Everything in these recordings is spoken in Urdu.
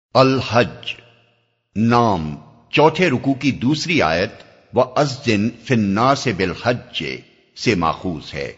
الحج نام چوتھے رکوع کی دوسری آیت وَأَذِّن فِي النَّاسِ بِالْحَجِّ سے ماخوذ ہے۔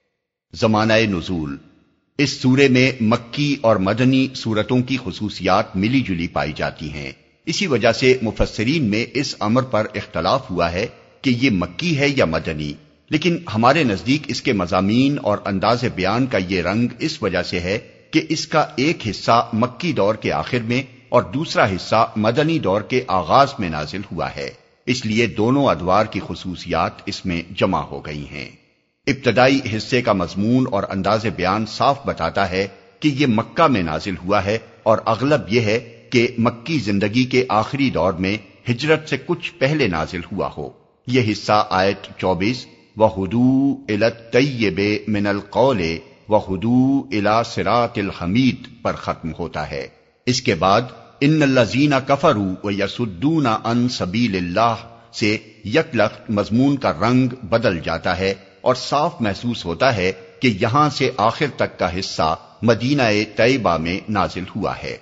زمانہ نزول، اس سورے میں مکی اور مدنی سورتوں کی خصوصیات ملی جلی پائی جاتی ہیں۔ اسی وجہ سے مفسرین میں اس امر پر اختلاف ہوا ہے کہ یہ مکی ہے یا مدنی، لیکن ہمارے نزدیک اس کے مضامین اور انداز بیان کا یہ رنگ اس وجہ سے ہے کہ اس کا ایک حصہ مکی دور کے آخر میں اور دوسرا حصہ مدنی دور کے آغاز میں نازل ہوا ہے، اس لیے دونوں ادوار کی خصوصیات اس میں جمع ہو گئی ہیں۔ ابتدائی حصے کا مضمون اور انداز بیان صاف بتاتا ہے کہ یہ مکہ میں نازل ہوا ہے، اور اغلب یہ ہے کہ مکی زندگی کے آخری دور میں ہجرت سے کچھ پہلے نازل ہوا ہو۔ یہ حصہ آیت 24 وَہُدُوا إِلَى الطَّيِّبِ مِنَ الْقَوْلِ وَهُدُوا إِلَى صِرَاطِ الْحَمِيدِ پر ختم ہوتا ہے۔ اس کے بعد ان الذین کفروا ویصدون عن سبیل اللہ سے یکلخت مضمون کا رنگ بدل جاتا ہے، اور صاف محسوس ہوتا ہے کہ یہاں سے آخر تک کا حصہ مدینہ طیبہ میں نازل ہوا ہے۔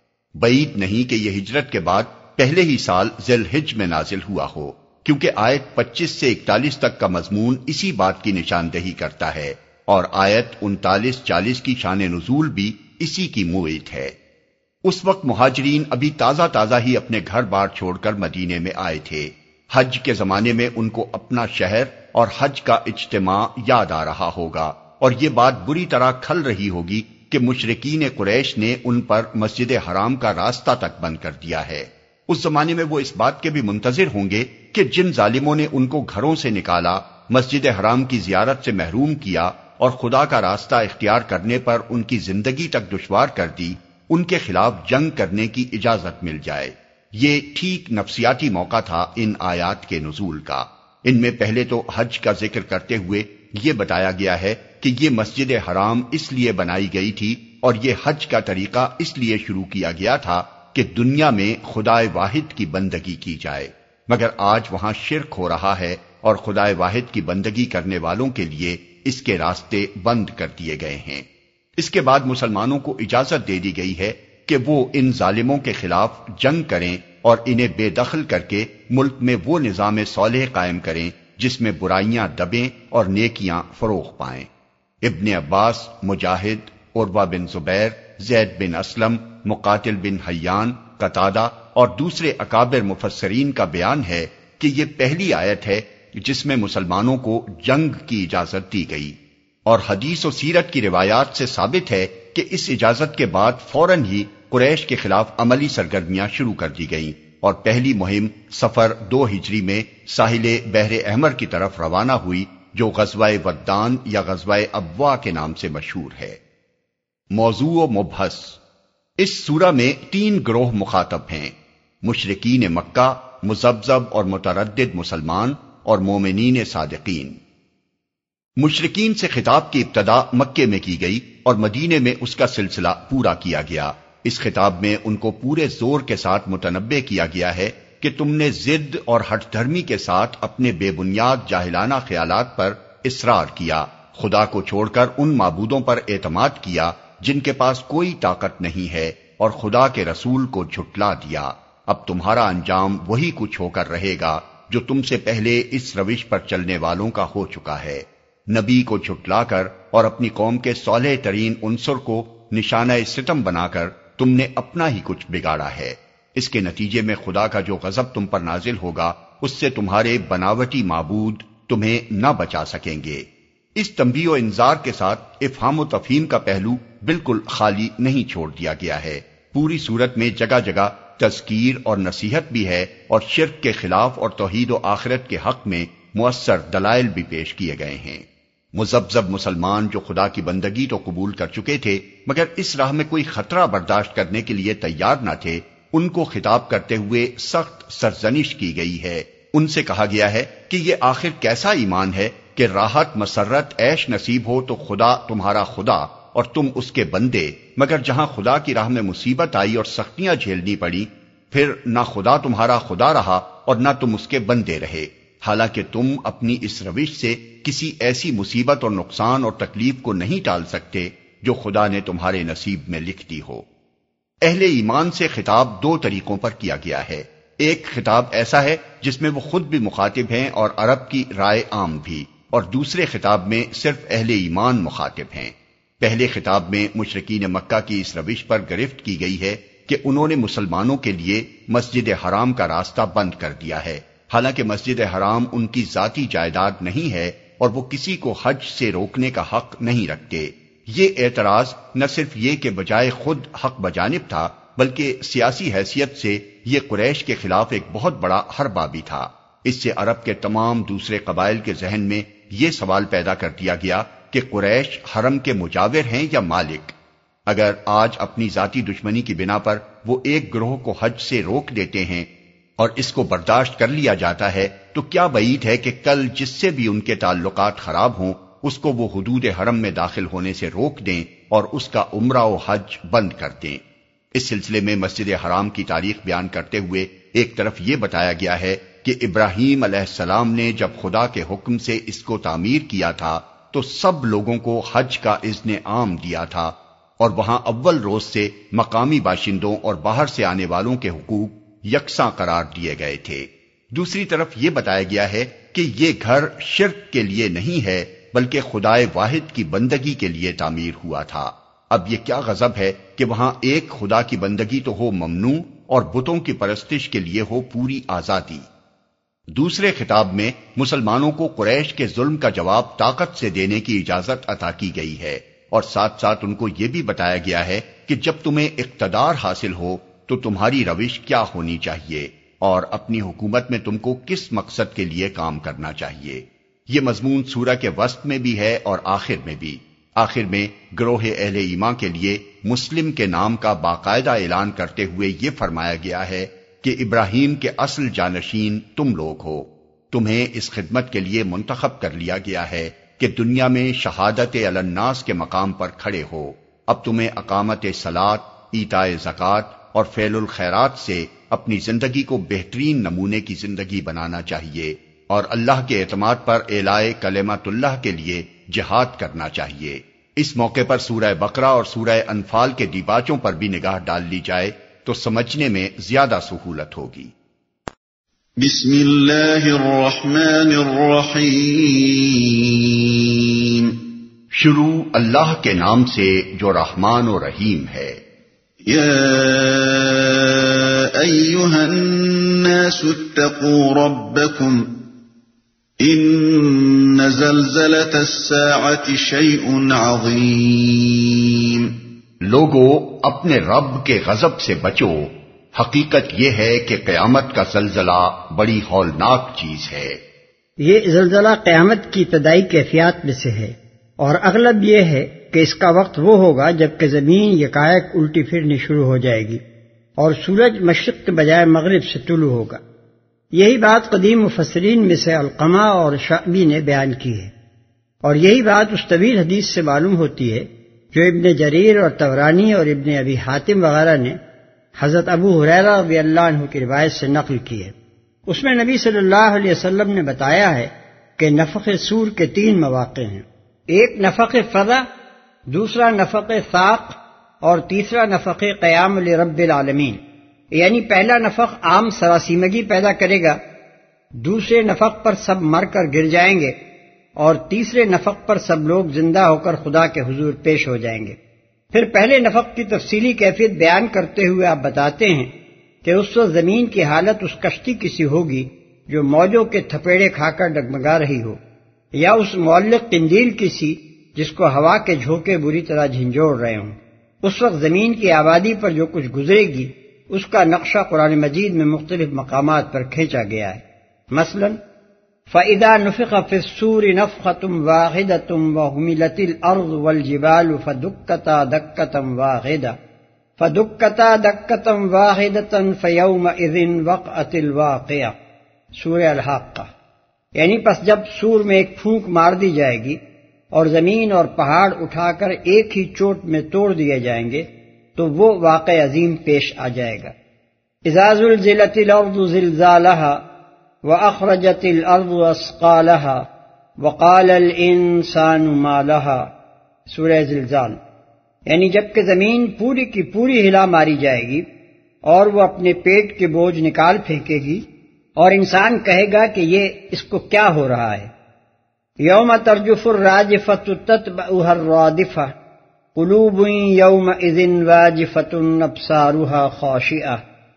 بعید نہیں کہ یہ ہجرت کے بعد پہلے ہی سال ذی الحجہ میں نازل ہوا ہو، کیونکہ آیت 25 سے 41 تک کا مضمون اسی بات کی نشاندہی کرتا ہے، اور آیت 39-40 کی شان نزول بھی اسی کی موعد ہے۔ اس وقت مہاجرین ابھی تازہ ہی اپنے گھر بار چھوڑ کر مدینے میں آئے تھے۔ حج کے زمانے میں ان کو اپنا شہر اور حج کا اجتماع یاد آ رہا ہوگا، اور یہ بات بری طرح کھل رہی ہوگی کہ مشرکین قریش نے ان پر مسجد حرام کا راستہ تک بند کر دیا ہے۔ اس زمانے میں وہ اس بات کے بھی منتظر ہوں گے کہ جن ظالموں نے ان کو گھروں سے نکالا، مسجد حرام کی زیارت سے محروم کیا اور خدا کا راستہ اختیار کرنے پر ان کی زندگی تک دشوار کر دی، ان کے خلاف جنگ کرنے کی اجازت مل جائے۔ یہ ٹھیک نفسیاتی موقع تھا ان آیات کے نزول کا۔ ان میں پہلے تو حج کا ذکر کرتے ہوئے یہ بتایا گیا ہے کہ یہ مسجد حرام اس لیے بنائی گئی تھی اور یہ حج کا طریقہ اس لیے شروع کیا گیا تھا کہ دنیا میں خدائے واحد کی بندگی کی جائے، مگر آج وہاں شرک ہو رہا ہے اور خدائے واحد کی بندگی کرنے والوں کے لیے اس کے راستے بند کر دیے گئے ہیں۔ اس کے بعد مسلمانوں کو اجازت دے دی گئی ہے کہ وہ ان ظالموں کے خلاف جنگ کریں اور انہیں بے دخل کر کے ملک میں وہ نظام صالح قائم کریں جس میں برائیاں دبیں اور نیکیاں فروغ پائیں۔ ابن عباس، مجاہد، عروہ بن زبیر، زید بن اسلم، مقاتل بن حیان، قتادہ اور دوسرے اکابر مفسرین کا بیان ہے کہ یہ پہلی آیت ہے جس میں مسلمانوں کو جنگ کی اجازت دی گئی، اور حدیث و سیرت کی روایات سے ثابت ہے کہ اس اجازت کے بعد فوراً ہی قریش کے خلاف عملی سرگرمیاں شروع کر دی گئیں، اور پہلی مہم صفر 2 ہجری میں ساحل بحر احمر کی طرف روانہ ہوئی، جو غزوہ ودان یا غزوہ ابوا کے نام سے مشہور ہے۔ موضوع و مبحث، اس سورہ میں 3 گروہ مخاطب ہیں: مشرکین مکہ، مذبذب اور متردد مسلمان، اور مومنین صادقین۔ مشرکین سے خطاب کی ابتدا مکے میں کی گئی اور مدینے میں اس کا سلسلہ پورا کیا گیا۔ اس خطاب میں ان کو پورے زور کے ساتھ متنبہ کیا گیا ہے کہ تم نے ضد اور ہٹ دھرمی کے ساتھ اپنے بے بنیاد جاہلانہ خیالات پر اصرار کیا، خدا کو چھوڑ کر ان معبودوں پر اعتماد کیا جن کے پاس کوئی طاقت نہیں ہے، اور خدا کے رسول کو جھٹلا دیا۔ اب تمہارا انجام وہی کچھ ہو کر رہے گا جو تم سے پہلے اس روش پر چلنے والوں کا ہو چکا ہے۔ نبی کو جھٹلا کر اور اپنی قوم کے صالح ترین عنصر کو نشانہ ستم بنا کر تم نے اپنا ہی کچھ بگاڑا ہے۔ اس کے نتیجے میں خدا کا جو غضب تم پر نازل ہوگا، اس سے تمہارے بناوٹی معبود تمہیں نہ بچا سکیں گے۔ اس تنبیہ و انذار کے ساتھ افہام و تفہیم کا پہلو بالکل خالی نہیں چھوڑ دیا گیا ہے۔ پوری صورت میں جگہ جگہ تذکیر اور نصیحت بھی ہے، اور شرک کے خلاف اور توحید و آخرت کے حق میں مؤثر دلائل بھی پیش کیے گئے ہیں۔ مذبذب مسلمان جو خدا کی بندگی تو قبول کر چکے تھے مگر اس راہ میں کوئی خطرہ برداشت کرنے کے لیے تیار نہ تھے، ان کو خطاب کرتے ہوئے سخت سرزنش کی گئی ہے۔ ان سے کہا گیا ہے کہ یہ آخر کیسا ایمان ہے کہ راحت مسرت عیش نصیب ہو تو خدا تمہارا خدا اور تم اس کے بندے، مگر جہاں خدا کی راہ میں مصیبت آئی اور سختیاں جھیلنی پڑی، پھر نہ خدا تمہارا خدا رہا اور نہ تم اس کے بندے رہے، حالانکہ تم اپنی اس روش سے کسی ایسی مصیبت اور نقصان اور تکلیف کو نہیں ٹال سکتے جو خدا نے تمہارے نصیب میں لکھ دی ہو۔ اہل ایمان سے خطاب دو طریقوں پر کیا گیا ہے۔ ایک خطاب ایسا ہے جس میں وہ خود بھی مخاطب ہیں اور عرب کی رائے عام بھی، اور دوسرے خطاب میں صرف اہل ایمان مخاطب ہیں۔ پہلے خطاب میں مشرکین مکہ کی اس روش پر گرفت کی گئی ہے کہ انہوں نے مسلمانوں کے لیے مسجد حرام کا راستہ بند کر دیا ہے، حالانکہ مسجد حرام ان کی ذاتی جائیداد نہیں ہے اور وہ کسی کو حج سے روکنے کا حق نہیں رکھتے۔ یہ اعتراض نہ صرف یہ کہ بجائے خود حق بجانب تھا، بلکہ سیاسی حیثیت سے یہ قریش کے خلاف ایک بہت بڑا حربہ بھی تھا۔ اس سے عرب کے تمام دوسرے قبائل کے ذہن میں یہ سوال پیدا کر دیا گیا کہ قریش حرم کے مجاور ہیں یا مالک۔ اگر آج اپنی ذاتی دشمنی کی بنا پر وہ ایک گروہ کو حج سے روک دیتے ہیں اور اس کو برداشت کر لیا جاتا ہے، تو کیا بعید ہے کہ کل جس سے بھی ان کے تعلقات خراب ہوں اس کو وہ حدود حرم میں داخل ہونے سے روک دیں اور اس کا عمرہ و حج بند کر دیں۔ اس سلسلے میں مسجد حرام کی تاریخ بیان کرتے ہوئے ایک طرف یہ بتایا گیا ہے کہ ابراہیم علیہ السلام نے جب خدا کے حکم سے اس کو تعمیر کیا تھا تو سب لوگوں کو حج کا اذن عام دیا تھا، اور وہاں اول روز سے مقامی باشندوں اور باہر سے آنے والوں کے حقوق یکساں قرار دیے گئے تھے۔ دوسری طرف یہ بتایا گیا ہے کہ یہ گھر شرک کے لیے نہیں ہے بلکہ خدائے واحد کی بندگی کے لیے تعمیر ہوا تھا۔ اب یہ کیا غضب ہے کہ وہاں ایک خدا کی بندگی تو ہو ممنوع اور بتوں کی پرستش کے لیے ہو پوری آزادی۔ دوسرے خطاب میں مسلمانوں کو قریش کے ظلم کا جواب طاقت سے دینے کی اجازت عطا کی گئی ہے، اور ساتھ ساتھ ان کو یہ بھی بتایا گیا ہے کہ جب تمہیں اقتدار حاصل ہو تو تمہاری روش کیا ہونی چاہیے اور اپنی حکومت میں تم کو کس مقصد کے لیے کام کرنا چاہیے۔ یہ مضمون سورہ کے وسط میں بھی ہے اور آخر میں بھی۔ آخر میں گروہ اہل ایمان کے لیے مسلم کے نام کا باقاعدہ اعلان کرتے ہوئے یہ فرمایا گیا ہے کہ ابراہیم کے اصل جانشین تم لوگ ہو، تمہیں اس خدمت کے لیے منتخب کر لیا گیا ہے کہ دنیا میں شہادت علی الناس کے مقام پر کھڑے ہو۔ اب تمہیں اقامت صلاۃ، ایتاء زکوٰۃ اور فعل الخیرات سے اپنی زندگی کو بہترین نمونے کی زندگی بنانا چاہیے، اور اللہ کے اعتماد پر اعلاء کلمت اللہ کے لیے جہاد کرنا چاہیے۔ اس موقع پر سورہ بقرہ اور سورہ انفال کے دیباچوں پر بھی نگاہ ڈال لی جائے تو سمجھنے میں زیادہ سہولت ہوگی۔ بسم اللہ الرحمن الرحیم، شروع اللہ کے نام سے جو رحمان و رحیم ہے۔ یا ایہا الناس اتقوا ربکم ان زلزلۃ الساعۃ شیء عظیم۔ لوگو اپنے رب کے غضب سے بچو، حقیقت یہ ہے کہ قیامت کا زلزلہ بڑی ہولناک چیز ہے۔ یہ زلزلہ قیامت کی ابتدائی کیفیات میں سے ہے، اور اغلب یہ ہے کہ اس کا وقت وہ ہوگا جب کہ زمین یکایک الٹی پھرنی شروع ہو جائے گی اور سورج مشرق کے بجائے مغرب سے طلوع ہوگا۔ یہی بات قدیم مفسرین میں سے علقمہ اور شعبی نے بیان کی ہے، اور یہی بات اس طویل حدیث سے معلوم ہوتی ہے جو ابن جریر اور طبرانی اور ابن ابی حاتم وغیرہ نے حضرت ابو ہریرہ رضی اللہ عنہ کی روایت سے نقل کی ہے۔ اس میں نبی صلی اللہ علیہ وسلم نے بتایا ہے کہ نفخ صور کے 3 مواقع ہیں، ایک نفخ فضا، دوسرا نفخ ساق اور تیسرا نفخ قیام لرب العالمین۔ یعنی پہلا نفخ عام سراسیمگی پیدا کرے گا، دوسرے نفخ پر سب مر کر گر جائیں گے، اور تیسرے نفخ پر سب لوگ زندہ ہو کر خدا کے حضور پیش ہو جائیں گے۔ پھر پہلے نفخ کی تفصیلی کیفیت بیان کرتے ہوئے آپ بتاتے ہیں کہ اس وقت زمین کی حالت اس کشتی کی سی ہوگی جو موجوں کے تھپیڑے کھا کر ڈگمگا رہی ہو، یا اس معلق قندیل کی سی جس کو ہوا کے جھونکے بری طرح جھنجھوڑ رہے ہوں۔ اس وقت زمین کی آبادی پر جو کچھ گزرے گی اس کا نقشہ قرآن مجید میں مختلف مقامات پر کھینچا گیا ہے۔ مثلا فَإِذَا نُفِخَ فِي الصُّورِ نَفْخَةٌ وَاحِدَةٌ وَحُمِلَتِ الْأَرْضُ وَالْجِبَالُ فَدُكَّتَا دَكَّةً وَاحِدَةً فَيَوْمَئِذٍ وَقَعَتِ الْوَاقِعَةُ۔ سورہ الحاقہ۔ یعنی پس جب سور میں ایک پھونک مار دی جائے گی اور زمین اور پہاڑ اٹھا کر ایک ہی چوٹ میں توڑ دیے جائیں گے تو وہ واقع عظیم پیش آ جائے گا۔ اذا زلزلت الارض زلزالها واخرجت الارض اثقالها وقال الانسان ما لها۔ سورہ زلزال۔ یعنی جبکہ زمین پوری کی پوری ہلا ماری جائے گی اور وہ اپنے پیٹ کے بوجھ نکال پھینکے گی اور انسان کہے گا کہ یہ اس کو کیا ہو رہا ہے۔ یوم ترجف الراجفۃ تتبعها الرادفہ قلوب یومئذ واجفۃ ابصارها خاشعہ۔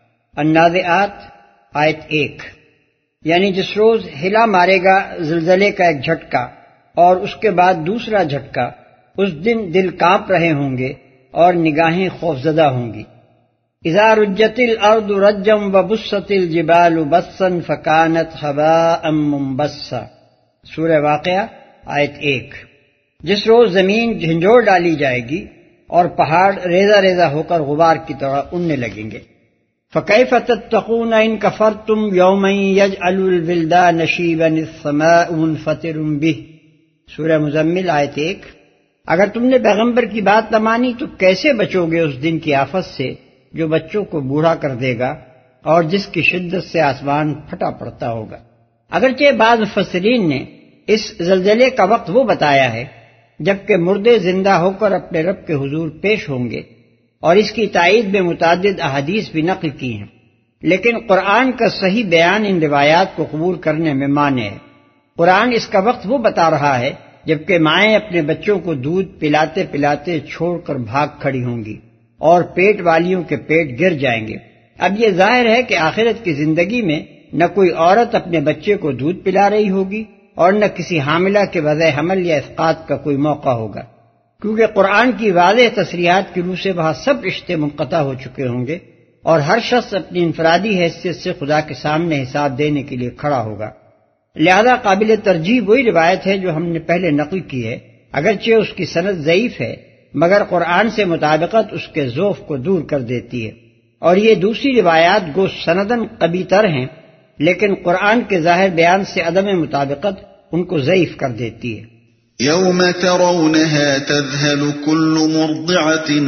النازعات آیت 1۔ یعنی جس روز ہلا مارے گا زلزلے کا ایک جھٹکا اور اس کے بعد دوسرا جھٹکا، اس دن دل کانپ رہے ہوں گے اور نگاہیں خوفزدہ ہوں گی۔ اذا رجت الارض رجا وبست الجبال بسا فکانت هباء منبثا۔ سورہ واقعہ آیت 1۔ جس روز زمین جھنجھوڑ ڈالی جائے گی اور پہاڑ ریزہ ریزہ ہو کر غبار کی طرح اڑنے لگیں گے۔ فَكَيْفَ تَتَّقُونَ إِن كَفَرْتُمْ يَوْمًا يَجْعَلُ الْوِلْدَانَ شِيبًا السَّمَاءُ مُنْفَطِرٌ بِهِ۔ سورہ مزمل آیت 1۔ اگر تم نے پیغمبر کی بات نہ مانی تو کیسے بچو گے اس دن کی آفت سے جو بچوں کو بوڑھا کر دے گا اور جس کی شدت سے آسمان پھٹا پڑتا ہوگا۔ اگرچہ بعض مفسرین نے اس زلزلے کا وقت وہ بتایا ہے جبکہ مردے زندہ ہو کر اپنے رب کے حضور پیش ہوں گے، اور اس کی تائید میں متعدد احادیث بھی نقل کی ہیں، لیکن قرآن کا صحیح بیان ان روایات کو قبول کرنے میں مانع ہے۔ قرآن اس کا وقت وہ بتا رہا ہے جبکہ مائیں اپنے بچوں کو دودھ پلاتے پلاتے چھوڑ کر بھاگ کھڑی ہوں گی اور پیٹ والیوں کے پیٹ گر جائیں گے۔ اب یہ ظاہر ہے کہ آخرت کی زندگی میں نہ کوئی عورت اپنے بچے کو دودھ پلا رہی ہوگی اور نہ کسی حاملہ کے وضع حمل یا اسقاط کا کوئی موقع ہوگا، کیونکہ قرآن کی واضح تصریحات کی روح سے وہاں سب رشتے منقطع ہو چکے ہوں گے اور ہر شخص اپنی انفرادی حیثیت سے خدا کے سامنے حساب دینے کے لیے کھڑا ہوگا۔ لہذا قابل ترجیح وہی روایت ہے جو ہم نے پہلے نقل کی ہے، اگرچہ اس کی سند ضعیف ہے مگر قرآن سے مطابقت اس کے ذوف کو دور کر دیتی ہے، اور یہ دوسری روایات گو سندن قوی تر ہیں لیکن قرآن کے ظاہر بیان سے عدم مطابقت ان کو ضعیف کر دیتی ہے۔ يوم ترونها تذهل كل مرضعة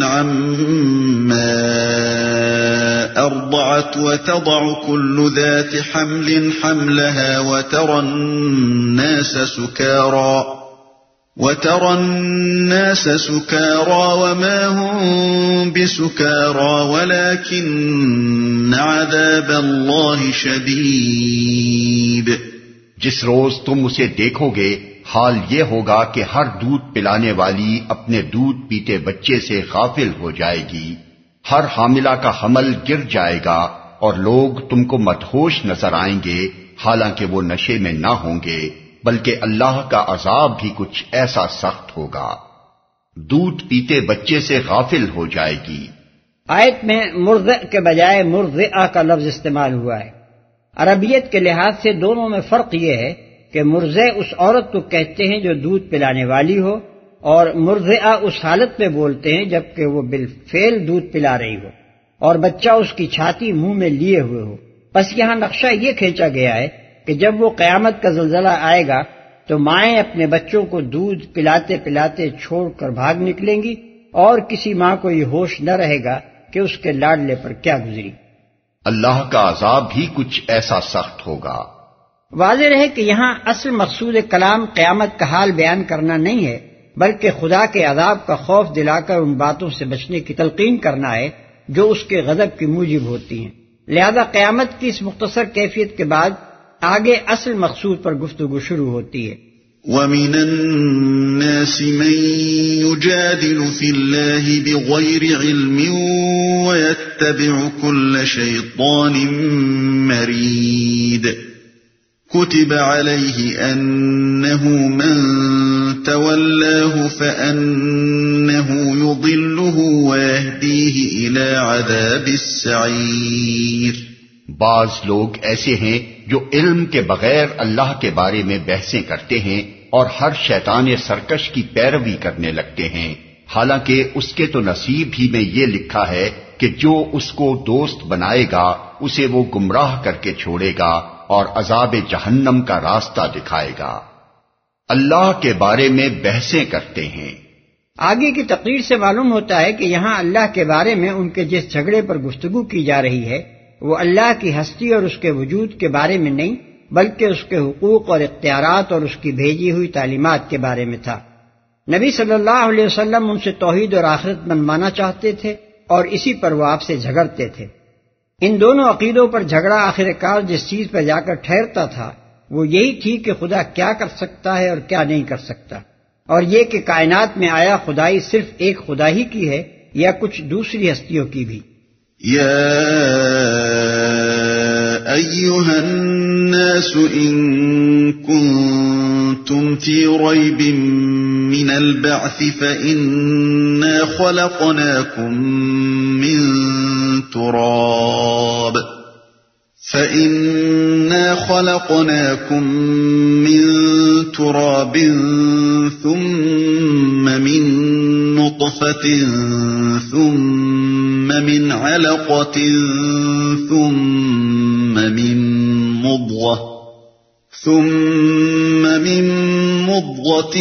عما أرضعت وتضع كل ذات حمل حملها وترى الناس سكارى وما هم بسكارى ولكن عذاب الله شديد۔ جس روز تم اسے دیکھو گے حال یہ ہوگا کہ ہر دودھ پلانے والی اپنے دودھ پیتے بچے سے غافل ہو جائے گی، ہر حاملہ کا حمل گر جائے گا اور لوگ تم کو مدہوش نظر آئیں گے حالانکہ وہ نشے میں نہ ہوں گے، بلکہ اللہ کا عذاب بھی کچھ ایسا سخت ہوگا۔ دودھ پیتے بچے سے غافل ہو جائے گی۔ آیت میں مرضع کے بجائے مرضعہ کا لفظ استعمال ہوا ہے۔ عربیت کے لحاظ سے دونوں میں فرق یہ ہے کہ مرضع اس عورت کو کہتے ہیں جو دودھ پلانے والی ہو، اور مرضعہ اس حالت میں بولتے ہیں جبکہ وہ بالفعل دودھ پلا رہی ہو اور بچہ اس کی چھاتی منہ میں لیے ہوئے ہو۔ بس یہاں نقشہ یہ کھینچا گیا ہے کہ جب وہ قیامت کا زلزلہ آئے گا تو مائیں اپنے بچوں کو دودھ پلاتے پلاتے چھوڑ کر بھاگ نکلیں گی اور کسی ماں کو یہ ہوش نہ رہے گا کہ اس کے لاڈلے پر کیا گزری۔ اللہ کا عذاب بھی کچھ ایسا سخت ہوگا۔ واضح رہے کہ یہاں اصل مقصود کلام قیامت کا حال بیان کرنا نہیں ہے بلکہ خدا کے عذاب کا خوف دلا کر ان باتوں سے بچنے کی تلقین کرنا ہے جو اس کے غضب کی موجب ہوتی ہیں۔ لہذا قیامت کی اس مختصر کیفیت کے بعد آگے اصل مقصود پر گفتگو شروع ہوتی ہے۔ وَمِنَ النَّاسِ مَن يُجَادِلُ فِي اللَّهِ بِغَيْرِ عِلْمٍ وَيَتَّبِعُ كُلَّ شَيْطَانٍ مَرِيدٍ كُتِبَ عَلَيْهِ أَنَّهُ مَن تَوَلَّاهُ فَأَنَّهُ يُضِلُّهُ وَيَهْدِيهِ إِلَى عَذَابِ السَّعِيرِ۔ بعض لوگ ایسے ہیں جو علم کے بغیر اللہ کے بارے میں بحثیں کرتے ہیں اور ہر شیطان سرکش کی پیروی کرنے لگتے ہیں، حالانکہ اس کے تو نصیب ہی میں یہ لکھا ہے کہ جو اس کو دوست بنائے گا اسے وہ گمراہ کر کے چھوڑے گا اور عذاب جہنم کا راستہ دکھائے گا۔ اللہ کے بارے میں بحثیں کرتے ہیں۔ آگے کی تقریر سے معلوم ہوتا ہے کہ یہاں اللہ کے بارے میں ان کے جس جھگڑے پر گفتگو کی جا رہی ہے وہ اللہ کی ہستی اور اس کے وجود کے بارے میں نہیں بلکہ اس کے حقوق اور اختیارات اور اس کی بھیجی ہوئی تعلیمات کے بارے میں تھا۔ نبی صلی اللہ علیہ وسلم ان سے توحید اور آخرت منوانا چاہتے تھے اور اسی پر وہ آپ سے جھگڑتے تھے۔ ان دونوں عقیدوں پر جھگڑا آخر کار جس چیز پر جا کر ٹھہرتا تھا وہ یہی تھی کہ خدا کیا کر سکتا ہے اور کیا نہیں کر سکتا، اور یہ کہ کائنات میں آیا خدائی صرف ایک خدا ہی کی ہے یا کچھ دوسری ہستیوں کی بھی۔ یا ایھا الناس ان کنتم فی ریب من البعث فإنا خلقناكم من تراب ثم من نطفة ثم من علقة ثم من مضغة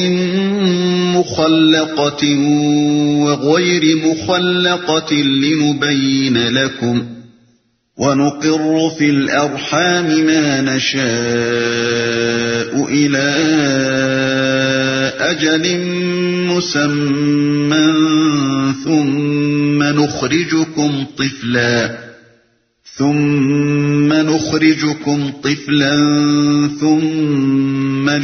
مخلقة وغير مخلقة لنبين لكم ونقر في الأرحام ما نشاء إلى أجل مسمى ثم نخرجكم طفلا ثم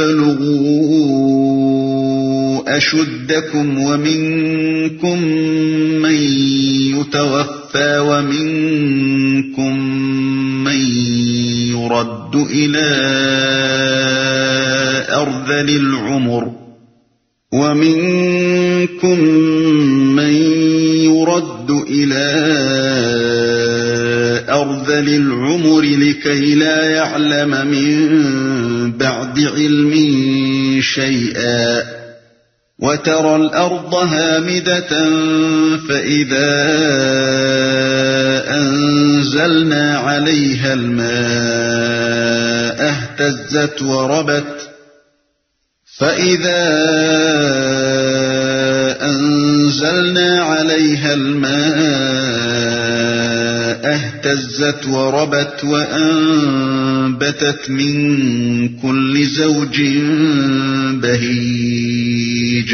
لتبلغوا أشدكم ومنكم من يتوفى ومنكم من يرد إلى أرذل العمر لكي لا يعلم من بعد علم شيئا وترى الأرض هامدة فإذا أنزلنا عليها الماء اهتزت وربت وأنبتت من كل زوج بهيج۔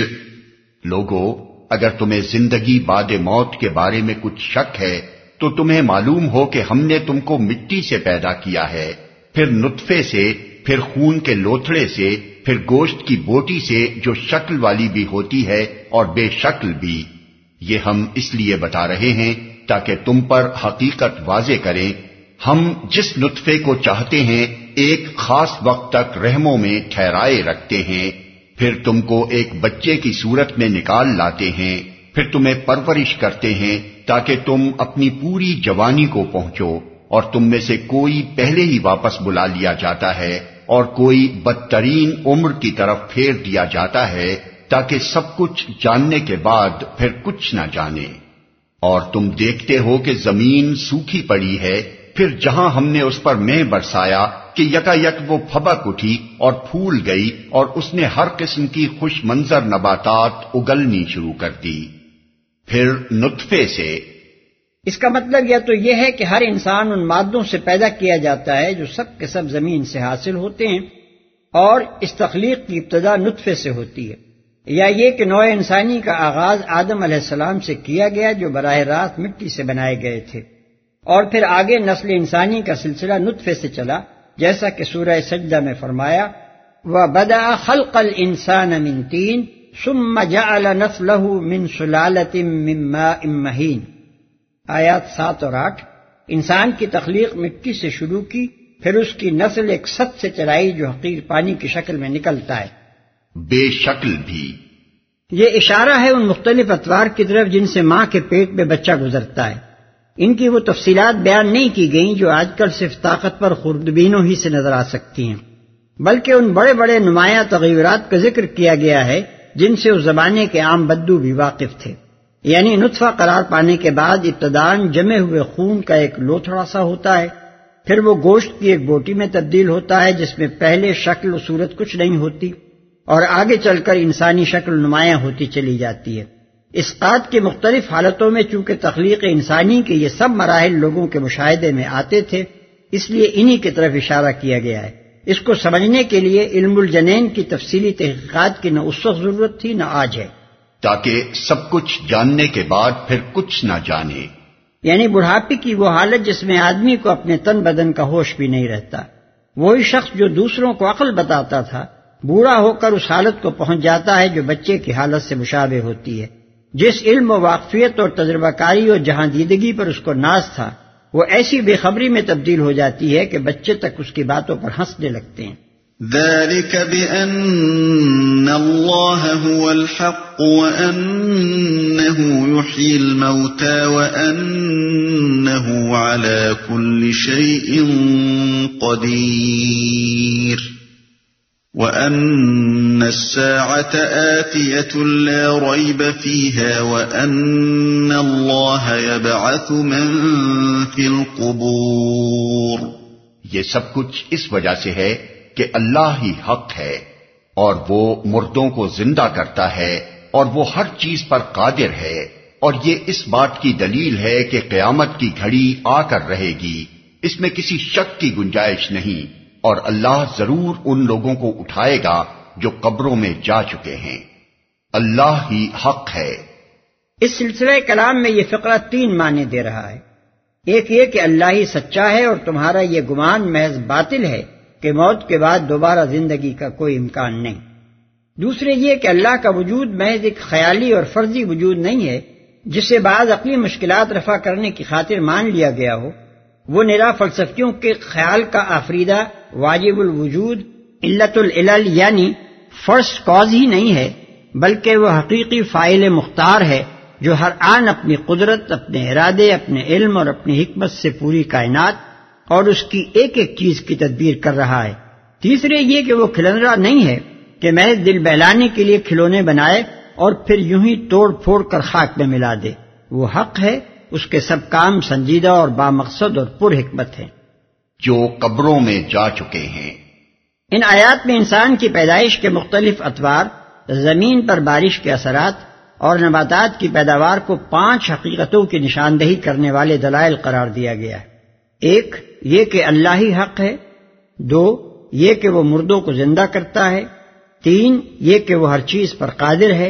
لوگو، اگر تمہیں زندگی بعد موت کے بارے میں کچھ شک ہے تو تمہیں معلوم ہو کہ ہم نے تم کو مٹی سے پیدا کیا ہے، پھر نطفے سے، پھر خون کے لوتھڑے سے، پھر گوشت کی بوٹی سے جو شکل والی بھی ہوتی ہے اور بے شکل بھی۔ یہ ہم اس لیے بتا رہے ہیں تاکہ تم پر حقیقت واضح کریں۔ ہم جس نطفے کو چاہتے ہیں ایک خاص وقت تک رحموں میں ٹھہرائے رکھتے ہیں، پھر تم کو ایک بچے کی صورت میں نکال لاتے ہیں، پھر تمہیں پرورش کرتے ہیں تاکہ تم اپنی پوری جوانی کو پہنچو، اور تم میں سے کوئی پہلے ہی واپس بلا لیا جاتا ہے اور کوئی بدترین عمر کی طرف پھیر دیا جاتا ہے تاکہ سب کچھ جاننے کے بعد پھر کچھ نہ جانے۔ اور تم دیکھتے ہو کہ زمین سوکھی پڑی ہے، پھر جہاں ہم نے اس پر مے برسایا کہ یکا یک وہ پھبک اٹھی اور پھول گئی اور اس نے ہر قسم کی خوش منظر نباتات اگلنی شروع کر دی۔ پھر نطفے سے، اس کا مطلب یا تو یہ ہے کہ ہر انسان ان مادوں سے پیدا کیا جاتا ہے جو سب کے سب زمین سے حاصل ہوتے ہیں، اور اس تخلیق کی ابتدا نطفے سے ہوتی ہے، یا یہ کہ نوع انسانی کا آغاز آدم علیہ السلام سے کیا گیا جو براہ راست مٹی سے بنائے گئے تھے، اور پھر آگے نسل انسانی کا سلسلہ نطفے سے چلا، جیسا کہ سورہ سجدہ میں فرمایا وَبَدَأَ خَلْقَ الْإِنسَانَ مِنْ طِينٍ ثُمَّ جَعَلَ نَسْلَهُ مِنْ سُلَالَةٍ مِّن مَّاءٍ مَّهِينٍ۔ آیات 7 اور 8۔ انسان کی تخلیق مٹی سے شروع کی، پھر اس کی نسل ایک ست سے چلائی جو حقیر پانی کی شکل میں نکلتا ہے، بے شکل بھی۔ یہ اشارہ ہے ان مختلف اطوار کی طرف جن سے ماں کے پیٹ میں بچہ گزرتا ہے۔ ان کی وہ تفصیلات بیان نہیں کی گئیں جو آج کل صرف طاقت پر خوردبینوں ہی سے نظر آ سکتی ہیں، بلکہ ان بڑے بڑے نمایاں تغیرات کا ذکر کیا گیا ہے جن سے اس زمانے کے عام بدو بھی واقف تھے۔ یعنی نطفہ قرار پانے کے بعد ابتداً جمے ہوئے خون کا ایک لوتھڑا سا ہوتا ہے، پھر وہ گوشت کی ایک بوٹی میں تبدیل ہوتا ہے جس میں پہلے شکل و صورت کچھ نہیں ہوتی، اور آگے چل کر انسانی شکل نمایاں ہوتی چلی جاتی ہے۔ اسقاط کی مختلف حالتوں میں چونکہ تخلیق انسانی کے یہ سب مراحل لوگوں کے مشاہدے میں آتے تھے، اس لیے انہی کی طرف اشارہ کیا گیا ہے، اس کو سمجھنے کے لیے علم الجنین کی تفصیلی تحقیقات کی نہ اس وقت ضرورت تھی نہ آج ہے، تاکہ سب کچھ جاننے کے بعد پھر کچھ نہ جانے، یعنی بڑھاپے کی وہ حالت جس میں آدمی کو اپنے تن بدن کا ہوش بھی نہیں رہتا۔ وہی شخص جو دوسروں کو عقل بتاتا تھا بوڑھا ہو کر اس حالت کو پہنچ جاتا ہے جو بچے کی حالت سے مشابہ ہوتی ہے۔ جس علم و واقفیت اور تجربہ کاری اور جہاں دیدگی پر اس کو ناز تھا وہ ایسی بے خبری میں تبدیل ہو جاتی ہے کہ بچے تک اس کی باتوں پر ہنسنے لگتے ہیں۔ ذلك بأن الله هو الحق وأنه يحيي الموتى وأنه على كل شيء قدير وأن الساعة آتية لا ريب فيها وأن الله يبعث من في القبور۔ یہ سب کچھ اس وجہ سے ہے کہ اللہ ہی حق ہے اور وہ مردوں کو زندہ کرتا ہے اور وہ ہر چیز پر قادر ہے، اور یہ اس بات کی دلیل ہے کہ قیامت کی گھڑی آ کر رہے گی، اس میں کسی شک کی گنجائش نہیں، اور اللہ ضرور ان لوگوں کو اٹھائے گا جو قبروں میں جا چکے ہیں۔ اللہ ہی حق ہے۔ اس سلسلہ کلام میں یہ فقرہ 3 معنی دے رہا ہے۔ ایک یہ کہ اللہ ہی سچا ہے اور تمہارا یہ گمان محض باطل ہے کہ موت کے بعد دوبارہ زندگی کا کوئی امکان نہیں۔ دوسرے یہ کہ اللہ کا وجود محض ایک خیالی اور فرضی وجود نہیں ہے جسے بعض عقلی مشکلات رفع کرنے کی خاطر مان لیا گیا ہو۔ وہ نرا فلسفیوں کے خیال کا آفریدہ واجب الوجود علت العلل یعنی فرسٹ کاز ہی نہیں ہے، بلکہ وہ حقیقی فاعل مختار ہے جو ہر آن اپنی قدرت، اپنے ارادے، اپنے علم اور اپنی حکمت سے پوری کائنات اور اس کی ایک ایک چیز کی تدبیر کر رہا ہے۔ تیسرے یہ کہ وہ کھلنرا نہیں ہے کہ محض دل بہلانے کے لیے کھلونے بنائے اور پھر یوں ہی توڑ پھوڑ کر خاک میں ملا دے۔ وہ حق ہے، اس کے سب کام سنجیدہ اور بامقصد اور پر حکمت ہیں۔ جو قبروں میں جا چکے ہیں۔ ان آیات میں انسان کی پیدائش کے مختلف اطوار، زمین پر بارش کے اثرات اور نباتات کی پیداوار کو 5 حقیقتوں کی نشاندہی کرنے والے دلائل قرار دیا گیا ہے۔ 1 یہ کہ اللہ ہی حق ہے، 2 یہ کہ وہ مردوں کو زندہ کرتا ہے، 3 یہ کہ وہ ہر چیز پر قادر ہے،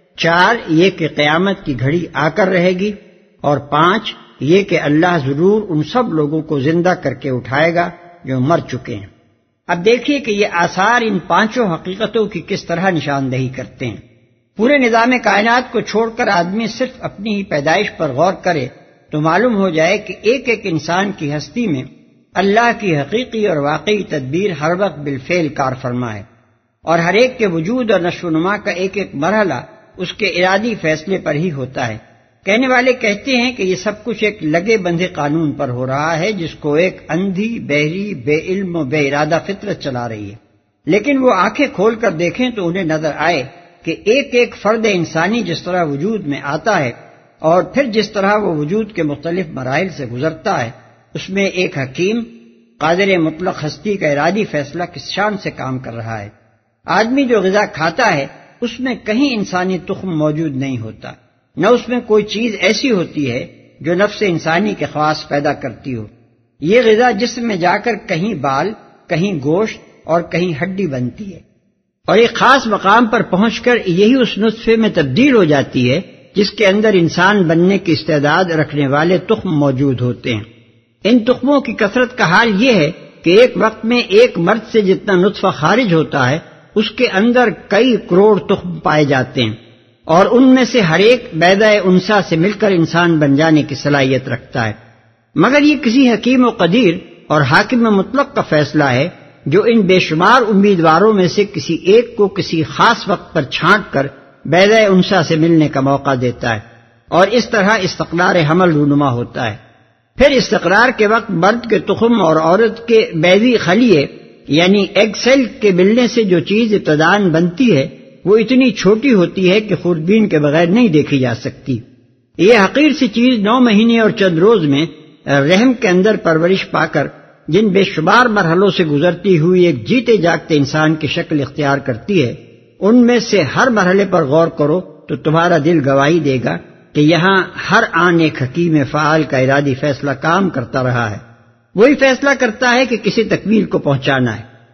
4 یہ کہ قیامت کی گھڑی آ کر رہے گی، اور 5 یہ کہ اللہ ضرور ان سب لوگوں کو زندہ کر کے اٹھائے گا جو مر چکے ہیں۔ اب دیکھیے کہ یہ آثار ان 5 حقیقتوں کی کس طرح نشاندہی کرتے ہیں۔ پورے نظام کائنات کو چھوڑ کر آدمی صرف اپنی ہی پیدائش پر غور کرے تو معلوم ہو جائے کہ ایک ایک انسان کی ہستی میں اللہ کی حقیقی اور واقعی تدبیر ہر وقت بالفعل کار فرما ہے، اور ہر ایک کے وجود اور نشو و نما کا ایک ایک مرحلہ اس کے ارادی فیصلے پر ہی ہوتا ہے۔ کہنے والے کہتے ہیں کہ یہ سب کچھ ایک لگے بندھے قانون پر ہو رہا ہے جس کو ایک اندھی، بہری، بے علم و بے ارادہ فطرت چلا رہی ہے، لیکن وہ آنکھیں کھول کر دیکھیں تو انہیں نظر آئے کہ ایک ایک فرد انسانی جس طرح وجود میں آتا ہے اور پھر جس طرح وہ وجود کے مختلف مراحل سے گزرتا ہے، اس میں ایک حکیم قادر مطلق ہستی کا ارادی فیصلہ کس شان سے کام کر رہا ہے۔ آدمی جو غذا کھاتا ہے اس میں کہیں انسانی تخم موجود نہیں ہوتا، نہ اس میں کوئی چیز ایسی ہوتی ہے جو نفس انسانی کے خواص پیدا کرتی ہو۔ یہ غذا جسم میں جا کر کہیں بال، کہیں گوشت اور کہیں ہڈی بنتی ہے، اور ایک خاص مقام پر پہنچ کر یہی اس نطفے میں تبدیل ہو جاتی ہے جس کے اندر انسان بننے کی استعداد رکھنے والے تخم موجود ہوتے ہیں۔ ان تخموں کی کثرت کا حال یہ ہے کہ ایک وقت میں ایک مرد سے جتنا نطفہ خارج ہوتا ہے اس کے اندر کئی کروڑ تخم پائے جاتے ہیں، اور ان میں سے ہر ایک بیضہ انثی سے مل کر انسان بن جانے کی صلاحیت رکھتا ہے۔ مگر یہ کسی حکیم و قدیر اور حاکم مطلق کا فیصلہ ہے جو ان بے شمار امیدواروں میں سے کسی ایک کو کسی خاص وقت پر چھانٹ کر بیضہ انثی سے ملنے کا موقع دیتا ہے، اور اس طرح استقرار حمل رونما ہوتا ہے۔ پھر استقرار کے وقت مرد کے تخم اور عورت کے بیضی خلیے یعنی ایگ سیل کے ملنے سے جو چیز ابتداً بنتی ہے وہ اتنی چھوٹی ہوتی ہے کہ خوردبین کے بغیر نہیں دیکھی جا سکتی۔ یہ حقیر سی چیز 9 مہینے اور چند روز میں رحم کے اندر پرورش پا کر جن بے شمار مرحلوں سے گزرتی ہوئی ایک جیتے جاگتے انسان کی شکل اختیار کرتی ہے، ان میں سے ہر مرحلے پر غور کرو تو تمہارا دل گواہی دے گا کہ یہاں ہر آن ایک حکیم فعال کا ارادی فیصلہ کام کرتا رہا ہے۔ وہی فیصلہ کرتا ہے کہ کسی تکمیل کو پہنچانا ہے،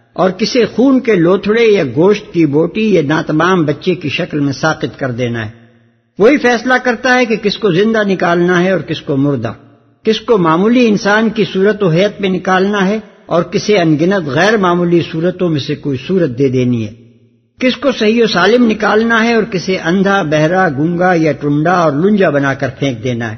اور کسے خون کے لوتھڑے یا گوشت کی بوٹی یا ناتمام بچے کی شکل میں ساقط کر دینا ہے۔ وہی فیصلہ کرتا ہے کہ کس کو زندہ نکالنا ہے اور کس کو مردہ، کس کو معمولی انسان کی صورت و حیت میں نکالنا ہے اور کسے انگنت غیر معمولی صورتوں میں سے کوئی صورت دے دینی ہے، کس کو صحیح و سالم نکالنا ہے اور کسے اندھا، بہرا، گونگا یا ٹنڈا اور لنجا بنا کر پھینک دینا ہے،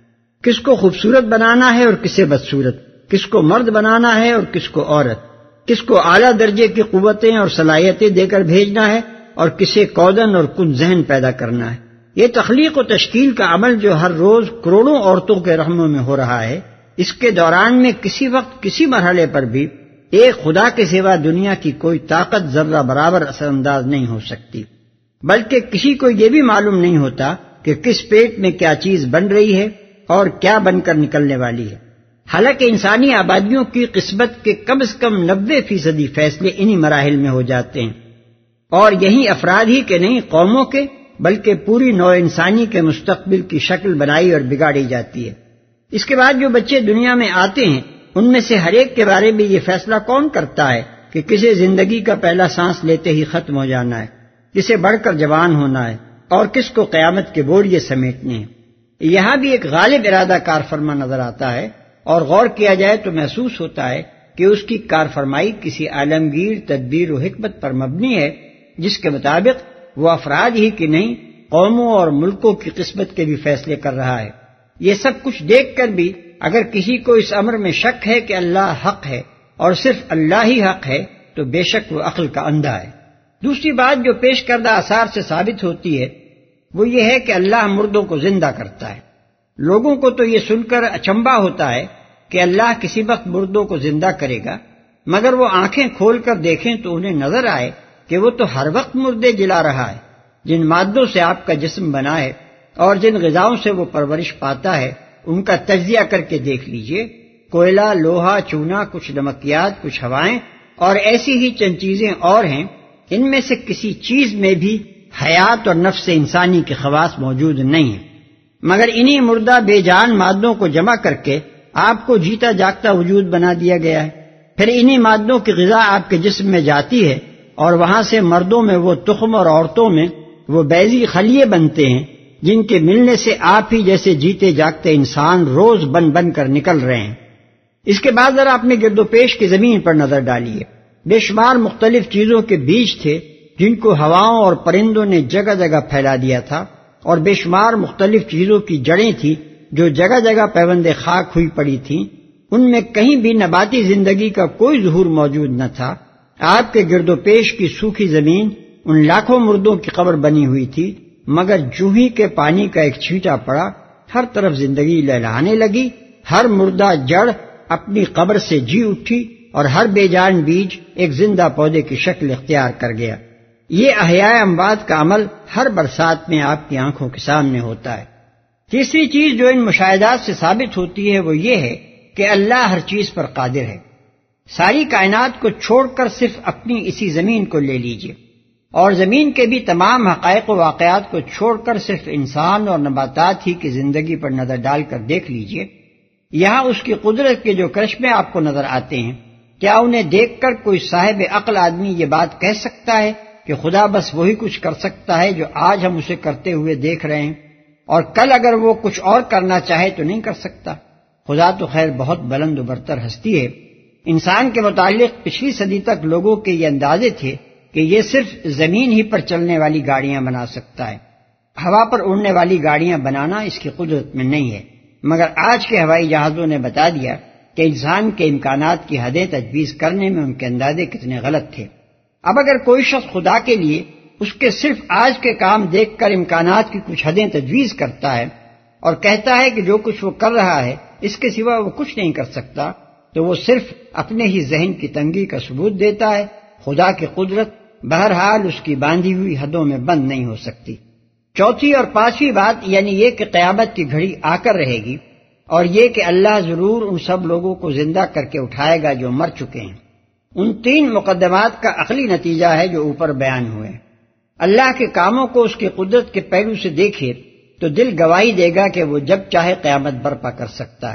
کس کو خوبصورت بنانا ہے اور کسے بدصورت، کس کو مرد بنانا ہے اور کس کو عورت، کس کو اعلیٰ درجے کی قوتیں اور صلاحیتیں دے کر بھیجنا ہے اور کسے کودن اور کن ذہن پیدا کرنا ہے۔ یہ تخلیق و تشکیل کا عمل جو ہر روز کروڑوں عورتوں کے رحموں میں ہو رہا ہے، اس کے دوران میں کسی وقت کسی مرحلے پر بھی ایک خدا کے سوا دنیا کی کوئی طاقت ذرہ برابر اثر انداز نہیں ہو سکتی، بلکہ کسی کو یہ بھی معلوم نہیں ہوتا کہ کس پیٹ میں کیا چیز بن رہی ہے اور کیا بن کر نکلنے والی ہے۔ حالانکہ انسانی آبادیوں کی قسمت کے کم از کم 90% فیصلے انہی مراحل میں ہو جاتے ہیں، اور یہی افراد ہی کے نہیں قوموں کے بلکہ پوری نوع انسانی کے مستقبل کی شکل بنائی اور بگاڑی جاتی ہے۔ اس کے بعد جو بچے دنیا میں آتے ہیں ان میں سے ہر ایک کے بارے میں یہ فیصلہ کون کرتا ہے کہ کسے زندگی کا پہلا سانس لیتے ہی ختم ہو جانا ہے، کسے بڑھ کر جوان ہونا ہے اور کس کو قیامت کے بوریے سمیٹنے ہیں۔ یہاں بھی ایک غالب ارادہ کار فرما نظر آتا ہے، اور غور کیا جائے تو محسوس ہوتا ہے کہ اس کی کارفرمائی کسی عالمگیر تدبیر و حکمت پر مبنی ہے، جس کے مطابق وہ افراد ہی کی نہیں قوموں اور ملکوں کی قسمت کے بھی فیصلے کر رہا ہے۔ یہ سب کچھ دیکھ کر بھی اگر کسی کو اس امر میں شک ہے کہ اللہ حق ہے اور صرف اللہ ہی حق ہے تو بے شک وہ عقل کا اندھا ہے۔ دوسری بات جو پیش کردہ آثار سے ثابت ہوتی ہے وہ یہ ہے کہ اللہ مردوں کو زندہ کرتا ہے۔ لوگوں کو تو یہ سن کر اچنبھا ہوتا ہے کہ اللہ کسی وقت مردوں کو زندہ کرے گا، مگر وہ آنکھیں کھول کر دیکھیں تو انہیں نظر آئے کہ وہ تو ہر وقت مردے جلا رہا ہے۔ جن مادوں سے آپ کا جسم بنا ہے اور جن غذاؤں سے وہ پرورش پاتا ہے ان کا تجزیہ کر کے دیکھ لیجئے، کوئلہ، لوہا، چونا، کچھ نمکیات، کچھ ہوائیں اور ایسی ہی چند چیزیں اور ہیں، ان میں سے کسی چیز میں بھی حیات اور نفس انسانی کے خواص موجود نہیں ہیں، مگر انہی مردہ بے جان مادوں کو جمع کر کے آپ کو جیتا جاگتا وجود بنا دیا گیا ہے۔ پھر انہی مادوں کی غذا آپ کے جسم میں جاتی ہے اور وہاں سے مردوں میں وہ تخم اور عورتوں میں وہ بیضی خلیے بنتے ہیں جن کے ملنے سے آپ ہی جیسے جیتے جاگتے انسان روز بن بن کر نکل رہے ہیں۔ اس کے بعد ذرا اپنے گرد و پیش کی زمین پر نظر ڈالیے۔ بے شمار مختلف چیزوں کے بیج تھے جن کو ہواؤں اور پرندوں نے جگہ جگہ پھیلا دیا تھا، اور بے شمار مختلف چیزوں کی جڑیں تھیں جو جگہ جگہ پیوند خاک ہوئی پڑی تھیں، ان میں کہیں بھی نباتی زندگی کا کوئی ظہور موجود نہ تھا۔ آپ کے گرد و پیش کی سوکھی زمین ان لاکھوں مردوں کی قبر بنی ہوئی تھی، مگر جوہی کے پانی کا ایک چھینٹا پڑا، ہر طرف زندگی لہلانے لگی، ہر مردہ جڑ اپنی قبر سے جی اٹھی اور ہر بے جان بیج ایک زندہ پودے کی شکل اختیار کر گیا۔ یہ احیاء اموات کا عمل ہر برسات میں آپ کی آنکھوں کے سامنے ہوتا ہے۔ تیسری چیز جو ان مشاہدات سے ثابت ہوتی ہے وہ یہ ہے کہ اللہ ہر چیز پر قادر ہے۔ ساری کائنات کو چھوڑ کر صرف اپنی اسی زمین کو لے لیجئے، اور زمین کے بھی تمام حقائق و واقعات کو چھوڑ کر صرف انسان اور نباتات ہی کی زندگی پر نظر ڈال کر دیکھ لیجئے۔ یہاں اس کی قدرت کے جو کرشمے آپ کو نظر آتے ہیں، کیا انہیں دیکھ کر کوئی صاحب عقل آدمی یہ بات کہہ سکتا ہے کہ خدا بس وہی کچھ کر سکتا ہے جو آج ہم اسے کرتے ہوئے دیکھ رہے ہیں، اور کل اگر وہ کچھ اور کرنا چاہے تو نہیں کر سکتا؟ خدا تو خیر بہت بلند و برتر ہستی ہے۔ انسان کے متعلق پچھلی صدی تک لوگوں کے یہ اندازے تھے کہ یہ صرف زمین ہی پر چلنے والی گاڑیاں بنا سکتا ہے، ہوا پر اڑنے والی گاڑیاں بنانا اس کی قدرت میں نہیں ہے، مگر آج کے ہوائی جہازوں نے بتا دیا کہ انسان کے امکانات کی حدیں تجویز کرنے میں ان کے اندازے کتنے غلط تھے۔ اب اگر کوئی شخص خدا کے لیے اس کے صرف آج کے کام دیکھ کر امکانات کی کچھ حدیں تجویز کرتا ہے اور کہتا ہے کہ جو کچھ وہ کر رہا ہے اس کے سوا وہ کچھ نہیں کر سکتا، تو وہ صرف اپنے ہی ذہن کی تنگی کا ثبوت دیتا ہے۔ خدا کی قدرت بہرحال اس کی باندھی ہوئی حدوں میں بند نہیں ہو سکتی۔ چوتھی اور پانچویں بات یعنی یہ کہ قیامت کی گھڑی آ کر رہے گی، اور یہ کہ اللہ ضرور ان سب لوگوں کو زندہ کر کے اٹھائے گا جو مر چکے ہیں۔ ان تین مقدمات کا عقلی نتیجہ ہے جو اوپر بیان ہوئے۔ اللہ کے کاموں کو اس کی قدرت کے پہلو سے دیکھے تو دل گواہی دے گا کہ وہ جب چاہے قیامت برپا کر سکتا ہے،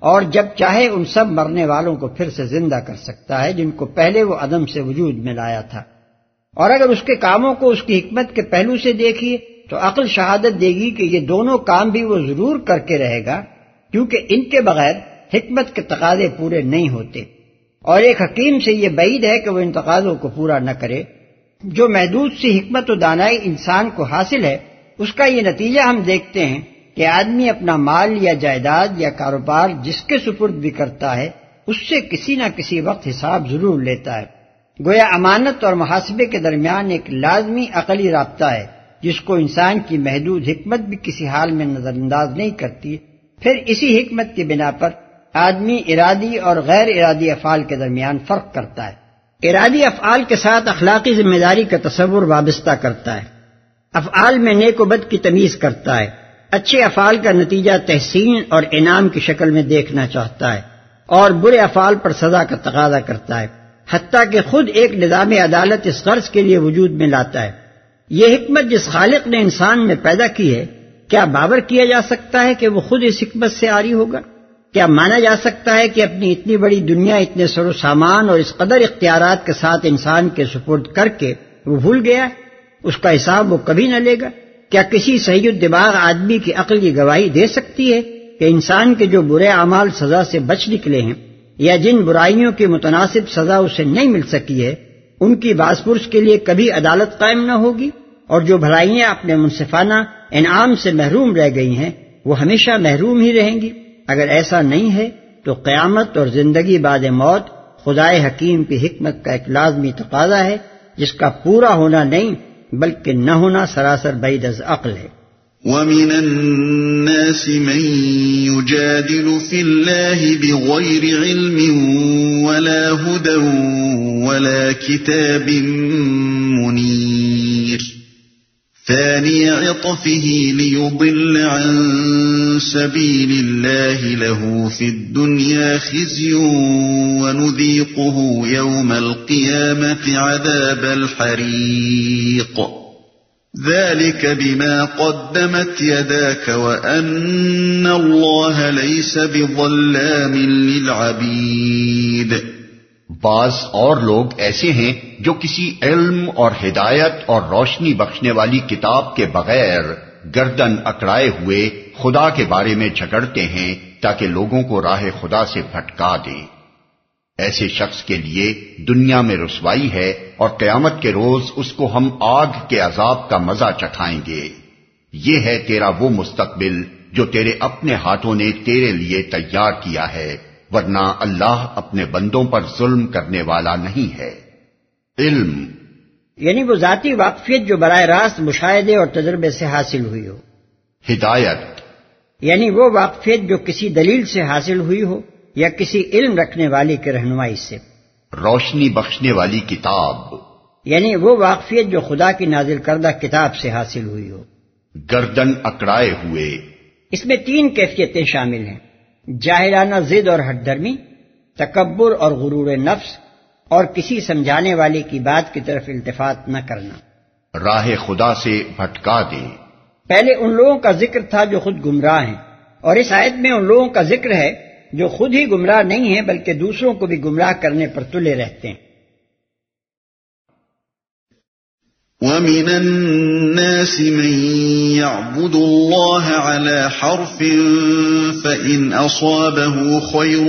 اور جب چاہے ان سب مرنے والوں کو پھر سے زندہ کر سکتا ہے جن کو پہلے وہ عدم سے وجود میں لایا تھا۔ اور اگر اس کے کاموں کو اس کی حکمت کے پہلو سے دیکھیے تو عقل شہادت دے گی کہ یہ دونوں کام بھی وہ ضرور کر کے رہے گا، کیونکہ ان کے بغیر حکمت کے تقاضے پورے نہیں ہوتے، اور ایک حکیم سے یہ بعید ہے کہ وہ ان تقاضوں کو پورا نہ کرے۔ جو محدود سی حکمت و دانائی انسان کو حاصل ہے، اس کا یہ نتیجہ ہم دیکھتے ہیں کہ آدمی اپنا مال یا جائیداد یا کاروبار جس کے سپرد بھی کرتا ہے اس سے کسی نہ کسی وقت حساب ضرور لیتا ہے۔ گویا امانت اور محاسبے کے درمیان ایک لازمی عقلی رابطہ ہے جس کو انسان کی محدود حکمت بھی کسی حال میں نظر انداز نہیں کرتی۔ پھر اسی حکمت کی بنا پر آدمی ارادی اور غیر ارادی افعال کے درمیان فرق کرتا ہے۔ ارادی افعال کے ساتھ اخلاقی ذمہ داری کا تصور وابستہ کرتا ہے، افعال میں نیک و بد کی تمیز کرتا ہے، اچھے افعال کا نتیجہ تحسین اور انعام کی شکل میں دیکھنا چاہتا ہے، اور برے افعال پر سزا کا تقاضا کرتا ہے، حتیٰ کہ خود ایک نظام عدالت اس غرض کے لیے وجود میں لاتا ہے۔ یہ حکمت جس خالق نے انسان میں پیدا کی ہے، کیا باور کیا جا سکتا ہے کہ وہ خود اس حکمت سے عاری ہوگا؟ کیا مانا جا سکتا ہے کہ اپنی اتنی بڑی دنیا اتنے سر و سامان اور اس قدر اختیارات کے ساتھ انسان کے سپرد کر کے وہ بھول گیا ہے؟ اس کا حساب وہ کبھی نہ لے گا؟ کیا کسی صحیح الدماغ آدمی کی عقل یہ گواہی دے سکتی ہے کہ انسان کے جو برے اعمال سزا سے بچ نکلے ہیں یا جن برائیوں کی متناسب سزا اسے نہیں مل سکی ہے ان کی باز پرس کے لیے کبھی عدالت قائم نہ ہوگی، اور جو بھلائیاں اپنے منصفانہ انعام سے محروم رہ گئی ہیں وہ ہمیشہ محروم ہی رہیں گی؟ اگر ایسا نہیں ہے تو قیامت اور زندگی بعد موت خدائے حکیم کی حکمت کا ایک لازمی تقاضا ہے جس کا پورا ہونا نہیں بلکہ نہ ہونا سراسر بعید از عقل ہے۔ وَمِنَ النَّاسِ مَن يُجَادِلُ فِي اللَّهِ بِغَيْرِ عِلْمٍ وَلَا هُدًى وَلَا كِتَابٍ مُنِيرٍ ثَانِيَ عِطْفِهِ لِيُضِلَّ عَن سَبِيلِ اللَّهِ لَهُ فِي الدُّنْيَا خِزْيٌ وَنُذِيقُهُ يَوْمَ الْقِيَامَةِ عَذَابَ الْحَرِيقِ ذَلِكَ بِمَا قَدَّمَتْ يَدَاكَ وَأَنَّ اللَّهَ لَيْسَ بِظَلَّامٍ لِلْعَبِيدِ۔ بعض اور لوگ ایسے ہیں جو کسی علم اور ہدایت اور روشنی بخشنے والی کتاب کے بغیر گردن اکڑائے ہوئے خدا کے بارے میں جھگڑتے ہیں تاکہ لوگوں کو راہ خدا سے بھٹکا دیں۔ ایسے شخص کے لیے دنیا میں رسوائی ہے اور قیامت کے روز اس کو ہم آگ کے عذاب کا مزہ چکھائیں گے۔ یہ ہے تیرا وہ مستقبل جو تیرے اپنے ہاتھوں نے تیرے لیے تیار کیا ہے، ورنہ اللہ اپنے بندوں پر ظلم کرنے والا نہیں ہے۔ علم یعنی وہ ذاتی واقفیت جو براہ راست مشاہدے اور تجربے سے حاصل ہوئی ہو۔ ہدایت یعنی وہ واقفیت جو کسی دلیل سے حاصل ہوئی ہو یا کسی علم رکھنے والے کی رہنمائی سے۔ روشنی بخشنے والی کتاب یعنی وہ واقفیت جو خدا کی نازل کردہ کتاب سے حاصل ہوئی ہو۔ گردن اکڑائے ہوئے، اس میں 3 کیفیتیں شامل ہیں: جاہلانہ ضد اور ہٹ درمی، تکبر اور غرور نفس، اور کسی سمجھانے والے کی بات کی طرف التفات نہ کرنا۔ راہ خدا سے بھٹکا دیں۔ پہلے ان لوگوں کا ذکر تھا جو خود گمراہ ہیں، اور اس آیت میں ان لوگوں کا ذکر ہے جو خود ہی گمراہ نہیں ہیں بلکہ دوسروں کو بھی گمراہ کرنے پر تلے رہتے ہیں۔ وَمِنَ النَّاسِ مَن يَعْبُدُ اللَّهَ عَلَى حَرْفٍ فَإِنْ أَصَابَهُ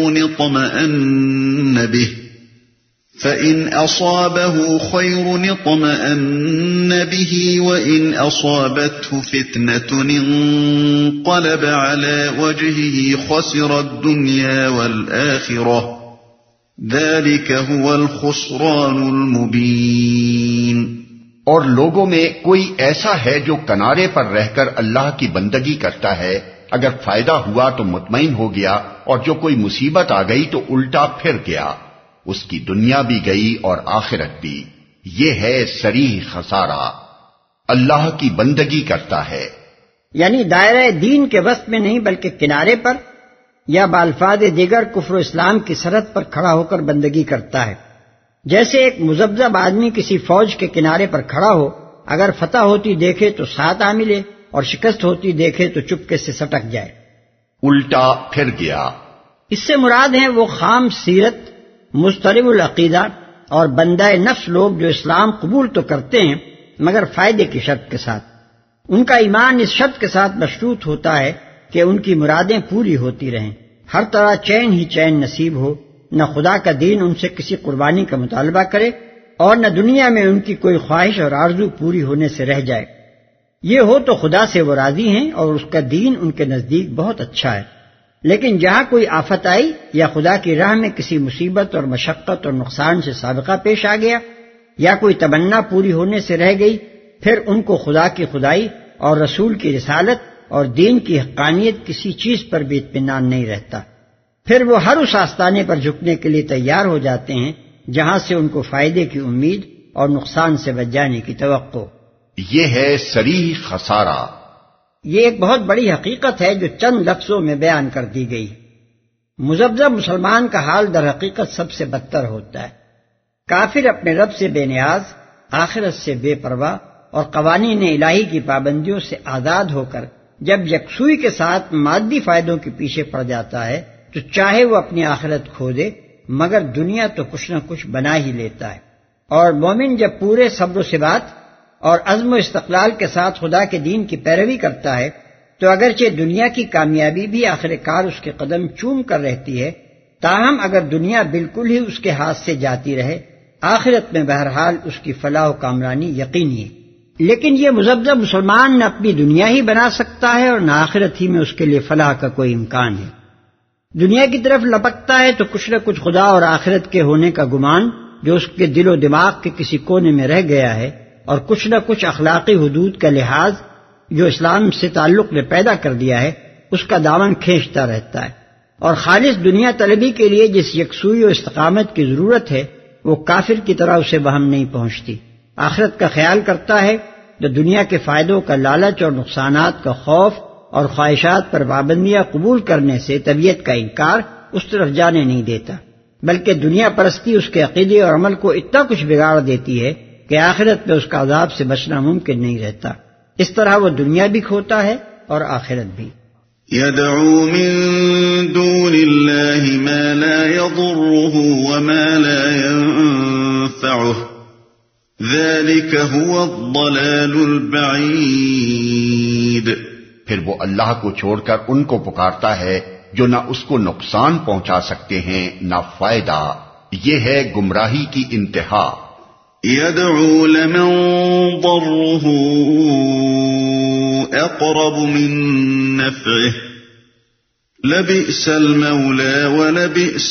خَيْرٌ اطْمَأَنَّ بِهِ وَإِنْ أَصَابَتْهُ فِتْنَةٌ انقَلَبَ عَلَى وَجْهِهِ خَسِرَ الدُّنْيَا وَالْآخِرَةَ ذَلِكَ هُوَ الْخُسْرَانُ الْمُبِينُ۔ اور لوگوں میں کوئی ایسا ہے جو کنارے پر رہ کر اللہ کی بندگی کرتا ہے، اگر فائدہ ہوا تو مطمئن ہو گیا، اور جو کوئی مصیبت آ گئی تو الٹا پھر گیا، اس کی دنیا بھی گئی اور آخرت بھی۔ یہ ہے صریح خسارہ۔ اللہ کی بندگی کرتا ہے، یعنی دائرہ دین کے وسط میں نہیں بلکہ کنارے پر یا بالفاظ دیگر کفر و اسلام کی سرحد پر کھڑا ہو کر بندگی کرتا ہے۔ جیسے ایک مذبذب آدمی کسی فوج کے کنارے پر کھڑا ہو، اگر فتح ہوتی دیکھے تو ساتھ آ ملے اور شکست ہوتی دیکھے تو چپکے سے سٹک جائے۔ الٹا پھر گیا، اس سے مراد ہیں وہ خام سیرت، مضطرب العقیدہ اور بندہ نفس لوگ جو اسلام قبول تو کرتے ہیں مگر فائدے کی شرط کے ساتھ۔ ان کا ایمان اس شرط کے ساتھ مشروط ہوتا ہے کہ ان کی مرادیں پوری ہوتی رہیں، ہر طرح چین ہی چین نصیب ہو، نہ خدا کا دین ان سے کسی قربانی کا مطالبہ کرے اور نہ دنیا میں ان کی کوئی خواہش اور آرزو پوری ہونے سے رہ جائے۔ یہ ہو تو خدا سے وہ راضی ہیں اور اس کا دین ان کے نزدیک بہت اچھا ہے۔ لیکن جہاں کوئی آفت آئی یا خدا کی راہ میں کسی مصیبت اور مشقت اور نقصان سے سابقہ پیش آ گیا یا کوئی تمنا پوری ہونے سے رہ گئی، پھر ان کو خدا کی خدائی اور رسول کی رسالت اور دین کی حقانیت کسی چیز پر بھی اطمینان نہیں رہتا۔ پھر وہ ہر اس آستانے پر جھکنے کے لیے تیار ہو جاتے ہیں جہاں سے ان کو فائدے کی امید اور نقصان سے بچ جانے کی توقع۔ یہ ہے صریح خسارہ۔ یہ ایک بہت بڑی حقیقت ہے جو چند لفظوں میں بیان کر دی گئی۔ مذبذب مسلمان کا حال در حقیقت سب سے بدتر ہوتا ہے۔ کافر اپنے رب سے بے نیاز، آخرت سے بے پرواہ اور قوانین الہی کی پابندیوں سے آزاد ہو کر جب یکسوئی کے ساتھ مادی فائدوں کے پیچھے پڑ جاتا ہے تو چاہے وہ اپنی آخرت کھو دے مگر دنیا تو کچھ نہ کچھ بنا ہی لیتا ہے۔ اور مومن جب پورے صبر و ثبات اور عزم و استقلال کے ساتھ خدا کے دین کی پیروی کرتا ہے تو اگرچہ دنیا کی کامیابی بھی آخر کار اس کے قدم چوم کر رہتی ہے، تاہم اگر دنیا بالکل ہی اس کے ہاتھ سے جاتی رہے، آخرت میں بہرحال اس کی فلاح و کامرانی یقینی ہے۔ لیکن یہ مذبذب مسلمان نہ اپنی دنیا ہی بنا سکتا ہے اور نہ آخرت ہی میں اس کے لیے فلاح کا کوئی امکان ہے۔ دنیا کی طرف لپکتا ہے تو کچھ نہ کچھ خدا اور آخرت کے ہونے کا گمان جو اس کے دل و دماغ کے کسی کونے میں رہ گیا ہے، اور کچھ نہ کچھ اخلاقی حدود کا لحاظ جو اسلام سے تعلق نے پیدا کر دیا ہے، اس کا دامن کھینچتا رہتا ہے۔ اور خالص دنیا طلبی کے لیے جس یکسوئی و استقامت کی ضرورت ہے وہ کافر کی طرح اسے وہم نہیں پہنچتی۔ آخرت کا خیال کرتا ہے تو دنیا کے فائدوں کا لالچ اور نقصانات کا خوف اور خواہشات پر پابندیاں قبول کرنے سے طبیعت کا انکار اس طرف جانے نہیں دیتا، بلکہ دنیا پرستی اس کے عقیدے اور عمل کو اتنا کچھ بگاڑ دیتی ہے کہ آخرت میں اس کا عذاب سے بچنا ممکن نہیں رہتا۔ اس طرح وہ دنیا بھی کھوتا ہے اور آخرت بھی۔ يدعو من دون الله ما لا يضره وما لا ينفعه ذلك هو الضلال البعيد۔ پھر وہ اللہ کو چھوڑ کر ان کو پکارتا ہے جو نہ اس کو نقصان پہنچا سکتے ہیں نہ فائدہ، یہ ہے گمراہی کی انتہا۔ يدعو لمن ضره أقرب من نفعه لبئس المولى ولبئس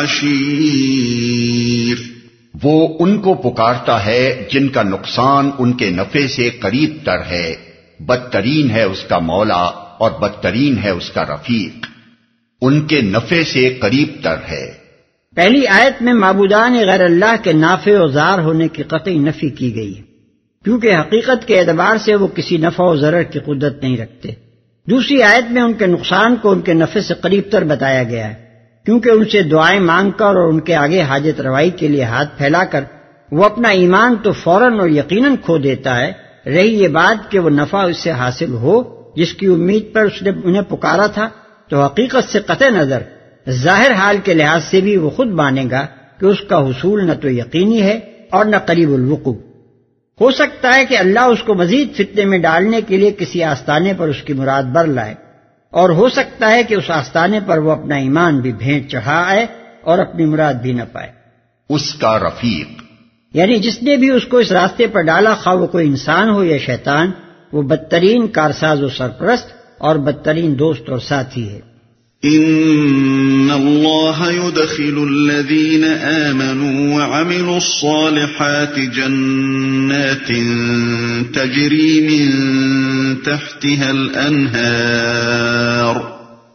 العشير۔ وہ ان کو پکارتا ہے جن کا نقصان ان کے نفع سے قریب تر ہے، بدترین ہے اس کا مولا اور بدترین ہے اس کا رفیق، ان کے نفع سے قریب تر ہے۔ پہلی آیت میں معبودان غیر اللہ کے نافع و ضار ہونے کی قطعی نفی کی گئی ہے، کیونکہ حقیقت کے اعتبار سے وہ کسی نفع و ضرر کی قدرت نہیں رکھتے۔ دوسری آیت میں ان کے نقصان کو ان کے نفع سے قریب تر بتایا گیا ہے، کیونکہ ان سے دعائیں مانگ کر اور ان کے آگے حاجت روائی کے لیے ہاتھ پھیلا کر وہ اپنا ایمان تو فوراً اور یقیناً کھو دیتا ہے، رہی یہ بات کہ وہ نفع اس سے حاصل ہو جس کی امید پر اس نے انہیں پکارا تھا، تو حقیقت سے قطع نظر ظاہر حال کے لحاظ سے بھی وہ خود مانے گا کہ اس کا حصول نہ تو یقینی ہے اور نہ قریب الوقوع۔ ہو سکتا ہے کہ اللہ اس کو مزید فتنے میں ڈالنے کے لیے کسی آستانے پر اس کی مراد بر لائے، اور ہو سکتا ہے کہ اس آستانے پر وہ اپنا ایمان بھی بھیٹ چڑھا آئے اور اپنی مراد بھی نہ پائے۔ اس کا رفیق یعنی جس نے بھی اس کو اس راستے پر ڈالا، خواہ وہ کوئی انسان ہو یا شیطان، وہ بدترین کارساز و سرپرست اور بدترین دوست اور ساتھی ہے۔ ان اللہ يدخل الذین آمنوا وعملوا الصالحات جنات تجری من تحتها الانہار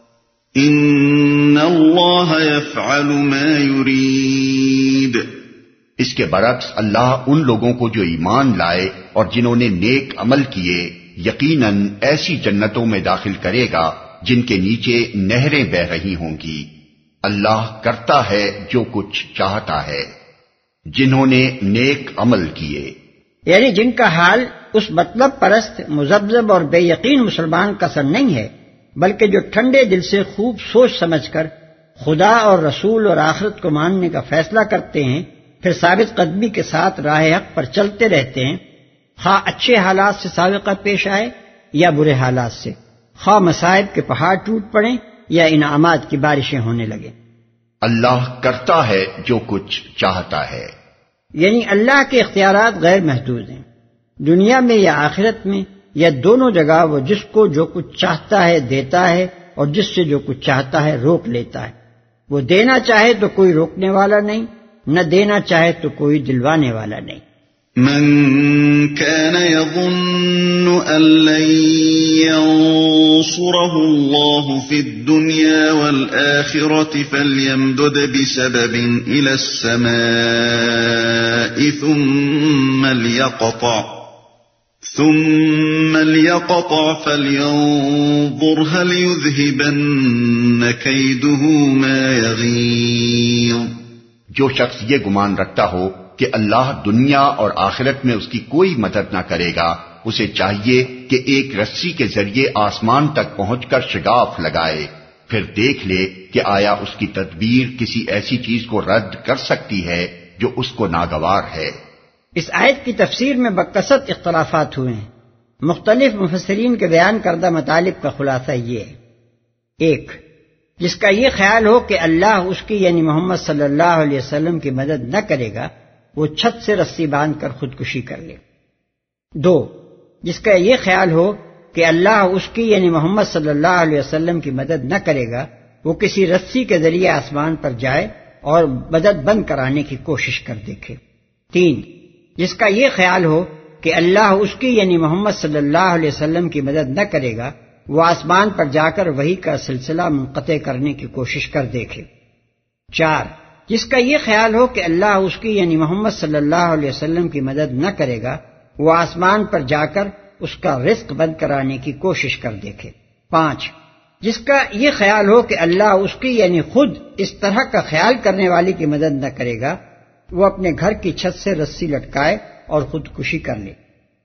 ان اللہ يفعل ما يريد۔ اس کے برعکس اللہ ان لوگوں کو جو ایمان لائے اور جنہوں نے نیک عمل کیے یقیناً ایسی جنتوں میں داخل کرے گا جن کے نیچے نہریں بہ رہی ہوں گی۔ اللہ کرتا ہے جو کچھ چاہتا ہے۔ جنہوں نے نیک عمل کیے یعنی جن کا حال اس مطلب پرست مذبذب اور بے یقین مسلمان کا سر نہیں ہے، بلکہ جو ٹھنڈے دل سے خوب سوچ سمجھ کر خدا اور رسول اور آخرت کو ماننے کا فیصلہ کرتے ہیں، پھر ثابت قدمی کے ساتھ راہ حق پر چلتے رہتے ہیں، خواہ اچھے حالات سے سابقہ پیش آئے یا برے حالات سے، خواہ مصائب کے پہاڑ ٹوٹ پڑیں یا انعامات کی بارشیں ہونے لگیں۔ اللہ کرتا ہے جو کچھ چاہتا ہے، یعنی اللہ کے اختیارات غیر محدود ہیں، دنیا میں یا آخرت میں یا دونوں جگہ وہ جس کو جو کچھ چاہتا ہے دیتا ہے اور جس سے جو کچھ چاہتا ہے روک لیتا ہے۔ وہ دینا چاہے تو کوئی روکنے والا نہیں، نہ دینا چاہے تو کوئی دلوانے والا نہیں۔ من كان يظن أن لن ينصره الله في الدنيا والآخرة فليمدد بسبب إلى السماء ثم ليقطع فلينظر هل يذهبن كيده ما يغيظ۔ جو شخص یہ گمان رکھتا ہو کہ اللہ دنیا اور آخرت میں اس کی کوئی مدد نہ کرے گا، اسے چاہیے کہ ایک رسی کے ذریعے آسمان تک پہنچ کر شگاف لگائے، پھر دیکھ لے کہ آیا اس کی تدبیر کسی ایسی چیز کو رد کر سکتی ہے جو اس کو ناگوار ہے۔ اس آیت کی تفسیر میں بکثرت اختلافات ہوئے ہیں۔ مختلف مفسرین کے بیان کردہ مطالب کا خلاصہ یہ ہے: ایک، جس کا یہ خیال ہو کہ اللہ اس کی یعنی محمد صلی اللہ علیہ وسلم کی مدد نہ کرے گا، وہ چھت سے رسی باندھ کر خودکشی کر لے۔ دو، جس کا یہ خیال ہو کہ اللہ اس کی یعنی محمد صلی اللہ علیہ وسلم کی مدد نہ کرے گا، وہ کسی رسی کے ذریعے آسمان پر جائے اور مدد بند کرانے کی کوشش کر دیکھے۔ تین، جس کا یہ خیال ہو کہ اللہ اس کی یعنی محمد صلی اللہ علیہ وسلم کی مدد نہ کرے گا، وہ آسمان پر جا کر وحی کا سلسلہ منقطع کرنے کی کوشش کر دیکھے۔ چار، جس کا یہ خیال ہو کہ اللہ اس کی یعنی محمد صلی اللہ علیہ وسلم کی مدد نہ کرے گا، وہ آسمان پر جا کر اس کا رزق بند کرانے کی کوشش کر دیکھے۔ پانچ، جس کا یہ خیال ہو کہ اللہ اس کی یعنی خود اس طرح کا خیال کرنے والی کی مدد نہ کرے گا، وہ اپنے گھر کی چھت سے رسی لٹکائے اور خودکشی کر لے۔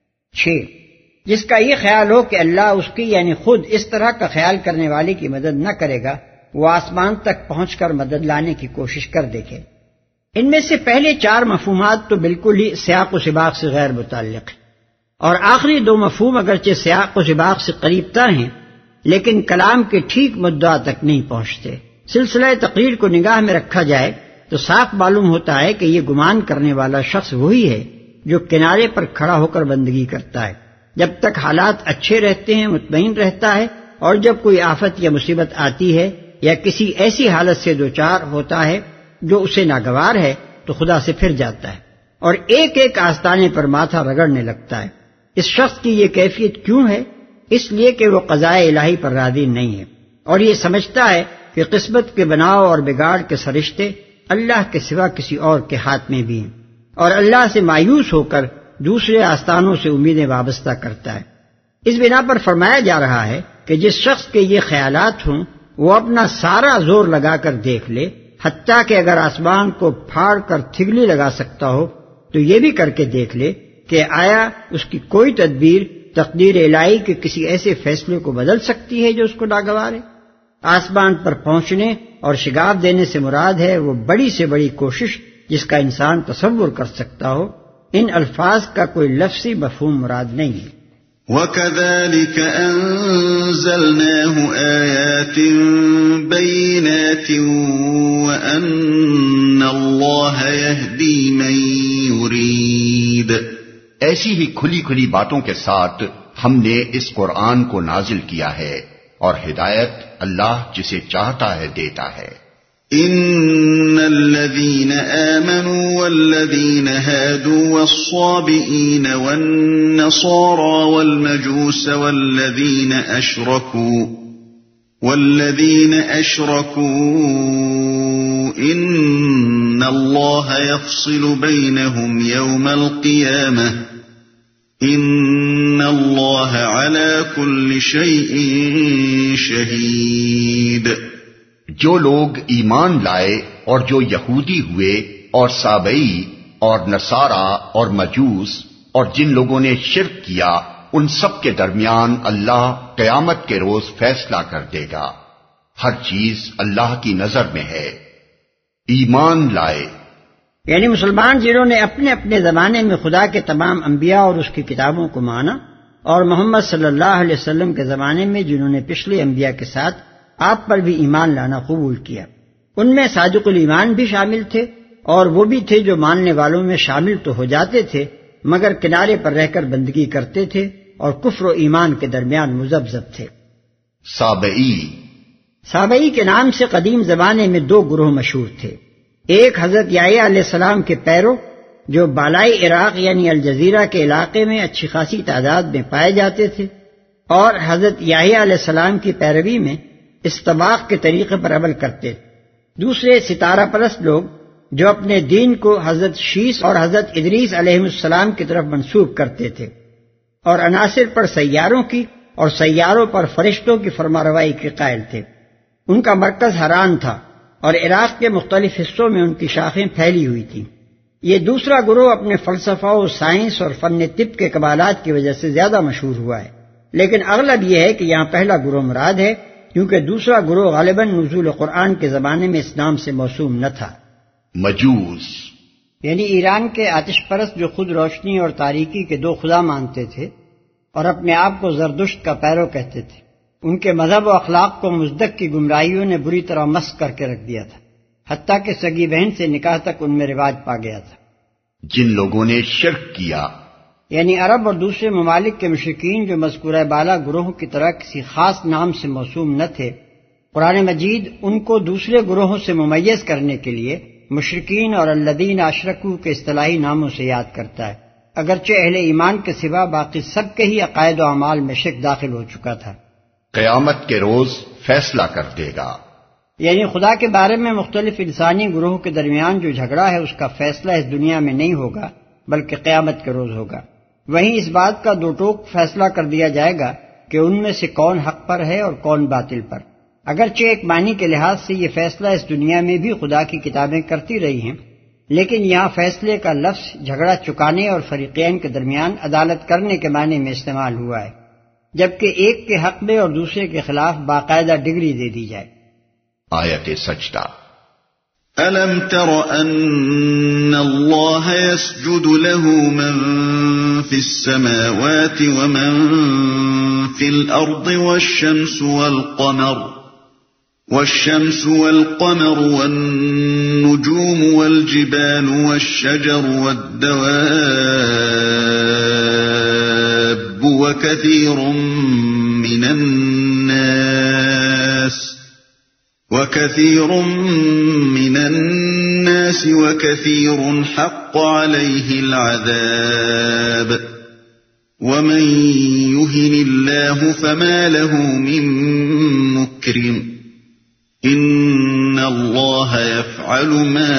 چھ، جس کا یہ خیال ہو کہ اللہ اس کی یعنی خود اس طرح کا خیال کرنے والی کی مدد نہ کرے گا، وہ آسمان تک پہنچ کر مدد لانے کی کوشش کر دیکھے۔ ان میں سے پہلے چار مفہومات تو بالکل ہی سیاق و سباق سے غیر متعلق ہیں، اور آخری دو مفہوم اگرچہ سیاق و سباق سے قریب تر ہیں لیکن کلام کے ٹھیک مدعا تک نہیں پہنچتے۔ سلسلہ تقریر کو نگاہ میں رکھا جائے تو صاف معلوم ہوتا ہے کہ یہ گمان کرنے والا شخص وہی ہے جو کنارے پر کھڑا ہو کر بندگی کرتا ہے، جب تک حالات اچھے رہتے ہیں مطمئن رہتا ہے، اور جب کوئی آفت یا مصیبت آتی ہے یا کسی ایسی حالت سے دوچار ہوتا ہے جو اسے ناگوار ہے تو خدا سے پھر جاتا ہے اور ایک ایک آستانے پر ماتھا رگڑنے لگتا ہے۔ اس شخص کی یہ کیفیت کیوں ہے؟ اس لیے کہ وہ قضاء الہی پر راضی نہیں ہے اور یہ سمجھتا ہے کہ قسمت کے بناؤ اور بگاڑ کے سرشتے اللہ کے سوا کسی اور کے ہاتھ میں بھی ہیں، اور اللہ سے مایوس ہو کر دوسرے آستانوں سے امیدیں وابستہ کرتا ہے۔ اس بنا پر فرمایا جا رہا ہے کہ جس شخص کے یہ خیالات ہوں وہ اپنا سارا زور لگا کر دیکھ لے، حتیٰ کہ اگر آسمان کو پھاڑ کر تھگلی لگا سکتا ہو تو یہ بھی کر کے دیکھ لے کہ آیا اس کی کوئی تدبیر تقدیر الہی کے کسی ایسے فیصلے کو بدل سکتی ہے جو اس کو ناگوار ہے۔ آسمان پر پہنچنے اور شگاف دینے سے مراد ہے وہ بڑی سے بڑی کوشش جس کا انسان تصور کر سکتا ہو۔ ان الفاظ کا کوئی لفظی مفہوم مراد نہیں ہے۔ وَكَذَلِكَ أَنزَلْنَاهُ آيَاتٍ بَيِّنَاتٍ وَأَنَّ اللَّهَ يَهْدِي مَن يُرِيدُ۔ ایسی ہی کھلی کھلی باتوں کے ساتھ ہم نے اس قرآن کو نازل کیا ہے، اور ہدایت اللہ جسے چاہتا ہے دیتا ہے۔ ان الذين آمنوا والذين هادوا والصابئين والنصارى والمجوس والذين أشركوا ان الله يفصل بينهم يوم القيامة ان الله على كل شيء شهيد۔ جو لوگ ایمان لائے اور جو یہودی ہوئے اور سابئی اور نصارہ اور مجوس اور جن لوگوں نے شرک کیا، ان سب کے درمیان اللہ قیامت کے روز فیصلہ کر دے گا۔ ہر چیز اللہ کی نظر میں ہے. ایمان لائے یعنی مسلمان جنہوں نے اپنے اپنے زمانے میں خدا کے تمام انبیاء اور اس کی کتابوں کو مانا، اور محمد صلی اللہ علیہ وسلم کے زمانے میں جنہوں نے پچھلے انبیاء کے ساتھ آپ پر بھی ایمان لانا قبول کیا. ان میں صادق الایمان بھی شامل تھے، اور وہ بھی تھے جو ماننے والوں میں شامل تو ہو جاتے تھے مگر کنارے پر رہ کر بندگی کرتے تھے اور کفر و ایمان کے درمیان مذبذب تھے. سابئی کے نام سے قدیم زمانے میں دو گروہ مشہور تھے. ایک حضرت یحییٰ علیہ السلام کے پیرو جو بالائی عراق یعنی الجزیرہ کے علاقے میں اچھی خاصی تعداد میں پائے جاتے تھے، اور حضرت یحییٰ علیہ السلام کی پیروی میں استباق کے طریقے پر عمل کرتے تھے. دوسرے ستارہ پرست لوگ جو اپنے دین کو حضرت شیس اور حضرت ادریس علیہ السلام کی طرف منسوب کرتے تھے، اور عناصر پر سیاروں کی اور سیاروں پر فرشتوں کی فرمانروائی کے قائل تھے. ان کا مرکز حران تھا اور عراق کے مختلف حصوں میں ان کی شاخیں پھیلی ہوئی تھیں. یہ دوسرا گروہ اپنے فلسفہ و سائنس اور فن طب کے کمالات کی وجہ سے زیادہ مشہور ہوا ہے، لیکن اغلب یہ ہے کہ یہاں پہلا گروہ مراد ہے، کیونکہ دوسرا گروہ غالباً نزول قرآن کے زمانے میں اس نام سے موسوم نہ تھا. مجوس یعنی ایران کے آتش پرست جو خود روشنی اور تاریکی کے دو خدا مانتے تھے اور اپنے آپ کو زردشت کا پیرو کہتے تھے. ان کے مذہب و اخلاق کو مزدک کی گمراہیوں نے بری طرح مسخ کر کے رکھ دیا تھا، حتیٰ کہ سگی بہن سے نکاح تک ان میں رواج پا گیا تھا. جن لوگوں نے شرک کیا یعنی عرب اور دوسرے ممالک کے مشرکین جو مذکورہ بالا گروہوں کی طرح کسی خاص نام سے موسوم نہ تھے، قرآن مجید ان کو دوسرے گروہوں سے ممیز کرنے کے لیے مشرکین اور الذین اشرکوا کے اصطلاحی ناموں سے یاد کرتا ہے، اگرچہ اہل ایمان کے سوا باقی سب کے ہی عقائد و اعمال میں شک داخل ہو چکا تھا. قیامت کے روز فیصلہ کر دے گا. یعنی خدا کے بارے میں مختلف انسانی گروہوں کے درمیان جو جھگڑا ہے اس کا فیصلہ اس دنیا میں نہیں ہوگا بلکہ قیامت کے روز ہوگا. وہیں اس بات کا دو ٹوک فیصلہ کر دیا جائے گا کہ ان میں سے کون حق پر ہے اور کون باطل پر. اگرچہ ایک معنی کے لحاظ سے یہ فیصلہ اس دنیا میں بھی خدا کی کتابیں کرتی رہی ہیں، لیکن یہاں فیصلے کا لفظ جھگڑا چکانے اور فریقین کے درمیان عدالت کرنے کے معنی میں استعمال ہوا ہے، جبکہ ایک کے حق میں اور دوسرے کے خلاف باقاعدہ ڈگری دے دی جائے. آیت سجدہ. أَلَمْ تَرَ أَنَّ اللَّهَ يَسْجُدُ لَهُ مَن فِي السَّمَاوَاتِ وَمَن فِي الْأَرْضِ والشمس والقمر والنجوم والجبال والشجر والدواب وكثير من الناس وكثير حق عليه العذاب ومن يهن الله فما له من مكرم ان اللہ یفعل ما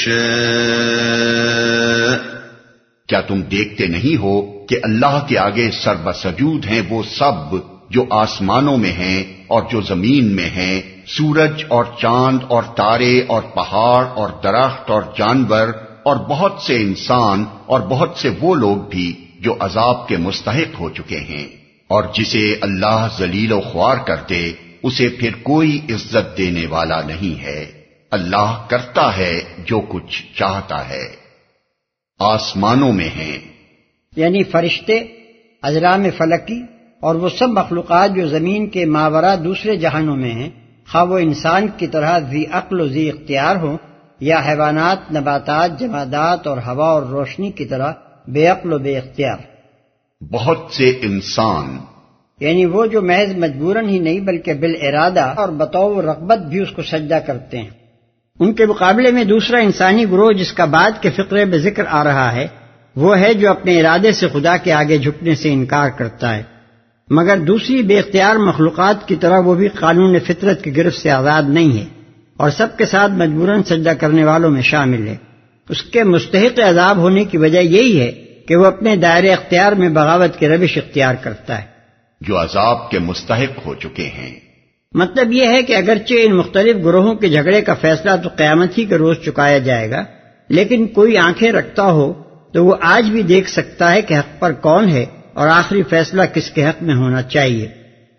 یشاء. کیا تم دیکھتے نہیں ہو کہ اللہ کے آگے سربسجود ہیں وہ سب جو آسمانوں میں ہیں اور جو زمین میں ہیں، سورج اور چاند اور تارے اور پہاڑ اور درخت اور جانور اور بہت سے انسان اور بہت سے وہ لوگ بھی جو عذاب کے مستحق ہو چکے ہیں. اور جسے اللہ ذلیل و خوار کر دے اسے پھر کوئی عزت دینے والا نہیں ہے. اللہ کرتا ہے جو کچھ چاہتا ہے. آسمانوں میں ہیں یعنی فرشتے، اجرام فلکی اور وہ سب مخلوقات جو زمین کے ماورا دوسرے جہانوں میں ہیں، خواہ وہ انسان کی طرح ذی عقل و ذی اختیار ہوں یا حیوانات، نباتات، جمادات اور ہوا اور روشنی کی طرح بے عقل و بے اختیار. بہت سے انسان یعنی وہ جو محض مجبوراً ہی نہیں بلکہ بالارادہ اور بطور رغبت بھی اس کو سجدہ کرتے ہیں. ان کے مقابلے میں دوسرا انسانی گروہ جس کا بعد کے فقرے میں ذکر آ رہا ہے وہ ہے جو اپنے ارادے سے خدا کے آگے جھکنے سے انکار کرتا ہے، مگر دوسری بے اختیار مخلوقات کی طرح وہ بھی قانون فطرت کی گرفت سے آزاد نہیں ہے اور سب کے ساتھ مجبوراً سجدہ کرنے والوں میں شامل ہے. اس کے مستحق عذاب ہونے کی وجہ یہی ہے کہ وہ اپنے دائرے اختیار میں بغاوت کی روش اختیار کرتا ہے جو عذاب کے مستحق ہو چکے ہیں. مطلب یہ ہے کہ اگرچہ ان مختلف گروہوں کے جھگڑے کا فیصلہ تو قیامت ہی کے روز چکایا جائے گا، لیکن کوئی آنکھیں رکھتا ہو تو وہ آج بھی دیکھ سکتا ہے کہ حق پر کون ہے اور آخری فیصلہ کس کے حق میں ہونا چاہیے.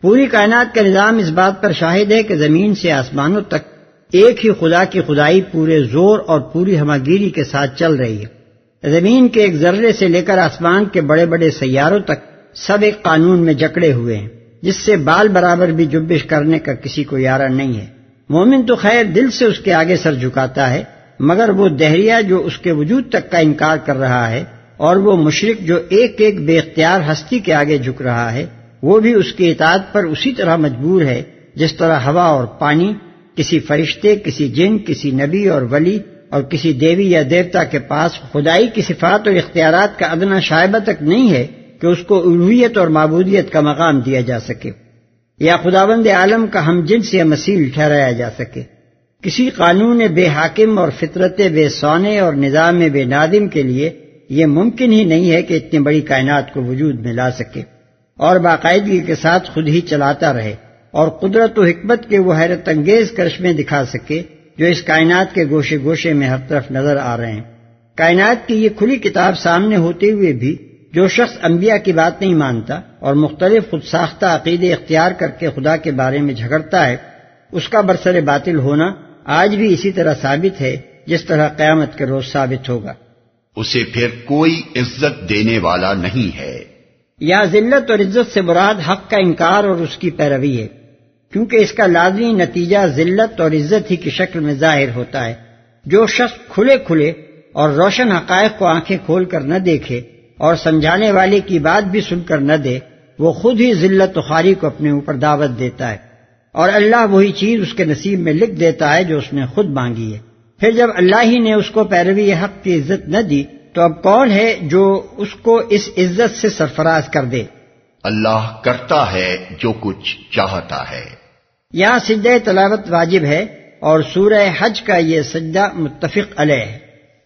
پوری کائنات کا نظام اس بات پر شاہد ہے کہ زمین سے آسمانوں تک ایک ہی خدا کی خدائی پورے زور اور پوری ہماگیری کے ساتھ چل رہی ہے۔ زمین کے ایک ذرے سے لے کر آسمان کے بڑے بڑے سیاروں تک سب ایک قانون میں جکڑے ہوئے ہیں، جس سے بال برابر بھی جنبش کرنے کا کسی کو یارہ نہیں ہے۔ مومن تو خیر دل سے اس کے آگے سر جھکاتا ہے، مگر وہ دہریہ جو اس کے وجود تک کا انکار کر رہا ہے، اور وہ مشرک جو ایک ایک بے اختیار ہستی کے آگے جھک رہا ہے، وہ بھی اس کی اطاعت پر اسی طرح مجبور ہے جس طرح ہوا اور پانی کسی فرشتے، کسی جن، کسی نبی اور ولی اور کسی دیوی یا دیوتا کے پاس خدائی کی صفات اور اختیارات کا ادنا شائبہ تک نہیں ہے کہ اس کو الوہیت اور معبودیت کا مقام دیا جا سکے یا خداوند عالم کا ہم جنس یا مثیل ٹھہرایا جا سکے۔ کسی قانون بے حاکم اور فطرت بے صانع اور نظام بے نادم کے لیے یہ ممکن ہی نہیں ہے کہ اتنی بڑی کائنات کو وجود میں لا سکے اور باقاعدگی کے ساتھ خود ہی چلاتا رہے اور قدرت و حکمت کے وہ حیرت انگیز کرشمے دکھا سکے جو اس کائنات کے گوشے گوشے میں ہر طرف نظر آ رہے ہیں۔ کائنات کی یہ کھلی کتاب سامنے ہوتے ہوئے بھی جو شخص انبیاء کی بات نہیں مانتا اور مختلف خود ساختہ عقیدے اختیار کر کے خدا کے بارے میں جھگڑتا ہے، اس کا برسر باطل ہونا آج بھی اسی طرح ثابت ہے جس طرح قیامت کے روز ثابت ہوگا۔ اسے پھر کوئی عزت دینے والا نہیں ہے۔ یا ذلت اور عزت سے مراد حق کا انکار اور اس کی پیروی ہے، کیونکہ اس کا لازمی نتیجہ ذلت اور عزت ہی کی شکل میں ظاہر ہوتا ہے۔ جو شخص کھلے کھلے اور روشن حقائق کو آنکھیں کھول کر نہ دیکھے اور سمجھانے والے کی بات بھی سن کر نہ دے، وہ خود ہی ذلت و خواری کو اپنے اوپر دعوت دیتا ہے، اور اللہ وہی چیز اس کے نصیب میں لکھ دیتا ہے جو اس نے خود مانگی ہے۔ پھر جب اللہ ہی نے اس کو پیروی حق کی عزت نہ دی تو اب کون ہے جو اس کو اس عزت سے سرفراز کر دے؟ اللہ کرتا ہے جو کچھ چاہتا ہے۔ یہاں سجدہ تلاوت واجب ہے اور سورہ حج کا یہ سجدہ متفق علیہ ہے۔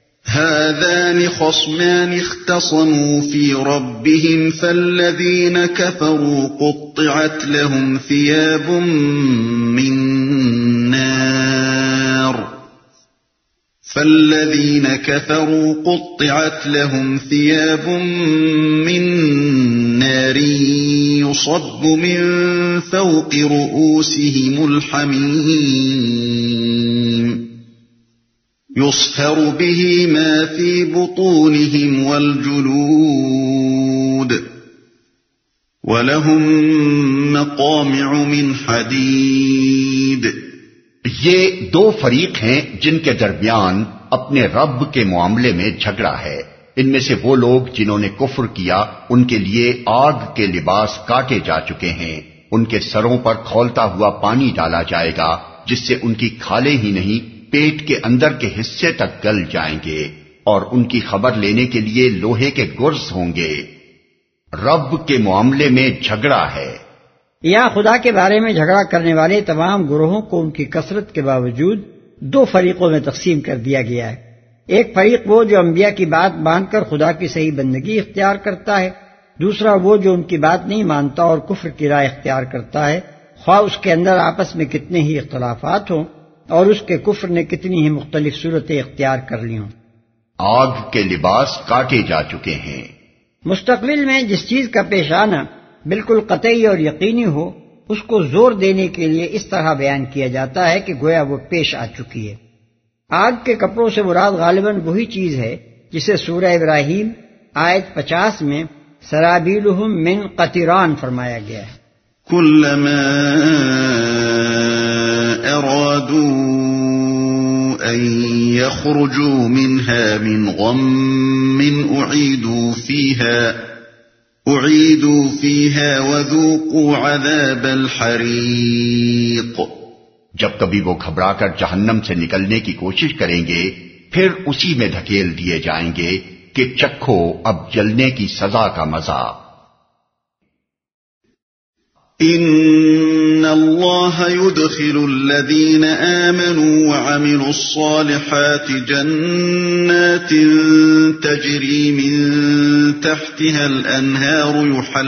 هذان خصمان اختصموا في ربهم فالذين كفروا قطعت لهم ثياب من نار يصب من فوق رؤوسهم الحميم يصهر به ما في بطونهم والجلود وَلَهُم مَّقَامِعُ مِنْ حَدِيدٍ۔ یہ دو فریق ہیں جن کے درمیان اپنے رب کے معاملے میں جھگڑا ہے۔ ان میں سے وہ لوگ جنہوں نے کفر کیا ان کے لیے آگ کے لباس کاٹے جا چکے ہیں، ان کے سروں پر کھولتا ہوا پانی ڈالا جائے گا جس سے ان کی کھالیں ہی نہیں پیٹ کے اندر کے حصے تک گل جائیں گے، اور ان کی خبر لینے کے لیے لوہے کے گرز ہوں گے۔ رب کے معاملے میں جھگڑا ہے۔ یا خدا کے بارے میں جھگڑا کرنے والے تمام گروہوں کو ان کی کثرت کے باوجود دو فریقوں میں تقسیم کر دیا گیا ہے۔ ایک فریق وہ جو انبیاء کی بات مان کر خدا کی صحیح بندگی اختیار کرتا ہے، دوسرا وہ جو ان کی بات نہیں مانتا اور کفر کی راہ اختیار کرتا ہے، خواہ اس کے اندر آپس میں کتنے ہی اختلافات ہوں اور اس کے کفر نے کتنی ہی مختلف صورتیں اختیار کر لی ہوں۔ آگ کے لباس کاٹے جا چکے ہیں۔ مستقبل میں جس چیز کا پیش آنا بالکل قطعی اور یقینی ہو، اس کو زور دینے کے لیے اس طرح بیان کیا جاتا ہے کہ گویا وہ پیش آ چکی ہے۔ آگ کے کپڑوں سے مراد غالباً وہی چیز ہے جسے سورہ ابراہیم آیت 50 میں سرابیلہم من قطران فرمایا گیا ہے۔ کلما ارادوا ان يخرجوا منها من غم اعیدوا فیها وذوقوا عذاب الحریق۔ جب کبھی وہ گھبرا کر جہنم سے نکلنے کی کوشش کریں گے پھر اسی میں دھکیل دیے جائیں گے کہ چکھو اب جلنے کی سزا کا مزہ۔ ان اللہ يدخل الذین آمنوا وعملوا الصالحات جنات تجری من تحتها الانہار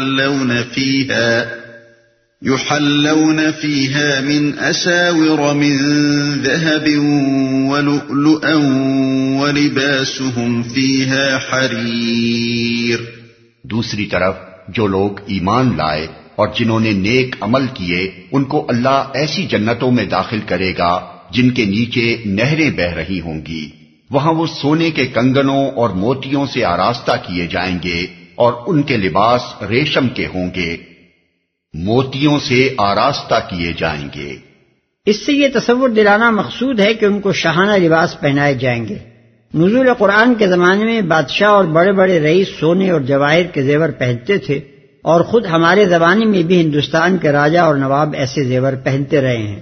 يحلون فيها من أساور من ذهب ولؤلؤا ولباسهم فيها حرير۔ دوسری طرف جو لوگ ایمان لائے اور جنہوں نے نیک عمل کیے ان کو اللہ ایسی جنتوں میں داخل کرے گا جن کے نیچے نہریں بہہ رہی ہوں گی، وہاں وہ سونے کے کنگنوں اور موتیوں سے آراستہ کیے جائیں گے اور ان کے لباس ریشم کے ہوں گے، موتیوں سے آراستہ کیے جائیں گے۔ اس سے یہ تصور دلانا مقصود ہے کہ ان کو شاہانہ لباس پہنائے جائیں گے۔ نزول قرآن کے زمانے میں بادشاہ اور بڑے بڑے رئیس سونے اور جواہر کے زیور پہنتے تھے، اور خود ہمارے زمانے میں بھی ہندوستان کے راجا اور نواب ایسے زیور پہنتے رہے ہیں۔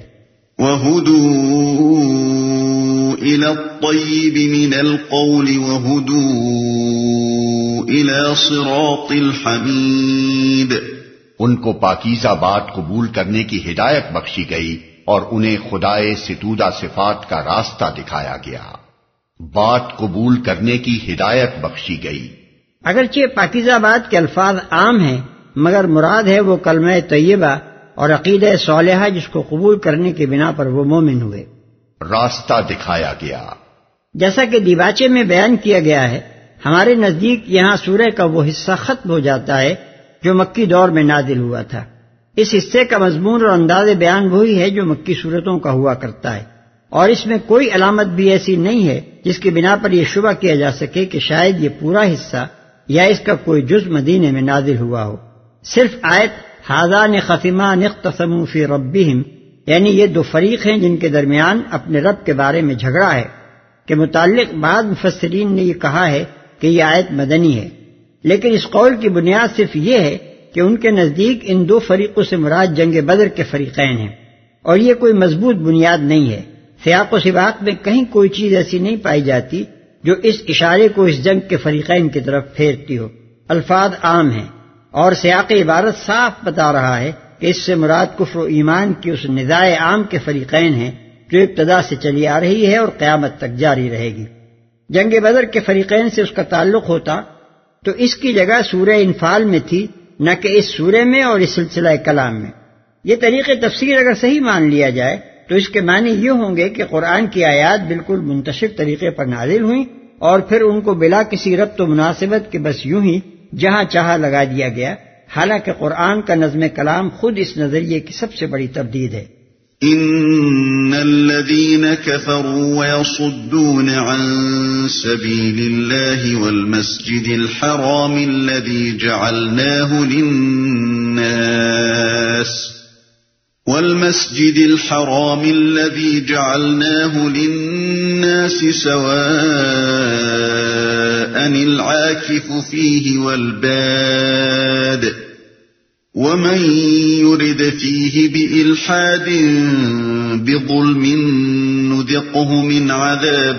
وَهُدُوا إِلَى الطَّيِّبِ مِنَ الْقَوْلِ وَهُدُوا إِلَى صِرَاطِ الْحَمِيدِ۔ ان کو پاکیزہ بات قبول کرنے کی ہدایت بخشی گئی اور انہیں خدائے ستودہ صفات کا راستہ دکھایا گیا۔ بات قبول کرنے کی ہدایت بخشی گئی۔ اگرچہ پاکیزہ بات کے الفاظ عام ہیں، مگر مراد ہے وہ کلمہ طیبہ اور عقیدہ صالحہ جس کو قبول کرنے کی بنا پر وہ مومن ہوئے۔ راستہ دکھایا گیا۔ جیسا کہ دیباچے میں بیان کیا گیا ہے، ہمارے نزدیک یہاں سورہ کا وہ حصہ ختم ہو جاتا ہے جو مکی دور میں نازل ہوا تھا۔ اس حصے کا مضمون اور انداز بیان وہی ہے جو مکی صورتوں کا ہوا کرتا ہے، اور اس میں کوئی علامت بھی ایسی نہیں ہے جس کی بنا پر یہ شبہ کیا جا سکے کہ شاید یہ پورا حصہ یا اس کا کوئی جز مدینے میں نازل ہوا ہو۔ صرف آیت ھذان خصمان اختصموا فی ربہم، یعنی یہ دو فریق ہیں جن کے درمیان اپنے رب کے بارے میں جھگڑا ہے، کے متعلق بعض مفسرین نے یہ کہا ہے کہ یہ آیت مدنی ہے، لیکن اس قول کی بنیاد صرف یہ ہے کہ ان کے نزدیک ان دو فریقوں سے مراد جنگ بدر کے فریقین ہیں، اور یہ کوئی مضبوط بنیاد نہیں ہے۔ سیاق و سباق میں کہیں کوئی چیز ایسی نہیں پائی جاتی جو اس اشارے کو اس جنگ کے فریقین کی طرف پھیرتی ہو۔ الفاظ عام ہیں اور سیاق عبارت صاف بتا رہا ہے کہ اس سے مراد کفر و ایمان کی اس نزاع عام کے فریقین ہیں جو ابتدا سے چلی آ رہی ہے اور قیامت تک جاری رہے گی۔ جنگ بدر کے فریقین سے اس کا تعلق ہوتا تو اس کی جگہ سورہ انفال میں تھی، نہ کہ اس سورے میں اور اس سلسلہ کلام میں۔ یہ طریق تفسیر اگر صحیح مان لیا جائے تو اس کے معنی یہ ہوں گے کہ قرآن کی آیات بالکل منتشر طریقے پر نازل ہوئیں اور پھر ان کو بلا کسی ربط و مناسبت کے بس یوں ہی جہاں چاہا لگا دیا گیا، حالانکہ قرآن کا نظم کلام خود اس نظریے کی سب سے بڑی تردید ہے۔ ان الذين كفروا ويصدون عن سبيل الله والمسجد الحرام الذي جعلناه للناس سواء العاكف فيه والباد ومن يرد فيه بإلحاد بظلم نذقه من عذاب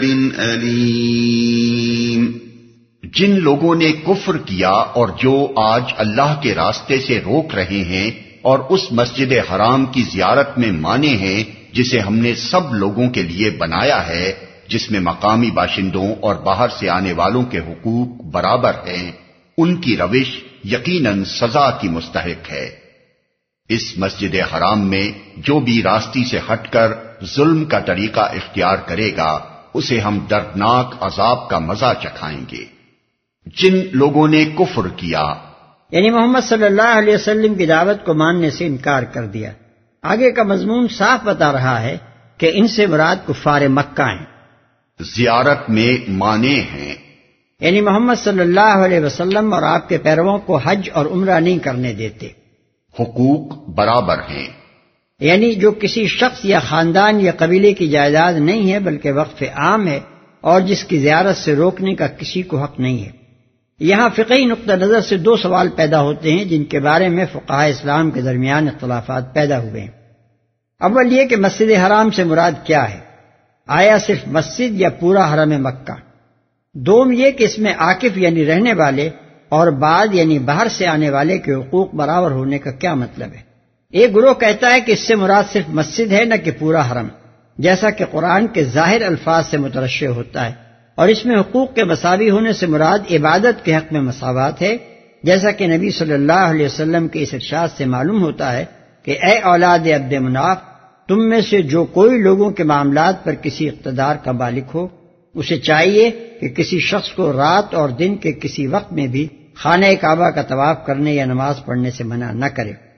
أليم۔ جن لوگوں نے کفر کیا اور جو آج اللہ کے راستے سے روک رہے ہیں اور اس مسجد حرام کی زیارت میں مانے ہیں جسے ہم نے سب لوگوں کے لیے بنایا ہے، جس میں مقامی باشندوں اور باہر سے آنے والوں کے حقوق برابر ہیں، ان کی روش یقیناً سزا کی مستحق ہے۔ اس مسجد حرام میں جو بھی راستی سے ہٹ کر ظلم کا طریقہ اختیار کرے گا اسے ہم دردناک عذاب کا مزہ چکھائیں گے۔ جن لوگوں نے کفر کیا یعنی محمد صلی اللہ علیہ وسلم کی دعوت کو ماننے سے انکار کر دیا۔ آگے کا مضمون صاف بتا رہا ہے کہ ان سے مراد کفار مکہ ہیں، زیارت میں مانے ہیں، یعنی محمد صلی اللہ علیہ وسلم اور آپ کے پیرووں کو حج اور عمرہ نہیں کرنے دیتے۔ حقوق برابر ہیں، یعنی جو کسی شخص یا خاندان یا قبیلے کی جائیداد نہیں ہے بلکہ وقف عام ہے اور جس کی زیارت سے روکنے کا کسی کو حق نہیں ہے۔ یہاں فقہی نقطہ نظر سے دو سوال پیدا ہوتے ہیں جن کے بارے میں فقہاء اسلام کے درمیان اختلافات پیدا ہوئے ہیں۔ اول یہ کہ مسجد حرام سے مراد کیا ہے، آیا صرف مسجد یا پورا حرم مکہ؟ دوم یہ کہ اس میں عاکف یعنی رہنے والے اور بعد یعنی باہر سے آنے والے کے حقوق برابر ہونے کا کیا مطلب ہے؟ ایک گروہ کہتا ہے کہ اس سے مراد صرف مسجد ہے نہ کہ پورا حرم، جیسا کہ قرآن کے ظاہر الفاظ سے مترشح ہوتا ہے، اور اس میں حقوق کے مساوی ہونے سے مراد عبادت کے حق میں مساوات ہے، جیسا کہ نبی صلی اللہ علیہ وسلم کے اس ارشاد سے معلوم ہوتا ہے کہ اے اولاد عبد مناف، تم میں سے جو کوئی لوگوں کے معاملات پر کسی اقتدار کا مالک ہو اسے چاہیے کہ کسی شخص کو رات اور دن کے کسی وقت میں بھی خانہ کعبہ کا طواف کرنے یا نماز پڑھنے سے منع نہ کرے۔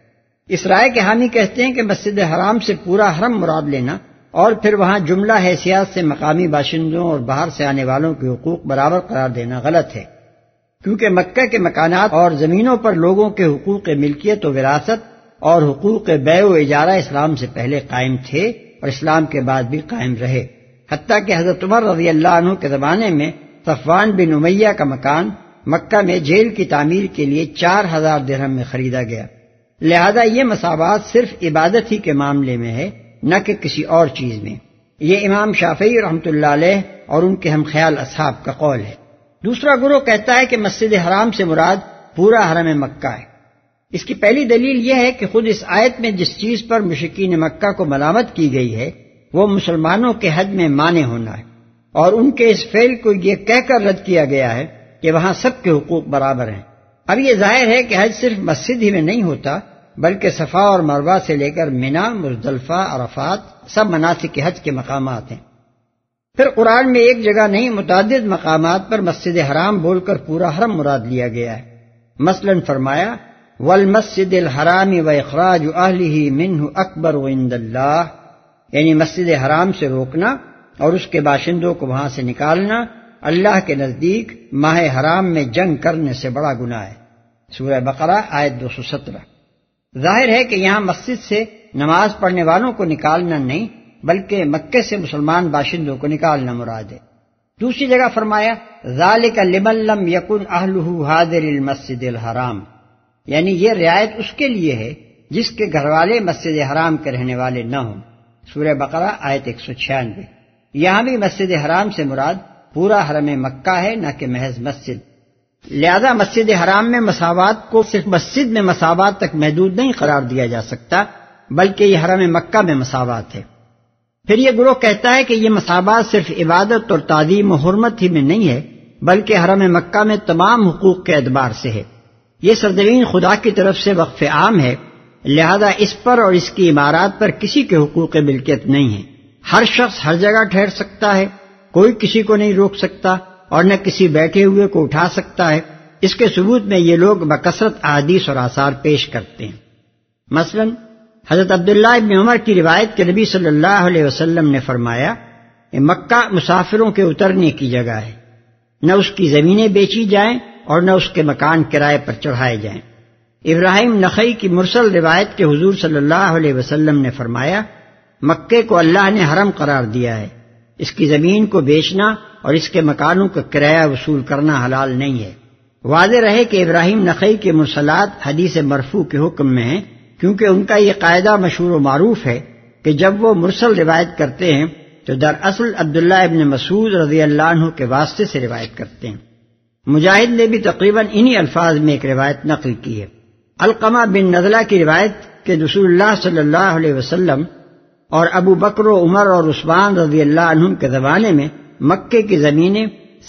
اس رائے کے حامی کہتے ہیں کہ مسجد حرام سے پورا حرم مراد لینا اور پھر وہاں جملہ حیثیات سے مقامی باشندوں اور باہر سے آنے والوں کے حقوق برابر قرار دینا غلط ہے، کیونکہ مکہ کے مکانات اور زمینوں پر لوگوں کے حقوق ملکیت و وراثت اور حقوق بیع و اجارہ اسلام سے پہلے قائم تھے اور اسلام کے بعد بھی قائم رہے، حتیٰ کہ حضرت عمر رضی اللہ عنہ کے زمانے میں صفوان بن امیہ کا مکان مکہ میں جیل کی تعمیر کے لیے 4000 درہم میں خریدا گیا۔ لہذا یہ مساوات صرف عبادت ہی کے معاملے میں ہے، نہ کہ کسی اور چیز میں۔ یہ امام شافعی رحمۃ اللہ علیہ اور ان کے ہم خیال اصحاب کا قول ہے۔ دوسرا گروہ کہتا ہے کہ مسجد حرام سے مراد پورا حرم مکہ ہے۔ اس کی پہلی دلیل یہ ہے کہ خود اس آیت میں جس چیز پر مشرکین مکہ کو ملامت کی گئی ہے وہ مسلمانوں کے حج میں مانع ہونا ہے، اور ان کے اس فعل کو یہ کہہ کر رد کیا گیا ہے کہ وہاں سب کے حقوق برابر ہیں۔ اب یہ ظاہر ہے کہ حج صرف مسجد ہی میں نہیں ہوتا، بلکہ صفا اور مروہ سے لے کر منا، مزدلفہ، عرفات سب مناسک حج کے مقامات ہیں۔ پھر قرآن میں ایک جگہ نہیں متعدد مقامات پر مسجد حرام بول کر پورا حرم مراد لیا گیا ہے۔ مثلا فرمایا والمسجد الحرام واخراج اہلہ منہ اکبر عند اللہ، یعنی مسجد حرام سے روکنا اور اس کے باشندوں کو وہاں سے نکالنا اللہ کے نزدیک ماہ حرام میں جنگ کرنے سے بڑا گناہ ہے۔ سورہ بقرہ آیت 217۔ ظاہر ہے کہ یہاں مسجد سے نماز پڑھنے والوں کو نکالنا نہیں بلکہ مکے سے مسلمان باشندوں کو نکالنا مراد ہے۔ دوسری جگہ فرمایا ذالک لمن لم یکن اہلہ حاضر المسجد الحرام، یعنی یہ رعایت اس کے لیے ہے جس کے گھر والے مسجد حرام کے رہنے والے نہ ہوں۔ سورہ بقرہ آیت 196۔ یہاں بھی مسجد حرام سے مراد پورا حرم مکہ ہے، نہ کہ محض مسجد۔ لہذا مسجد حرام میں مساوات کو صرف مسجد میں مساوات تک محدود نہیں قرار دیا جا سکتا، بلکہ یہ حرم مکہ میں مساوات ہے۔ پھر یہ گروہ کہتا ہے کہ یہ مساوات صرف عبادت اور تعظیم و حرمت ہی میں نہیں ہے، بلکہ حرم مکہ میں تمام حقوق کے اعتبار سے ہے۔ یہ سرزمین خدا کی طرف سے وقف عام ہے، لہذا اس پر اور اس کی عمارات پر کسی کے حقوق ملکیت نہیں ہے۔ ہر شخص ہر جگہ ٹھہر سکتا ہے، کوئی کسی کو نہیں روک سکتا اور نہ کسی بیٹھے ہوئے کو اٹھا سکتا ہے۔ اس کے ثبوت میں یہ لوگ بکثرت احادیث اور آثار پیش کرتے ہیں۔ مثلا حضرت عبداللہ ابن عمر کی روایت کے نبی صلی اللہ علیہ وسلم نے فرمایا کہ مکہ مسافروں کے اترنے کی جگہ ہے، نہ اس کی زمینیں بیچی جائیں اور نہ اس کے مکان کرائے پر چڑھائے جائیں۔ ابراہیم نخعی کی مرسل روایت کے حضور صلی اللہ علیہ وسلم نے فرمایا مکے کو اللہ نے حرم قرار دیا ہے، اس کی زمین کو بیچنا اور اس کے مکانوں کا کرایہ وصول کرنا حلال نہیں ہے۔ واضح رہے کہ ابراہیم نخعی کے مرسلات حدیث مرفوع کے حکم میں ہیں، کیونکہ ان کا یہ قاعدہ مشہور و معروف ہے کہ جب وہ مرسل روایت کرتے ہیں تو دراصل عبداللہ ابن مسعود رضی اللہ عنہ کے واسطے سے روایت کرتے ہیں۔ مجاہد نے بھی تقریباً انہی الفاظ میں ایک روایت نقل کی ہے۔ علقمہ بن نضلہ کی روایت کہ رسول اللہ صلی اللہ علیہ وسلم اور ابو بکر و عمر اور عثمان رضی اللہ عنہم کے زمانے میں مکے کی زمینیں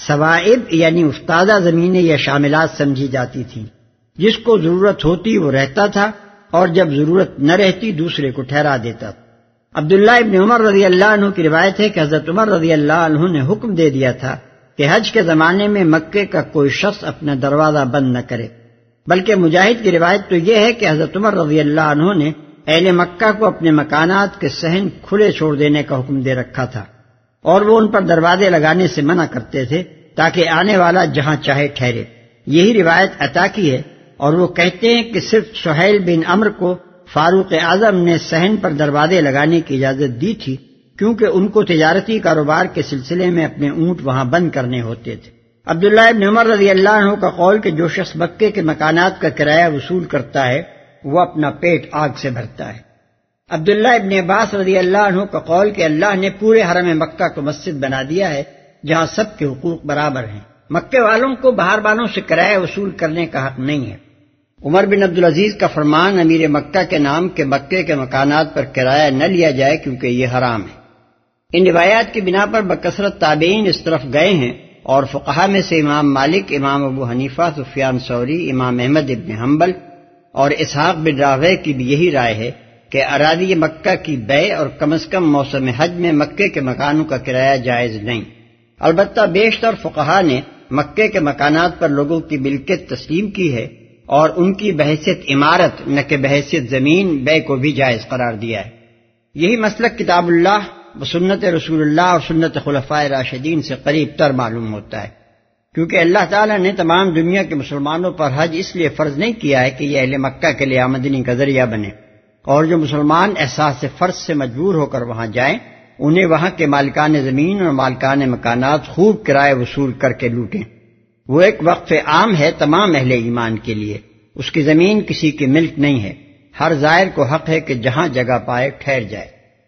سوائب یعنی افتادہ زمینیں یا شاملات سمجھی جاتی تھیں، جس کو ضرورت ہوتی وہ رہتا تھا اور جب ضرورت نہ رہتی دوسرے کو ٹھہرا دیتا۔ عبداللہ ابن عمر رضی اللہ عنہ کی روایت ہے کہ حضرت عمر رضی اللہ عنہ نے حکم دے دیا تھا کہ حج کے زمانے میں مکے کا کوئی شخص اپنا دروازہ بند نہ کرے، بلکہ مجاہد کی روایت تو یہ ہے کہ حضرت عمر رضی اللہ عنہ نے اہل مکہ کو اپنے مکانات کے صحن کھلے چھوڑ دینے کا حکم دے رکھا تھا، اور وہ ان پر دروازے لگانے سے منع کرتے تھے تاکہ آنے والا جہاں چاہے ٹھہرے۔ یہی روایت عطا کی ہے، اور وہ کہتے ہیں کہ صرف سہیل بن عمرو کو فاروق اعظم نے صحن پر دروازے لگانے کی اجازت دی تھی، کیونکہ ان کو تجارتی کاروبار کے سلسلے میں اپنے اونٹ وہاں بند کرنے ہوتے تھے۔ عبداللہ ابن عمر رضی اللہ عنہ کا قول کہ جو شخص مکے کے مکانات کا کرایہ وصول کرتا ہے وہ اپنا پیٹ آگ سے بھرتا ہے۔ عبداللہ ابن عباس رضی اللہ عنہ کا قول کہ اللہ نے پورے حرم مکہ کو مسجد بنا دیا ہے جہاں سب کے حقوق برابر ہیں، مکے والوں کو باہر والوں سے کرایہ وصول کرنے کا حق نہیں ہے۔ عمر بن عبدالعزیز کا فرمان امیر مکہ کے نام کہ مکے کے مکانات پر کرایہ نہ لیا جائے کیونکہ یہ حرام ہے۔ ان روایات کی بنا پر بکثرت تابعین اس طرف گئے ہیں، اور فقہا میں سے امام مالک، امام ابو حنیفہ، سفیان ثوری، امام احمد ابن حنبل اور اسحاق بن راہویہ کی بھی یہی رائے ہے کہ اراضی مکہ کی بیع اور کم از کم موسم حج میں مکے کے مکانوں کا کرایہ جائز نہیں۔ البتہ بیشتر فقہا نے مکے کے مکانات پر لوگوں کی ملکیت تسلیم کی ہے اور ان کی بحیثیت عمارت نہ کہ بحیثیت زمین بے کو بھی جائز قرار دیا ہے۔ یہی مسلک کتاب اللہ و سنت رسول اللہ اور سنت خلفائے راشدین سے قریب تر معلوم ہوتا ہے، کیونکہ اللہ تعالیٰ نے تمام دنیا کے مسلمانوں پر حج اس لیے فرض نہیں کیا ہے کہ یہ اہل مکہ کے لیے آمدنی کا ذریعہ بنے، اور جو مسلمان احساس فرض سے مجبور ہو کر وہاں جائیں انہیں وہاں کے مالکان زمین اور مالکان مکانات خوب کرائے وصول کر کے لوٹیں۔ وہ ایک وقف عام ہے تمام اہل ایمان کے لیے، اس کی زمین کسی کی ملک نہیں ہے، ہر زائر کو حق ہے کہ جہاں جگہ پائے ٹھہر جائے۔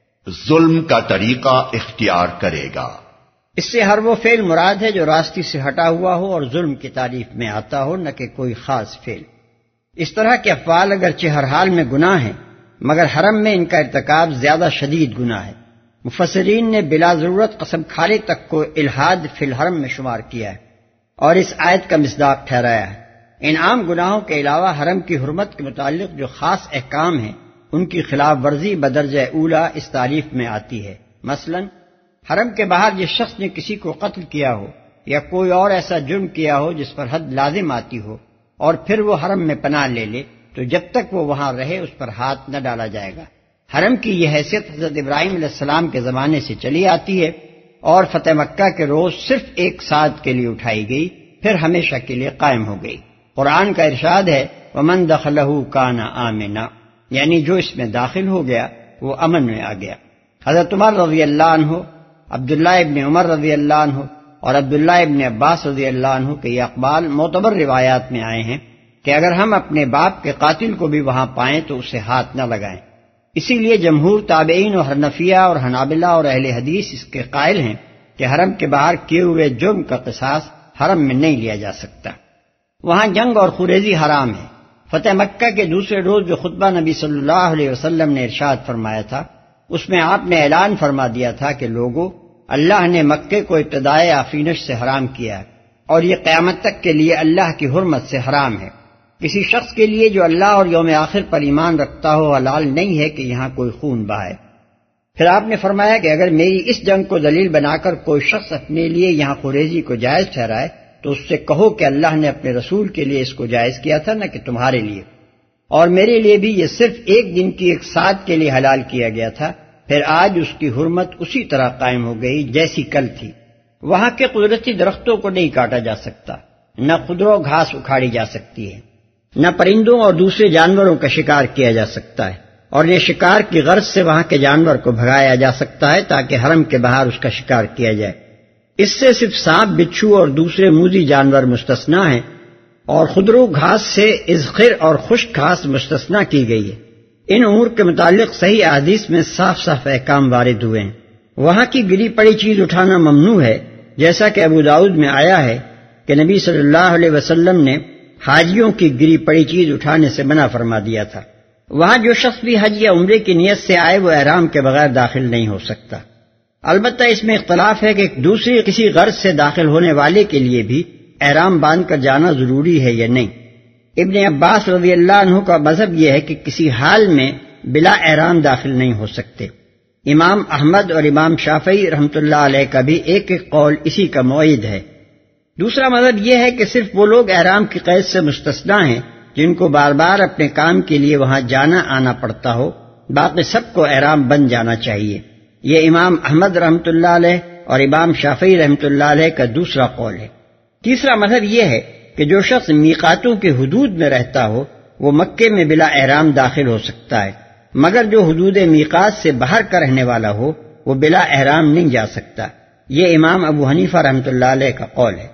ظلم کا طریقہ اختیار کرے گا۔ اس سے ہر وہ فعل مراد ہے جو راستے سے ہٹا ہوا ہو اور ظلم کی تعریف میں آتا ہو، نہ کہ کوئی خاص فعل۔ اس طرح کے افعال اگرچہ ہر حال میں گناہ ہیں، مگر حرم میں ان کا ارتکاب زیادہ شدید گناہ ہے۔ مفسرین نے بلا ضرورت قسم کھانے تک کو الحاد فی الحرم میں شمار کیا ہے اور اس آیت کا مصداق ٹھہرایا ہے۔ ان عام گناہوں کے علاوہ حرم کی حرمت کے متعلق جو خاص احکام ہیں ان کی خلاف ورزی بدرجہ اولی اس تعریف میں آتی ہے۔ مثلا حرم کے باہر جس شخص نے کسی کو قتل کیا ہو یا کوئی اور ایسا جرم کیا ہو جس پر حد لازم آتی ہو اور پھر وہ حرم میں پناہ لے لے تو جب تک وہ وہاں رہے اس پر ہاتھ نہ ڈالا جائے گا۔ حرم کی یہ حیثیت حضرت ابراہیم علیہ السلام کے زمانے سے چلی آتی ہے اور فتح مکہ کے روز صرف ایک ساعت کے لیے اٹھائی گئی، پھر ہمیشہ کے لیے قائم ہو گئی۔ قرآن کا ارشاد ہے وَمَن دَخَلَهُ كَانَ آمِنًا، یعنی جو اس میں داخل ہو گیا وہ امن میں آ گیا۔ حضرت عمر رضی اللہ عنہ، عبداللہ ابن عمر رضی اللہ عنہ اور عبداللہ ابن عباس رضی اللہ عنہ کے یہ اقوال معتبر روایات میں آئے ہیں کہ اگر ہم اپنے باپ کے قاتل کو بھی وہاں پائیں تو اسے ہاتھ نہ لگائیں۔ اسی لیے جمہور تابعین اور حنفیہ اور حنابلہ اور اہل حدیث اس کے قائل ہیں کہ حرم کے باہر کیے ہوئے جرم کا قصاص حرم میں نہیں لیا جا سکتا۔ وہاں جنگ اور خوریزی حرام ہے۔ فتح مکہ کے دوسرے روز جو خطبہ نبی صلی اللہ علیہ وسلم نے ارشاد فرمایا تھا اس میں آپ نے اعلان فرما دیا تھا کہ لوگو، اللہ نے مکے کو ابتدائے آفینش سے حرام کیا ہے اور یہ قیامت تک کے لیے اللہ کی حرمت سے حرام ہے۔ کسی شخص کے لیے جو اللہ اور یوم آخر پر ایمان رکھتا ہو حلال نہیں ہے کہ یہاں کوئی خون بہائے۔ پھر آپ نے فرمایا کہ اگر میری اس جنگ کو دلیل بنا کر کوئی شخص اپنے لیے یہاں خوریزی کو جائز ٹھہرائے تو اس سے کہو کہ اللہ نے اپنے رسول کے لیے اس کو جائز کیا تھا نہ کہ تمہارے لیے، اور میرے لیے بھی یہ صرف ایک دن کی ایک ساعت کے لیے حلال کیا گیا تھا، پھر آج اس کی حرمت اسی طرح قائم ہو گئی جیسی کل تھی۔ وہاں کے قدرتی درختوں کو نہیں کاٹا جا سکتا، نہ خضر و گھاس اکھاڑی جا سکتی ہے، نہ پرندوں اور دوسرے جانوروں کا شکار کیا جا سکتا ہے، اور یہ شکار کی غرض سے وہاں کے جانور کو بھگایا جا سکتا ہے تاکہ حرم کے باہر اس کا شکار کیا جائے۔ اس سے صرف سانپ، بچھو اور دوسرے موذی جانور مستثنا ہیں، اور خضرو گھاس سے اذخر اور خشک گھاس مستثنا کی گئی ہے۔ ان امور کے متعلق صحیح احادیث میں صاف صاف احکام وارد ہوئے ہیں۔ وہاں کی گری پڑی چیز اٹھانا ممنوع ہے، جیسا کہ ابو داؤد میں آیا ہے کہ نبی صلی اللہ علیہ وسلم نے حاجیوں کی گری پڑی چیز اٹھانے سے منع فرما دیا تھا۔ وہاں جو شخص بھی حج یا عمرے کی نیت سے آئے وہ احرام کے بغیر داخل نہیں ہو سکتا۔ البتہ اس میں اختلاف ہے کہ دوسری کسی غرض سے داخل ہونے والے کے لیے بھی احرام باندھ کر جانا ضروری ہے یا نہیں۔ ابن عباس رضی اللہ عنہ کا مذہب یہ ہے کہ کسی حال میں بلا احرام داخل نہیں ہو سکتے۔ امام احمد اور امام شافعی رحمۃ اللہ علیہ کا بھی ایک ایک قول اسی کا معید ہے۔ دوسرا مذہب یہ ہے کہ صرف وہ لوگ احرام کی قید سے مستثنا ہیں جن کو بار بار اپنے کام کے لیے وہاں جانا آنا پڑتا ہو، باقی سب کو احرام بن جانا چاہیے۔ یہ امام احمد رحمۃ اللہ علیہ اور امام شافعی رحمۃ اللہ علیہ کا دوسرا قول ہے۔ تیسرا مذہب یہ ہے کہ جو شخص میقاتوں کے حدود میں رہتا ہو وہ مکے میں بلا احرام داخل ہو سکتا ہے، مگر جو حدود میقات سے باہر کا رہنے والا ہو وہ بلا احرام نہیں جا سکتا۔ یہ امام ابو حنیفہ رحمۃ اللہ علیہ کا قول ہے۔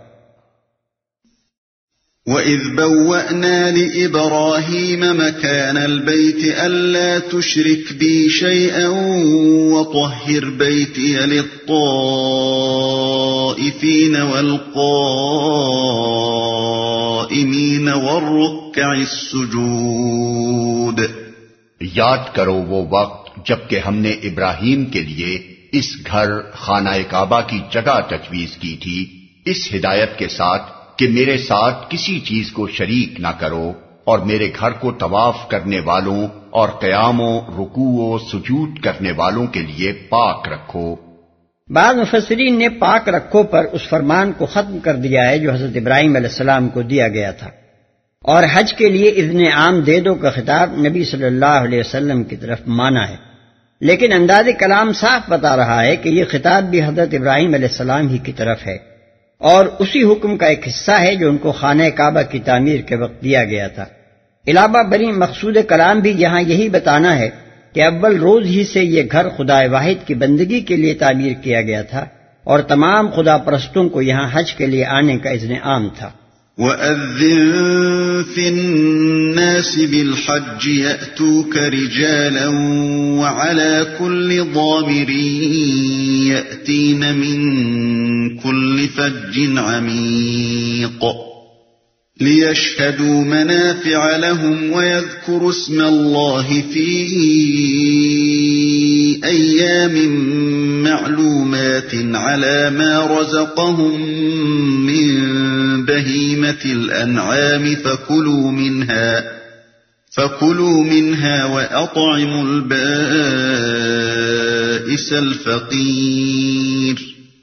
وَإِذْ بَوَّأْنَا لِإِبْرَاهِيمَ مَكَانَ الْبَيْتِ أَلَّا تُشْرِكْ بِي شَيْئًا وَطَهِّرْ بَيْتِيَ لِلطَّائِفِينَ وَالْقَائِمِينَ وَالرُّكَّعِ السُّجُودِ۔ یاد کرو وہ وقت جبکہ ہم نے ابراہیم کے لیے اس گھر خانہ کعبہ کی جگہ تجویز کی تھی، اس ہدایت کے ساتھ کہ میرے ساتھ کسی چیز کو شریک نہ کرو، اور میرے گھر کو طواف کرنے والوں اور قیاموں، رکوع و سجود کرنے والوں کے لیے پاک رکھو۔ بعض مفسرین نے پاک رکھو پر اس فرمان کو ختم کر دیا ہے جو حضرت ابراہیم علیہ السلام کو دیا گیا تھا۔ اور حج کے لیے اذن عام دے دو کا خطاب نبی صلی اللہ علیہ وسلم کی طرف مانا ہے، لیکن انداز کلام صاف بتا رہا ہے کہ یہ خطاب بھی حضرت ابراہیم علیہ السلام ہی کی طرف ہے، اور اسی حکم کا ایک حصہ ہے جو ان کو خانہ کعبہ کی تعمیر کے وقت دیا گیا تھا۔ علاوہ بری مقصود کلام بھی یہاں یہی بتانا ہے کہ اول روز ہی سے یہ گھر خدا واحد کی بندگی کے لیے تعمیر کیا گیا تھا، اور تمام خدا پرستوں کو یہاں حج کے لیے آنے کا اذن عام تھا۔ وَأَذِّن فِي النَّاسِ بِالْحَجِّ يَأْتُوكَ رِجَالًا وَعَلَى كُلِّ ضَامِرٍ يَأْتِينَ مِنْ كُلِّ فَجٍّ عَمِيقٍ لِيَشْهَدُوا مَنَافِعَ لَهُمْ وَيَذْكُرُوا اسْمَ اللَّهِ فِي أَيَّامٍ مَّعْلُومَاتٍ عَلَى مَا رَزَقَهُم مِّن بَهِيمَةِ الْأَنْعَامِ فَكُلُوا مِنْهَا وَأَطْعِمُوا الْبَائِسَ الْفَقِيرَ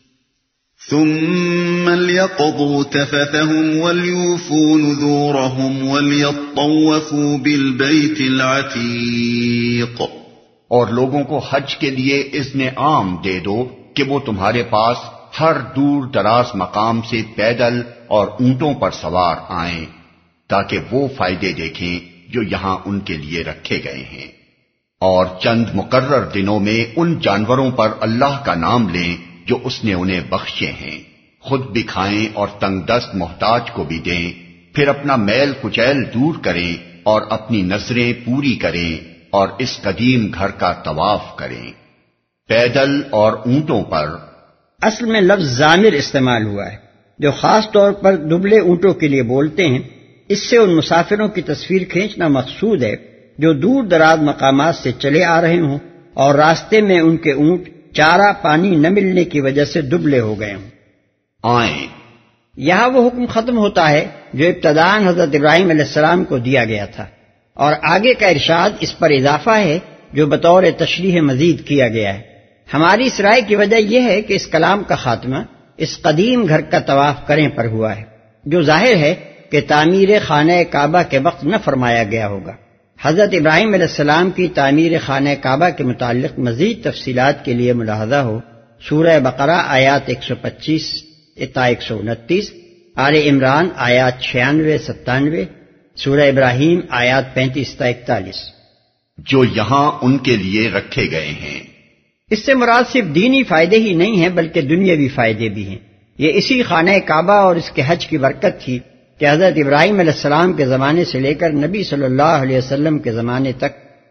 ثُمَّ لْيَقْضُوا تَفَثَهُمْ وَلْيُوفُوا نُذُورَهُمْ وَلْيَطَّوَّفُوا بِالْبَيْتِ الْعَتِيقِ۔ اور لوگوں کو حج کے لیے اذن عام دے دو کہ وہ تمہارے پاس ہر دور دراز مقام سے پیدل اور اونٹوں پر سوار آئیں، تاکہ وہ فائدے دیکھیں جو یہاں ان کے لیے رکھے گئے ہیں، اور چند مقرر دنوں میں ان جانوروں پر اللہ کا نام لیں جو اس نے انہیں بخشے ہیں، خود بھی کھائیں اور تنگ دست محتاج کو بھی دیں، پھر اپنا میل کچیل دور کریں اور اپنی نظریں پوری کریں اور اس قدیم گھر کا طواف کریں۔ پیدل اور اونٹوں پر اصل میں لفظ ضامر استعمال ہوا ہے، جو خاص طور پر دبلے اونٹوں کے لیے بولتے ہیں۔ اس سے ان مسافروں کی تصویر کھینچنا مقصود ہے جو دور دراز مقامات سے چلے آ رہے ہوں اور راستے میں ان کے اونٹ چارہ پانی نہ ملنے کی وجہ سے دبلے ہو گئے ہوں۔ آئیں۔ یہاں وہ حکم ختم ہوتا ہے جو ابتداءً حضرت ابراہیم علیہ السلام کو دیا گیا تھا، اور آگے کا ارشاد اس پر اضافہ ہے جو بطور تشریح مزید کیا گیا ہے۔ ہماری اس رائے کی وجہ یہ ہے کہ اس کلام کا خاتمہ اس قدیم گھر کا طواف کریں پر ہوا ہے، جو ظاہر ہے کہ تعمیر خانہ کعبہ کے وقت نہ فرمایا گیا ہوگا۔ حضرت ابراہیم علیہ السلام کی تعمیر خانہ کعبہ کے متعلق مزید تفصیلات کے لیے ملاحظہ ہو سورہ بقرہ آیات 125 تا 129، آل عمران آیات 96-97، سورہ ابراہیم آیات 35 تا 41، جو یہاں ان کے لیے رکھے گئے ہیں۔ اس سے مراد صرف دینی فائدے ہی نہیں ہیں بلکہ دنیاوی فائدے بھی ہیں۔ یہ اسی خانہ کعبہ اور اس کے حج کی برکت تھی کہ حضرت ابراہیم علیہ السلام کے زمانے سے لے کر نبی صلی اللہ علیہ وسلم کے زمانے تک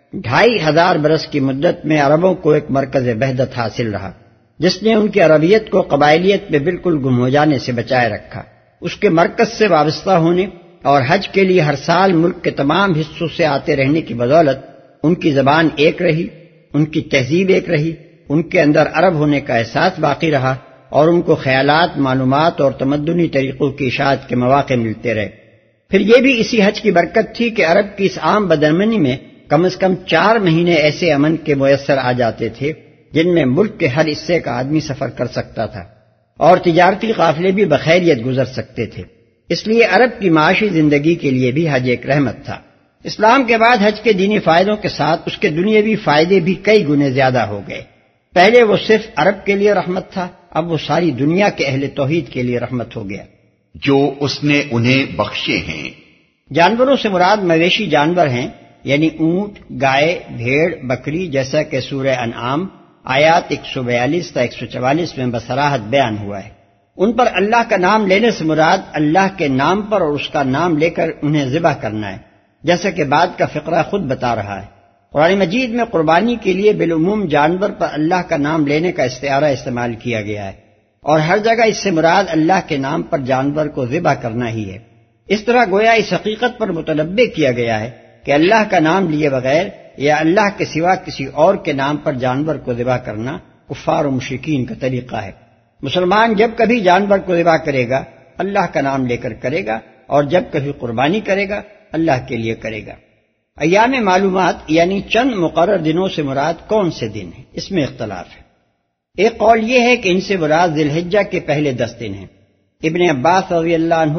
2500 برس کی مدت میں عربوں کو ایک مرکز وحدت حاصل رہا، جس نے ان کی عربیت کو قبائلیت میں بالکل گم ہو جانے سے بچائے رکھا۔ اس کے مرکز سے وابستہ ہونے اور حج کے لیے ہر سال ملک کے تمام حصوں سے آتے رہنے کی بدولت ان کی زبان ایک رہی، ان کی تہذیب ایک رہی، ان کے اندر عرب ہونے کا احساس باقی رہا، اور ان کو خیالات، معلومات اور تمدنی طریقوں کی اشاعت کے مواقع ملتے رہے۔ پھر یہ بھی اسی حج کی برکت تھی کہ عرب کی اس عام بدامنی میں کم از کم 4 مہینے ایسے امن کے میسر آ جاتے تھے جن میں ملک کے ہر حصے کا آدمی سفر کر سکتا تھا، اور تجارتی قافلے بھی بخیریت گزر سکتے تھے۔ اس لیے عرب کی معاشی زندگی کے لیے بھی حج ایک رحمت تھا۔ اسلام کے بعد حج کے دینی فائدوں کے ساتھ اس کے دنیاوی فائدے بھی کئی گنے زیادہ ہو گئے۔ پہلے وہ صرف عرب کے لیے رحمت تھا، اب وہ ساری دنیا کے اہل توحید کے لیے رحمت ہو گیا۔ جو اس نے انہیں بخشے ہیں۔ جانوروں سے مراد مویشی جانور ہیں، یعنی اونٹ، گائے، بھیڑ، بکری، جیسا کہ سورہ انعام آیات 142 تا 144 میں بصراحت بیان ہوا ہے۔ ان پر اللہ کا نام لینے سے مراد اللہ کے نام پر اور اس کا نام لے کر انہیں ذبح کرنا ہے، جیسا کہ بعد کا فقرہ خود بتا رہا ہے۔ قرآن مجید میں قربانی کے لیے بالعموم جانور پر اللہ کا نام لینے کا استعارہ استعمال کیا گیا ہے، اور ہر جگہ اس سے مراد اللہ کے نام پر جانور کو ذبح کرنا ہی ہے۔ اس طرح گویا اس حقیقت پر متنبہ کیا گیا ہے کہ اللہ کا نام لیے بغیر یا اللہ کے سوا کسی اور کے نام پر جانور کو ذبح کرنا کفار و مشرکین کا طریقہ ہے۔ مسلمان جب کبھی جانور کو ذبح کرے گا اللہ کا نام لے کر کرے گا، اور جب کبھی قربانی کرے گا اللہ کے لیے کرے گا۔ ایام معلومات یعنی چند مقرر دنوں سے مراد کون سے دن ہیں، اس میں اختلاف ہے۔ ایک قول یہ ہے کہ ان سے مراد ذی الحجہ کے پہلے 10 دن ہیں۔ ابن عباس رضی اللہ عنہ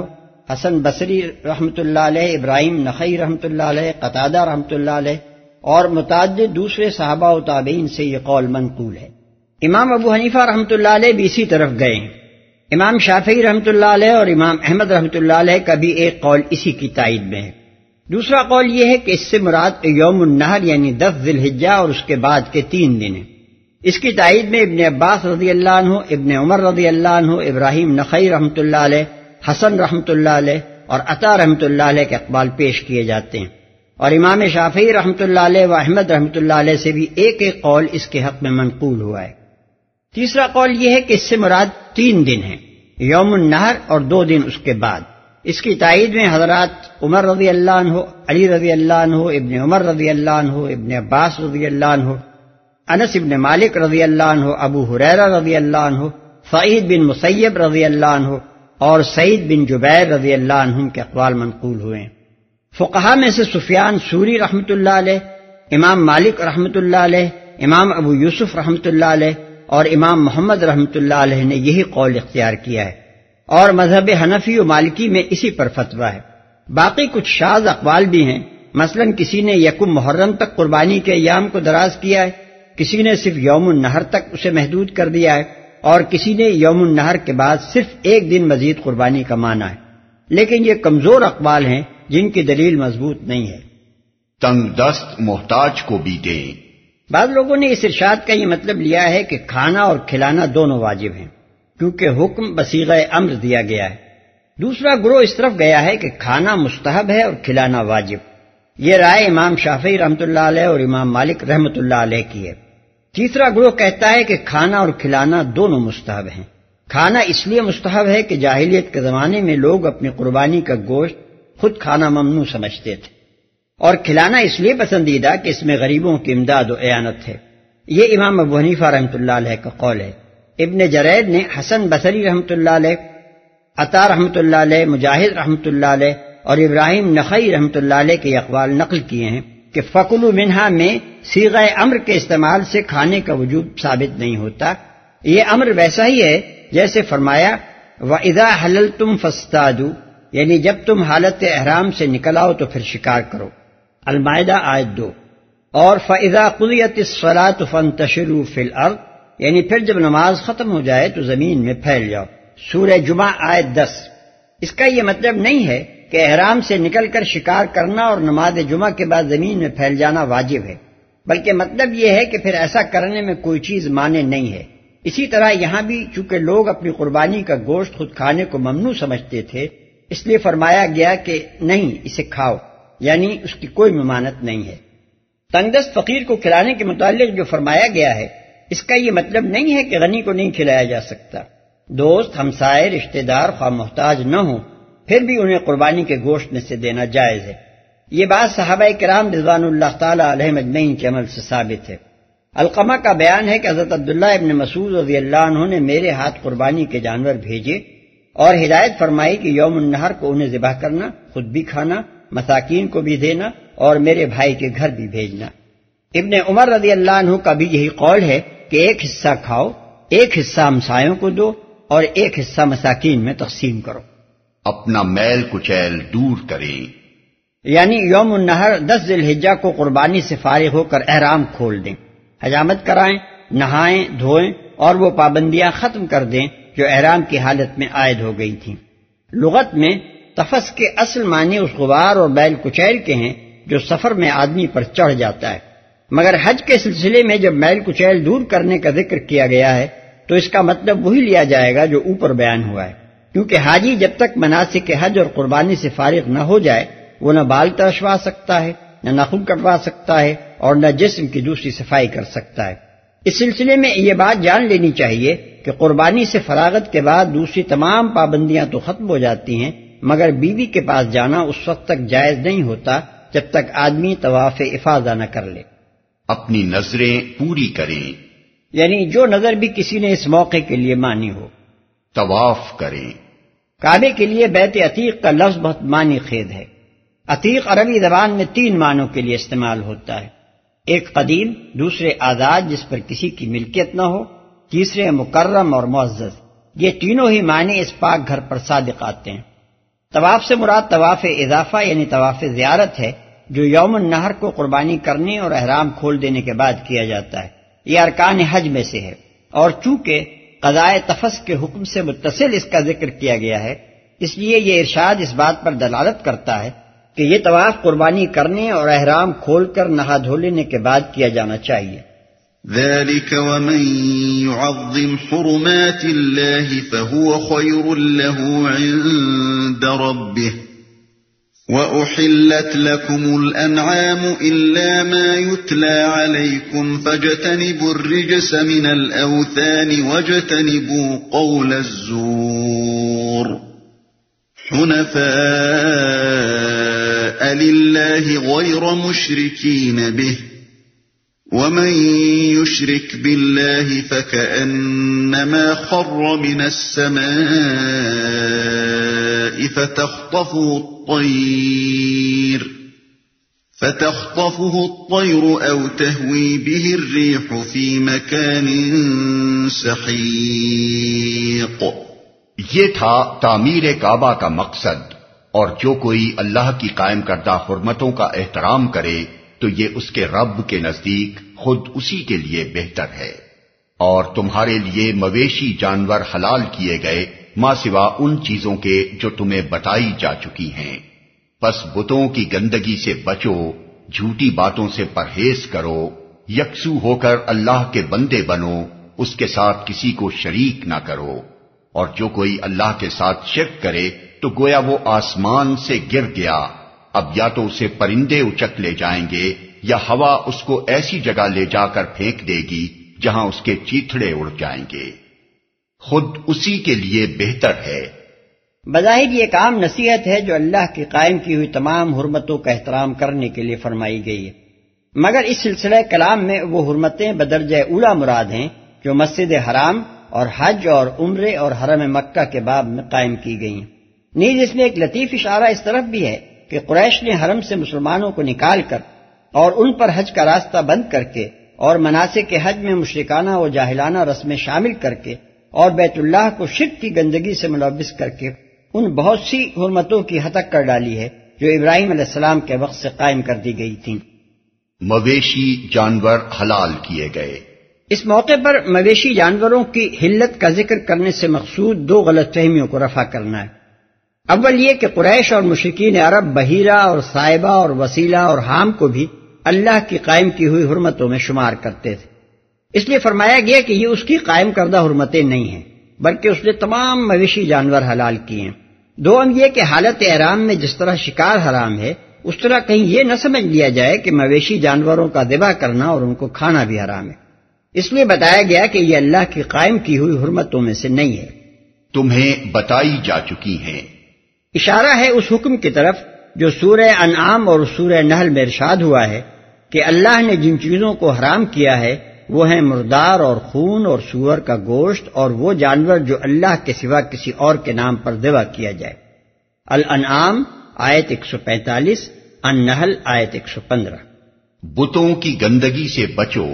حسن بصری رحمۃ اللہ علیہ، ابراہیم نخعی رحمۃ اللہ علیہ، قتادہ رحمۃ اللہ علیہ اور متعدد دوسرے صحابہ و تابعین سے یہ قول منقول ہے۔ امام ابو حنیفہ رحمۃ اللہ علیہ بھی اسی طرف گئے ہیں۔ امام شافعی رحمۃ اللہ علیہ اور امام احمد رحمۃ اللہ علیہ کا بھی ایک قول اسی کی تائید میں ہے۔ دوسرا قول یہ ہے کہ اس سے مراد یوم النحر یعنی 10 ذی الحجہ اور اس کے بعد کے 3 دن ہیں۔ اس کی تائید میں ابن عباس رضی اللہ عنہ، ابن عمر رضی اللہ عنہ، ابراہیم نخعی رحمۃ اللہ علیہ، حسن رحمۃ اللہ علیہ اور عطا رحمۃ اللہ علیہ کے اقوال پیش کیے جاتے ہیں، اور امام شافعی رحمۃ اللہ علیہ و احمد رحمۃ اللہ علیہ سے بھی ایک ایک قول اس کے حق میں منقول ہوا ہے۔ تیسرا قول یہ ہے کہ اس سے مراد 3 دن ہیں، یوم النحر اور 2 دن اس کے بعد۔ اس کی تائید میں حضرات عمر رضی اللہ عنہ، علی رضی اللہ عنہ، ابن عمر رضی اللہ عنہ، ابن عباس رضی اللہ عنہ، انس ابن مالک رضی اللہ عنہ، ابو ہریرہ رضی اللہ عنہ، سعید بن مسیب رضی اللہ عنہ اور سعید بن جبیر رضی اللہ عنہم کے اقوال منقول ہوئے ہیں۔ فقہا میں سے سفیان ثوری رحمۃ اللہ علیہ، امام مالک رحمۃ اللہ علیہ، امام ابو یوسف رحمۃ اللہ علیہ اور امام محمد رحمۃ اللہ علیہ نے یہی قول اختیار کیا ہے، اور مذہب حنفی و مالکی میں اسی پر فتویٰ ہے۔ باقی کچھ شاذ اقوال بھی ہیں، مثلا کسی نے یکم محرم تک قربانی کے ایام کو دراز کیا ہے، کسی نے صرف یوم النحر تک اسے محدود کر دیا ہے، اور کسی نے یوم النحر کے بعد صرف 1 دن مزید قربانی کا مانا ہے، لیکن یہ کمزور اقوال ہیں جن کی دلیل مضبوط نہیں ہے۔ تنگ دست محتاج کو بھی دیں۔ بعض لوگوں نے اس ارشاد کا یہ مطلب لیا ہے کہ کھانا اور کھلانا دونوں واجب ہیں، کیونکہ حکم بصیغہ امر دیا گیا ہے۔ دوسرا گروہ اس طرف گیا ہے کہ کھانا مستحب ہے اور کھلانا واجب۔ یہ رائے امام شافعی رحمۃ اللہ علیہ اور امام مالک رحمۃ اللہ علیہ کی ہے۔ تیسرا گروہ کہتا ہے کہ کھانا اور کھلانا دونوں مستحب ہیں۔ کھانا اس لیے مستحب ہے کہ جاہلیت کے زمانے میں لوگ اپنی قربانی کا گوشت خود کھانا ممنوع سمجھتے تھے، اور کھلانا اس لیے پسندیدہ کہ اس میں غریبوں کی امداد و اعانت ہے۔ یہ امام ابو حنیفہ رحمۃ اللہ علیہ کا قول ہے۔ ابن جرید نے حسن بصری رحمۃ اللہ علیہ، عطا رحمۃ اللہ علیہ، مجاہد رحمۃ اللہ علیہ اور ابراہیم نخعی رحمۃ اللہ علیہ کے اقوال نقل کیے ہیں کہ فَكُلُوا مِنْهَا میں صیغہ امر کے استعمال سے کھانے کا وجوب ثابت نہیں ہوتا۔ یہ امر ویسا ہی ہے جیسے فرمایا وَإِذَا حَلَلْتُمْ فَاصْطَادُوا، یعنی جب تم حالت احرام سے نکل آؤ تو پھر شکار کرو، المائدہ آیت 2، اور فَإِذَا قُضِيَتِ الصَّلَاةُ فَانتَشِرُوا فِي الْأَرْضِ، یعنی پھر جب نماز ختم ہو جائے تو زمین میں پھیل جاؤ، سورہ جمعہ آیت 10۔ اس کا یہ مطلب نہیں ہے کہ احرام سے نکل کر شکار کرنا اور نماز جمعہ کے بعد زمین میں پھیل جانا واجب ہے، بلکہ مطلب یہ ہے کہ پھر ایسا کرنے میں کوئی چیز مانع نہیں ہے۔ اسی طرح یہاں بھی چونکہ لوگ اپنی قربانی کا گوشت خود کھانے کو ممنوع سمجھتے تھے، اس لیے فرمایا گیا کہ نہیں اسے کھاؤ، یعنی اس کی کوئی ممانعت نہیں ہے۔ تنگدست فقیر کو کھلانے کے متعلق جو فرمایا گیا ہے، اس کا یہ مطلب نہیں ہے کہ غنی کو نہیں کھلایا جا سکتا۔ دوست، ہمسائے، رشتہ دار خواہ محتاج نہ ہوں پھر بھی انہیں قربانی کے گوشت میں سے دینا جائز ہے۔ یہ بات صحابہ کرام رضوان اللہ تعالی علیہم اجمعین کے عمل سے ثابت ہے۔ علقمہ کا بیان ہے کہ حضرت عبداللہ ابن مسعود رضی اللہ عنہ نے میرے ہاتھ قربانی کے جانور بھیجے اور ہدایت فرمائی کہ یوم النحر کو انہیں ذبح کرنا، خود بھی کھانا، مساکین کو بھی دینا اور میرے بھائی کے گھر بھی بھیجنا۔ ابن عمر رضی اللہ عنہ کا بھی یہی قول ہے کہ ایک حصہ کھاؤ، ایک حصہ ہمسایوں کو دو اور ایک حصہ مساکین میں تقسیم کرو۔ اپنا میل کچیل دور کریں، یعنی یوم النحر 10 ذی الحجہ کو قربانی سے فارغ ہو کر احرام کھول دیں، حجامت کرائیں، نہائیں دھوئیں اور وہ پابندیاں ختم کر دیں جو احرام کی حالت میں عائد ہو گئی تھیں۔ لغت میں تفس کے اصل معنی اس غبار اور بیل کچیل کے ہیں جو سفر میں آدمی پر چڑھ جاتا ہے، مگر حج کے سلسلے میں جب میل کچیل دور کرنے کا ذکر کیا گیا ہے تو اس کا مطلب وہی لیا جائے گا جو اوپر بیان ہوا ہے، کیونکہ حاجی جب تک مناسک حج اور قربانی سے فارغ نہ ہو جائے وہ نہ بال ترشوا سکتا ہے، نہ ناخن کٹوا سکتا ہے اور نہ جسم کی دوسری صفائی کر سکتا ہے۔ اس سلسلے میں یہ بات جان لینی چاہیے کہ قربانی سے فراغت کے بعد دوسری تمام پابندیاں تو ختم ہو جاتی ہیں، مگر بیوی کے پاس جانا اس وقت تک جائز نہیں ہوتا جب تک آدمی طواف افاضہ نہ کر لے۔ اپنی نظریں پوری کریں، یعنی جو نظر بھی کسی نے اس موقع کے لیے مانی ہو۔ طواف کریں، کعبے کے لیے بیت عتیق کا لفظ بہت معنی خیز ہے۔ عتیق عربی زبان میں 3 معنوں کے لیے استعمال ہوتا ہے، ایک قدیم، دوسرے آزاد جس پر کسی کی ملکیت نہ ہو، تیسرے مکرم اور معزز۔ یہ تینوں ہی معنی اس پاک گھر پر صادق آتے ہیں۔ طواف سے مراد طواف اضافہ یعنی طواف زیارت ہے، جو یوم النحر کو قربانی کرنے اور احرام کھول دینے کے بعد کیا جاتا ہے۔ یہ ارکان حج میں سے ہے، اور چونکہ قضائے تفس کے حکم سے متصل اس کا ذکر کیا گیا ہے، اس لیے یہ ارشاد اس بات پر دلالت کرتا ہے کہ یہ طواف قربانی کرنے اور احرام کھول کر نہا دھو لینے کے بعد کیا جانا چاہیے۔ ذلك ومن يعظم حرمات الله فهو خير له عند ربه وأحلت لكم الأنعام إلا ما يتلى عليكم فاجتنبوا الرجس من الأوثان واجتنبوا قول الزور حنفاء لله غير مشركين به ومن يشرك بالله فكأنما خر من السماء فتخطفه الطير أو تهوي به الريح في مكان سحيق۔ یہ تھا تعمیر کعبہ کا مقصد، اور جو کوئی اللہ کی قائم کردہ حرمتوں کا احترام کرے تو یہ اس کے رب کے نزدیک خود اسی کے لیے بہتر ہے۔ اور تمہارے لیے مویشی جانور حلال کیے گئے ماں سوا ان چیزوں کے جو تمہیں بتائی جا چکی ہیں، پس بتوں کی گندگی سے بچو، جھوٹی باتوں سے پرہیز کرو، یکسو ہو کر اللہ کے بندے بنو، اس کے ساتھ کسی کو شریک نہ کرو، اور جو کوئی اللہ کے ساتھ شرک کرے تو گویا وہ آسمان سے گر گیا، اب یا تو اسے پرندے اچک لے جائیں گے یا ہوا اس کو ایسی جگہ لے جا کر پھینک دے گی جہاں اس کے چیتھڑے اڑ جائیں گے، خود اسی کے لیے بہتر ہے۔ بظاہر یہ کام نصیحت ہے جو اللہ کی قائم کی ہوئی تمام حرمتوں کا احترام کرنے کے لیے فرمائی گئی ہے، مگر اس سلسلہ کلام میں وہ حرمتیں بدرجہ اولا مراد ہیں جو مسجد حرام اور حج اور عمرے اور حرم مکہ کے باب میں قائم کی گئی ہیں۔ نیز اس میں ایک لطیف اشارہ اس طرف بھی ہے کہ قریش نے حرم سے مسلمانوں کو نکال کر اور ان پر حج کا راستہ بند کر کے اور مناسک حج میں مشرکانہ و جاہلانہ رسمیں شامل کر کے اور بیت اللہ کو شرک کی گندگی سے ملوث کر کے ان بہت سی حرمتوں کی ہتک کر ڈالی ہے جو ابراہیم علیہ السلام کے وقت سے قائم کر دی گئی تھیں۔ مویشی جانور حلال کیے گئے۔ اس موقع پر مویشی جانوروں کی حلت کا ذکر کرنے سے مقصود دو غلط فہمیوں کو رفع کرنا ہے۔ اول یہ کہ قریش اور مشرکین عرب بحیرہ اور صائبہ اور وسیلہ اور حام کو بھی اللہ کی قائم کی ہوئی حرمتوں میں شمار کرتے تھے، اس لیے فرمایا گیا کہ یہ اس کی قائم کردہ حرمتیں نہیں ہیں بلکہ اس نے تمام مویشی جانور حلال کیے ہیں۔ دوم یہ کہ حالت احرام میں جس طرح شکار حرام ہے اس طرح کہیں یہ نہ سمجھ لیا جائے کہ مویشی جانوروں کا ذبح کرنا اور ان کو کھانا بھی حرام ہے، اس لیے بتایا گیا کہ یہ اللہ کی قائم کی ہوئی حرمتوں میں سے نہیں ہے، تمہیں بتائی جا چکی ہیں۔ اشارہ ہے اس حکم کی طرف جو سورہ انعام اور سورہ نحل میں ارشاد ہوا ہے کہ اللہ نے جن چیزوں کو حرام کیا ہے وہ ہیں مردار اور خون اور سور کا گوشت اور وہ جانور جو اللہ کے سوا کسی اور کے نام پر ذبح کیا جائے۔ الانعام آیت 145، النحل آیت 115۔ بتوں کی گندگی سے بچو،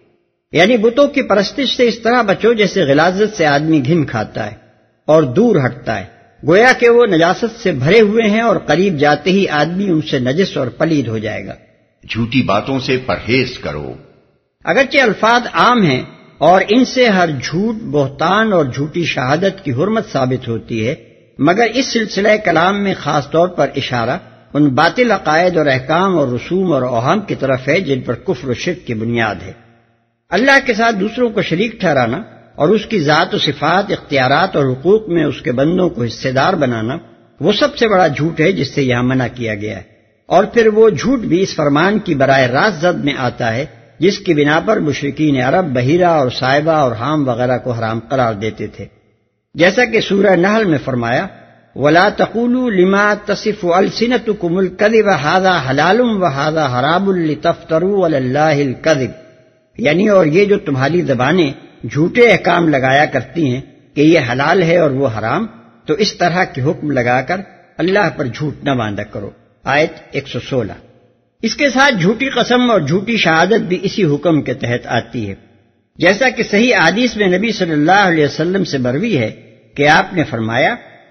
یعنی بتوں کی پرستش سے اس طرح بچو جیسے غلاظت سے آدمی گھن کھاتا ہے اور دور ہٹتا ہے، گویا کہ وہ نجاست سے بھرے ہوئے ہیں اور قریب جاتے ہی آدمی ان سے نجس اور پلید ہو جائے گا۔ جھوٹی باتوں سے پرہیز کرو۔ اگرچہ الفاظ عام ہیں اور ان سے ہر جھوٹ، بہتان اور جھوٹی شہادت کی حرمت ثابت ہوتی ہے، مگر اس سلسلہ کلام میں خاص طور پر اشارہ ان باطل عقائد اور احکام اور رسوم اور اوہام کی طرف ہے جن پر کفر و شرک کی بنیاد ہے۔ اللہ کے ساتھ دوسروں کو شریک ٹھہرانا اور اس کی ذات و صفات، اختیارات اور حقوق میں اس کے بندوں کو حصے دار بنانا وہ سب سے بڑا جھوٹ ہے جس سے یہاں منع کیا گیا ہے، اور پھر وہ جھوٹ بھی اس فرمان کی براہ راست زد میں آتا ہے جس کی بنا پر مشرکین عرب بحیرہ اور صائبہ اور حام وغیرہ کو حرام قرار دیتے تھے، جیسا کہ سورہ نحل میں فرمایا وَلَا تَقُولُوا لِمَا تَصِفُ أَلْسِنَتُكُمُ الْكَذِبَ هَذَا حَلَالٌ وَهَذَا حَرَامٌ لِتَفْتَرُوا عَلَى اللَّهِ الْكَذِبَ، یعنی اور یہ جو تمہاری زبانیں جھوٹے احکام لگایا کرتی ہیں کہ یہ حلال ہے اور وہ حرام، تو اس طرح کے حکم لگا کر اللہ پر جھوٹ نہ باندھا کرو، آیت 116۔ اس کے ساتھ جھوٹی قسم اور جھوٹی شہادت بھی اسی حکم کے تحت آتی ہے، جیسا کہ صحیح حدیث میں نبی صلی اللہ علیہ وسلم سے مروی ہے کہ آپ نے فرمایا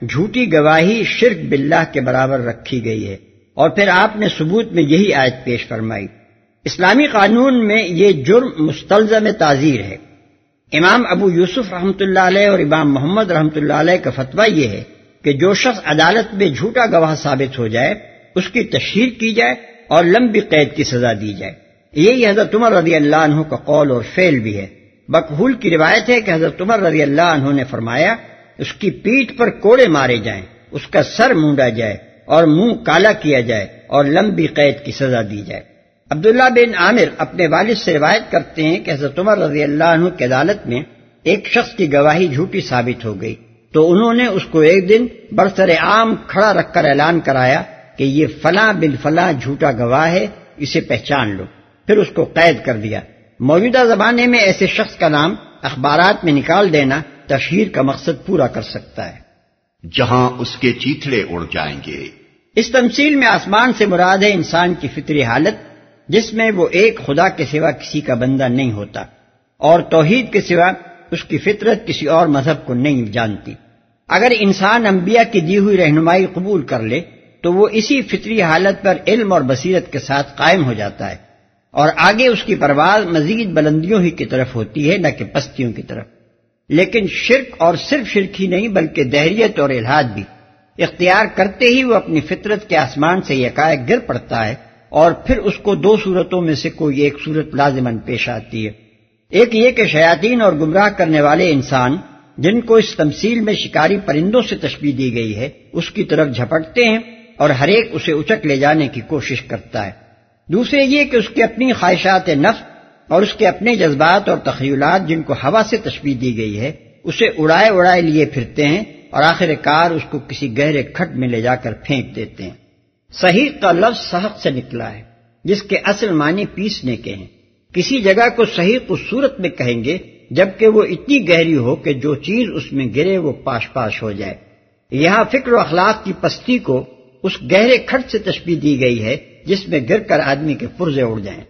جھوٹی گواہی شرک باللہ کے برابر رکھی گئی ہے، اور پھر آپ نے ثبوت میں یہی آیت پیش فرمائی۔ اسلامی قانون میں یہ جرم مستلزم تعزیر ہے۔ امام ابو یوسف رحمۃ اللہ علیہ اور امام محمد رحمۃ اللہ علیہ کا فتویٰ یہ ہے کہ جو شخص عدالت میں جھوٹا گواہ ثابت ہو جائے اس کی تشہیر کی جائے اور لمبی قید کی سزا دی جائے۔ یہی حضرت عمر رضی اللہ عنہ کا قول اور فعل بھی ہے۔ مقبول کی روایت ہے کہ حضرت عمر رضی اللہ عنہ نے فرمایا، اس کی پیٹھ پر کوڑے مارے جائیں، اس کا سر مونڈا جائے اور منہ کالا کیا جائے اور لمبی قید کی سزا دی جائے۔ عبداللہ بن عامر اپنے والد سے روایت کرتے ہیں کہ حضرت عمر رضی اللہ عنہ کی عدالت میں ایک شخص کی گواہی جھوٹی ثابت ہو گئی تو انہوں نے اس کو ایک دن برسر عام کھڑا رکھ کر اعلان کرایا کہ یہ فلاں بن فلاں جھوٹا گواہ ہے، اسے پہچان لو، پھر اس کو قید کر دیا۔ موجودہ زمانے میں ایسے شخص کا نام اخبارات میں نکال دینا تشہیر کا مقصد پورا کر سکتا ہے، جہاں اس کے چیتھڑے اڑ جائیں گے۔ اس تمثیل میں آسمان سے مراد ہے انسان کی فطری حالت جس میں وہ ایک خدا کے سوا کسی کا بندہ نہیں ہوتا اور توحید کے سوا اس کی فطرت کسی اور مذہب کو نہیں جانتی۔ اگر انسان انبیاء کی دی ہوئی رہنمائی قبول کر لے تو وہ اسی فطری حالت پر علم اور بصیرت کے ساتھ قائم ہو جاتا ہے، اور آگے اس کی پرواز مزید بلندیوں ہی کی طرف ہوتی ہے، نہ کہ پستیوں کی طرف۔ لیکن شرک، اور صرف شرک ہی نہیں بلکہ دہریت اور الحاد بھی، اختیار کرتے ہی وہ اپنی فطرت کے آسمان سے یکایک گر پڑتا ہے، اور پھر اس کو دو صورتوں میں سے کوئی ایک صورت لازماً پیش آتی ہے۔ ایک یہ کہ شیاطین اور گمراہ کرنے والے انسان جن کو اس تمثیل میں شکاری پرندوں سے تشبیہ دی گئی ہے اس کی طرف جھپٹتے ہیں اور ہر ایک اسے اچک لے جانے کی کوشش کرتا ہے۔ دوسرے یہ کہ اس کے اپنی خواہشات نفس اور اس کے اپنے جذبات اور تخیلات جن کو ہوا سے تشبیہ دی گئی ہے اسے اڑائے اڑائے لیے پھرتے ہیں اور آخر کار اس کو کسی گہرے کھڈ میں لے جا کر پھینک دیتے ہیں۔ سحیق کا لفظ سحق سے نکلا ہے جس کے اصل معنی پیسنے کے ہیں۔ کسی جگہ کو سحیق اس صورت میں کہیں گے جبکہ وہ اتنی گہری ہو کہ جو چیز اس میں گرے وہ پاش پاش ہو جائے۔ یہاں فکر و اخلاق کی پستی کو اس گہرے کھڈ سے تشبیہ دی گئی ہے جس میں گر کر آدمی کے پرزے اڑ جائیں۔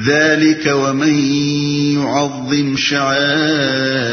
ذلك ومن يعظم شعائر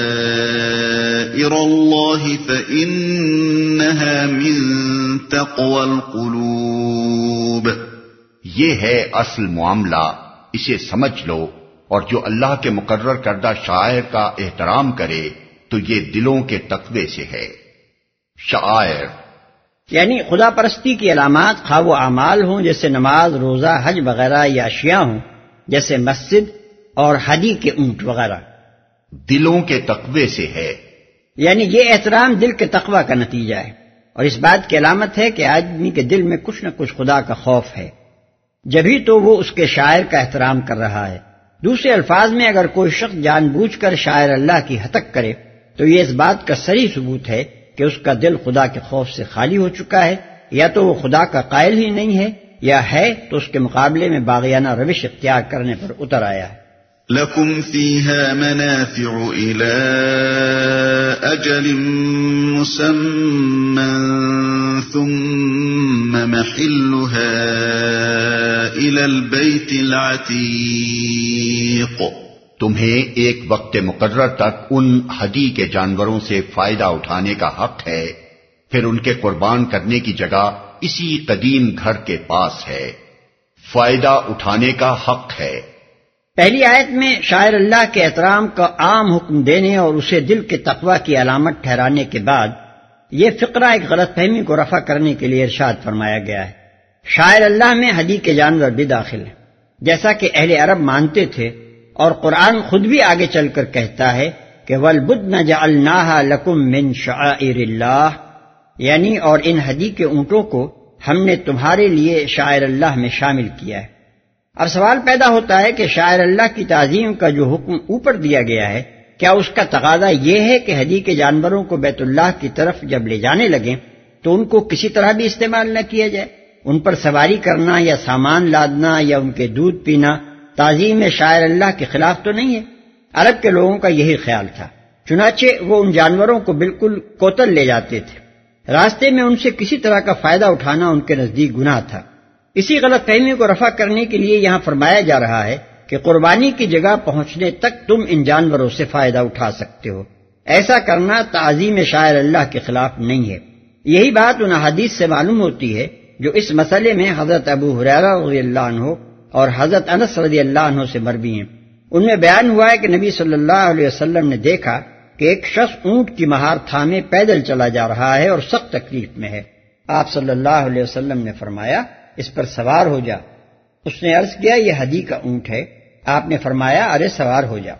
الله فإنها من تقوى القلوب۔ یہ ہے اصل معاملہ، اسے سمجھ لو، اور جو اللہ کے مقرر کردہ شعائر کا احترام کرے تو یہ دلوں کے تقوی سے ہے۔ شعائر یعنی خدا پرستی کی علامات، خواہ وہ اعمال ہوں جیسے نماز، روزہ، حج وغیرہ، یا اشیاء ہوں جیسے مسجد اور ہدی کے اونٹ وغیرہ، دلوں کے تقوی سے ہے۔ یعنی یہ احترام دل کے تقوی کا نتیجہ ہے، اور اس بات کی علامت ہے کہ آدمی کے دل میں کچھ نہ کچھ خدا کا خوف ہے، جبھی تو وہ اس کے شاعر کا احترام کر رہا ہے۔ دوسرے الفاظ میں اگر کوئی شخص جان بوجھ کر شاعر اللہ کی ہتک کرے تو یہ اس بات کا صریح ثبوت ہے کہ اس کا دل خدا کے خوف سے خالی ہو چکا ہے، یا تو وہ خدا کا قائل ہی نہیں ہے، یا ہے تو اس کے مقابلے میں باغیانہ روش اختیار کرنے پر اتر آیا ہے۔ لَكُمْ فِيهَا مَنَافِعُ إِلَىٰ أَجَلٍ مُّسَمًّى ثُمَّ مَحِلُّهَا إِلَى الْبَيْتِ الْعَتِيقِ۔ تمہیں ایک وقت مقرر تک ان ہدی کے جانوروں سے فائدہ اٹھانے کا حق ہے، پھر ان کے قربان کرنے کی جگہ اسی قدیم گھر کے پاس ہے۔ فائدہ اٹھانے کا حق ہے۔ پہلی آیت میں شاعر اللہ کے احترام کا عام حکم دینے اور اسے دل کے تقوی کی علامت ٹھہرانے کے بعد یہ فقرہ ایک غلط فہمی کو رفع کرنے کے لیے ارشاد فرمایا گیا ہے۔ شاعر اللہ میں ہدی کے جانور بھی داخل ہیں، جیسا کہ اہل عرب مانتے تھے، اور قرآن خود بھی آگے چل کر کہتا ہے کہ وَالْبُدْنَ جَعَلْنَاهَا لَكُمْ مِنْ شَعَائِرِ اللَّهِ، یعنی اور ان ہدی کے اونٹوں کو ہم نے تمہارے لیے شاعر اللہ میں شامل کیا ہے۔ اب سوال پیدا ہوتا ہے کہ شاعر اللہ کی تعظیم کا جو حکم اوپر دیا گیا ہے، کیا اس کا تقاضا یہ ہے کہ ہدی کے جانوروں کو بیت اللہ کی طرف جب لے جانے لگیں تو ان کو کسی طرح بھی استعمال نہ کیا جائے؟ ان پر سواری کرنا یا سامان لادنا یا ان کے دودھ پینا تعظیم شاعر اللہ کے خلاف تو نہیں ہے؟ عرب کے لوگوں کا یہی خیال تھا، چنانچہ وہ ان جانوروں کو بالکل کوتل لے جاتے تھے۔ راستے میں ان سے کسی طرح کا فائدہ اٹھانا ان کے نزدیک گناہ تھا۔ اسی غلط فہمی کو رفع کرنے کے لیے یہاں فرمایا جا رہا ہے کہ قربانی کی جگہ پہنچنے تک تم ان جانوروں سے فائدہ اٹھا سکتے ہو۔ ایسا کرنا تعظیم شاعر اللہ کے خلاف نہیں ہے۔ یہی بات ان حدیث سے معلوم ہوتی ہے جو اس مسئلے میں حضرت ابو ہریرہ رضی اللہ عنہ اور حضرت انس رضی اللہ عنہ سے مروی ہیں۔ ان میں بیان ہوا ہے کہ نبی صلی اللہ علیہ وسلم نے دیکھا کہ ایک شخص اونٹ کی مہار تھامے پیدل چلا جا رہا ہے اور سخت تکلیف میں ہے۔ آپ صلی اللہ علیہ وسلم نے فرمایا اس پر سوار ہو جا۔ اس نے عرض کیا یہ ہدی کا اونٹ ہے۔ آپ نے فرمایا ارے سوار ہو جا۔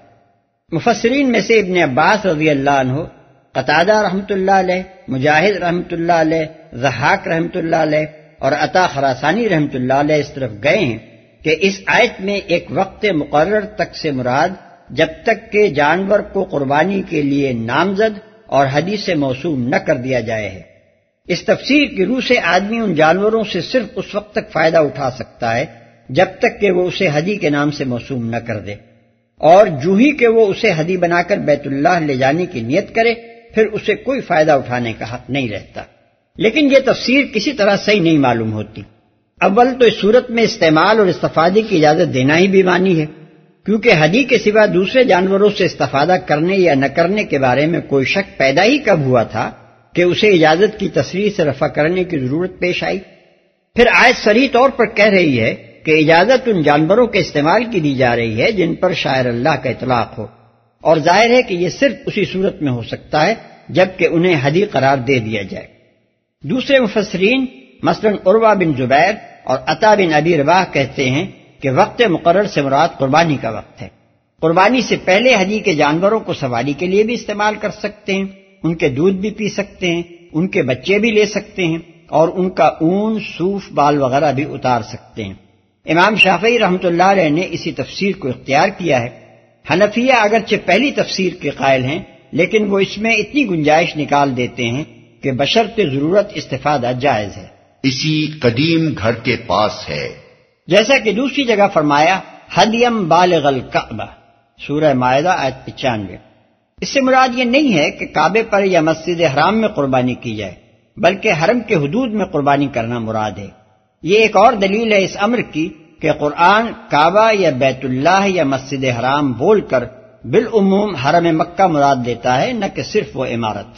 مفسرین میں سے ابن عباس رضی اللہ عنہ، قتادہ رحمۃ اللہ علیہ، مجاہد رحمۃ اللہ علیہ، ضحاک رحمۃ اللہ علیہ اور عطا خراسانی رحمۃ اللہ علیہ اس طرف گئے ہیں کہ اس آیت میں ایک وقت مقرر تک سے مراد جب تک کہ جانور کو قربانی کے لیے نامزد اور حدیث موسوم نہ کر دیا جائے ہے۔ اس تفسیر کی روح سے آدمی ان جانوروں سے صرف اس وقت تک فائدہ اٹھا سکتا ہے جب تک کہ وہ اسے ہدی کے نام سے موسوم نہ کر دے، اور جو ہی کہ وہ اسے ہدی بنا کر بیت اللہ لے جانے کی نیت کرے پھر اسے کوئی فائدہ اٹھانے کا حق نہیں رہتا۔ لیکن یہ تفسیر کسی طرح صحیح نہیں معلوم ہوتی۔ اول تو اس صورت میں استعمال اور استفادے کی اجازت دینا ہی بے معنی ہے، کیونکہ ہدی کے سوا دوسرے جانوروں سے استفادہ کرنے یا نہ کرنے کے بارے میں کوئی شک پیدا ہی کب ہوا تھا کہ اسے اجازت کی تصریح سے رفع کرنے کی ضرورت پیش آئی۔ پھر آیت صریح طور پر کہہ رہی ہے کہ اجازت ان جانوروں کے استعمال کی دی جا رہی ہے جن پر شاعر اللہ کا اطلاق ہو، اور ظاہر ہے کہ یہ صرف اسی صورت میں ہو سکتا ہے جبکہ انہیں ہدی قرار دے دیا جائے۔ دوسرے مفسرین مثلا عروہ بن زبیر اور عطا بن ابی رباح کہتے ہیں کہ وقت مقرر سے مراد قربانی کا وقت ہے۔ قربانی سے پہلے ہدی کے جانوروں کو سواری کے لیے بھی استعمال کر سکتے ہیں، ان کے دودھ بھی پی سکتے ہیں، ان کے بچے بھی لے سکتے ہیں اور ان کا اون، صوف، بال وغیرہ بھی اتار سکتے ہیں۔ امام شافعی رحمۃ اللہ علیہ نے اسی تفسیر کو اختیار کیا ہے۔ حنفیہ اگرچہ پہلی تفسیر کے قائل ہیں لیکن وہ اس میں اتنی گنجائش نکال دیتے ہیں کہ بشرط ضرورت استفادہ جائز ہے۔ اسی قدیم گھر کے پاس ہے، جیسا کہ دوسری جگہ فرمایا ہدیم بالغ الکعبہ، سورہ مائدہ آیت 95۔ اس سے مراد یہ نہیں ہے کہ کعبے پر یا مسجد حرام میں قربانی کی جائے، بلکہ حرم کے حدود میں قربانی کرنا مراد ہے۔ یہ ایک اور دلیل ہے اس امر کی کہ قرآن کعبہ یا بیت اللہ یا مسجد حرام بول کر بالعموم حرم مکہ مراد دیتا ہے، نہ کہ صرف وہ عمارت۔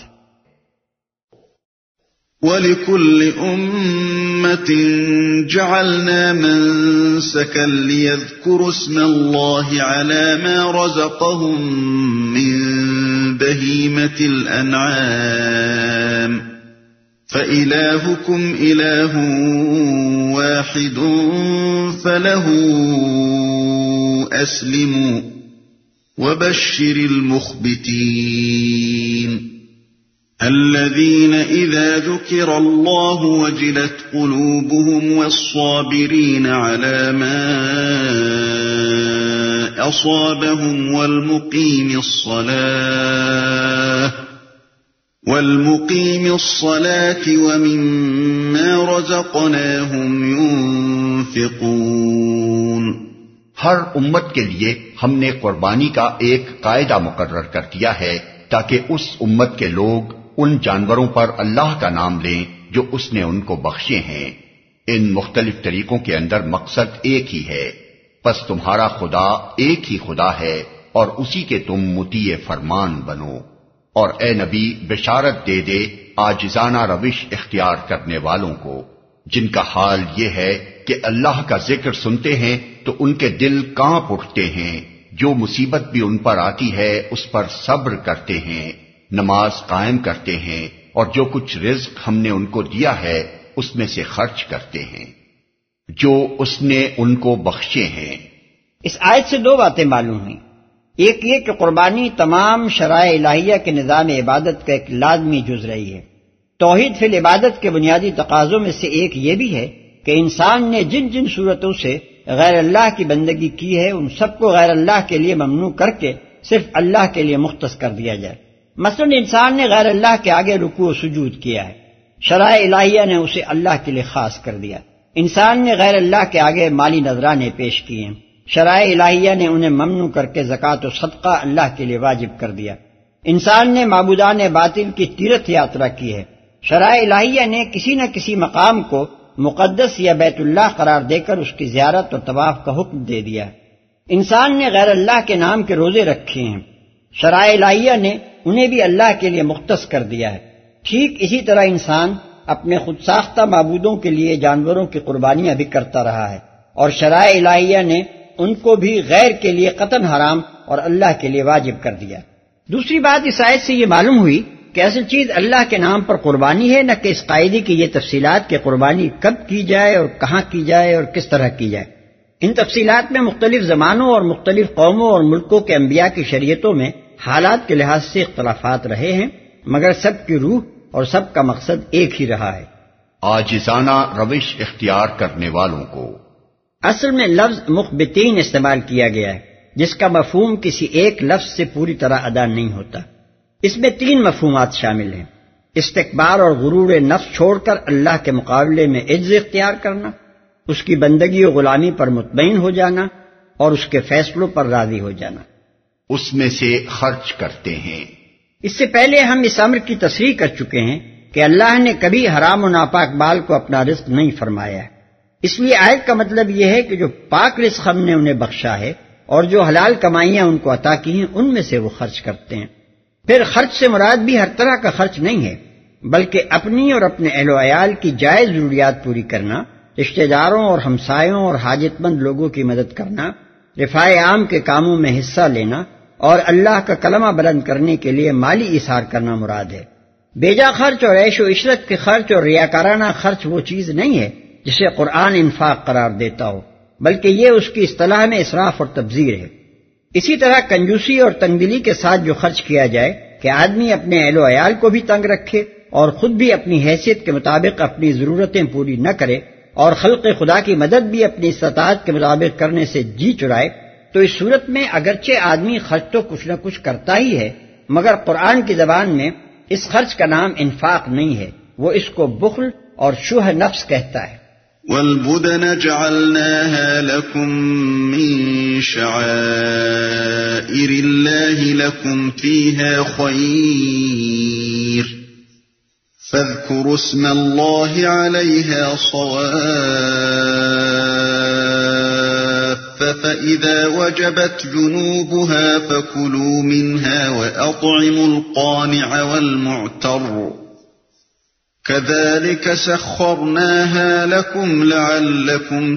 وَلِكُلِّ أُمَّةٍ جَعَلْنَا مَنسَكًا لِيَذْكُرُوا اسْمَ اللَّهِ عَلَى مَا رَزَقَهُم مِّن بَهِيمَةِ الْأَنْعَامِ فَإِلَٰهُكُمْ إِلَٰهٌ وَاحِدٌ فَلَهُ أَسْلِمُوا وَبَشِّرِ الْمُخْبِتِينَ الذين إذا ذكر الله وجلت قلوبهم والصابرين على ما أصابهم والمقيم الصلاة ومما رزقناهم ينفقون۔ ہر امت کے لیے ہم نے قربانی کا ایک قاعدہ مقرر کر دیا ہے تاکہ اس امت کے لوگ ان جانوروں پر اللہ کا نام لیں جو اس نے ان کو بخشے ہیں۔ ان مختلف طریقوں کے اندر مقصد ایک ہی ہے، پس تمہارا خدا ایک ہی خدا ہے اور اسی کے تم مطیع فرمان بنو۔ اور اے نبی بشارت دے دے عاجزانہ روش اختیار کرنے والوں کو، جن کا حال یہ ہے کہ اللہ کا ذکر سنتے ہیں تو ان کے دل کانپ اٹھتے ہیں، جو مصیبت بھی ان پر آتی ہے اس پر صبر کرتے ہیں، نماز قائم کرتے ہیں اور جو کچھ رزق ہم نے ان کو دیا ہے اس میں سے خرچ کرتے ہیں جو اس نے ان کو بخشے ہیں۔ اس آیت سے دو باتیں معلوم ہوئیں۔ ایک یہ کہ قربانی تمام شرائع الہیہ کے نظام عبادت کا ایک لازمی جز رہی ہے۔ توحید فی العبادت کے بنیادی تقاضوں میں سے ایک یہ بھی ہے کہ انسان نے جن جن صورتوں سے غیر اللہ کی بندگی کی ہے ان سب کو غیر اللہ کے لیے ممنوع کر کے صرف اللہ کے لیے مختص کر دیا جائے۔ مثلا انسان نے غیر اللہ کے آگے رکوع و سجود کیا ہے، شرائع الہیہ نے اسے اللہ کے لیے خاص کر دیا۔ انسان نے غیر اللہ کے آگے مالی نذرانے پیش کیے ہیں، شرائع الہیہ نے انہیں ممنوع کر کے زکوٰۃ و صدقہ اللہ کے لیے واجب کر دیا۔ انسان نے معبودان باطل کی تیرتھ یاترا کی ہے، شرائع الہیہ نے کسی نہ کسی مقام کو مقدس یا بیت اللہ قرار دے کر اس کی زیارت اور طواف کا حکم دے دیا۔ انسان نے غیر اللہ کے نام کے روزے رکھے ہیں، شرائع الہیہ نے انہیں بھی اللہ کے لیے مختص کر دیا ہے۔ ٹھیک اسی طرح انسان اپنے خود ساختہ معبودوں کے لیے جانوروں کی قربانیاں بھی کرتا رہا ہے، اور شرائع الہیہ نے ان کو بھی غیر کے لیے قطعاً حرام اور اللہ کے لیے واجب کر دیا۔ دوسری بات اس آیت سے یہ معلوم ہوئی کہ اصل چیز اللہ کے نام پر قربانی ہے، نہ کہ اس قاعدے کی یہ تفصیلات کہ قربانی کب کی جائے اور کہاں کی جائے اور کس طرح کی جائے۔ ان تفصیلات میں مختلف زمانوں اور مختلف قوموں اور ملکوں کے انبیاء کی شریعتوں میں حالات کے لحاظ سے اختلافات رہے ہیں، مگر سب کی روح اور سب کا مقصد ایک ہی رہا ہے۔ عاجزانہ روش اختیار کرنے والوں کو اصل میں لفظ مخبتین استعمال کیا گیا ہے، جس کا مفہوم کسی ایک لفظ سے پوری طرح ادا نہیں ہوتا۔ اس میں 3 مفہومات شامل ہیں: استکبار اور غرور نفس چھوڑ کر اللہ کے مقابلے میں عجز اختیار کرنا، اس کی بندگی و غلامی پر مطمئن ہو جانا، اور اس کے فیصلوں پر راضی ہو جانا۔ اس میں سے خرچ کرتے ہیں۔ اس سے پہلے ہم اس امر کی تصریح کر چکے ہیں کہ اللہ نے کبھی حرام و ناپاک مال کو اپنا رزق نہیں فرمایا ہے۔ اس لیے آیت کا مطلب یہ ہے کہ جو پاک رزق ہم نے انہیں بخشا ہے اور جو حلال کمائیاں ان کو عطا کی ہیں ان میں سے وہ خرچ کرتے ہیں۔ پھر خرچ سے مراد بھی ہر طرح کا خرچ نہیں ہے، بلکہ اپنی اور اپنے اہل و عیال کی جائز ضروریات پوری کرنا، رشتہ داروں اور ہمسایوں اور حاجت مند لوگوں کی مدد کرنا، رفاع عام کے کاموں میں حصہ لینا اور اللہ کا کلمہ بلند کرنے کے لیے مالی اظہار کرنا مراد ہے۔ بیجا خرچ اور عیش و عشرت کے خرچ اور ریاکارانہ خرچ وہ چیز نہیں ہے جسے قرآن انفاق قرار دیتا ہو، بلکہ یہ اس کی اصطلاح میں اسراف اور تبذیر ہے۔ اسی طرح کنجوسی اور تنگدلی کے ساتھ جو خرچ کیا جائے کہ آدمی اپنے اہل و عیال کو بھی تنگ رکھے اور خود بھی اپنی حیثیت کے مطابق اپنی ضرورتیں پوری نہ کرے اور خلق خدا کی مدد بھی اپنی استطاعت کے مطابق کرنے سے جی چرائے، تو اس صورت میں اگرچہ آدمی خرچ تو کچھ نہ کچھ کرتا ہی ہے، مگر قرآن کی زبان میں اس خرچ کا نام انفاق نہیں ہے، وہ اس کو بخل اور شح نفس کہتا ہے۔ وَالْبُدَنَ جَعَلْنَاهَا لَكُم مِّن شَعَائِرِ اللَّهِ لَكُمْ فِيهَا خَيْرٌ فَاذْكُرُوا اسْمَ اللَّهِ عَلَيْهَا صَوَافَّ فَإِذَا وَجَبَتْ جُنُوبُهَا فَكُلُوا مِنْهَا وَأَطْعِمُوا الْقَانِعَ وَالْمُعْتَرَّ كَذَلِكَ سَخَّرْنَاهَا لَكُمْ لَعَلَّكُمْ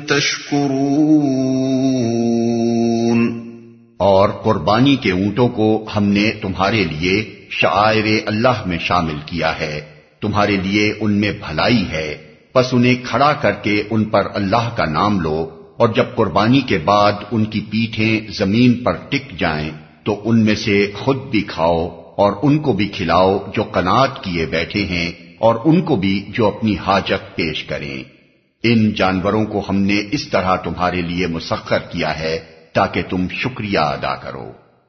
تَشْكُرُونَ۔ اور قربانی کے اونٹوں کو ہم نے تمہارے لیے شعائر اللہ میں شامل کیا ہے، تمہارے لیے ان میں بھلائی ہے، پس انہیں کھڑا کر کے ان پر اللہ کا نام لو، اور جب قربانی کے بعد ان کی پیٹھیں زمین پر ٹک جائیں تو ان میں سے خود بھی کھاؤ اور ان کو بھی کھلاؤ جو قناعت کیے بیٹھے ہیں، اور ان کو بھی جو اپنی حاجت پیش کریں۔ ان جانوروں کو ہم نے اس طرح تمہارے لیے مسخر کیا ہے تاکہ تم شکریہ ادا کرو۔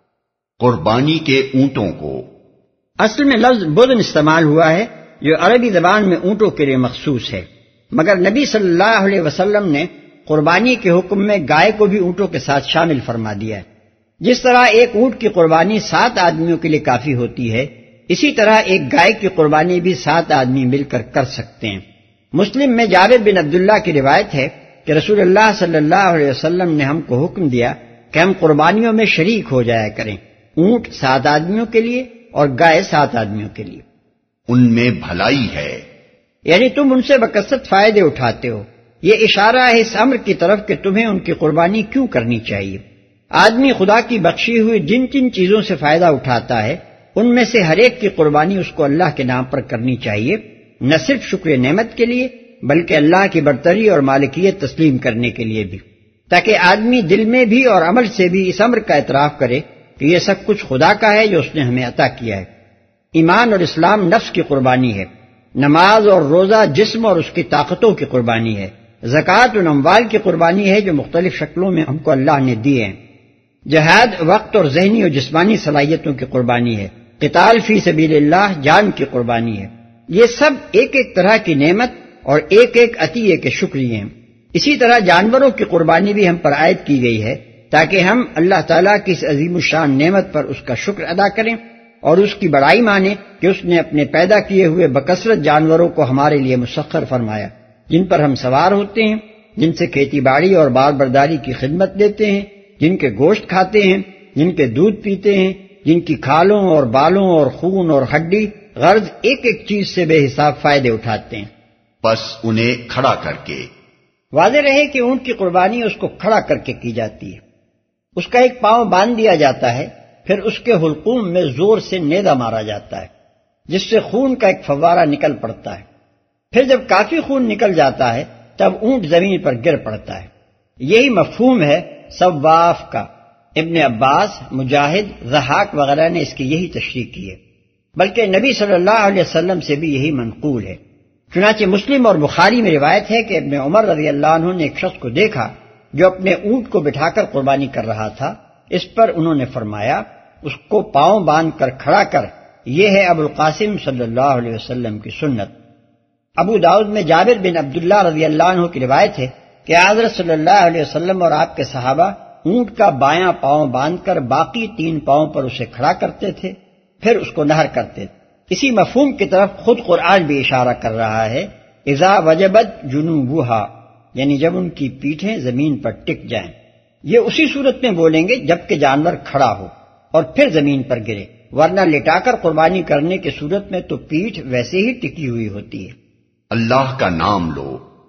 قربانی کے اونٹوں کو اصل میں لفظ بدن استعمال ہوا ہے جو عربی زبان میں اونٹوں کے لیے مخصوص ہے، مگر نبی صلی اللہ علیہ وسلم نے قربانی کے حکم میں گائے کو بھی اونٹوں کے ساتھ شامل فرما دیا ہے۔ جس طرح ایک اونٹ کی قربانی 7 آدمیوں کے لیے کافی ہوتی ہے، اسی طرح ایک گائے کی قربانی بھی 7 آدمی مل کر کر سکتے ہیں۔ مسلم میں جابر بن عبداللہ کی روایت ہے کہ رسول اللہ صلی اللہ علیہ وسلم نے ہم کو حکم دیا کہ ہم قربانیوں میں شریک ہو جایا کریں، اونٹ 7 آدمیوں کے لیے اور گائے 7 آدمیوں کے لیے۔ ان میں بھلائی ہے، یعنی تم ان سے بکثرت فائدے اٹھاتے ہو۔ یہ اشارہ ہے اس امر کی طرف کہ تمہیں ان کی قربانی کیوں کرنی چاہیے۔ آدمی خدا کی بخشی ہوئی جن جن چیزوں سے فائدہ اٹھاتا ہے ان میں سے ہر ایک کی قربانی اس کو اللہ کے نام پر کرنی چاہیے، نہ صرف شکر نعمت کے لیے بلکہ اللہ کی برتری اور مالکیت تسلیم کرنے کے لیے بھی، تاکہ آدمی دل میں بھی اور عمل سے بھی اس امر کا اعتراف کرے کہ یہ سب کچھ خدا کا ہے جو اس نے ہمیں عطا کیا ہے۔ ایمان اور اسلام نفس کی قربانی ہے، نماز اور روزہ جسم اور اس کی طاقتوں کی قربانی ہے، زکوٰۃ ان اموال کی قربانی ہے جو مختلف شکلوں میں ہم کو اللہ نے دیے ہیں، جہاد وقت اور ذہنی اور جسمانی صلاحیتوں کی قربانی ہے، قتال فی سبیل اللہ جان کی قربانی ہے۔ یہ سب ایک ایک طرح کی نعمت اور ایک ایک عطیے کے شکریہ ہیں۔ اسی طرح جانوروں کی قربانی بھی ہم پر عائد کی گئی ہے تاکہ ہم اللہ تعالیٰ کی اس عظیم الشان نعمت پر اس کا شکر ادا کریں اور اس کی بڑائی مانیں کہ اس نے اپنے پیدا کیے ہوئے بکثرت جانوروں کو ہمارے لیے مسخر فرمایا، جن پر ہم سوار ہوتے ہیں، جن سے کھیتی باڑی اور بار برداری کی خدمت دیتے ہیں، جن کے گوشت کھاتے ہیں، جن کے دودھ پیتے ہیں، جن کی کھالوں اور بالوں اور خون اور ہڈی غرض ایک ایک چیز سے بے حساب فائدے اٹھاتے ہیں۔ پس انہیں کھڑا کر کے۔ واضح رہے کہ اونٹ کی قربانی اس کو کھڑا کر کے کی جاتی ہے، اس کا ایک پاؤں باندھ دیا جاتا ہے، پھر اس کے حلقوم میں زور سے نیزہ مارا جاتا ہے جس سے خون کا ایک فوارہ نکل پڑتا ہے، پھر جب کافی خون نکل جاتا ہے تب اونٹ زمین پر گر پڑتا ہے۔ یہی مفہوم ہے سواف کا۔ ابن عباس، مجاہد، ضحاک وغیرہ نے اس کی یہی تشریح کی ہے، بلکہ نبی صلی اللہ علیہ وسلم سے بھی یہی منقول ہے۔ چنانچہ مسلم اور بخاری میں روایت ہے کہ ابن عمر رضی اللہ عنہ نے ایک شخص کو دیکھا جو اپنے اونٹ کو بٹھا کر قربانی کر رہا تھا۔ اس پر انہوں نے فرمایا، اس کو پاؤں باندھ کر کھڑا کر، یہ ہے ابو القاسم صلی اللہ علیہ وسلم کی سنت۔ ابو داؤد میں جابر بن عبداللہ رضی اللہ عنہ کی روایت ہے کہ حضرت صلی اللہ علیہ وسلم اور آپ کے صحابہ اونٹ کا بایاں پاؤں باندھ کر باقی 3 پاؤں پر اسے کھڑا کرتے تھے، پھر اس کو نہر کرتے تھے۔ اسی مفہوم کی طرف خود قرآن بھی اشارہ کر رہا ہے، اذا وجبت جنوبها، یعنی جب ان کی پیٹھیں زمین پر ٹک جائیں۔ یہ اسی صورت میں بولیں گے جبکہ جانور کھڑا ہو اور پھر زمین پر گرے، ورنہ لٹا کر قربانی کرنے کی صورت میں تو پیٹھ ویسے ہی ٹکی ہوئی ہوتی ہے۔ اللہ کا نام لو۔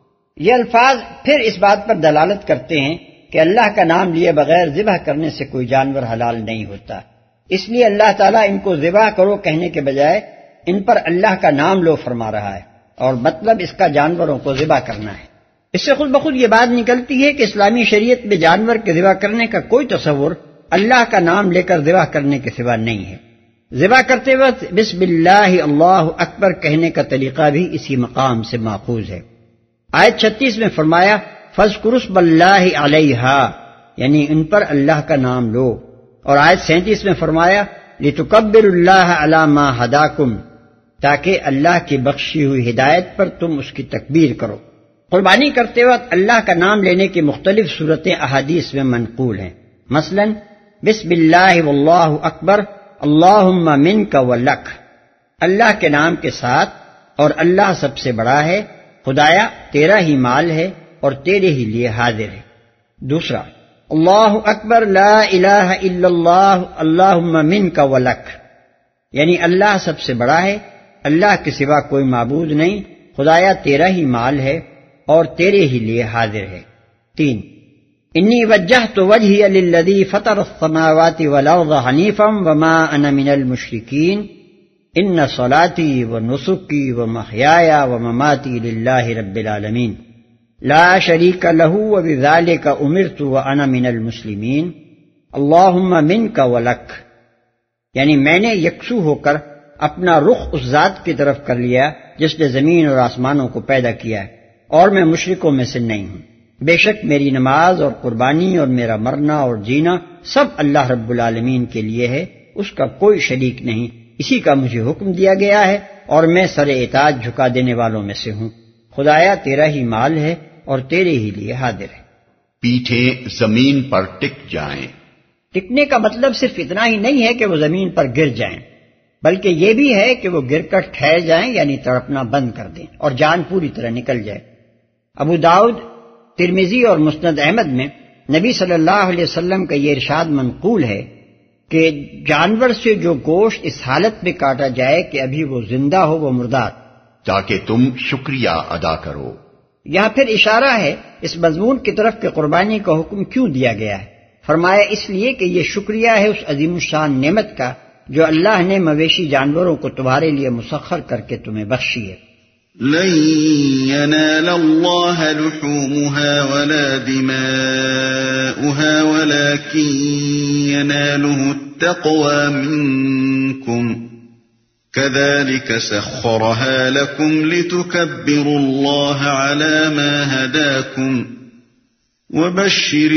یہ الفاظ پھر اس بات پر دلالت کرتے ہیں کہ اللہ کا نام لیے بغیر ذبح کرنے سے کوئی جانور حلال نہیں ہوتا، اس لیے اللہ تعالیٰ ان کو ذبح کرو کہنے کے بجائے ان پر اللہ کا نام لو فرما رہا ہے، اور مطلب اس کا جانوروں کو ذبح کرنا ہے۔ اس سے خود بخود یہ بات نکلتی ہے کہ اسلامی شریعت میں جانور کے ذبح کرنے کا کوئی تصور اللہ کا نام لے کر ذبح کرنے کے سوا نہیں ہے۔ ذبح کرتے وقت بسم اللہ اللہ اکبر کہنے کا طریقہ بھی اسی مقام سے ماخوذ ہے۔ آیت 36 میں فرمایا فاذکروا اسم اللہ علیہا، یعنی ان پر اللہ کا نام لو، اور آیت 37 میں فرمایا لتکبروا اللہ علی ما ہداکم، تاکہ اللہ کی بخشی ہوئی ہدایت پر تم اس کی تکبیر کرو۔ قربانی کرتے وقت اللہ کا نام لینے کی مختلف صورتیں احادیث میں منقول ہیں، مثلا بسم اللہ واللہ اکبر اللہم منک ولک، اللہ کے نام کے ساتھ اور اللہ سب سے بڑا ہے، خدایا تیرا ہی مال ہے اور تیرے ہی لیے حاضر ہے۔ دوسرا اللہ اکبر لا الہ الا اللہ اللہم منک ولک، یعنی اللہ سب سے بڑا ہے، اللہ کے سوا کوئی معبود نہیں، خدایا تیرا ہی مال ہے اور تیرے ہی لیے حاضر ہے۔ 3 انی وجہت وجہی للذی فطر السماوات والارض حنیفا وما انا من المشرکین ان صلاتی ونسکی ومحیای ومماتی للہ رب العالمین لا شریک لہ وبذالک امرت وانا من المسلمین اللہم منک ولک، یعنی میں نے یکسو ہو کر اپنا رخ اس ذات کی طرف کر لیا جس نے زمین اور آسمانوں کو پیدا کیا ہے، اور میں مشرکوں میں سے نہیں ہوں۔ بے شک میری نماز اور قربانی اور میرا مرنا اور جینا سب اللہ رب العالمین کے لیے ہے، اس کا کوئی شریک نہیں، اسی کا مجھے حکم دیا گیا ہے اور میں سر اطاعت جھکا دینے والوں میں سے ہوں۔ خدایا تیرا ہی مال ہے اور تیرے ہی لیے حاضر ہے۔ پیٹھیں زمین پر ٹک جائیں۔ ٹکنے کا مطلب صرف اتنا ہی نہیں ہے کہ وہ زمین پر گر جائیں، بلکہ یہ بھی ہے کہ وہ گر کر ٹھہر جائیں، یعنی تڑپنا بند کر دیں اور جان پوری طرح نکل جائے۔ ابو داؤد، ترمذی اور مسند احمد میں نبی صلی اللہ علیہ وسلم کا یہ ارشاد منقول ہے کہ جانور سے جو گوشت اس حالت میں کاٹا جائے کہ ابھی وہ زندہ ہو وہ مردار، تاکہ تم شکریہ ادا کرو۔ یہاں پھر اشارہ ہے اس مضمون کی طرف کہ قربانی کا حکم کیوں دیا گیا ہے۔ فرمایا اس لیے کہ یہ شکریہ ہے اس عظیم الشان نعمت کا جو اللہ نے مویشی جانوروں کو تمہارے لیے مسخر کر کے تمہیں بخشی ہے۔ لن ينال الله لحومها ولا دماؤها ولكن يناله التقوى منكم كذلك سخرها لكم لتكبروا الله على ما هداكم وبشر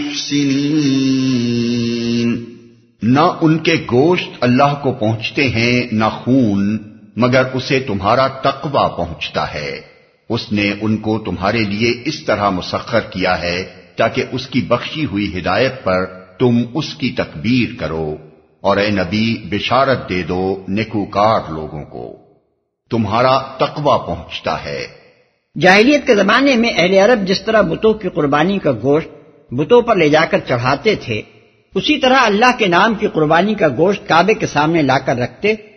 المحسنين۔ نہ ان کے گوشت اللہ کو پہنچتے ہیں نہ خون، مگر اسے تمہارا تقوی پہنچتا ہے۔ اس نے ان کو تمہارے لیے اس طرح مسخر کیا ہے تاکہ اس کی بخشی ہوئی ہدایت پر تم اس کی تکبیر کرو، اور اے نبی بشارت دے دو نیکوکار لوگوں کو، تمہارا تقوی پہنچتا ہے۔ جاہلیت کے زمانے میں اہل عرب جس طرح بتوں کی قربانی کا گوشت بتوں پر لے جا کر چڑھاتے تھے، اسی طرح اللہ کے نام کی قربانی کا گوشت کعبے کے سامنے لا کر رکھتے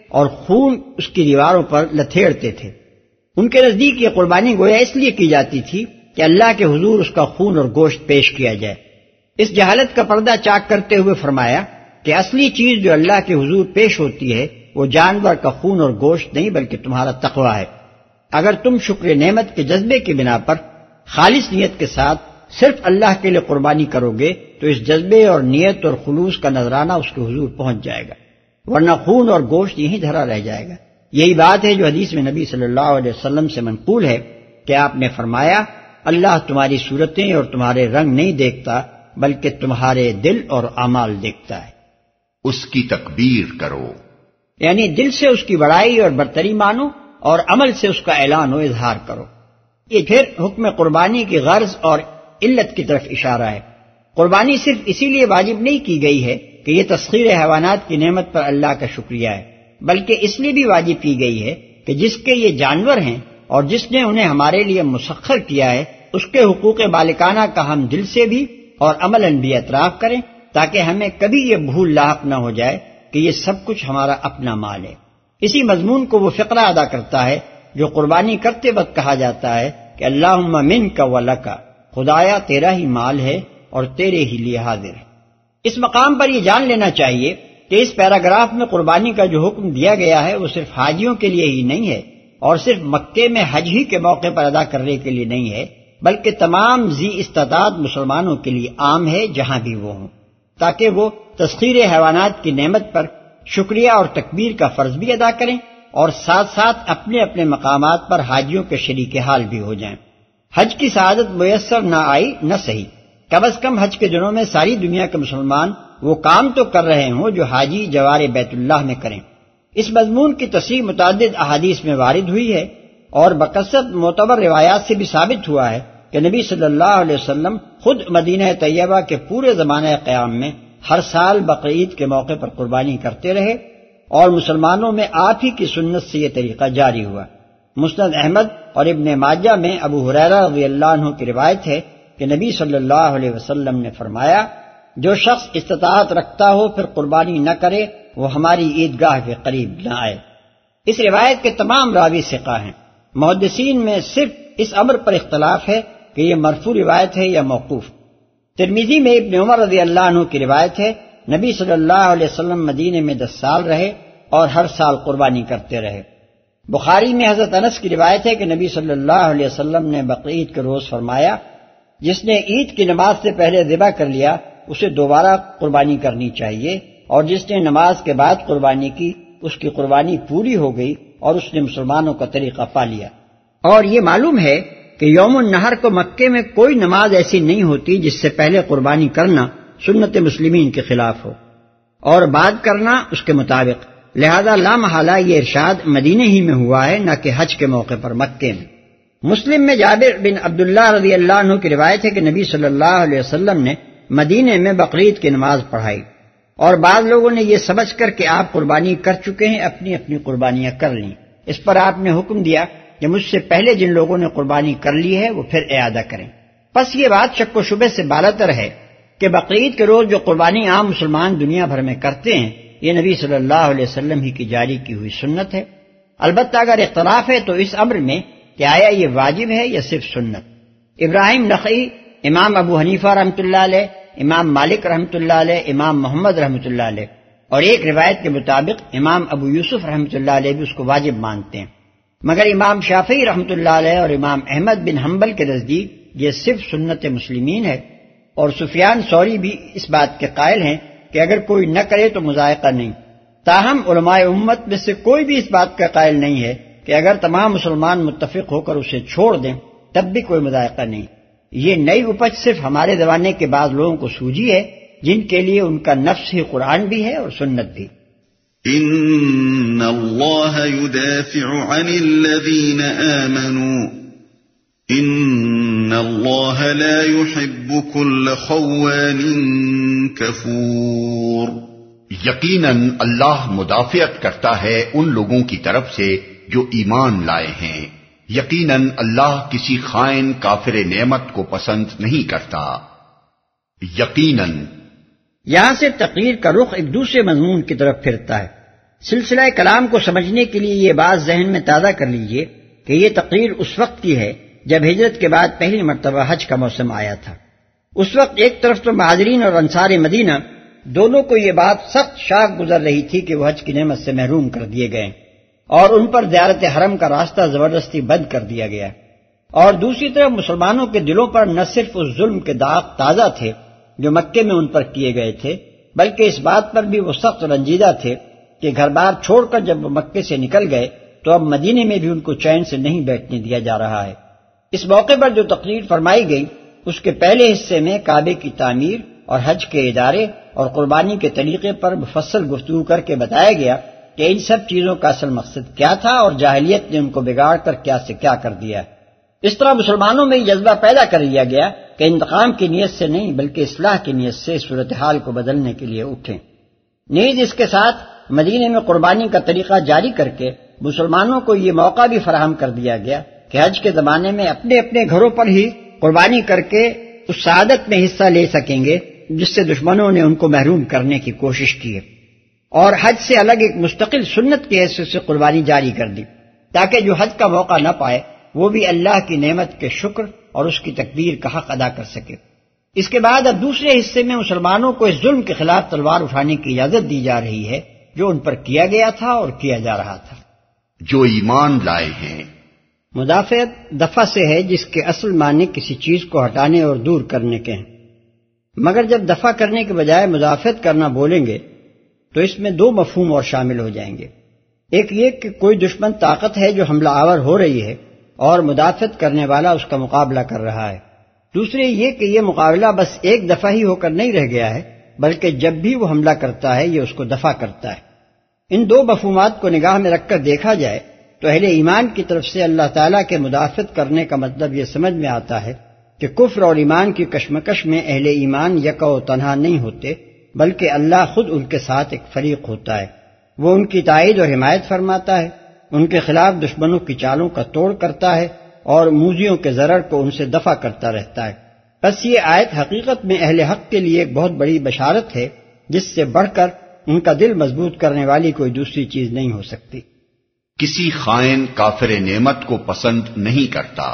اور خون اس کی دیواروں پر لتھیڑتے تھے۔ ان کے نزدیک یہ قربانی گویا اس لیے کی جاتی تھی کہ اللہ کے حضور اس کا خون اور گوشت پیش کیا جائے۔ اس جہالت کا پردہ چاک کرتے ہوئے فرمایا کہ اصلی چیز جو اللہ کے حضور پیش ہوتی ہے وہ جانور کا خون اور گوشت نہیں بلکہ تمہارا تقویٰ ہے۔ اگر تم شکر نعمت کے جذبے کی بنا پر خالص نیت کے ساتھ صرف اللہ کے لیے قربانی کرو گے تو اس جذبے اور نیت اور خلوص کا نذرانہ اس کے حضور پہنچ جائے گا، ورنہ خون اور گوشت یہیں دھرا رہ جائے گا۔ یہی بات ہے جو حدیث میں نبی صلی اللہ علیہ وسلم سے منقول ہے کہ آپ نے فرمایا اللہ تمہاری صورتیں اور تمہارے رنگ نہیں دیکھتا بلکہ تمہارے دل اور اعمال دیکھتا ہے۔ اس کی تکبیر کرو، یعنی دل سے اس کی بڑائی اور برتری مانو اور عمل سے اس کا اعلان و اظہار کرو۔ یہ پھر حکم قربانی کی غرض اور علت کی طرف اشارہ ہے۔ قربانی صرف اسی لیے واجب نہیں کی گئی ہے کہ یہ تسخیر حیوانات کی نعمت پر اللہ کا شکریہ ہے، بلکہ اس لیے بھی واجب کی گئی ہے کہ جس کے یہ جانور ہیں اور جس نے انہیں ہمارے لیے مسخر کیا ہے اس کے حقوق مالکانہ کا ہم دل سے بھی اور عملاً بھی اعتراف کریں تاکہ ہمیں کبھی یہ بھول لاحق نہ ہو جائے کہ یہ سب کچھ ہمارا اپنا مال ہے۔ اسی مضمون کو وہ فقرہ ادا کرتا ہے جو قربانی کرتے وقت کہا جاتا ہے کہ اللہم منک ولک، خدایا تیرا ہی مال ہے اور تیرے ہی لیے حاضر ہے۔ اس مقام پر یہ جان لینا چاہیے کہ اس پیراگراف میں قربانی کا جو حکم دیا گیا ہے وہ صرف حاجیوں کے لیے ہی نہیں ہے اور صرف مکے میں حج ہی کے موقع پر ادا کرنے کے لیے نہیں ہے، بلکہ تمام ذی استطاعت مسلمانوں کے لیے عام ہے جہاں بھی وہ ہوں، تاکہ وہ تسخیر حیوانات کی نعمت پر شکریہ اور تکبیر کا فرض بھی ادا کریں اور ساتھ ساتھ اپنے اپنے مقامات پر حاجیوں کے شریک حال بھی ہو جائیں۔ حج کی سعادت میسر نہ آئی نہ صحیح، کم از کم حج کے دنوں میں ساری دنیا کے مسلمان وہ کام تو کر رہے ہوں جو حاجی جوار بیت اللہ میں کریں۔ اس مضمون کی تصریح متعدد احادیث میں وارد ہوئی ہے اور بکثرت معتبر روایات سے بھی ثابت ہوا ہے کہ نبی صلی اللہ علیہ وسلم خود مدینہ طیبہ کے پورے زمانہ قیام میں ہر سال بقرعید کے موقع پر قربانی کرتے رہے اور مسلمانوں میں آپ ہی کی سنت سے یہ طریقہ جاری ہوا۔ مسند احمد اور ابن ماجہ میں ابو ہریرہ رضی اللہ عنہ کی روایت ہے کہ نبی صلی اللہ علیہ وسلم نے فرمایا جو شخص استطاعت رکھتا ہو پھر قربانی نہ کرے وہ ہماری عیدگاہ کے قریب نہ آئے۔ اس روایت کے تمام راوی ثقہ ہیں۔ محدثین میں صرف اس امر پر اختلاف ہے کہ یہ مرفوع روایت ہے یا موقوف۔ ترمذی میں ابن عمر رضی اللہ عنہ کی روایت ہے نبی صلی اللہ علیہ وسلم مدینے میں 10 سال رہے اور ہر سال قربانی کرتے رہے۔ بخاری میں حضرت انس کی روایت ہے کہ نبی صلی اللہ علیہ وسلم نے بقرعید کے روز فرمایا جس نے عید کی نماز سے پہلے ذبح کر لیا اسے دوبارہ قربانی کرنی چاہیے، اور جس نے نماز کے بعد قربانی کی اس کی قربانی پوری ہو گئی اور اس نے مسلمانوں کا طریقہ پا لیا۔ اور یہ معلوم ہے کہ یوم النحر کو مکے میں کوئی نماز ایسی نہیں ہوتی جس سے پہلے قربانی کرنا سنت مسلمین کے خلاف ہو اور بعد کرنا اس کے مطابق، لہذا لا محالہ یہ ارشاد مدینے ہی میں ہوا ہے نہ کہ حج کے موقع پر مکے میں۔ مسلم میں جابر بن عبداللہ رضی اللہ عنہ کی روایت ہے کہ نبی صلی اللہ علیہ وسلم نے مدینے میں بقرعید کی نماز پڑھائی اور بعض لوگوں نے یہ سمجھ کر کہ آپ قربانی کر چکے ہیں اپنی اپنی قربانیاں کر لیں۔ اس پر آپ نے حکم دیا کہ مجھ سے پہلے جن لوگوں نے قربانی کر لی ہے وہ پھر اعادہ کریں۔ پس یہ بات شک و شبے سے بالاتر ہے کہ بقرعید کے روز جو قربانی عام مسلمان دنیا بھر میں کرتے ہیں یہ نبی صلی اللہ علیہ وسلم ہی کی جاری کی ہوئی سنت ہے۔ البتہ اگر اختلاف ہے تو اس امر میں کہ آیا یہ واجب ہے یا صرف سنت۔ ابراہیم نخعی، امام ابو حنیفہ رحمۃ اللہ علیہ، امام مالک رحمۃ اللہ علیہ، امام محمد رحمۃ اللہ علیہ اور ایک روایت کے مطابق امام ابو یوسف رحمۃ اللہ علیہ بھی اس کو واجب مانتے ہیں، مگر امام شافعی رحمۃ اللہ علیہ اور امام احمد بن حنبل کے نزدیک یہ صرف سنت مسلمین ہے، اور سفیان ثوری بھی اس بات کے قائل ہیں کہ اگر کوئی نہ کرے تو مذائقہ نہیں۔ تاہم علماء امت میں سے کوئی بھی اس بات کا قائل نہیں ہے کہ اگر تمام مسلمان متفق ہو کر اسے چھوڑ دیں تب بھی کوئی مذائقہ نہیں۔ یہ نئی اپج صرف ہمارے زمانے کے بعض لوگوں کو سوجی ہے جن کے لیے ان کا نفس ہی قرآن بھی ہے اور سنت بھی۔ ان اللہ یدافع عن الذین آمنوا ان اللہ لا يحب كل خوان کفور۔ یقیناً اللہ مدافعت کرتا ہے ان لوگوں کی طرف سے جو ایمان لائے ہیں، یقیناً اللہ کسی خائن کافر نعمت کو پسند نہیں کرتا۔ یقیناً یہاں سے تقریر کا رخ ایک دوسرے مضمون کی طرف پھرتا ہے سلسلہ کلام کو سمجھنے کے لیے یہ بات ذہن میں تازہ کر لیجئے کہ یہ تقریر اس وقت کی ہے جب ہجرت کے بعد پہلی مرتبہ حج کا موسم آیا تھا۔ اس وقت ایک طرف تو مہاجرین اور انصار مدینہ دونوں کو یہ بات سخت شاق گزر رہی تھی کہ وہ حج کی نعمت سے محروم کر دیے گئے اور ان پر زیارت حرم کا راستہ زبردستی بند کر دیا گیا، اور دوسری طرف مسلمانوں کے دلوں پر نہ صرف اس ظلم کے داغ تازہ تھے جو مکے میں ان پر کیے گئے تھے، بلکہ اس بات پر بھی وہ سخت رنجیدہ تھے کہ گھر بار چھوڑ کر جب وہ مکے سے نکل گئے تو اب مدینے میں بھی ان کو چین سے نہیں بیٹھنے دیا جا رہا ہے۔ اس موقع پر جو تقریر فرمائی گئی اس کے پہلے حصے میں کعبے کی تعمیر اور حج کے ادارے اور قربانی کے طریقے پر مفصل گفتگو کر کے بتایا گیا کہ ان سب چیزوں کا اصل مقصد کیا تھا اور جاہلیت نے ان کو بگاڑ کر کیا سے کیا کر دیا۔ اس طرح مسلمانوں میں یہ جذبہ پیدا کر دیا گیا کہ انتقام کی نیت سے نہیں بلکہ اصلاح کی نیت سے صورتحال کو بدلنے کے لیے اٹھیں۔ نیز اس کے ساتھ مدینے میں قربانی کا طریقہ جاری کر کے مسلمانوں کو یہ موقع بھی فراہم کر دیا گیا کہ حج کے زمانے میں اپنے اپنے گھروں پر ہی قربانی کر کے اس سعادت میں حصہ لے سکیں گے جس سے دشمنوں نے ان کو محروم کرنے کی کوشش کی ہے، اور حج سے الگ ایک مستقل سنت کی حیثیت سے قربانی جاری کر دی تاکہ جو حج کا موقع نہ پائے وہ بھی اللہ کی نعمت کے شکر اور اس کی تکبیر کا حق ادا کر سکے۔ اس کے بعد اب دوسرے حصے میں مسلمانوں کو اس ظلم کے خلاف تلوار اٹھانے کی اجازت دی جا رہی ہے جو ان پر کیا گیا تھا اور کیا جا رہا تھا۔ جو ایمان لائے ہیں۔ مدافعت دفع سے ہے جس کے اصل معنی کسی چیز کو ہٹانے اور دور کرنے کے ہیں، مگر جب دفع کرنے کے بجائے مدافعت کرنا بولیں گے تو اس میں دو مفہوم اور شامل ہو جائیں گے۔ ایک یہ کہ کوئی دشمن طاقت ہے جو حملہ آور ہو رہی ہے اور مدافعت کرنے والا اس کا مقابلہ کر رہا ہے، دوسرے یہ کہ یہ مقابلہ بس ایک دفعہ ہی ہو کر نہیں رہ گیا ہے بلکہ جب بھی وہ حملہ کرتا ہے یہ اس کو دفع کرتا ہے۔ ان دو مفہومات کو نگاہ میں رکھ کر دیکھا جائے تو اہل ایمان کی طرف سے اللہ تعالیٰ کے مدافعت کرنے کا مطلب یہ سمجھ میں آتا ہے کہ کفر اور ایمان کی کشمکش میں اہل ایمان یکا و تنہا نہیں ہوتے بلکہ اللہ خود ان کے ساتھ ایک فریق ہوتا ہے، وہ ان کی تائید اور حمایت فرماتا ہے، ان کے خلاف دشمنوں کی چالوں کا توڑ کرتا ہے اور موذیوں کے ضرر کو ان سے دفع کرتا رہتا ہے۔ بس یہ آیت حقیقت میں اہل حق کے لیے ایک بہت بڑی بشارت ہے جس سے بڑھ کر ان کا دل مضبوط کرنے والی کوئی دوسری چیز نہیں ہو سکتی۔ کسی خائن کافر نعمت کو پسند نہیں کرتا۔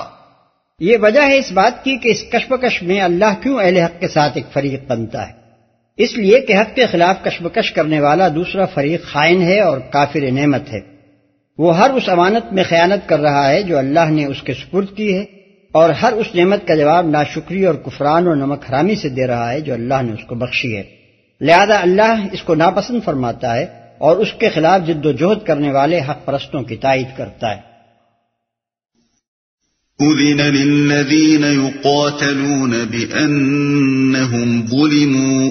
یہ وجہ ہے اس بات کی کہ اس کشمکش میں اللہ کیوں اہل حق کے ساتھ ایک فریق بنتا ہے، اس لیے کہ حق کے خلاف کشمکش کرنے والا دوسرا فریق خائن ہے اور کافر نعمت ہے، وہ ہر اس امانت میں خیانت کر رہا ہے جو اللہ نے اس کے سپرد کی ہے اور ہر اس نعمت کا جواب ناشکری اور کفران اور نمک حرامی سے دے رہا ہے جو اللہ نے اس کو بخشی ہے، لہذا اللہ اس کو ناپسند فرماتا ہے اور اس کے خلاف جد و جہد کرنے والے حق پرستوں کی تائید کرتا ہے۔ أذن للذين يقاتلون بأنهم ظلموا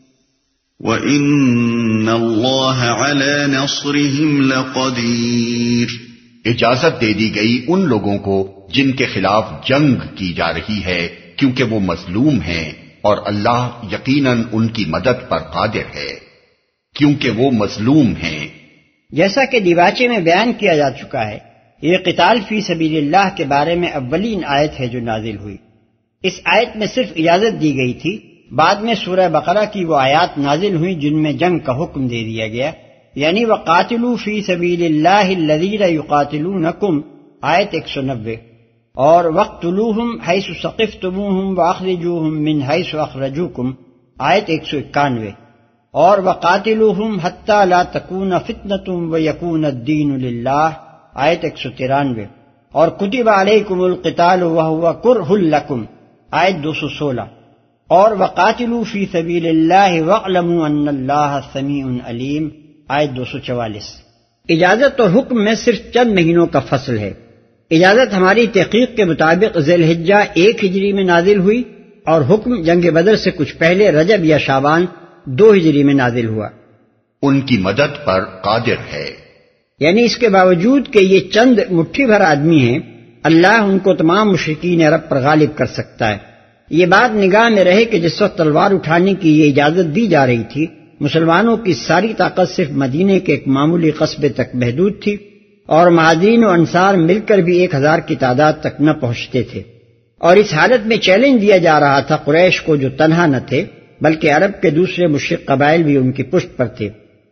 وإن الله على نصرهم لقدير۔ اجازت دے دی گئی ان لوگوں کو جن کے خلاف جنگ کی جا رہی ہے کیونکہ وہ مظلوم ہیں، اور اللہ یقیناً ان کی مدد پر قادر ہے کیونکہ وہ مظلوم ہیں۔ جیسا کہ دیباچے میں بیان کیا جا چکا ہے، یہ قتال فی سبیل اللہ کے بارے میں اولین آیت ہے جو نازل ہوئی۔ اس آیت میں صرف اجازت دی گئی تھی، بعد میں سورہ بقرہ کی وہ آیات نازل ہوئی جن میں جنگ کا حکم دے دیا گیا، یعنی وَقَاتِلُوا فِي سَبِيلِ اللَّهِ الَّذِينَ يُقَاتِلُونَكُمْ آیت 190، اور وَاقْتُلُوهُمْ حَيْثُ ثَقِفْتُمُوهُمْ وَأَخْرِجُوهُمْ مِنْ حَيْثُ أَخْرَجُوكُمْ آیت 191، اور وَقَاتِلُوهُمْ حَتَّى لَا تَكُونَ فِتْنَةٌ وَيَكُونَ الدِّينُ لِلَّهِ آیت 193، اور کتب علیکم القتال وہو کرہ لکم آیت 216، اور وقاتلوا فی سبیل اللہ واعلموا ان اللہ سمیع علیم آیت 244۔ اجازت اور حکم میں صرف چند مہینوں کا فصل ہے۔ اجازت ہماری تحقیق کے مطابق ذی الحجہ 1 ہجری میں نازل ہوئی، اور حکم جنگ بدر سے کچھ پہلے رجب یا شعبان 2 ہجری میں نازل ہوا۔ ان کی مدد پر قادر ہے، یعنی اس کے باوجود کہ یہ چند مٹھی بھر آدمی ہیں، اللہ ان کو تمام مشرکین عرب پر غالب کر سکتا ہے۔ یہ بات نگاہ میں رہے کہ جس وقت تلوار اٹھانے کی یہ اجازت دی جا رہی تھی، مسلمانوں کی ساری طاقت صرف مدینے کے ایک معمولی قصبے تک محدود تھی، اور مہاجرین و انصار مل کر بھی 1000 کی تعداد تک نہ پہنچتے تھے، اور اس حالت میں چیلنج دیا جا رہا تھا قریش کو جو تنہا نہ تھے بلکہ عرب کے دوسرے مشرک قبائل بھی ان کی پشت پر تھے،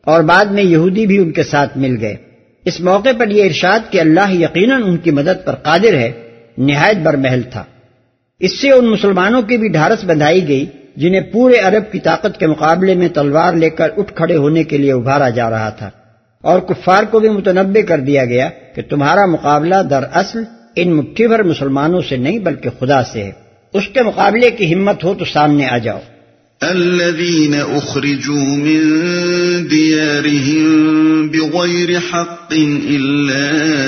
اور بعد میں یہودی بھی ان کے ساتھ مل گئے۔ اس موقع پر یہ ارشاد کہ اللہ یقیناً ان کی مدد پر قادر ہے نہایت برمحل تھا۔ اس سے ان مسلمانوں کی بھی ڈھارس بندھائی گئی جنہیں پورے عرب کی طاقت کے مقابلے میں تلوار لے کر اٹھ کھڑے ہونے کے لیے ابھارا جا رہا تھا، اور کفار کو بھی متنبہ کر دیا گیا کہ تمہارا مقابلہ دراصل ان مٹھی بھر مسلمانوں سے نہیں بلکہ خدا سے ہے، اس کے مقابلے کی ہمت ہو تو سامنے آ جاؤ۔ الذين أخرجوا من ديارهم بغير حق إلا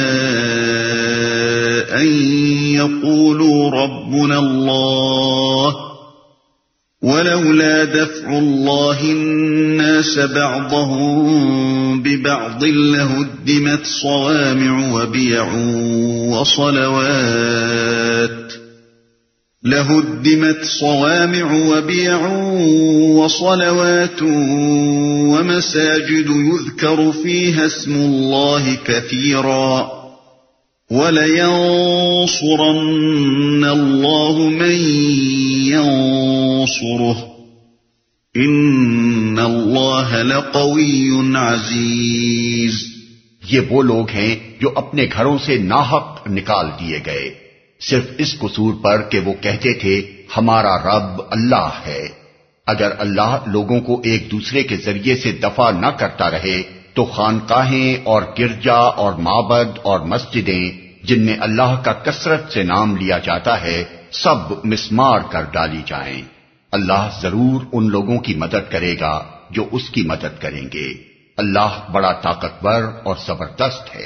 أن يقولوا ربنا الله ولولا دفع الله الناس بعضهم ببعض لهدمت صوامع وبيع وصلوات ومساجد يذكر فيها اسم الله كثيرا ولينصرن الله من ينصره إن الله لقوي عزيز۔ یہ وہ لوگ ہیں جو اپنے گھروں سے ناحق نکال دیے گئے صرف اس قصور پر کہ وہ کہتے تھے ہمارا رب اللہ ہے۔ اگر اللہ لوگوں کو ایک دوسرے کے ذریعے سے دفع نہ کرتا رہے تو خانقاہیں اور گرجا اور معبد اور مسجدیں جن میں اللہ کا کثرت سے نام لیا جاتا ہے سب مسمار کر ڈالی جائیں۔ اللہ ضرور ان لوگوں کی مدد کرے گا جو اس کی مدد کریں گے۔ اللہ بڑا طاقتور اور زبردست ہے۔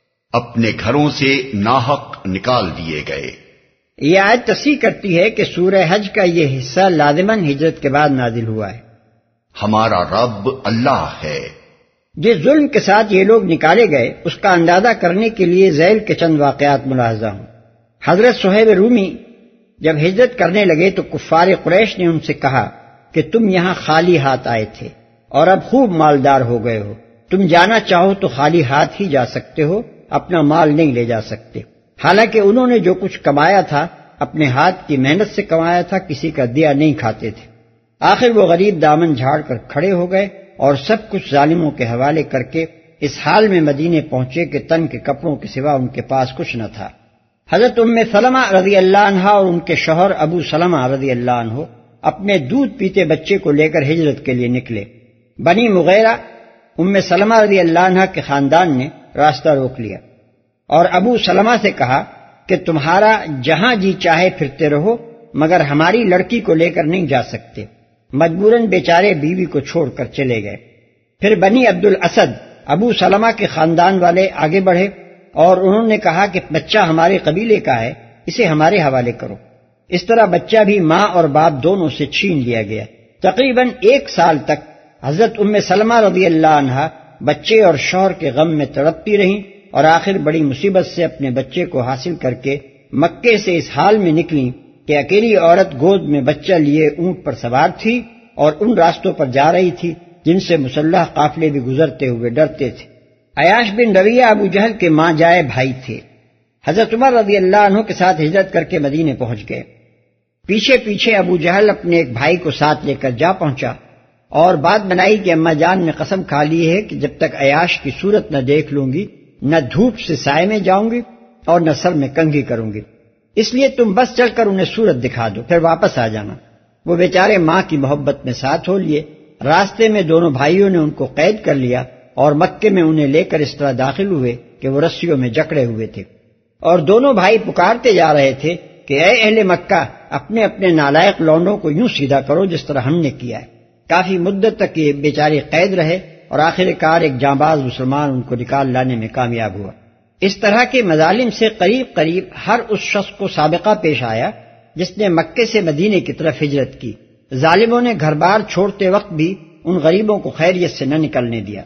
اپنے گھروں سے ناحق نکال دیے گئے۔ یہ آیت تصحیح کرتی ہے کہ سورہ حج کا یہ حصہ لازماً ہجرت کے بعد نازل ہوا ہے۔ ہمارا رب اللہ ہے۔ جس ظلم کے ساتھ یہ لوگ نکالے گئے اس کا اندازہ کرنے کے لیے ذیل کے چند واقعات ملاحظہ ہوں۔ حضرت صہیب رومی جب ہجرت کرنے لگے تو کفار قریش نے ان سے کہا کہ تم یہاں خالی ہاتھ آئے تھے اور اب خوب مالدار ہو گئے ہو، تم جانا چاہو تو خالی ہاتھ ہی جا سکتے ہو، اپنا مال نہیں لے جا سکتے۔ حالانکہ انہوں نے جو کچھ کمایا تھا اپنے ہاتھ کی محنت سے کمایا تھا، کسی کا دیا نہیں کھاتے تھے۔ آخر وہ غریب دامن جھاڑ کر کھڑے ہو گئے اور سب کچھ ظالموں کے حوالے کر کے اس حال میں مدینے پہنچے کہ تن کے کپڑوں کے سوا ان کے پاس کچھ نہ تھا۔ حضرت ام سلمہ رضی اللہ عنہا اور ان کے شوہر ابو سلمہ رضی اللہ عنہ اپنے دودھ پیتے بچے کو لے کر ہجرت کے لیے نکلے۔ بنی مغیرہ ام سلمہ رضی اللہ عنہا کے خاندان نے راستہ روک لیا اور ابو سلمہ سے کہا کہ تمہارا جہاں جی چاہے پھرتے رہو مگر ہماری لڑکی کو لے کر نہیں جا سکتے۔ مجبوراً بیچارے بیوی کو چھوڑ کر چلے گئے۔ پھر بنی عبد الاسد ابو سلمہ کے خاندان والے آگے بڑھے اور انہوں نے کہا کہ بچہ ہمارے قبیلے کا ہے، اسے ہمارے حوالے کرو۔ اس طرح بچہ بھی ماں اور باپ دونوں سے چھین لیا گیا۔ تقریباً 1 سال تک حضرت ام سلمہ رضی اللہ عنہا بچے اور شوہر کے غم میں تڑپتی رہیں اور آخر بڑی مصیبت سے اپنے بچے کو حاصل کر کے مکے سے اس حال میں نکلیں کہ اکیلی عورت گود میں بچہ لیے اونٹ پر سوار تھی اور ان راستوں پر جا رہی تھی جن سے مسلح قافلے بھی گزرتے ہوئے ڈرتے تھے۔ عیاش بن رویہ ابو جہل کے ماں جائے بھائی تھے۔ حضرت عمر رضی اللہ عنہ کے ساتھ ہجرت کر کے مدینے پہنچ گئے۔ پیچھے پیچھے ابو جہل اپنے ایک بھائی کو ساتھ لے کر جا پہنچا اور بات بنائی کہ اماں جان نے قسم کھا لی ہے کہ جب تک عیاش کی صورت نہ دیکھ لوں گی نہ دھوپ سے سائے میں جاؤں گی اور نہ سر میں کنگھی کروں گی، اس لیے تم بس چل کر انہیں صورت دکھا دو پھر واپس آ جانا۔ وہ بیچارے ماں کی محبت میں ساتھ ہو لیے۔ راستے میں دونوں بھائیوں نے ان کو قید کر لیا اور مکے میں انہیں لے کر اس طرح داخل ہوئے کہ وہ رسیوں میں جکڑے ہوئے تھے، اور دونوں بھائی پکارتے جا رہے تھے کہ اے اہل مکہ، اپنے اپنے نالائق لونڈوں کو یوں سیدھا کرو جس طرح ہم نے کیا ہے۔ کافی مدت تک یہ بیچارے قید رہے اور آخر کار ایک جانباز مسلمان ان کو نکال لانے میں کامیاب ہوا۔ اس طرح کے مظالم سے قریب قریب ہر اس شخص کو سابقہ پیش آیا جس نے مکے سے مدینے کی طرف ہجرت کی۔ ظالموں نے گھر بار چھوڑتے وقت بھی ان غریبوں کو خیریت سے نہ نکلنے دیا۔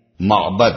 معبد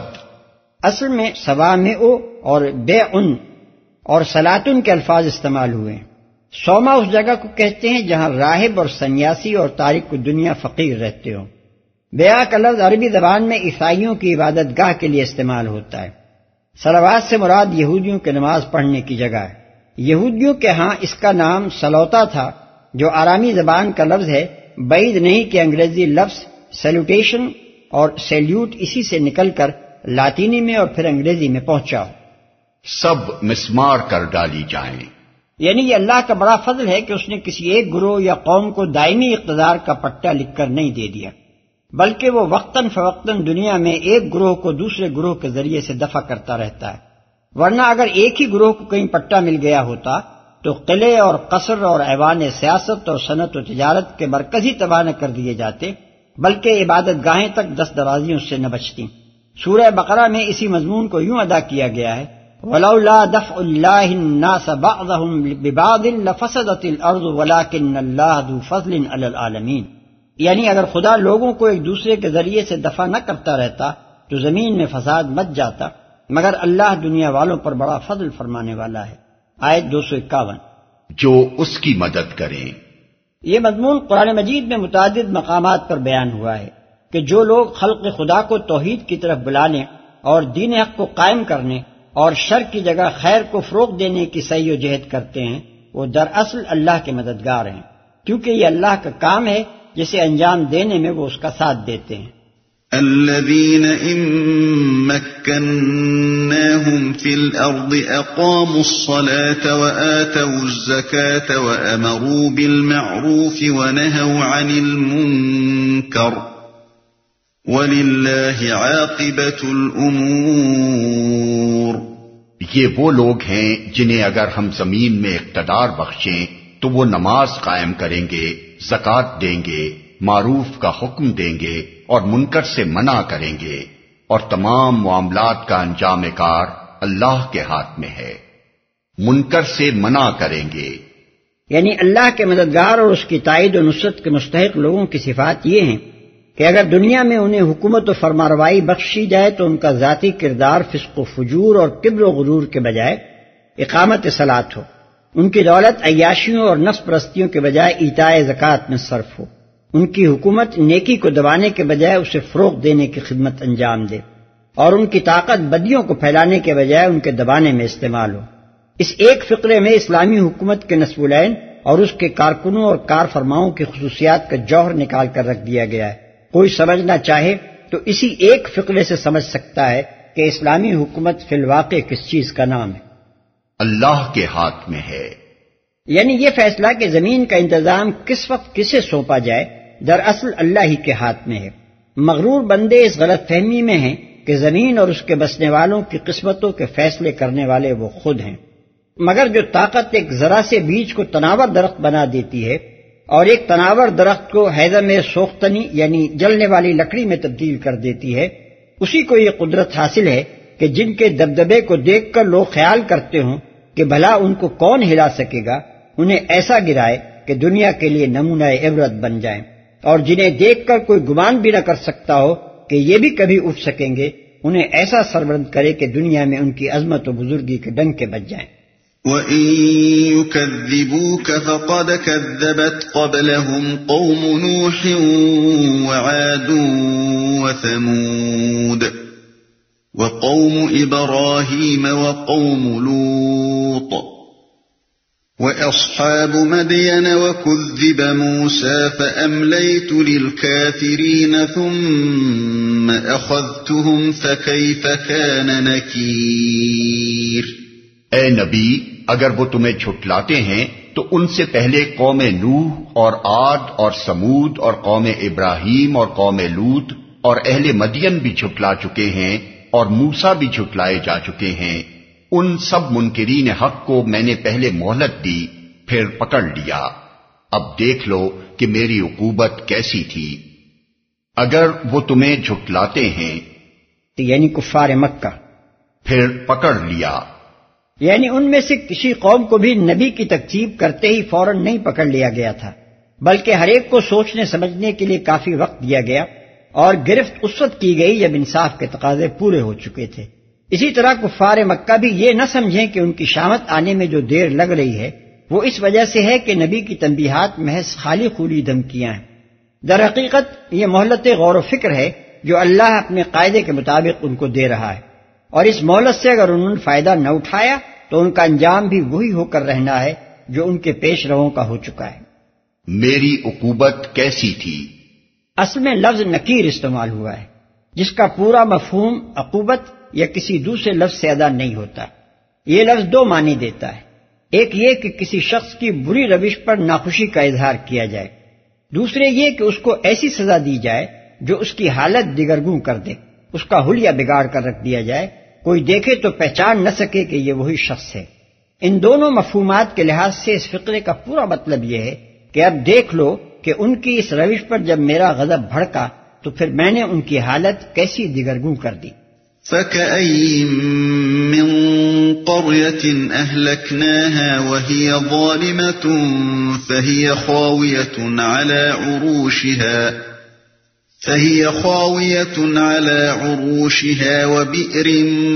اصل میں سوامع اور بیعن اور سلاتن کے الفاظ استعمال ہوئے ہیں۔ سوما اس جگہ کو کہتے ہیں جہاں راہب اور سنیاسی اور تارک دنیا فقیر رہتے ہوں۔ بیع کا لفظ عربی زبان میں عیسائیوں کی عبادت گاہ کے لیے استعمال ہوتا ہے۔ صلوات سے مراد یہودیوں کے نماز پڑھنے کی جگہ ہے۔ یہودیوں کے ہاں اس کا نام سلوتا تھا جو آرامی زبان کا لفظ ہے، بعید نہیں کہ انگریزی لفظ سیلوٹیشن اور سیلیوٹ اسی سے نکل کر لاطینی میں اور پھر انگریزی میں پہنچا ہو۔ سب مسمار کر ڈالی جائیں۔ یعنی یہ اللہ کا بڑا فضل ہے کہ اس نے کسی ایک گروہ یا قوم کو دائمی اقتدار کا پٹا لکھ کر نہیں دے دیا، بلکہ وہ وقتاً فوقتاً دنیا میں ایک گروہ کو دوسرے گروہ کے ذریعے سے دفع کرتا رہتا ہے۔ ورنہ اگر ایک ہی گروہ کو کہیں پٹا مل گیا ہوتا تو قلعے اور قصر اور ایوان سیاست اور صنعت و تجارت کے مرکز ہی تباہ نہ کر دیے جاتے، بلکہ عبادت گاہیں تک دست درازیوں سے نہ بچتیں۔ سورہ بقرہ میں اسی مضمون کو یوں ادا کیا گیا ہے، وَلَوْلَا دَفْعُ اللَّهِ النَّاسَ بَعْضَهُمْ بِبَعْضٍ لَفَسَدَتِ الْأَرْضُ وَلَكِنَّ اللَّهَ ذُو فَضْلٍ عَلَى الْعَالَمِينَ، یعنی اگر خدا لوگوں کو ایک دوسرے کے ذریعے سے دفع نہ کرتا رہتا تو زمین میں فساد مچ جاتا، مگر اللہ دنیا والوں پر بڑا فضل فرمانے والا ہے۔ آیت 251۔ جو اس کی مدد کریں۔ یہ مضمون قرآن مجید میں متعدد مقامات پر بیان ہوا ہے کہ جو لوگ خلق خدا کو توحید کی طرف بلانے اور دین حق کو قائم کرنے اور شر کی جگہ خیر کو فروغ دینے کی سعی و جہد کرتے ہیں وہ دراصل اللہ کے مددگار ہیں، کیونکہ یہ اللہ کا کام ہے جسے انجام دینے میں وہ اس کا ساتھ دیتے ہیں۔ الذين إن مكناهم في الأرض أقاموا الصلاة وآتوا الزكاة وأمروا بالمعروف ونهوا عن المنكر ولله عاقبة الأمور۔ یہ وہ لوگ ہیں جنہیں اگر ہم زمین میں اقتدار بخشیں تو وہ نماز قائم کریں گے، زکوٰۃ دیں گے، معروف کا حکم دیں گے اور منکر سے منع کریں گے، اور تمام معاملات کا انجام کار اللہ کے ہاتھ میں ہے۔ منکر سے منع کریں گے، یعنی اللہ کے مددگار اور اس کی تائید و نصرت کے مستحق لوگوں کی صفات یہ ہیں کہ اگر دنیا میں انہیں حکومت و فرمانروائی بخشی جائے تو ان کا ذاتی کردار فسق و فجور اور کبر و غرور کے بجائے اقامت صلاۃ ہو، ان کی دولت عیاشیوں اور نفس پرستیوں کے بجائے ایتائے زکوٰۃ میں صرف ہو، ان کی حکومت نیکی کو دبانے کے بجائے اسے فروغ دینے کی خدمت انجام دے، اور ان کی طاقت بدیوں کو پھیلانے کے بجائے ان کے دبانے میں استعمال ہو۔ اس ایک فقرے میں اسلامی حکومت کے نصب العین اور اس کے کارکنوں اور کار فرماؤں کی خصوصیات کا جوہر نکال کر رکھ دیا گیا ہے۔ کوئی سمجھنا چاہے تو اسی ایک فقرے سے سمجھ سکتا ہے کہ اسلامی حکومت فی الواقع کس چیز کا نام ہے۔ اللہ کے ہاتھ میں ہے، یعنی یہ فیصلہ کہ زمین کا انتظام کس وقت کسے سونپا جائے دراصل اللہ ہی کے ہاتھ میں ہے۔ مغرور بندے اس غلط فہمی میں ہیں کہ زمین اور اس کے بسنے والوں کی قسمتوں کے فیصلے کرنے والے وہ خود ہیں، مگر جو طاقت ایک ذرا سے بیج کو تناور درخت بنا دیتی ہے اور ایک تناور درخت کو حیضم سوختنی یعنی جلنے والی لکڑی میں تبدیل کر دیتی ہے، اسی کو یہ قدرت حاصل ہے کہ جن کے دبدبے کو دیکھ کر لوگ خیال کرتے ہوں کہ بھلا ان کو کون ہلا سکے گا، انہیں ایسا گرائے کہ دنیا کے لیے نمونہ عبرت بن جائیں، اور جنہیں دیکھ کر کوئی گمان بھی نہ کر سکتا ہو کہ یہ بھی کبھی اٹھ سکیں گے، انہیں ایسا سربلند کرے کہ دنیا میں ان کی عظمت و بزرگی کے ڈنکے بج جائیں۔ وَإِن يُكَذِّبُوكَ فَقَدْ كَذَّبَتْ قَبْلَهُمْ قَوْمُ نُوحٍ وَعَادٌ وَثَمُودَ وَقَوْمُ إِبْرَاهِيمَ وَقَوْمُ لُوطٍ وَأَصْحَابُ مَدْيَنَ وَكُذِّبَ مُوسَى فَأَمْلَيْتُ لِلْكَافِرِينَ ثُمَّ أَخَذْتُهُمْ فَكَيْفَ كَانَ نَكِيرِ۔ اے نبی اگر وہ تمہیں جھٹلاتے ہیں تو ان سے پہلے قوم نوح اور عاد اور سمود اور قوم ابراہیم اور قوم لوط اور اہل مدین بھی جھٹلا چکے ہیں اور موسیٰ بھی جھٹلائے جا چکے ہیں، ان سب منکرین حق کو میں نے پہلے مہلت دی پھر پکڑ لیا۔ اب دیکھ لو کہ میری عقوبت کیسی تھی۔ اگر وہ تمہیں جھٹلاتے ہیں یعنی کفار مکہ، پھر پکڑ لیا، یعنی ان میں سے کسی قوم کو بھی نبی کی تکذیب کرتے ہی فوراً نہیں پکڑ لیا گیا تھا، بلکہ ہر ایک کو سوچنے سمجھنے کے لیے کافی وقت دیا گیا اور گرفت اس وقت کی گئی جب انصاف کے تقاضے پورے ہو چکے تھے۔ اسی طرح کفار مکہ بھی یہ نہ سمجھیں کہ ان کی شامت آنے میں جو دیر لگ رہی ہے وہ اس وجہ سے ہے کہ نبی کی تنبیہات محض خالی خولی دھمکیاں ہیں۔ در حقیقت یہ مہلت غور و فکر ہے جو اللہ اپنے قاعدے کے مطابق ان کو دے رہا ہے، اور اس مہلت سے اگر انہوں نے فائدہ نہ اٹھایا تو ان کا انجام بھی وہی ہو کر رہنا ہے جو ان کے پیش رووں کا ہو چکا ہے۔ میری عقوبت کیسی تھی؟ اصل میں لفظ نکیر استعمال ہوا ہے، جس کا پورا مفہوم عقوبت یا کسی دوسرے لفظ سے ادا نہیں ہوتا۔ یہ لفظ دو معنی دیتا ہے، ایک یہ کہ کسی شخص کی بری روش پر ناخوشی کا اظہار کیا جائے، دوسرے یہ کہ اس کو ایسی سزا دی جائے جو اس کی حالت دگرگوں کر دے، اس کا حلیہ بگاڑ کر رکھ دیا جائے، کوئی دیکھے تو پہچان نہ سکے کہ یہ وہی شخص ہے۔ ان دونوں مفہومات کے لحاظ سے اس فقرے کا پورا مطلب یہ ہے کہ اب دیکھ لو کہ ان کی اس روش پر جب میرا غضب بھڑکا تو پھر میں نے ان کی حالت کیسی دگرگوں کر دی۔ فَكَأَيِّن مِّن قَرْيَةٍ أَهْلَكْنَاهَا وَهِيَ ظَالِمَةٌ فهي خاوية على عروشها وبئر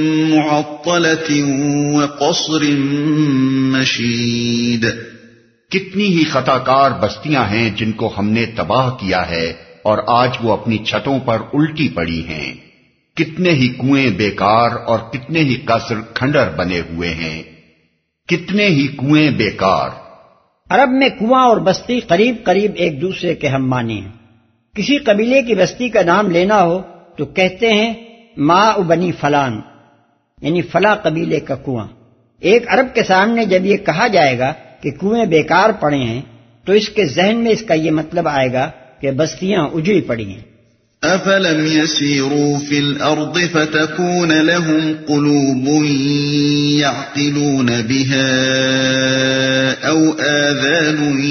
معطلة وقصر مشيد۔ کتنی ہی خطاکار بستیاں ہیں جن کو ہم نے تباہ کیا ہے اور آج وہ اپنی چھتوں پر الٹی پڑی ہیں، کتنے ہی کنویں بیکار اور کتنے ہی قصر کھنڈر بنے ہوئے ہیں، کتنے ہی کنویں بیکار۔ عرب میں کنواں اور بستی قریب قریب ایک دوسرے کے ہم معنی ہیں۔ کسی قبیلے کی بستی کا نام لینا ہو تو کہتے ہیں ماء بنی فلان، یعنی فلاں قبیلے کا کنواں۔ ایک عرب کے سامنے جب یہ کہا جائے گا کہ کنویں بیکار پڑے ہیں تو اس کے ذہن میں اس کا یہ مطلب آئے گا کہ بستیاں اجڑی پڑی ہیں۔ أَفَلَمْ يَسِيرُوا فِي الْأَرْضِ فَتَكُونَ لَهُمْ قُلُوبٌ يَعْقِلُونَ بِهَا أَوْ آذَانٌ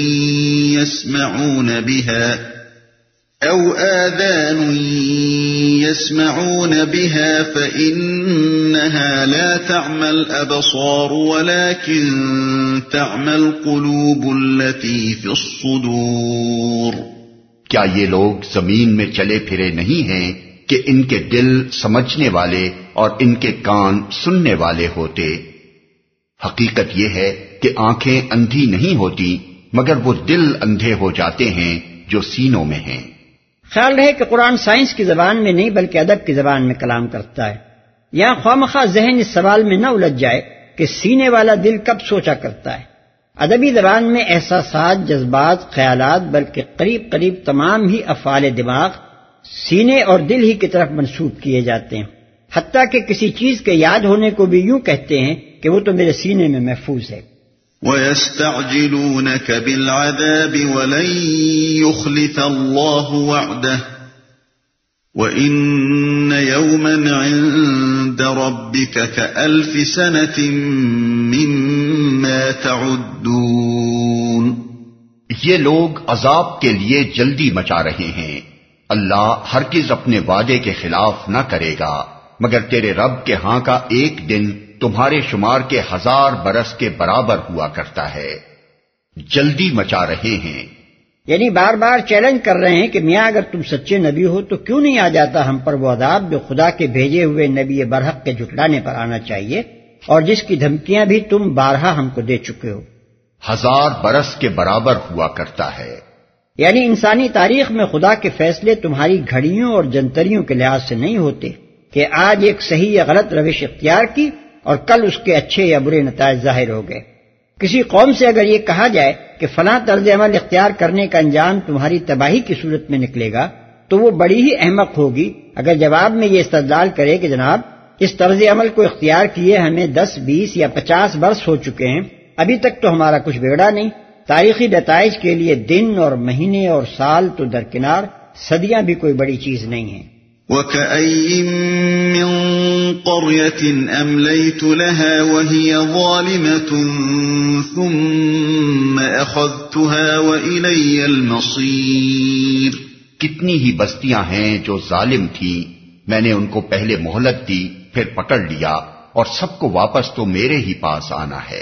يَسْمَعُونَ بِهَا فَإِنَّهَا لَا تَعْمَى الْأَبْصَارُ وَلَكِنْ تَعْمَى الْقُلُوبُ الَّتِي فِي الصُّدُورِ۔ کیا یہ لوگ زمین میں چلے پھرے نہیں ہیں کہ ان کے دل سمجھنے والے اور ان کے کان سننے والے ہوتے؟ حقیقت یہ ہے کہ آنکھیں اندھی نہیں ہوتی مگر وہ دل اندھے ہو جاتے ہیں جو سینوں میں ہیں۔ خیال رہے کہ قرآن سائنس کی زبان میں نہیں بلکہ ادب کی زبان میں کلام کرتا ہے۔ یہاں خواہ ذہن اس سوال میں نہ الجھ جائے کہ سینے والا دل کب سوچا کرتا ہے۔ ادبی زبان میں احساسات، جذبات، خیالات بلکہ قریب قریب تمام ہی افعال دماغ سینے اور دل ہی کی طرف منسوب کیے جاتے ہیں، حتیٰ کہ کسی چیز کے یاد ہونے کو بھی یوں کہتے ہیں کہ وہ تو میرے سینے میں محفوظ ہے۔ وَيَسْتَعْجِلُونَكَ بِالْعَذَابِ وَلَن يُخْلِفَ اللَّهُ وَعْدَهُ وَإِنَّ يَوْمًا عِندَ رَبِّكَ كَأَلْفِ سَنَةٍ مِّمَّا تَعُدُّونَ۔ یہ لوگ عذاب کے لیے جلدی مچا رہے ہیں، اللہ ہرگز اپنے وعدے کے خلاف نہ کرے گا، مگر تیرے رب کے ہاں کا ایک دن تمہارے شمار کے 1000 برس کے برابر ہوا کرتا ہے۔ جلدی مچا رہے ہیں یعنی بار بار چیلنج کر رہے ہیں کہ میاں اگر تم سچے نبی ہو تو کیوں نہیں آ جاتا ہم پر وہ عذاب جو خدا کے بھیجے ہوئے نبی برحق کے جھٹلانے پر آنا چاہیے اور جس کی دھمکیاں بھی تم بارہا ہم کو دے چکے ہو۔ 1000 برس کے برابر ہوا کرتا ہے، یعنی انسانی تاریخ میں خدا کے فیصلے تمہاری گھڑیوں اور جنتریوں کے لحاظ سے نہیں ہوتے کہ آج ایک صحیح یا غلط روش اختیار کی اور کل اس کے اچھے یا برے نتائج ظاہر ہو گئے۔ کسی قوم سے اگر یہ کہا جائے کہ فلاں طرز عمل اختیار کرنے کا انجام تمہاری تباہی کی صورت میں نکلے گا تو وہ بڑی ہی احمق ہوگی اگر جواب میں یہ استدلال کرے کہ جناب اس طرز عمل کو اختیار کیے ہمیں 10، 20 یا 50 برس ہو چکے ہیں، ابھی تک تو ہمارا کچھ بگڑا نہیں۔ تاریخی نتائج کے لیے دن اور مہینے اور سال تو درکنار، صدیاں بھی کوئی بڑی چیز نہیں ہیں۔ وَكَأَيِّن مِّن قَرْيَةٍ أَمْلَيْتُ لَهَا وَهِيَ ظَالِمَةٌ ثُمَّ أَخَذْتُهَا وَإِلَيَّ الْمَصِيرُ۔ کتنی ہی بستیاں ہیں جو ظالم تھیں، میں نے ان کو پہلے مہلت دی پھر پکڑ لیا اور سب کو واپس تو میرے ہی پاس آنا ہے۔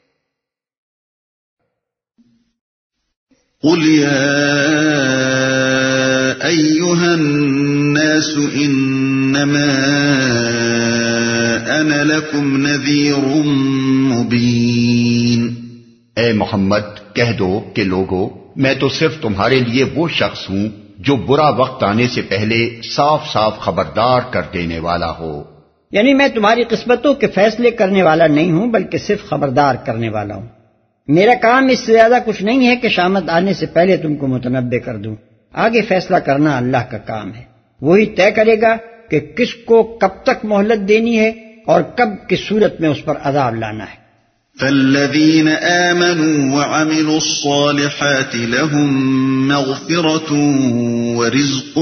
قُلْ يَا أَيُّهَا النَّاسُ إِنَّمَا أَنَا لَكُمْ نَذِيرٌ مُبِينٌ۔ اے محمد کہہ دو کہ لوگو، میں تو صرف تمہارے لیے وہ شخص ہوں جو برا وقت آنے سے پہلے صاف صاف خبردار کر دینے والا ہو۔ یعنی میں تمہاری قسمتوں کے فیصلے کرنے والا نہیں ہوں بلکہ صرف خبردار کرنے والا ہوں۔ میرا کام اس سے زیادہ کچھ نہیں ہے کہ شامت آنے سے پہلے تم کو متنبع کر دوں، آگے فیصلہ کرنا اللہ کا کام ہے۔ وہی طے کرے گا کہ کس کو کب تک مہلت دینی ہے اور کب کس صورت میں اس پر عذاب لانا ہے۔ فالذین آمنوا وعملوا الصالحات لهم مغفرة ورزق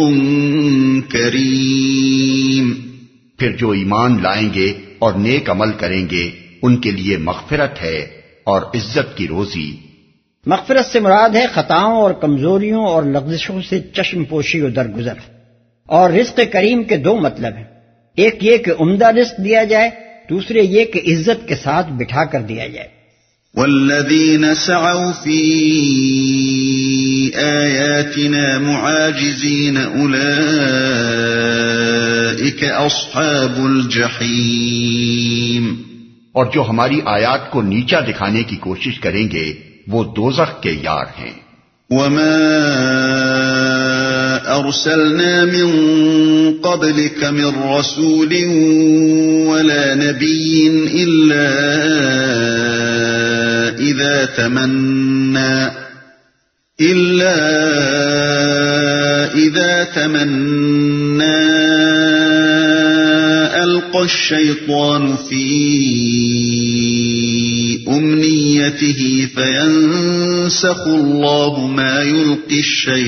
کریم، پھر جو ایمان لائیں گے اور نیک عمل کریں گے ان کے لیے مغفرت ہے اور عزت کی روزی۔ مغفرت سے مراد ہے خطاؤں اور کمزوریوں اور لغزشوں سے چشم پوشی و درگزر، اور رزق کریم کے دو مطلب ہیں، ایک یہ کہ عمدہ رزق دیا جائے، دوسرے یہ کہ عزت کے ساتھ بٹھا کر دیا جائے۔ والذین سعوا فی آیاتنا معاجزین اولئک اصحاب الجحیم، اور جو ہماری آیات کو نیچا دکھانے کی کوشش کریں گے وہ دوزخ کے یار ہیں۔ وما ارسلنا من قبلك من رسول ولا نبي الا اذا تمنى القى الشيطان في امنيته فينسخ الله ما يلقي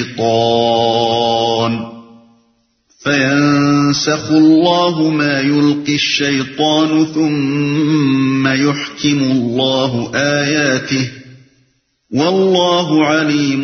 الشيطان ثم يحكم الله آياته والله عليم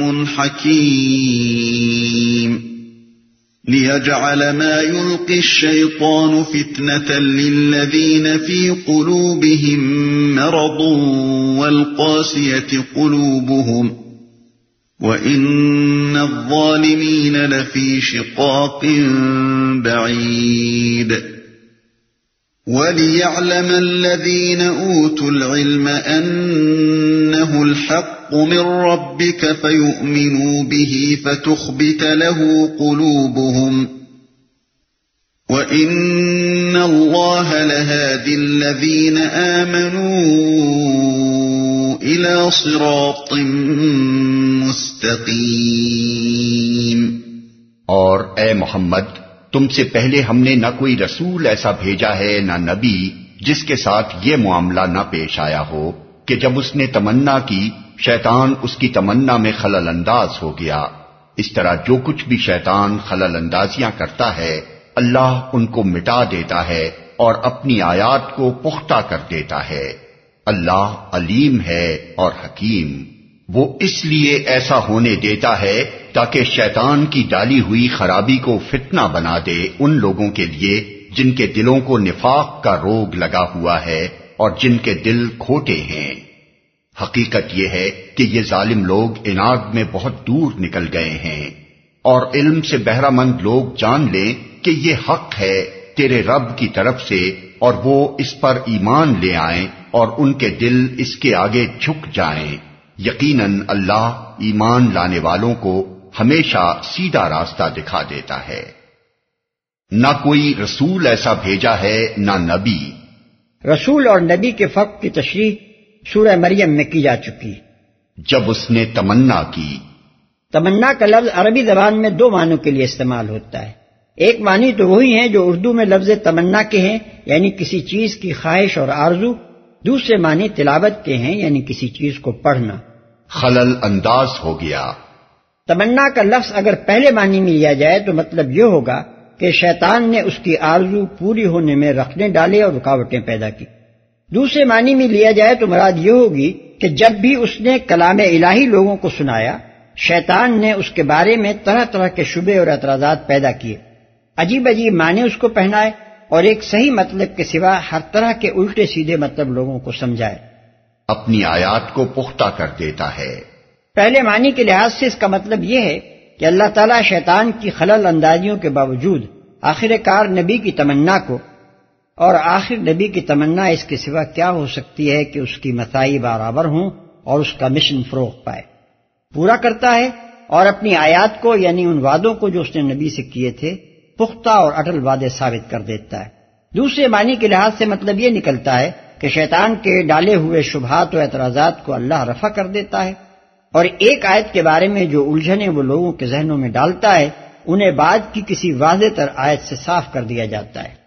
حكيم ليجعل ما يلقي الشيطان فتنة للذين في قلوبهم مرض والقاسية قلوبهم وَإِنَّ الظَّالِمِينَ لَفِي شِقَاقٍ بَعِيدٍ وَلِيَعْلَمَ الَّذِينَ أُوتُوا الْعِلْمَ أَنَّهُ الْحَقُّ مِنْ رَبِّكَ فَيُؤْمِنُوا بِهِ فَتُخْبِتَ لَهُ قُلُوبُهُمْ وَإِنَّ اللَّهَ لَهَادِ الَّذِينَ آمَنُوا إِلَى صِرَاطٍ مستقیم۔ اور اے محمد، تم سے پہلے ہم نے نہ کوئی رسول ایسا بھیجا ہے نہ نبی جس کے ساتھ یہ معاملہ نہ پیش آیا ہو کہ جب اس نے تمنا کی شیطان اس کی تمنا میں خلل انداز ہو گیا۔ اس طرح جو کچھ بھی شیطان خلل اندازیاں کرتا ہے اللہ ان کو مٹا دیتا ہے اور اپنی آیات کو پختہ کر دیتا ہے۔ اللہ علیم ہے اور حکیم، وہ اس لیے ایسا ہونے دیتا ہے تاکہ شیطان کی ڈالی ہوئی خرابی کو فتنہ بنا دے ان لوگوں کے لیے جن کے دلوں کو نفاق کا روگ لگا ہوا ہے اور جن کے دل کھوٹے ہیں۔ حقیقت یہ ہے کہ یہ ظالم لوگ عناد میں بہت دور نکل گئے ہیں، اور علم سے بہرہ مند لوگ جان لیں کہ یہ حق ہے تیرے رب کی طرف سے، اور وہ اس پر ایمان لے آئیں اور ان کے دل اس کے آگے جھک جائیں۔ یقیناً اللہ ایمان لانے والوں کو ہمیشہ سیدھا راستہ دکھا دیتا ہے۔ نہ کوئی رسول ایسا بھیجا ہے نہ نبی۔ رسول اور نبی کے فرق کی تشریح سورہ مریم میں کی جا چکی ہے۔ جب اس نے تمنا کی، تمنا کا لفظ عربی زبان میں دو معنوں کے لیے استعمال ہوتا ہے۔ ایک معنی تو وہی ہیں جو اردو میں لفظ تمنا کے ہیں، یعنی کسی چیز کی خواہش اور آرزو، دوسرے معنی تلاوت کے ہیں، یعنی کسی چیز کو پڑھنا۔ خلل انداز ہو گیا۔ تمنا کا لفظ اگر پہلے معنی میں لیا جائے تو مطلب یہ ہوگا کہ شیطان نے اس کی آرزو پوری ہونے میں رخنے ڈالے اور رکاوٹیں پیدا کی۔ دوسرے معنی میں لیا جائے تو مراد یہ ہوگی کہ جب بھی اس نے کلام الہی لوگوں کو سنایا، شیطان نے اس کے بارے میں طرح طرح کے شبے اور اعتراضات پیدا کیے، عجیب عجیب معنی اس کو پہنائے اور ایک صحیح مطلب کے سوا ہر طرح کے الٹے سیدھے مطلب لوگوں کو سمجھائے۔ اپنی آیات کو پختہ کر دیتا ہے۔ پہلے معنی کے لحاظ سے اس کا مطلب یہ ہے کہ اللہ تعالیٰ شیطان کی خلل اندازیوں کے باوجود آخر کار نبی کی تمنا کو، اور آخر نبی کی تمنا اس کے سوا کیا ہو سکتی ہے کہ اس کی مسائی برابر ہوں اور اس کا مشن فروغ پائے، پورا کرتا ہے، اور اپنی آیات کو یعنی ان وعدوں کو جو اس نے نبی سے کیے تھے پختہ اور اٹل وعدے ثابت کر دیتا ہے۔ دوسرے معنی کے لحاظ سے مطلب یہ نکلتا ہے کہ شیطان کے ڈالے ہوئے شبہات و اعتراضات کو اللہ رفع کر دیتا ہے، اور ایک آیت کے بارے میں جو الجھنیں وہ لوگوں کے ذہنوں میں ڈالتا ہے انہیں بعد کی کسی واضح تر آیت سے صاف کر دیا جاتا ہے۔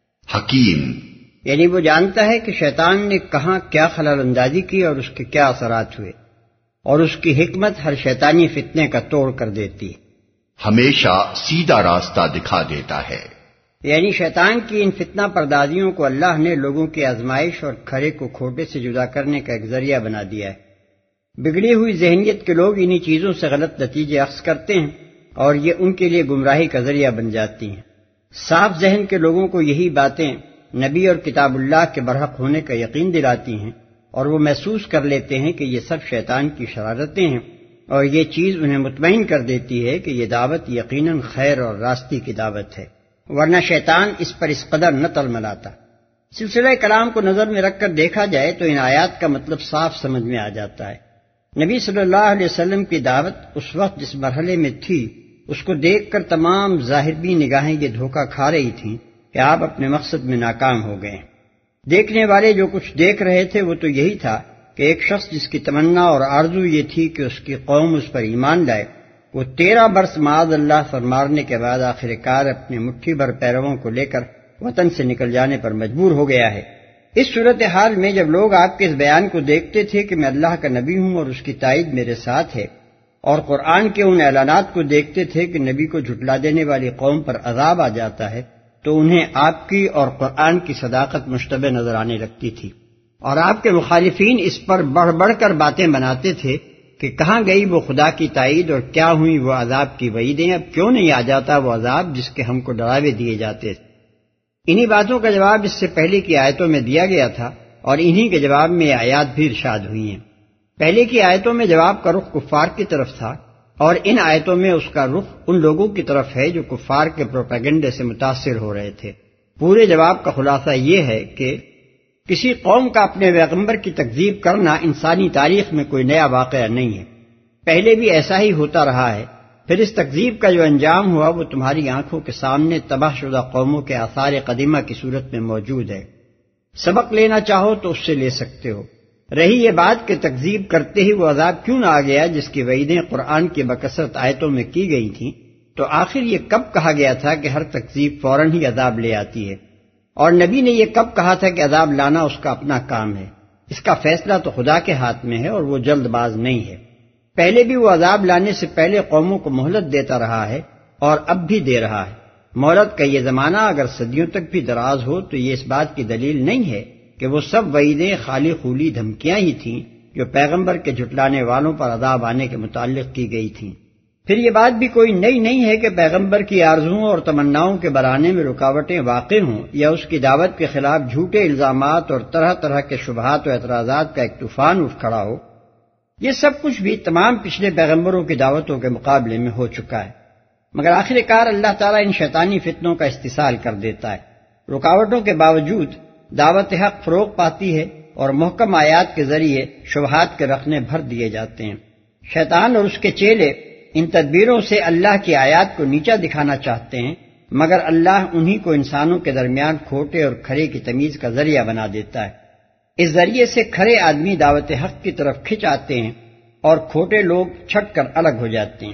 حکیم، یعنی وہ جانتا ہے کہ شیطان نے کہاں کیا خلل اندازی کی اور اس کے کیا اثرات ہوئے، اور اس کی حکمت ہر شیطانی فتنے کا توڑ کر دیتی ہے، ہمیشہ سیدھا راستہ دکھا دیتا ہے۔ یعنی شیطان کی ان فتنہ پردازیوں کو اللہ نے لوگوں کی آزمائش اور کھرے کو کھوٹے سے جدا کرنے کا ایک ذریعہ بنا دیا ہے۔ بگڑی ہوئی ذہنیت کے لوگ انہی چیزوں سے غلط نتیجے اخذ کرتے ہیں اور یہ ان کے لیے گمراہی کا ذریعہ بن جاتی ہیں۔ صاف ذہن کے لوگوں کو یہی باتیں نبی اور کتاب اللہ کے برحق ہونے کا یقین دلاتی ہیں، اور وہ محسوس کر لیتے ہیں کہ یہ سب شیطان کی شرارتیں ہیں، اور یہ چیز انہیں مطمئن کر دیتی ہے کہ یہ دعوت یقیناً خیر اور راستی کی دعوت ہے، ورنہ شیطان اس پر اس قدر نہ تلملاتا۔ سلسلہ کلام کو نظر میں رکھ کر دیکھا جائے تو ان آیات کا مطلب صاف سمجھ میں آ جاتا ہے۔ نبی صلی اللہ علیہ وسلم کی دعوت اس وقت جس مرحلے میں تھی، اس کو دیکھ کر تمام ظاہر بھی نگاہیں یہ دھوکہ کھا رہی تھیں کہ آپ اپنے مقصد میں ناکام ہو گئے۔ دیکھنے والے جو کچھ دیکھ رہے تھے وہ تو یہی تھا کہ ایک شخص جس کی تمنا اور آرزو یہ تھی کہ اس کی قوم اس پر ایمان لائے، وہ 13 برس معاذ اللہ فرمارنے کے بعد آخر کار اپنے مٹھی بھر پیرووں کو لے کر وطن سے نکل جانے پر مجبور ہو گیا ہے۔ اس صورتحال میں جب لوگ آپ کے اس بیان کو دیکھتے تھے کہ میں اللہ کا نبی ہوں اور اس کی تائید میرے ساتھ ہے، اور قرآن کے ان اعلانات کو دیکھتے تھے کہ نبی کو جھٹلا دینے والی قوم پر عذاب آ جاتا ہے، تو انہیں آپ کی اور قرآن کی صداقت مشتبہ نظر آنے لگتی تھی، اور آپ کے مخالفین اس پر بڑھ بڑھ کر باتیں بناتے تھے کہ کہاں گئی وہ خدا کی تائید اور کیا ہوئی وہ عذاب کی وعیدیں، اب کیوں نہیں آ جاتا وہ عذاب جس کے ہم کو ڈراوے دیے جاتے تھے۔ انہی باتوں کا جواب اس سے پہلے کی آیتوں میں دیا گیا تھا، اور انہی کے جواب میں یہ آیات بھی ارشاد ہوئی ہیں۔ پہلے کی آیتوں میں جواب کا رخ کفار کی طرف تھا، اور ان آیتوں میں اس کا رخ ان لوگوں کی طرف ہے جو کفار کے پروپیگنڈے سے متاثر ہو رہے تھے۔ پورے جواب کا خلاصہ یہ ہے کہ کسی قوم کا اپنے پیغمبر کی تکذیب کرنا انسانی تاریخ میں کوئی نیا واقعہ نہیں ہے، پہلے بھی ایسا ہی ہوتا رہا ہے۔ پھر اس تکذیب کا جو انجام ہوا وہ تمہاری آنکھوں کے سامنے تباہ شدہ قوموں کے آثار قدیمہ کی صورت میں موجود ہے، سبق لینا چاہو تو اس سے لے سکتے ہو۔ رہی یہ بات کہ تکذیب کرتے ہی وہ عذاب کیوں نہ آ گیا جس کی وعیدیں قرآن کی بکثرت آیتوں میں کی گئی تھیں، تو آخر یہ کب کہا گیا تھا کہ ہر تکذیب فوراً ہی عذاب لے آتی ہے، اور نبی نے یہ کب کہا تھا کہ عذاب لانا اس کا اپنا کام ہے؟ اس کا فیصلہ تو خدا کے ہاتھ میں ہے اور وہ جلد باز نہیں ہے۔ پہلے بھی وہ عذاب لانے سے پہلے قوموں کو مہلت دیتا رہا ہے اور اب بھی دے رہا ہے۔ مہلت کا یہ زمانہ اگر صدیوں تک بھی دراز ہو تو یہ اس بات کی دلیل نہیں ہے کہ وہ سب وعیدیں خالی خولی دھمکیاں ہی تھیں جو پیغمبر کے جھٹلانے والوں پر عذاب آنے کے متعلق کی گئی تھیں۔ پھر یہ بات بھی کوئی نئی نہیں ہے کہ پیغمبر کی آرزوؤں اور تمناؤں کے برانے میں رکاوٹیں واقع ہوں یا اس کی دعوت کے خلاف جھوٹے الزامات اور طرح طرح کے شبہات و اعتراضات کا ایک طوفان اٹھ کھڑا ہو۔ یہ سب کچھ بھی تمام پچھلے پیغمبروں کی دعوتوں کے مقابلے میں ہو چکا ہے، مگر آخر کار اللہ تعالیٰ ان شیطانی فتنوں کا استحصال کر دیتا ہے۔ رکاوٹوں کے باوجود دعوت حق فروغ پاتی ہے اور محکم آیات کے ذریعے شبہات کے رخنے بھر دیے جاتے ہیں۔ شیطان اور اس کے چیلے ان تدبیروں سے اللہ کی آیات کو نیچا دکھانا چاہتے ہیں، مگر اللہ انہی کو انسانوں کے درمیان کھوٹے اور کھرے کی تمیز کا ذریعہ بنا دیتا ہے۔ اس ذریعے سے کھرے آدمی دعوت حق کی طرف کھنچ آتے ہیں اور کھوٹے لوگ چھٹ کر الگ ہو جاتے ہیں۔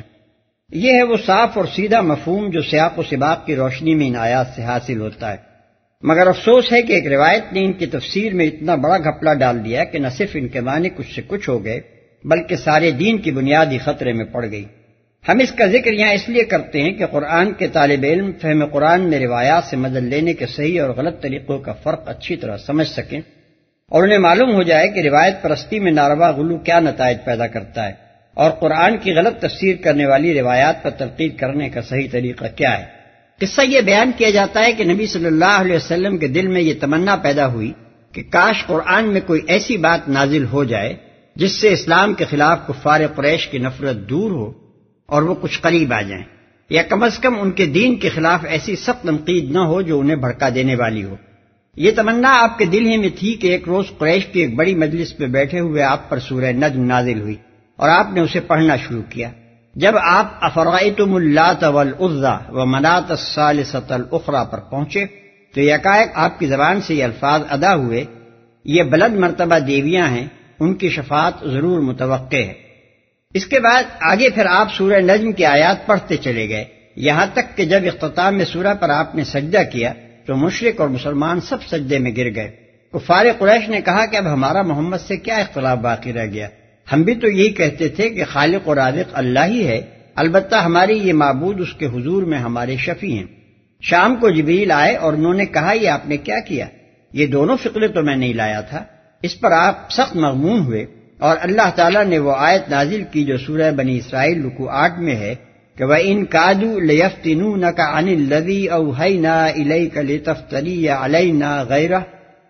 یہ ہے وہ صاف اور سیدھا مفہوم جو سیاق و سباق کی روشنی میں ان آیات سے حاصل ہوتا ہے، مگر افسوس ہے کہ ایک روایت نے ان کی تفسیر میں اتنا بڑا گھپلہ ڈال دیا کہ نہ صرف ان کے معنی کچھ سے کچھ ہو گئے بلکہ سارے دین کی بنیادی خطرے میں پڑ گئی۔ ہم اس کا ذکر یہاں اس لیے کرتے ہیں کہ قرآن کے طالب علم فہم قرآن میں روایات سے مدد لینے کے صحیح اور غلط طریقوں کا فرق اچھی طرح سمجھ سکیں اور انہیں معلوم ہو جائے کہ روایت پرستی میں ناروا غلو کیا نتائج پیدا کرتا ہے اور قرآن کی غلط تفسیر کرنے والی روایات پر تنقید کرنے کا صحیح طریقہ کیا ہے۔ قصہ یہ بیان کیا جاتا ہے کہ نبی صلی اللہ علیہ وسلم کے دل میں یہ تمنا پیدا ہوئی کہ کاش قرآن میں کوئی ایسی بات نازل ہو جائے جس سے اسلام کے خلاف کفار قریش کی نفرت دور ہو اور وہ کچھ قریب آ جائیں، یا کم از کم ان کے دین کے خلاف ایسی سخت تنقید نہ ہو جو انہیں بھڑکا دینے والی ہو۔ یہ تمنا آپ کے دل ہی میں تھی کہ ایک روز قریش کی ایک بڑی مجلس پہ بیٹھے ہوئے آپ پر سورہ نجم نازل ہوئی اور آپ نے اسے پڑھنا شروع کیا۔ جب آپ افرأیتم اللات والعزی ومناۃ الثالثۃ الاخری پر پہنچے تو یکایک آپ کی زبان سے یہ الفاظ ادا ہوئے، یہ بلند مرتبہ دیویاں ہیں، ان کی شفاعت ضرور متوقع ہے۔ اس کے بعد آگے پھر آپ سورہ نجم کی آیات پڑھتے چلے گئے یہاں تک کہ جب اختتام سورہ پر آپ نے سجدہ کیا تو مشرک اور مسلمان سب سجدے میں گر گئے۔ کفار قریش نے کہا کہ اب ہمارا محمد سے کیا اختلاف باقی رہ گیا، ہم بھی تو یہی کہتے تھے کہ خالق و رازق اللہ ہی ہے، البتہ ہماری یہ معبود اس کے حضور میں ہمارے شفیع ہیں۔ شام کو جبریل آئے اور انہوں نے کہا یہ آپ نے کیا کیا؟ یہ دونوں فقرے تو میں نہیں لایا تھا۔ اس پر آپ سخت مغموم ہوئے اور اللہ تعالیٰ نے وہ آیت نازل کی جو سورہ بنی اسرائیل رکوع 8 میں ہے کہ وَإِن كَادُوا لَيَفْتِنُونَكَ عَنِ الَّذِي أَوْحَيْنَا إِلَيْكَ لِتَفْتَرِيَ عَلَيْنَا غَيْرَهُ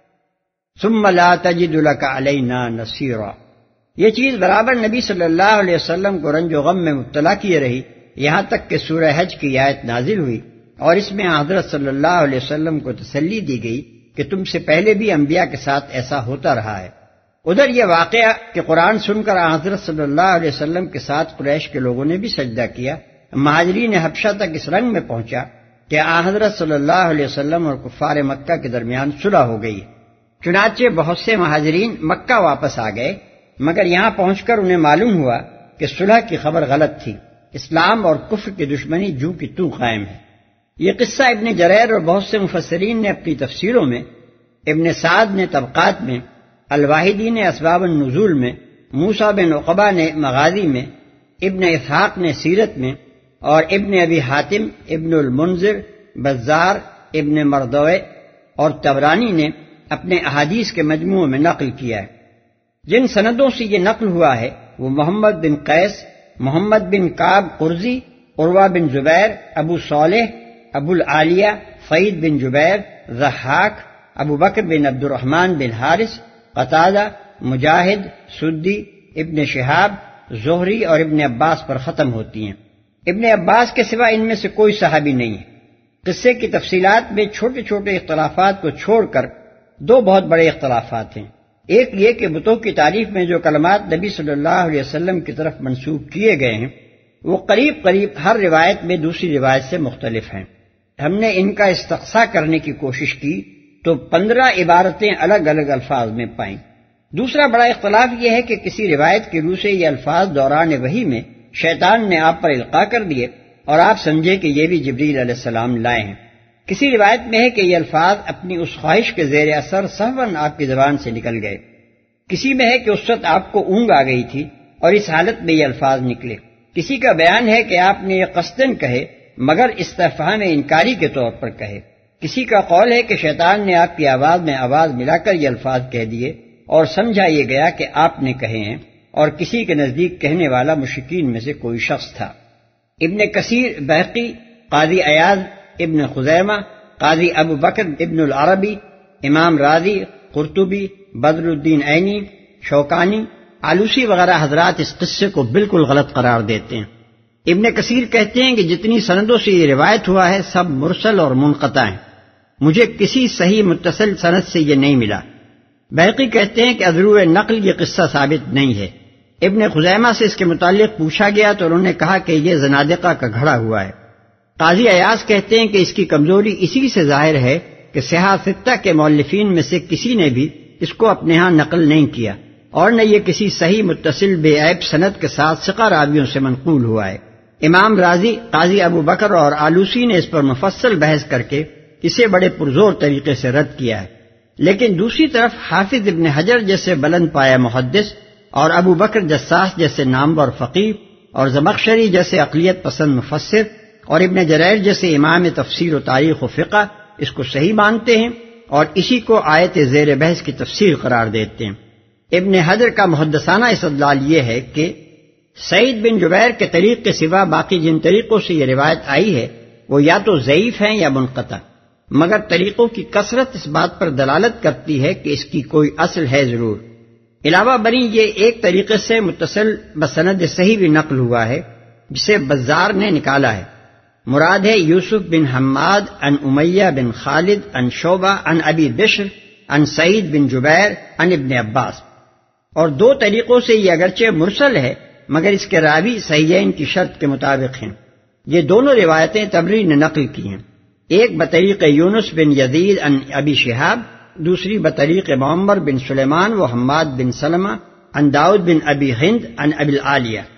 ثُمَّ لَا تَجِدُ لَكَ عَلَيْنَا نَصِيرًا۔ یہ چیز برابر نبی صلی اللہ علیہ وسلم کو رنج و غم میں مبتلا کیے رہی، یہاں تک کہ سورہ حج کی آیت نازل ہوئی اور اس میں حضرت صلی اللہ علیہ وسلم کو تسلی دی گئی کہ تم سے پہلے بھی انبیاء کے ساتھ ایسا ہوتا رہا ہے۔ ادھر یہ واقعہ کہ قرآن سن کر حضرت صلی اللہ علیہ وسلم کے ساتھ قریش کے لوگوں نے بھی سجدہ کیا، مہاجرین حبشہ تک اس رنگ میں پہنچا کہ حضرت صلی اللہ علیہ وسلم اور کفار مکہ کے درمیان صلح ہو گئی۔ چنانچہ بہت سے مہاجرین مکہ واپس آ گئے، مگر یہاں پہنچ کر انہیں معلوم ہوا کہ صلح کی خبر غلط تھی، اسلام اور کفر کی دشمنی جو کی تو قائم ہے۔ یہ قصہ ابن جریر اور بہت سے مفسرین نے اپنی تفسیروں میں، ابن سعد نے طبقات میں، الواحدی نے اسباب النزول میں، موسیٰ بن عقبہ نے مغازی میں، ابن اسحاق نے سیرت میں، اور ابن ابی حاتم، ابن المنذر، بزار، ابن مردوے اور طبرانی نے اپنے احادیث کے مجموعے میں نقل کیا ہے۔ جن سندوں سے یہ نقل ہوا ہے وہ محمد بن قیس، محمد بن کعب قرظی، عروہ بن زبیر، ابو صالح، ابو العالیہ، سعید بن جبیر، ضحاک، ابو بکر بن عبد الرحمن بن حارث، قتادہ، مجاہد، سدی، ابن شہاب، زہری اور ابن عباس پر ختم ہوتی ہیں۔ ابن عباس کے سوا ان میں سے کوئی صحابی نہیں ہے۔ قصے کی تفصیلات میں چھوٹے چھوٹے اختلافات کو چھوڑ کر دو بہت بڑے اختلافات ہیں۔ ایک یہ کہ بتوں کی تعریف میں جو کلمات نبی صلی اللہ علیہ وسلم کی طرف منسوب کیے گئے ہیں وہ قریب قریب ہر روایت میں دوسری روایت سے مختلف ہیں۔ ہم نے ان کا استقصاء کرنے کی کوشش کی تو 15 عبارتیں الگ الگ الفاظ میں پائیں۔ دوسرا بڑا اختلاف یہ ہے کہ کسی روایت کی روح سے یہ الفاظ دوران وحی میں شیطان نے آپ پر القاء کر دیے اور آپ سمجھے کہ یہ بھی جبریل علیہ السلام لائے ہیں۔ کسی روایت میں ہے کہ یہ الفاظ اپنی اس خواہش کے زیر اثر سہواً آپ کی زبان سے نکل گئے۔ کسی میں ہے کہ اس وقت آپ کو اونگ آ گئی تھی اور اس حالت میں یہ الفاظ نکلے۔ کسی کا بیان ہے کہ آپ نے یہ قصداً کہے مگر استفہام انکاری کے طور پر کہے۔ کسی کا قول ہے کہ شیطان نے آپ کی آواز میں آواز ملا کر یہ الفاظ کہہ دیے اور سمجھا یہ گیا کہ آپ نے کہے ہیں، اور کسی کے نزدیک کہنے والا مشرکین میں سے کوئی شخص تھا۔ ابن کثیر، بہقی، قاضی عیاض، ابن خزیمہ، قاضی ابو بکر ابن العربی، امام رازی، قرطبی، بدر الدین عینی، شوکانی، آلوسی وغیرہ حضرات اس قصے کو بالکل غلط قرار دیتے ہیں۔ ابن کثیر کہتے ہیں کہ جتنی سندوں سے یہ روایت ہوا ہے سب مرسل اور منقطع ہیں، مجھے کسی صحیح متصل سند سے یہ نہیں ملا۔ بہقی کہتے ہیں کہ ازروع نقل یہ قصہ ثابت نہیں ہے۔ ابن خزیمہ سے اس کے متعلق پوچھا گیا تو انہوں نے کہا کہ یہ زنادقہ کا گھڑا ہوا ہے۔ قاضی عیاض کہتے ہیں کہ اس کی کمزوری اسی سے ظاہر ہے کہ صحاح ستہ کے مؤلفین میں سے کسی نے بھی اس کو اپنے ہاں نقل نہیں کیا اور نہ یہ کسی صحیح متصل بے عیب سند کے ساتھ ثقہ راویوں سے منقول ہوا ہے۔ امام رازی، قاضی ابو بکر اور آلوسی نے اس پر مفصل بحث کر کے اسے بڑے پرزور طریقے سے رد کیا ہے، لیکن دوسری طرف حافظ ابن حجر جیسے بلند پایہ محدث اور ابو بکر جساس جیسے نامور فقیہ اور زمخشری جیسے عقلیت پسند مفسر اور ابن جریر جیسے امام تفسیر و تاریخ و فقہ اس کو صحیح مانتے ہیں اور اسی کو آیت زیر بحث کی تفسیر قرار دیتے ہیں۔ ابن حجر کا محدثانہ استدلال یہ ہے کہ سعید بن جبیر کے طریق کے سوا باقی جن طریقوں سے یہ روایت آئی ہے وہ یا تو ضعیف ہیں یا منقطع، مگر طریقوں کی کثرت اس بات پر دلالت کرتی ہے کہ اس کی کوئی اصل ہے ضرور۔ علاوہ بری یہ ایک طریقے سے متصل بسند صحیح بھی نقل ہوا ہے جسے بزار نے نکالا ہے۔ مراد ہے یوسف بن حماد عن امیہ بن خالد عن شعبہ عن ابی بشر عن سعید بن جبیر عن ابن عباس، اور دو طریقوں سے یہ اگرچہ مرسل ہے مگر اس کے راوی صحیحین کی شرط کے مطابق ہیں۔ یہ دونوں روایتیں طبری نے نقل کی ہیں، ایک بطریق یونس بن یزید عن ابی شہاب، دوسری بطریق معمر بن سلیمان و حماد بن سلمہ عن داؤد بن ابی ہند عن ابی العالیہ۔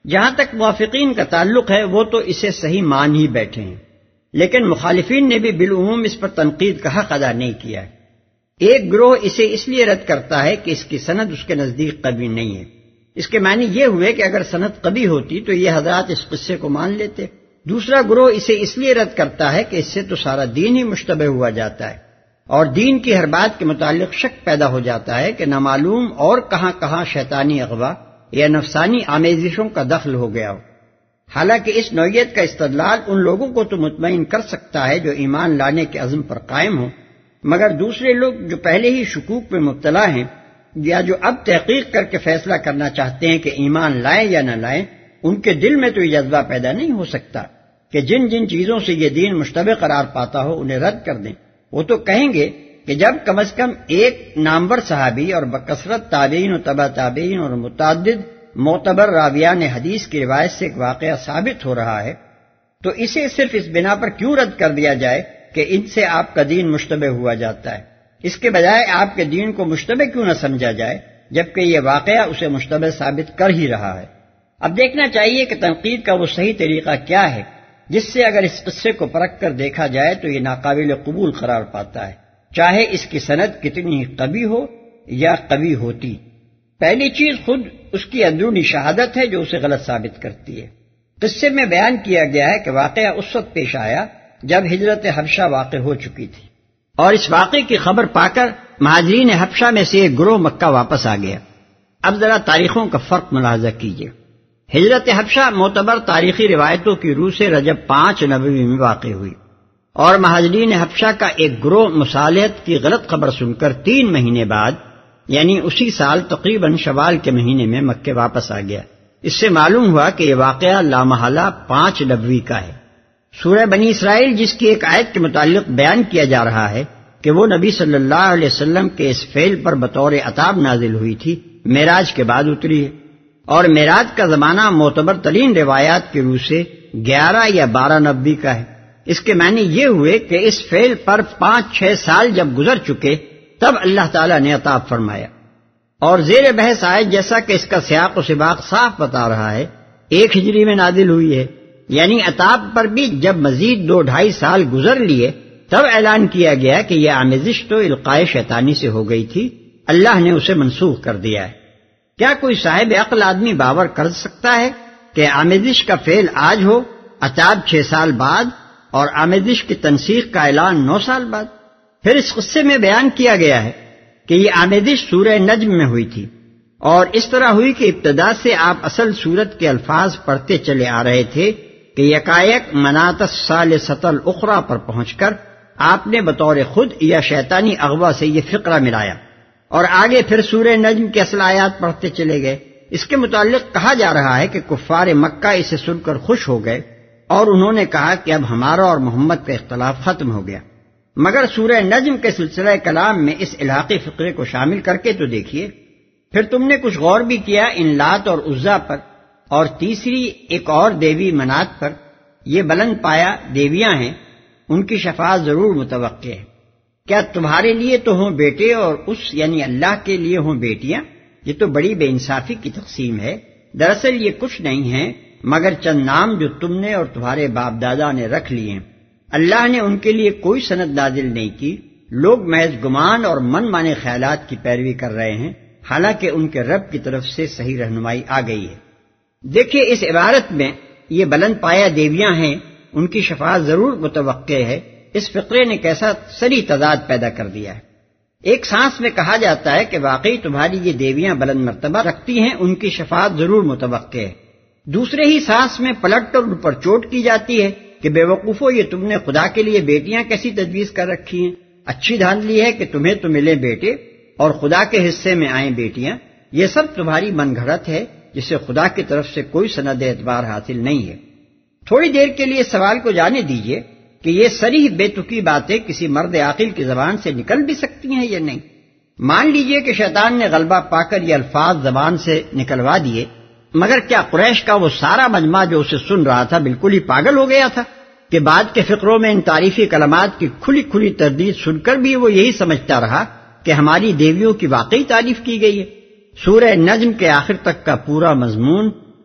جہاں تک موافقین کا تعلق ہے وہ تو اسے صحیح مان ہی بیٹھے ہیں، لیکن مخالفین نے بھی بالعموم اس پر تنقید کا حق ادا نہیں کیا ہے۔ ایک گروہ اسے اس لیے رد کرتا ہے کہ اس کی سند اس کے نزدیک قوی نہیں ہے۔ اس کے معنی یہ ہوئے کہ اگر سند قوی ہوتی تو یہ حضرات اس قصے کو مان لیتے۔ دوسرا گروہ اسے اس لیے رد کرتا ہے کہ اس سے تو سارا دین ہی مشتبہ ہوا جاتا ہے، اور دین کی ہر بات کے متعلق شک پیدا ہو جاتا ہے کہ نامعلوم اور کہاں کہاں شیطانی اغوا یا نفسانی آمیزشوں کا دخل ہو گیا ہو۔ حالانکہ اس نوعیت کا استدلال ان لوگوں کو تو مطمئن کر سکتا ہے جو ایمان لانے کے عزم پر قائم ہوں، مگر دوسرے لوگ جو پہلے ہی شکوک میں مبتلا ہیں یا جو اب تحقیق کر کے فیصلہ کرنا چاہتے ہیں کہ ایمان لائیں یا نہ لائیں، ان کے دل میں تو یہ جذبہ پیدا نہیں ہو سکتا کہ جن جن چیزوں سے یہ دین مشتبہ قرار پاتا ہو انہیں رد کر دیں۔ وہ تو کہیں گے کہ جب کم از کم ایک نامور صحابی اور بکثرت تابعین و تبع تابعین اور متعدد معتبر راویان حدیث کی روایت سے ایک واقعہ ثابت ہو رہا ہے تو اسے صرف اس بنا پر کیوں رد کر دیا جائے کہ ان سے آپ کا دین مشتبہ ہوا جاتا ہے؟ اس کے بجائے آپ کے دین کو مشتبہ کیوں نہ سمجھا جائے جبکہ یہ واقعہ اسے مشتبہ ثابت کر ہی رہا ہے؟ اب دیکھنا چاہیے کہ تنقید کا وہ صحیح طریقہ کیا ہے جس سے اگر اس قصے کو پرکھ کر دیکھا جائے تو یہ ناقابل قبول قرار پاتا ہے، چاہے اس کی سند کتنی ہی قوی ہو یا قوی ہوتی۔ پہلی چیز خود اس کی اندرونی شہادت ہے جو اسے غلط ثابت کرتی ہے۔ قصے میں بیان کیا گیا ہے کہ واقعہ اس وقت پیش آیا جب ہجرت حبشہ واقع ہو چکی تھی، اور اس واقعے کی خبر پا کر مہاجرین حبشہ میں سے ایک گروہ مکہ واپس آ گیا۔ اب ذرا تاریخوں کا فرق ملاحظہ کیجیے۔ ہجرت حبشہ معتبر تاریخی روایتوں کی روح سے رجب 5 نبوی میں واقع ہوئی، اور مہاجرین حبشہ کا ایک گروہ مصالحت کی غلط خبر سن کر 3 مہینے بعد یعنی اسی سال تقریباً شوال کے مہینے میں مکے واپس آ گیا۔ اس سے معلوم ہوا کہ یہ واقعہ لامحالہ 5 نبوی کا ہے۔ سورہ بنی اسرائیل جس کی ایک آیت کے متعلق بیان کیا جا رہا ہے کہ وہ نبی صلی اللہ علیہ وسلم کے اس فعل پر بطور عتاب نازل ہوئی تھی، معراج کے بعد اتری ہے، اور معراج کا زمانہ معتبر ترین روایات کی روح سے 11 یا 12 نبوی کا ہے۔ اس کے معنی یہ ہوئے کہ اس فعل پر 5-6 سال جب گزر چکے تب اللہ تعالیٰ نے عتاب فرمایا، اور زیر بحث آیت جیسا کہ اس کا سیاق و سباق صاف بتا رہا ہے 1 ہجری میں نازل ہوئی ہے، یعنی عتاب پر بھی جب مزید 2-2.5 سال گزر لیے تب اعلان کیا گیا کہ یہ آمیزش تو القائے شیطانی سے ہو گئی تھی، اللہ نے اسے منسوخ کر دیا ہے۔ کیا کوئی صاحب عقل آدمی باور کر سکتا ہے کہ آمیزش کا فعل آج ہو، عتاب 6 سال بعد، اور آمیزش کی تنسیخ کا اعلان 9 سال بعد؟ پھر اس قصے میں بیان کیا گیا ہے کہ یہ آمیزش سورہ نجم میں ہوئی تھی، اور اس طرح ہوئی کہ ابتدا سے آپ اصل سورت کے الفاظ پڑھتے چلے آ رہے تھے کہ یکایک مناۃ الثالثۃ الاخری پر پہنچ کر آپ نے بطور خود یا شیطانی اغوا سے یہ فقرہ ملایا، اور آگے پھر سورہ نجم کے اصل آیات پڑھتے چلے گئے۔ اس کے متعلق کہا جا رہا ہے کہ کفار مکہ اسے سن کر خوش ہو گئے اور انہوں نے کہا کہ اب ہمارا اور محمد کا اختلاف ختم ہو گیا۔ مگر سورہ نجم کے سلسلہ کلام میں اس الحاقی فقرے کو شامل کر کے تو دیکھیے۔ پھر تم نے کچھ غور بھی کیا ان لات اور عزا پر، اور تیسری ایک اور دیوی منات پر؟ یہ بلند پایا دیویاں ہیں، ان کی شفاعت ضرور متوقع ہے۔ کیا تمہارے لیے تو ہوں بیٹے اور اس یعنی اللہ کے لیے ہوں بیٹیاں؟ یہ تو بڑی بے انصافی کی تقسیم ہے۔ دراصل یہ کچھ نہیں ہے مگر چند نام جو تم نے اور تمہارے باپ دادا نے رکھ لیے ہیں۔ اللہ نے ان کے لیے کوئی سند نازل نہیں کی، لوگ محض گمان اور من مانے خیالات کی پیروی کر رہے ہیں، حالانکہ ان کے رب کی طرف سے صحیح رہنمائی آ گئی ہے۔ دیکھیے اس عبارت میں یہ بلند پایا دیویاں ہیں، ان کی شفاعت ضرور متوقع ہے، اس فقرے نے کیسا صریح تضاد پیدا کر دیا ہے۔ ایک سانس میں کہا جاتا ہے کہ واقعی تمہاری یہ دیویاں بلند مرتبہ رکھتی ہیں، ان کی شفاعت ضرور متوقع ہے۔ دوسرے ہی سانس میں پلٹ کر ان پر چوٹ کی جاتی ہے کہ بے وقوفو، یہ تم نے خدا کے لیے بیٹیاں کیسی تجویز کر رکھی ہیں؟ اچھی دھاندلی ہے کہ تمہیں تو ملے بیٹے اور خدا کے حصے میں آئیں بیٹیاں۔ یہ سب تمہاری من گھڑت ہے جسے خدا کی طرف سے کوئی سند اعتبار حاصل نہیں ہے۔ تھوڑی دیر کے لیے سوال کو جانے دیجئے کہ یہ صریح بے تکی باتیں کسی مرد عاقل کی زبان سے نکل بھی سکتی ہیں یا نہیں؟ مان لیجئے کہ شیطان نے غلبہ پا کر یہ الفاظ زبان سے نکلوا دیے، مگر کیا قریش کا وہ سارا مجمع جو اسے سن رہا تھا بالکل ہی پاگل ہو گیا تھا کہ بعد کے فقروں میں ان تعریفی کلمات کی کھلی کھلی تردید سن کر بھی وہ یہی سمجھتا رہا کہ ہماری دیویوں کی واقعی تعریف کی گئی ہے؟ سورہ نجم کے آخر تک کا پورا مضمون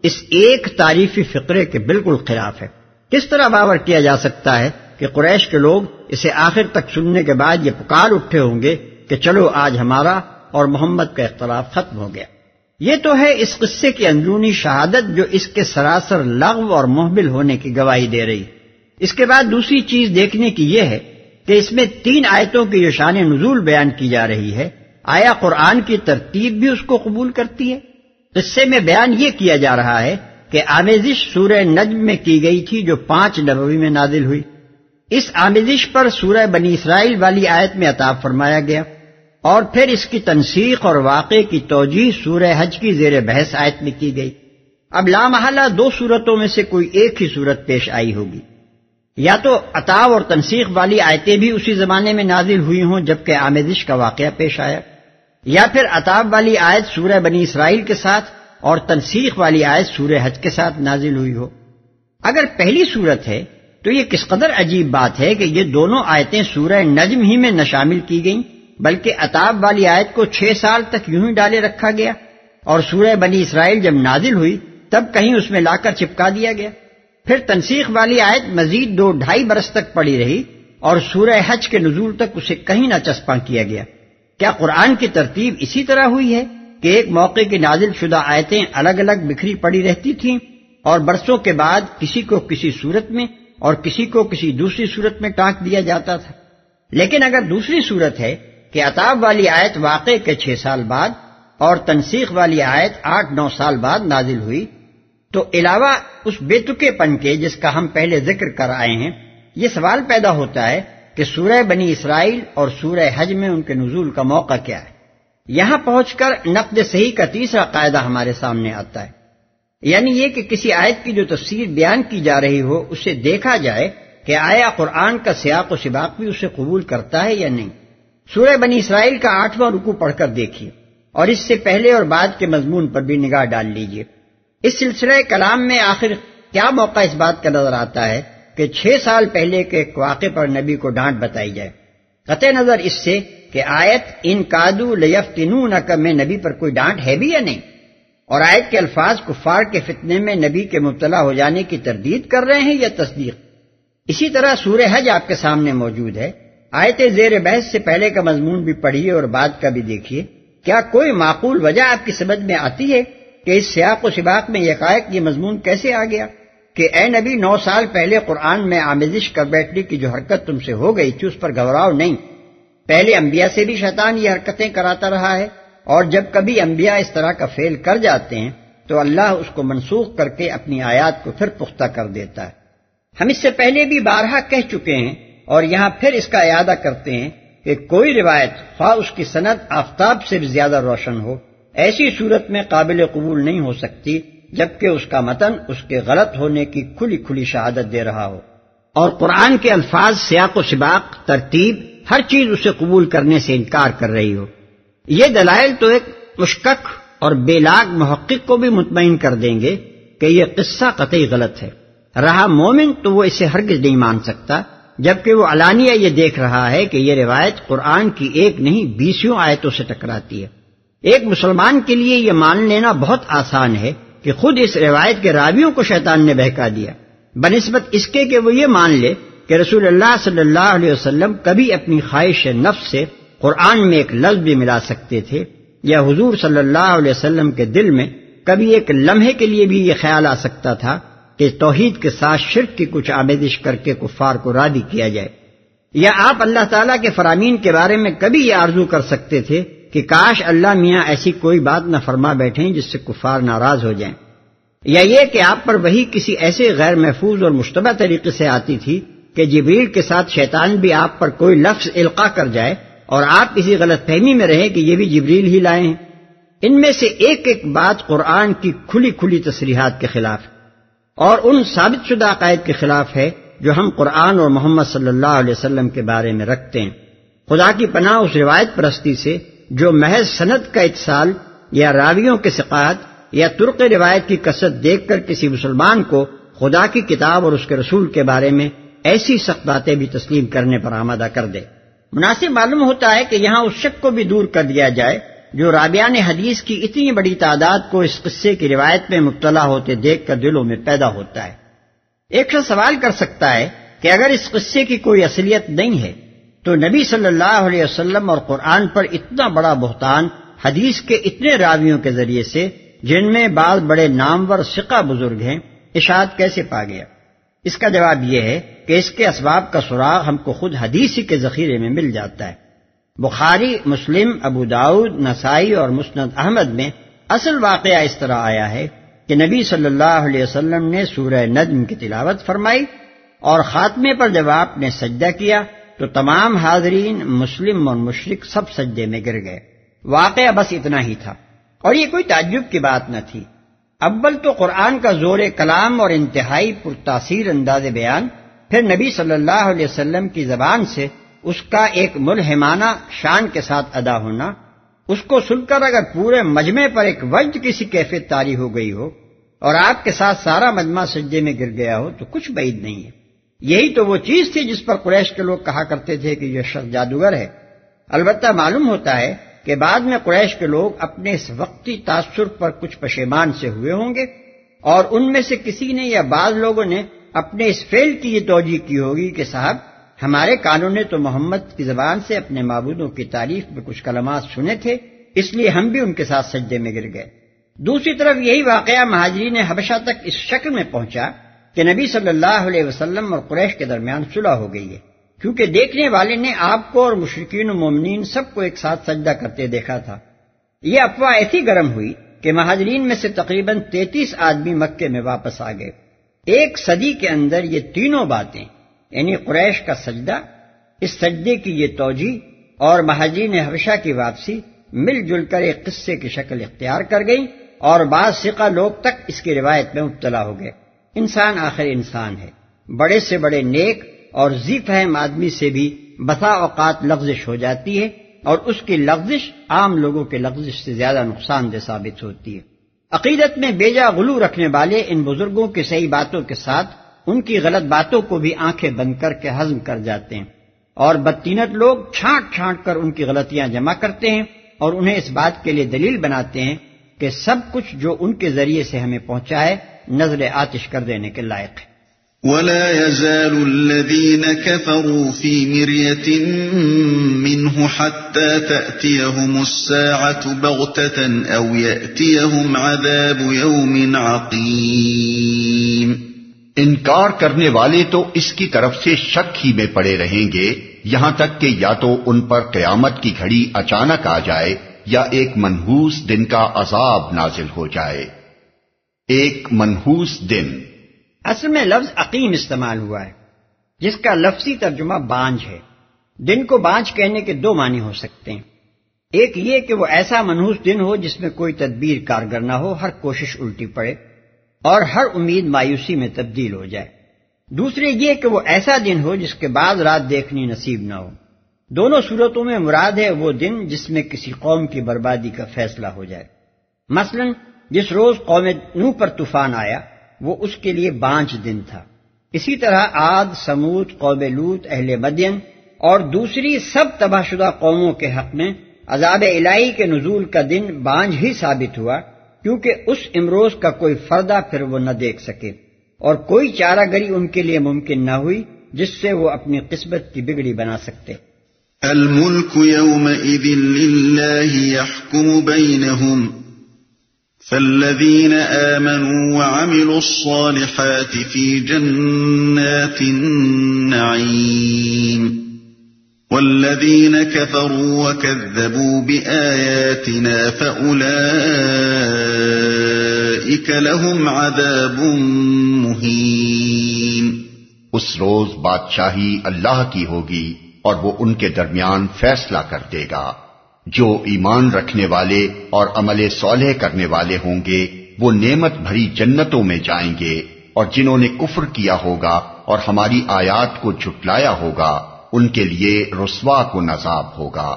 اس ایک تعریفی فقرے کے بالکل خلاف ہے۔ کس طرح باور کیا جا سکتا ہے کہ قریش کے لوگ اسے آخر تک سننے کے بعد یہ پکار اٹھے ہوں گے کہ چلو آج ہمارا اور محمد کا اختلاف ختم ہو گیا؟ یہ تو ہے اس قصے کی اندرونی شہادت جو اس کے سراسر لغو اور محمل ہونے کی گواہی دے رہی۔ اس کے بعد دوسری چیز دیکھنے کی یہ ہے کہ اس میں 3 آیتوں کی جو شان نزول بیان کی جا رہی ہے، آیا قرآن کی ترتیب بھی اس کو قبول کرتی ہے؟ قصے میں بیان یہ کیا جا رہا ہے کہ آمیزش سورہ نجم میں کی گئی تھی جو 5 نبوی میں نازل ہوئی۔ اس آمیزش پر سورہ بنی اسرائیل والی آیت میں عطاب فرمایا گیا، اور پھر اس کی تنسیخ اور واقعے کی توجیہ سورہ حج کی زیر بحث آیت میں کی گئی۔ اب لامحالہ 2 صورتوں میں سے کوئی ایک ہی صورت پیش آئی ہوگی، یا تو عطاب اور تنسیخ والی آیتیں بھی اسی زمانے میں نازل ہوئی ہوں جبکہ آمیزش کا واقعہ پیش آیا، یا پھر عطاب والی آیت سورہ بنی اسرائیل کے ساتھ اور تنسیخ والی آیت سورہ حج کے ساتھ نازل ہوئی ہو۔ اگر پہلی صورت ہے تو یہ کس قدر عجیب بات ہے کہ یہ دونوں آیتیں سورہ نجم ہی میں نہ شامل کی گئیں، بلکہ عطاب والی آیت کو 6 سال تک یوں ہی ڈالے رکھا گیا، اور سورہ بنی اسرائیل جب نازل ہوئی تب کہیں اس میں لا کر چپکا دیا گیا۔ پھر تنسیخ والی آیت مزید 2-2.5 برس تک پڑی رہی، اور سورہ حج کے نزول تک اسے کہیں نہ چسپاں کیا گیا۔ کیا قرآن کی ترتیب اسی طرح ہوئی ہے کہ ایک موقع کی نازل شدہ آیتیں الگ الگ بکھری پڑی رہتی تھیں اور برسوں کے بعد کسی کو کسی صورت میں اور کسی کو کسی دوسری صورت میں ٹانک دیا جاتا تھا؟ لیکن اگر دوسری صورت ہے کہ عطاب والی آیت واقعے کے 6 سال بعد اور تنسیخ والی آیت 8-9 سال بعد نازل ہوئی، تو علاوہ اس بے تکے پن کے جس کا ہم پہلے ذکر کر آئے ہیں، یہ سوال پیدا ہوتا ہے کہ سورہ بنی اسرائیل اور سورہ حج میں ان کے نزول کا موقع کیا ہے؟ یہاں پہنچ کر نقد صحیح کا تیسرا قاعدہ ہمارے سامنے آتا ہے، یعنی یہ کہ کسی آیت کی جو تفسیر بیان کی جا رہی ہو اسے دیکھا جائے کہ آیا قرآن کا سیاق و سباق بھی اسے قبول کرتا ہے یا نہیں۔ سورہ بنی اسرائیل کا 8واں رکوع پڑھ کر دیکھیے اور اس سے پہلے اور بعد کے مضمون پر بھی نگاہ ڈال لیجیے۔ اس سلسلہ کلام میں آخر کیا موقع اس بات کا نظر آتا ہے کہ 6 سال پہلے کے ایک واقعے پر نبی کو ڈانٹ بتائی جائے، قطع نظر اس سے کہ آیت ان کادو لیفتنونک میں نبی پر کوئی ڈانٹ ہے بھی یا نہیں، اور آیت کے الفاظ کفار کے فتنے میں نبی کے مبتلا ہو جانے کی تردید کر رہے ہیں یا تصدیق۔ اسی طرح سورہ حج آپ کے سامنے موجود ہے، آیت زیر بحث سے پہلے کا مضمون بھی پڑھیے اور بعد کا بھی دیکھیے۔ کیا کوئی معقول وجہ آپ کی سمجھ میں آتی ہے کہ اس سیاق و سباق میں یکایک یہ مضمون کیسے آ گیا کہ اے نبی 9 سال پہلے قرآن میں آمیزش کر بیٹھنے کی جو حرکت تم سے ہو گئی تھی اس پر گھبراؤ نہیں؟ پہلے انبیاء سے بھی شیطان یہ حرکتیں کراتا رہا ہے، اور جب کبھی انبیاء اس طرح کا فعل کر جاتے ہیں تو اللہ اس کو منسوخ کر کے اپنی آیات کو پھر پختہ کر دیتا ہے۔ ہم اس سے پہلے بھی بارہا کہہ چکے ہیں اور یہاں پھر اس کا اعادہ کرتے ہیں کہ کوئی روایت خواہ اس کی سند آفتاب سے بھی زیادہ روشن ہو، ایسی صورت میں قابل قبول نہیں ہو سکتی جبکہ اس کا متن اس کے غلط ہونے کی کھلی کھلی شہادت دے رہا ہو، اور قرآن کے الفاظ، سیاق و سباق، ترتیب، ہر چیز اسے قبول کرنے سے انکار کر رہی ہو۔ یہ دلائل تو ایک مشکک اور بے لاگ محقق کو بھی مطمئن کر دیں گے کہ یہ قصہ قطعی غلط ہے۔ رہا مومن تو وہ اسے ہرگز نہیں مان سکتا، جبکہ وہ علانیہ یہ دیکھ رہا ہے کہ یہ روایت قرآن کی ایک نہیں 20 آیتوں سے ٹکراتی ہے۔ ایک مسلمان کے لیے یہ مان لینا بہت آسان ہے کہ خود اس روایت کے راویوں کو شیطان نے بہکا دیا، بنسبت اس کے کہ وہ یہ مان لے کہ رسول اللہ صلی اللہ علیہ وسلم کبھی اپنی خواہش نفس سے قرآن میں ایک لفظ بھی ملا سکتے تھے، یا حضور صلی اللہ علیہ وسلم کے دل میں کبھی ایک لمحے کے لیے بھی یہ خیال آ سکتا تھا کہ توحید کے ساتھ شرک کی کچھ آمیزش کر کے کفار کو راضی کیا جائے، یا آپ اللہ تعالیٰ کے فرامین کے بارے میں کبھی یہ آرزو کر سکتے تھے کہ کاش اللہ میاں ایسی کوئی بات نہ فرما بیٹھیں جس سے کفار ناراض ہو جائیں، یا یہ کہ آپ پر وحی کسی ایسے غیر محفوظ اور مشتبہ طریقے سے آتی تھی کہ جبریل کے ساتھ شیطان بھی آپ پر کوئی لفظ القاء کر جائے اور آپ اسی غلط فہمی میں رہیں کہ یہ بھی جبریل ہی لائے ہیں۔ ان میں سے ایک ایک بات قرآن کی کھلی کھلی تصریحات کے خلاف ہے اور ان ثابت شدہ عقائد کے خلاف ہے جو ہم قرآن اور محمد صلی اللہ علیہ وسلم کے بارے میں رکھتے ہیں۔ خدا کی پناہ اس روایت پرستی سے جو محض سند کا اتصال یا راویوں کے ثقات یا طرق روایت کی کثرت دیکھ کر کسی مسلمان کو خدا کی کتاب اور اس کے رسول کے بارے میں ایسی سخت باتیں بھی تسلیم کرنے پر آمادہ کر دے۔ مناسب معلوم ہوتا ہے کہ یہاں اس شک کو بھی دور کر دیا جائے جو راویان حدیث کی اتنی بڑی تعداد کو اس قصے کی روایت میں مبتلا ہوتے دیکھ کر دلوں میں پیدا ہوتا ہے۔ ایک شخص سوال کر سکتا ہے کہ اگر اس قصے کی کوئی اصلیت نہیں ہے تو نبی صلی اللہ علیہ وسلم اور قرآن پر اتنا بڑا بہتان حدیث کے اتنے راویوں کے ذریعے سے، جن میں بعض بڑے نامور ثقہ بزرگ ہیں، اشاعت کیسے پا گیا؟ اس کا جواب یہ ہے کہ اس کے اسباب کا سراغ ہم کو خود حدیث ہی کے ذخیرے میں مل جاتا ہے۔ بخاری، مسلم، ابو داؤد، نسائی اور مسند احمد میں اصل واقعہ اس طرح آیا ہے کہ نبی صلی اللہ علیہ وسلم نے سورہ نجم کی تلاوت فرمائی اور خاتمے پر جب آپ نے سجدہ کیا تو تمام حاضرین مسلم اور مشرک سب سجدے میں گر گئے۔ واقعہ بس اتنا ہی تھا، اور یہ کوئی تعجب کی بات نہ تھی۔ اول تو قرآن کا زور کلام اور انتہائی پرتاثیر انداز بیان، پھر نبی صلی اللہ علیہ وسلم کی زبان سے اس کا ایک ملہمانہ شان کے ساتھ ادا ہونا، اس کو سن کر اگر پورے مجمع پر ایک وجد کسی کیفیت طاری ہو گئی ہو اور آپ کے ساتھ سارا مجمع سجدے میں گر گیا ہو تو کچھ بعید نہیں ہے۔ یہی تو وہ چیز تھی جس پر قریش کے لوگ کہا کرتے تھے کہ یہ شخص جادوگر ہے۔ البتہ معلوم ہوتا ہے کہ بعد میں قریش کے لوگ اپنے اس وقتی تاثر پر کچھ پشیمان سے ہوئے ہوں گے، اور ان میں سے کسی نے یا بعض لوگوں نے اپنے اس فعل کی یہ توجیہ کی ہوگی کہ صاحب ہمارے کانوں نے تو محمد کی زبان سے اپنے معبودوں کی تعریف میں کچھ کلمات سنے تھے، اس لیے ہم بھی ان کے ساتھ سجدے میں گر گئے۔ دوسری طرف یہی واقعہ مہاجرین حبشہ تک اس شکل میں پہنچا کہ نبی صلی اللہ علیہ وسلم اور قریش کے درمیان صلح ہو گئی ہے، کیونکہ دیکھنے والے نے آپ کو اور مشرکین و مومنین سب کو ایک ساتھ سجدہ کرتے دیکھا تھا۔ یہ افواہ ایسی گرم ہوئی کہ مہاجرین میں سے تقریباً 33 آدمی مکے میں واپس آ گئے۔ ایک صدی کے اندر یہ تینوں باتیں، یعنی قریش کا سجدہ، اس سجدے کی یہ توجیہ اور مہاجرین حبشہ کی واپسی مل جل کر ایک قصے کی شکل اختیار کر گئی، اور بعض ثقہ لوگ تک اس کی روایت میں مبتلا ہو گئے۔ انسان آخر انسان ہے، بڑے سے بڑے نیک اور ذی فہم آدمی سے بھی بسا اوقات لغزش ہو جاتی ہے، اور اس کی لغزش عام لوگوں کے لغزش سے زیادہ نقصان دہ ثابت ہوتی ہے۔ عقیدت میں بیجا غلو رکھنے والے ان بزرگوں کی صحیح باتوں کے ساتھ ان کی غلط باتوں کو بھی آنکھیں بند کر کے ہضم کر جاتے ہیں، اور بدتینت لوگ چھانٹ چھانٹ کر ان کی غلطیاں جمع کرتے ہیں اور انہیں اس بات کے لیے دلیل بناتے ہیں کہ سب کچھ جو ان کے ذریعے سے ہمیں پہنچا ہے نظر آتش کر دینے کے لائق ہے۔ ولا يزال الذين كفروا في مرية منه حتى تأتيهم الساعة بغتة أو يأتيهم عذاب يوم عقيم۔ انکار کرنے والے تو اس کی طرف سے شک ہی میں پڑے رہیں گے یہاں تک کہ یا تو ان پر قیامت کی گھڑی اچانک آ جائے یا ایک منحوس دن کا عذاب نازل ہو جائے۔ ایک منحوس دن اصل میں لفظ عقیم استعمال ہوا ہے، جس کا لفظی ترجمہ بانجھ ہے۔ دن کو بانجھ کہنے کے دو معنی ہو سکتے ہیں، ایک یہ کہ وہ ایسا منحوس دن ہو جس میں کوئی تدبیر کارگر نہ ہو، ہر کوشش الٹی پڑے اور ہر امید مایوسی میں تبدیل ہو جائے۔ دوسرے یہ کہ وہ ایسا دن ہو جس کے بعد رات دیکھنی نصیب نہ ہو۔ دونوں صورتوں میں مراد ہے وہ دن جس میں کسی قوم کی بربادی کا فیصلہ ہو جائے۔ مثلا جس روز قوم نوح پر طوفان آیا وہ اس کے لیے بانجھ دن تھا۔ اسی طرح عاد، سمود، قوم لوط، اہل مدین اور دوسری سب تباہ شدہ قوموں کے حق میں عذاب الہی کے نزول کا دن بانجھ ہی ثابت ہوا، کیونکہ اس امروز کا کوئی فردہ پھر وہ نہ دیکھ سکے اور کوئی چارہ گری ان کے لیے ممکن نہ ہوئی جس سے وہ اپنی قسمت کی بگڑی بنا سکتے۔ الملك يومئذ لله يحكم بينهم فالذين آمنوا وعملوا الصالحات في جنات النعيم والذين كفروا وكذبوا بآياتنا فأولئك لهم عذاب مهين۔ اس روز بادشاہی اللہ کی ہوگی اور وہ ان کے درمیان فیصلہ کر دے گا۔ جو ایمان رکھنے والے اور عمل صالح کرنے والے ہوں گے وہ نعمت بھری جنتوں میں جائیں گے، اور جنہوں نے کفر کیا ہوگا اور ہماری آیات کو جھٹلایا ہوگا ان کے لیے رسوا کن عذاب ہوگا۔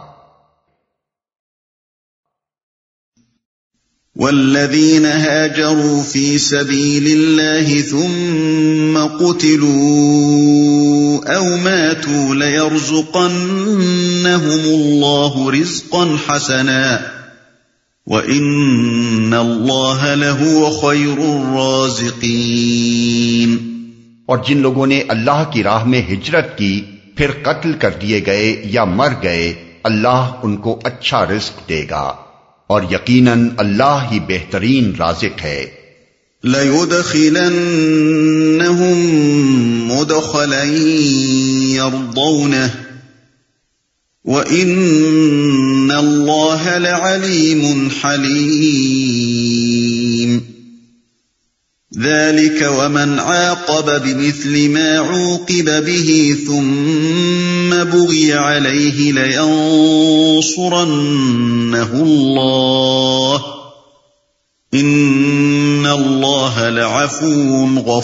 والذين هاجروا في سبيل الله ثم قتلوا أو ماتوا ليرزقنهم الله رزقا حسنا وَإِنَّ اللَّهَ لَهُوَ خَيْرُ الرَّازِقِينَ۔ اور جن لوگوں نے اللہ کی راہ میں ہجرت کی پھر قتل کر دیے گئے یا مر گئے، اللہ ان کو اچھا رزق دے گا، اور یقیناً اللہ ہی بہترین رازق ہے۔ لَيُدْخِلَنَّهُم مُّدْخَلًا يَرْضَوْنَهُ وَإِنَّ اللَّهَ لَعَلِيمٌ حَلِيمٌ۔ ذَلِكَ وَمَنْ عَاقَبَ بِمِثْلِ مَا عُوقِبَ بِهِ ثُمَّ بُغِيَ عَلَيْهِ لَيَنصُرَنَّهُ اللَّهُ إِنَّ اللَّهَ لَعَفُوٌّ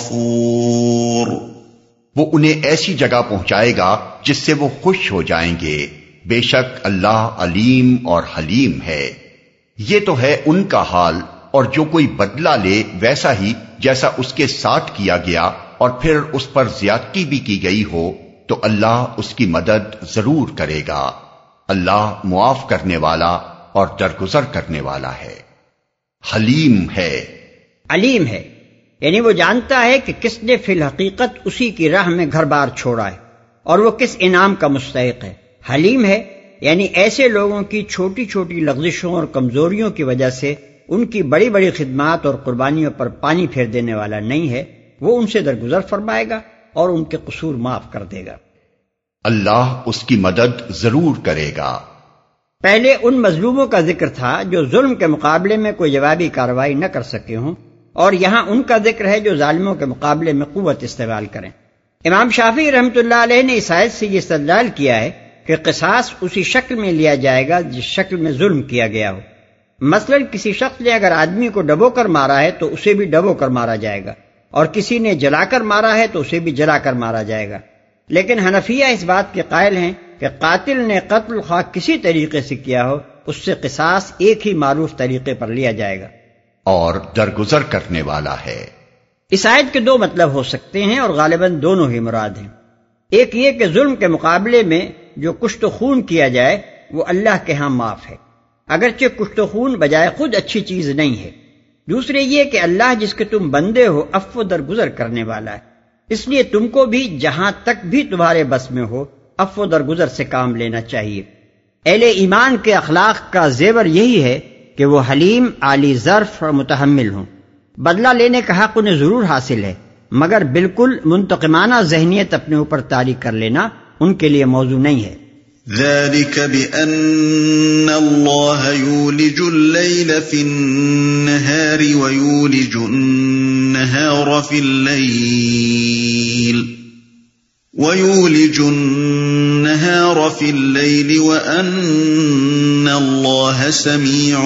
غَفُورٌ۔ وہ انہیں ایسی جگہ پہنچائے گا جس سے وہ خوش ہو جائیں گے، بے شک اللہ علیم اور حلیم ہے۔ یہ تو ہے ان کا حال، اور جو کوئی بدلہ لے ویسا ہی جیسا اس کے ساتھ کیا گیا اور پھر اس پر زیادتی بھی کی گئی ہو تو اللہ اس کی مدد ضرور کرے گا۔ اللہ معاف کرنے والا اور درگزر کرنے والا ہے، حلیم ہے، علیم ہے، یعنی وہ جانتا ہے کہ کس نے فی الحقیقت اسی کی راہ میں گھر بار چھوڑا ہے اور وہ کس انعام کا مستحق ہے۔ حلیم ہے یعنی ایسے لوگوں کی چھوٹی چھوٹی لغزشوں اور کمزوریوں کی وجہ سے ان کی بڑی بڑی خدمات اور قربانیوں پر پانی پھیر دینے والا نہیں ہے، وہ ان سے درگزر فرمائے گا اور ان کے قصور معاف کر دے گا۔ اللہ اس کی مدد ضرور کرے گا۔ پہلے ان مظلوموں کا ذکر تھا جو ظلم کے مقابلے میں کوئی جوابی کارروائی نہ کر سکے ہوں، اور یہاں ان کا ذکر ہے جو ظالموں کے مقابلے میں قوت استعمال کریں۔ امام شافعی رحمۃ اللہ علیہ نے اس آیت سے یہ استدلال کیا ہے کہ قصاص اسی شکل میں لیا جائے گا جس شکل میں ظلم کیا گیا ہو۔ مثلا کسی شخص نے اگر آدمی کو ڈبو کر مارا ہے تو اسے بھی ڈبو کر مارا جائے گا، اور کسی نے جلا کر مارا ہے تو اسے بھی جلا کر مارا جائے گا۔ لیکن حنفیہ اس بات کے قائل ہیں کہ قاتل نے قتل خواہ کسی طریقے سے کیا ہو، اس سے قصاص ایک ہی معروف طریقے پر لیا جائے گا، اور درگزر کرنے والا ہے۔ اس آیت کے دو مطلب ہو سکتے ہیں اور غالباً دونوں ہی مراد ہیں۔ ایک یہ کہ ظلم کے مقابلے میں جو کشت و خون کیا جائے وہ اللہ کے ہاں معاف ہے، اگرچہ کشت و خون بجائے خود اچھی چیز نہیں ہے۔ دوسرے یہ کہ اللہ جس کے تم بندے ہو عفو درگزر کرنے والا ہے، اس لیے تم کو بھی جہاں تک بھی تمہارے بس میں ہو عفو درگزر سے کام لینا چاہیے۔ اہل ایمان کے اخلاق کا زیور یہی ہے کہ وہ حلیم، عالی ظرف اور متحمل ہوں۔ بدلہ لینے کا حق انہیں ضرور حاصل ہے، مگر بالکل منتقمانہ ذہنیت اپنے اوپر طاری کر لینا ان کے لیے موضوع نہیں ہے۔ ذلك بأن الله يولج الليل في النهار ويولج النهار في الليل وأن الله سميع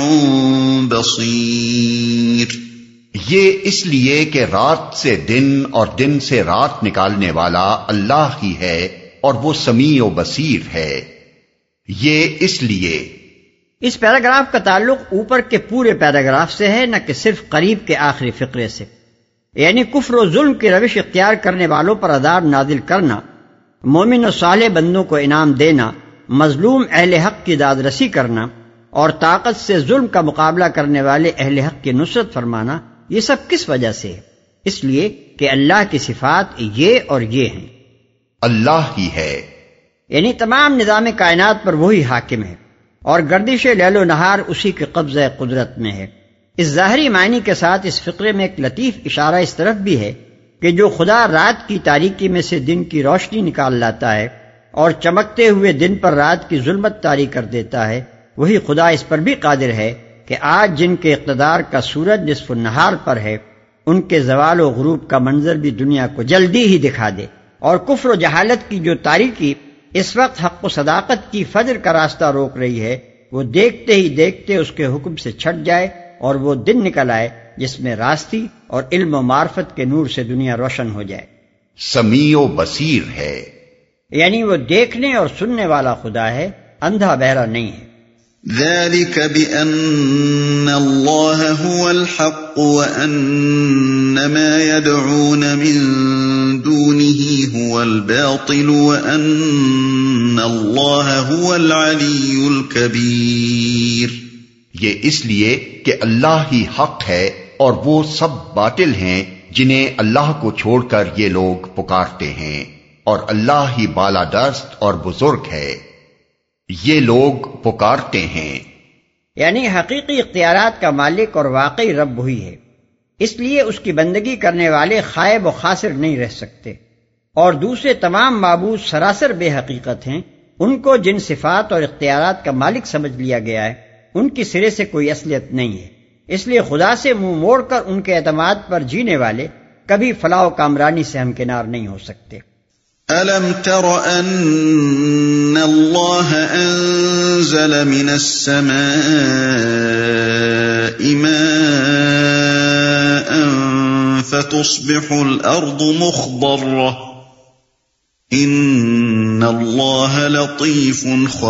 بصير۔ یہ اس لیے کہ رات سے دن اور دن سے رات نکالنے والا اللہ ہی ہے اور وہ سمیع و بصیر ہے۔ یہ اس لیے اس پیراگراف کا تعلق اوپر کے پورے پیراگراف سے ہے، نہ کہ صرف قریب کے آخری فقرے سے، یعنی کفر و ظلم کی روش اختیار کرنے والوں پر عذاب نازل کرنا، مومن و صالح بندوں کو انعام دینا، مظلوم اہل حق کی داد رسی کرنا، اور طاقت سے ظلم کا مقابلہ کرنے والے اہل حق کی نصرت فرمانا، یہ سب کس وجہ سے ہے؟ اس لیے کہ اللہ کی صفات یہ اور یہ ہیں۔ اللہ ہی ہے، یعنی تمام نظام کائنات پر وہی حاکم ہے، اور گردش لیل و نہار اسی کے قبضہ قدرت میں ہے۔ اس ظاہری معنی کے ساتھ اس فقرے میں ایک لطیف اشارہ اس طرف بھی ہے کہ جو خدا رات کی تاریکی میں سے دن کی روشنی نکال لاتا ہے اور چمکتے ہوئے دن پر رات کی ظلمت طاری کر دیتا ہے، وہی خدا اس پر بھی قادر ہے کہ آج جن کے اقتدار کا سورج نصف النہار پر ہے، ان کے زوال و غروب کا منظر بھی دنیا کو جلدی ہی دکھا دے، اور کفر و جہالت کی جو تاریکی اس وقت حق و صداقت کی فجر کا راستہ روک رہی ہے، وہ دیکھتے ہی دیکھتے اس کے حکم سے چھٹ جائے اور وہ دن نکل آئے جس میں راستی اور علم و معرفت کے نور سے دنیا روشن ہو جائے۔ سمیع و بصیر ہے، یعنی وہ دیکھنے اور سننے والا خدا ہے، اندھا بہرا نہیں ہے۔ ذلك بأن الله هو الحق وأن ما يدعون من دونه هو الباطل وأن الله هو العلي الكبير۔ یہ اس لیے کہ اللہ ہی حق ہے اور وہ سب باطل ہیں جنہیں اللہ کو چھوڑ کر یہ لوگ پکارتے ہیں، اور اللہ ہی بالادست اور بزرگ ہے۔ یہ لوگ پکارتے ہیں، یعنی حقیقی اختیارات کا مالک اور واقعی رب وہی ہے، اس لیے اس کی بندگی کرنے والے خائب و خاسر نہیں رہ سکتے، اور دوسرے تمام معبود سراسر بے حقیقت ہیں۔ ان کو جن صفات اور اختیارات کا مالک سمجھ لیا گیا ہے ان کی سرے سے کوئی اصلیت نہیں ہے، اس لیے خدا سے منہ موڑ کر ان کے اعتماد پر جینے والے کبھی فلاح و کامرانی سے ہمکنار نہیں ہو سکتے۔ أَلَمْ تَرَ أَنَّ اللَّهَ أَنزَلَ مِنَ السَّمَاءِ مَاءً فَتُصْبِحُ الْأَرْضُ مُخْضَرَّةً إِنَّ اللَّهَ لَطِيفٌ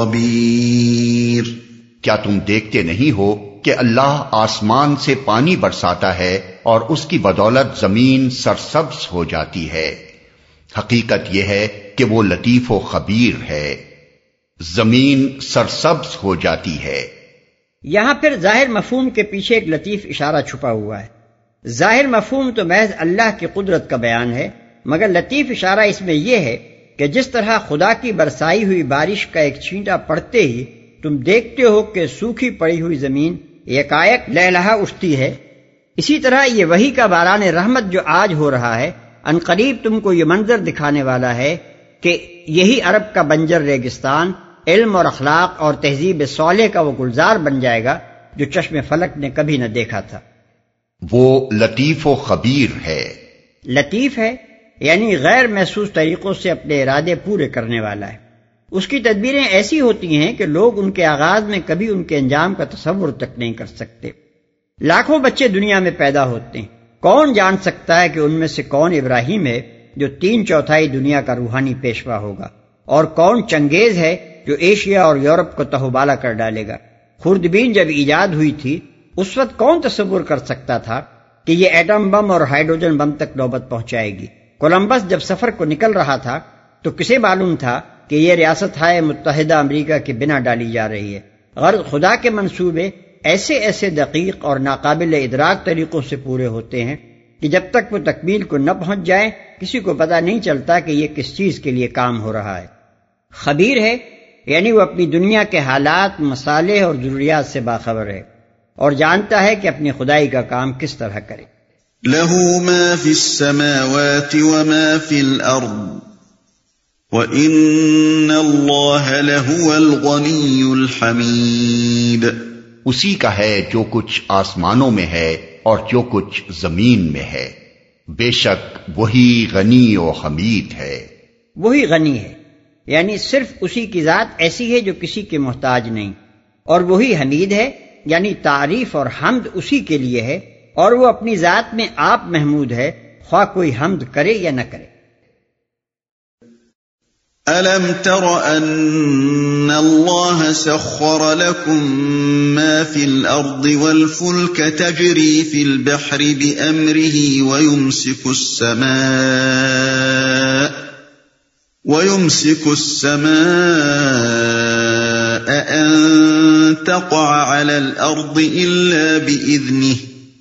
خَبِيرٌ۔ کیا تم دیکھتے نہیں ہو کہ اللہ آسمان سے پانی برساتا ہے اور اس کی بدولت زمین سرسبز ہو جاتی ہے؟ حقیقت یہ ہے کہ وہ لطیف و خبیر ہے۔ زمین سرسبز ہو جاتی ہے۔ یہاں پھر ظاہر مفہوم کے پیچھے ایک لطیف اشارہ چھپا ہوا ہے۔ ظاہر مفہوم تو محض اللہ کی قدرت کا بیان ہے، مگر لطیف اشارہ اس میں یہ ہے کہ جس طرح خدا کی برسائی ہوئی بارش کا ایک چھینٹا پڑتے ہی تم دیکھتے ہو کہ سوکھی پڑی ہوئی زمین یکایک لہلہا اٹھتی ہے، اسی طرح یہ وحی کا باران رحمت جو آج ہو رہا ہے عنقریب تم کو یہ منظر دکھانے والا ہے کہ یہی عرب کا بنجر ریگستان علم اور اخلاق اور تہذیب صالح کا وہ گلزار بن جائے گا جو چشم فلک نے کبھی نہ دیکھا تھا۔ وہ لطیف و خبیر ہے۔ لطیف ہے یعنی غیر محسوس طریقوں سے اپنے ارادے پورے کرنے والا ہے۔ اس کی تدبیریں ایسی ہوتی ہیں کہ لوگ ان کے آغاز میں کبھی ان کے انجام کا تصور تک نہیں کر سکتے۔ لاکھوں بچے دنیا میں پیدا ہوتے ہیں، کون جان سکتا ہے کہ ان میں سے کون ابراہیم ہے جو 3/4 دنیا کا روحانی پیشوا ہوگا، اور کون چنگیز ہے جو ایشیا اور یورپ کو تہوبالا کر ڈالے گا۔ خوردبین جب ایجاد ہوئی تھی اس وقت کون تصور کر سکتا تھا کہ یہ ایٹم بم اور ہائیڈروجن بم تک نوبت پہنچائے گی؟ کولمبس جب سفر کو نکل رہا تھا تو کسے معلوم تھا کہ یہ ریاست ہائے متحدہ امریکہ کے بنا ڈالی جا رہی ہے؟ غرض خدا کے منصوبے ایسے ایسے دقیق اور ناقابل ادراک طریقوں سے پورے ہوتے ہیں کہ جب تک وہ تکمیل کو نہ پہنچ جائے کسی کو پتہ نہیں چلتا کہ یہ کس چیز کے لیے کام ہو رہا ہے۔ خبیر ہے یعنی وہ اپنی دنیا کے حالات، مصالح اور ضروریات سے باخبر ہے اور جانتا ہے کہ اپنی خدائی کا کام کس طرح کرے۔ لَهُ مَا فِي السَّمَاوَاتِ وَمَا فِي الْأَرْضِ وَإِنَّ اللَّهَ لَهُوَ الْغَنِيُّ الْحَمِيدُ۔ اسی کا ہے جو کچھ آسمانوں میں ہے اور جو کچھ زمین میں ہے، بے شک وہی غنی و حمید ہے۔ وہی غنی ہے یعنی صرف اسی کی ذات ایسی ہے جو کسی کے محتاج نہیں، اور وہی حمید ہے یعنی تعریف اور حمد اسی کے لیے ہے، اور وہ اپنی ذات میں آپ محمود ہے خواہ کوئی حمد کرے یا نہ کرے۔ أَلَمْ تَرَ أَنَّ اللَّهَ سَخَّرَ لَكُم مَّا فِي الْأَرْضِ وَالْفُلْكَ تَجْرِي فِي الْبَحْرِ بِأَمْرِهِ وَيُمْسِكُ السَّمَاءَ أَن تَقَعَ عَلَى الْأَرْضِ إِلَّا بِإِذْنِهِ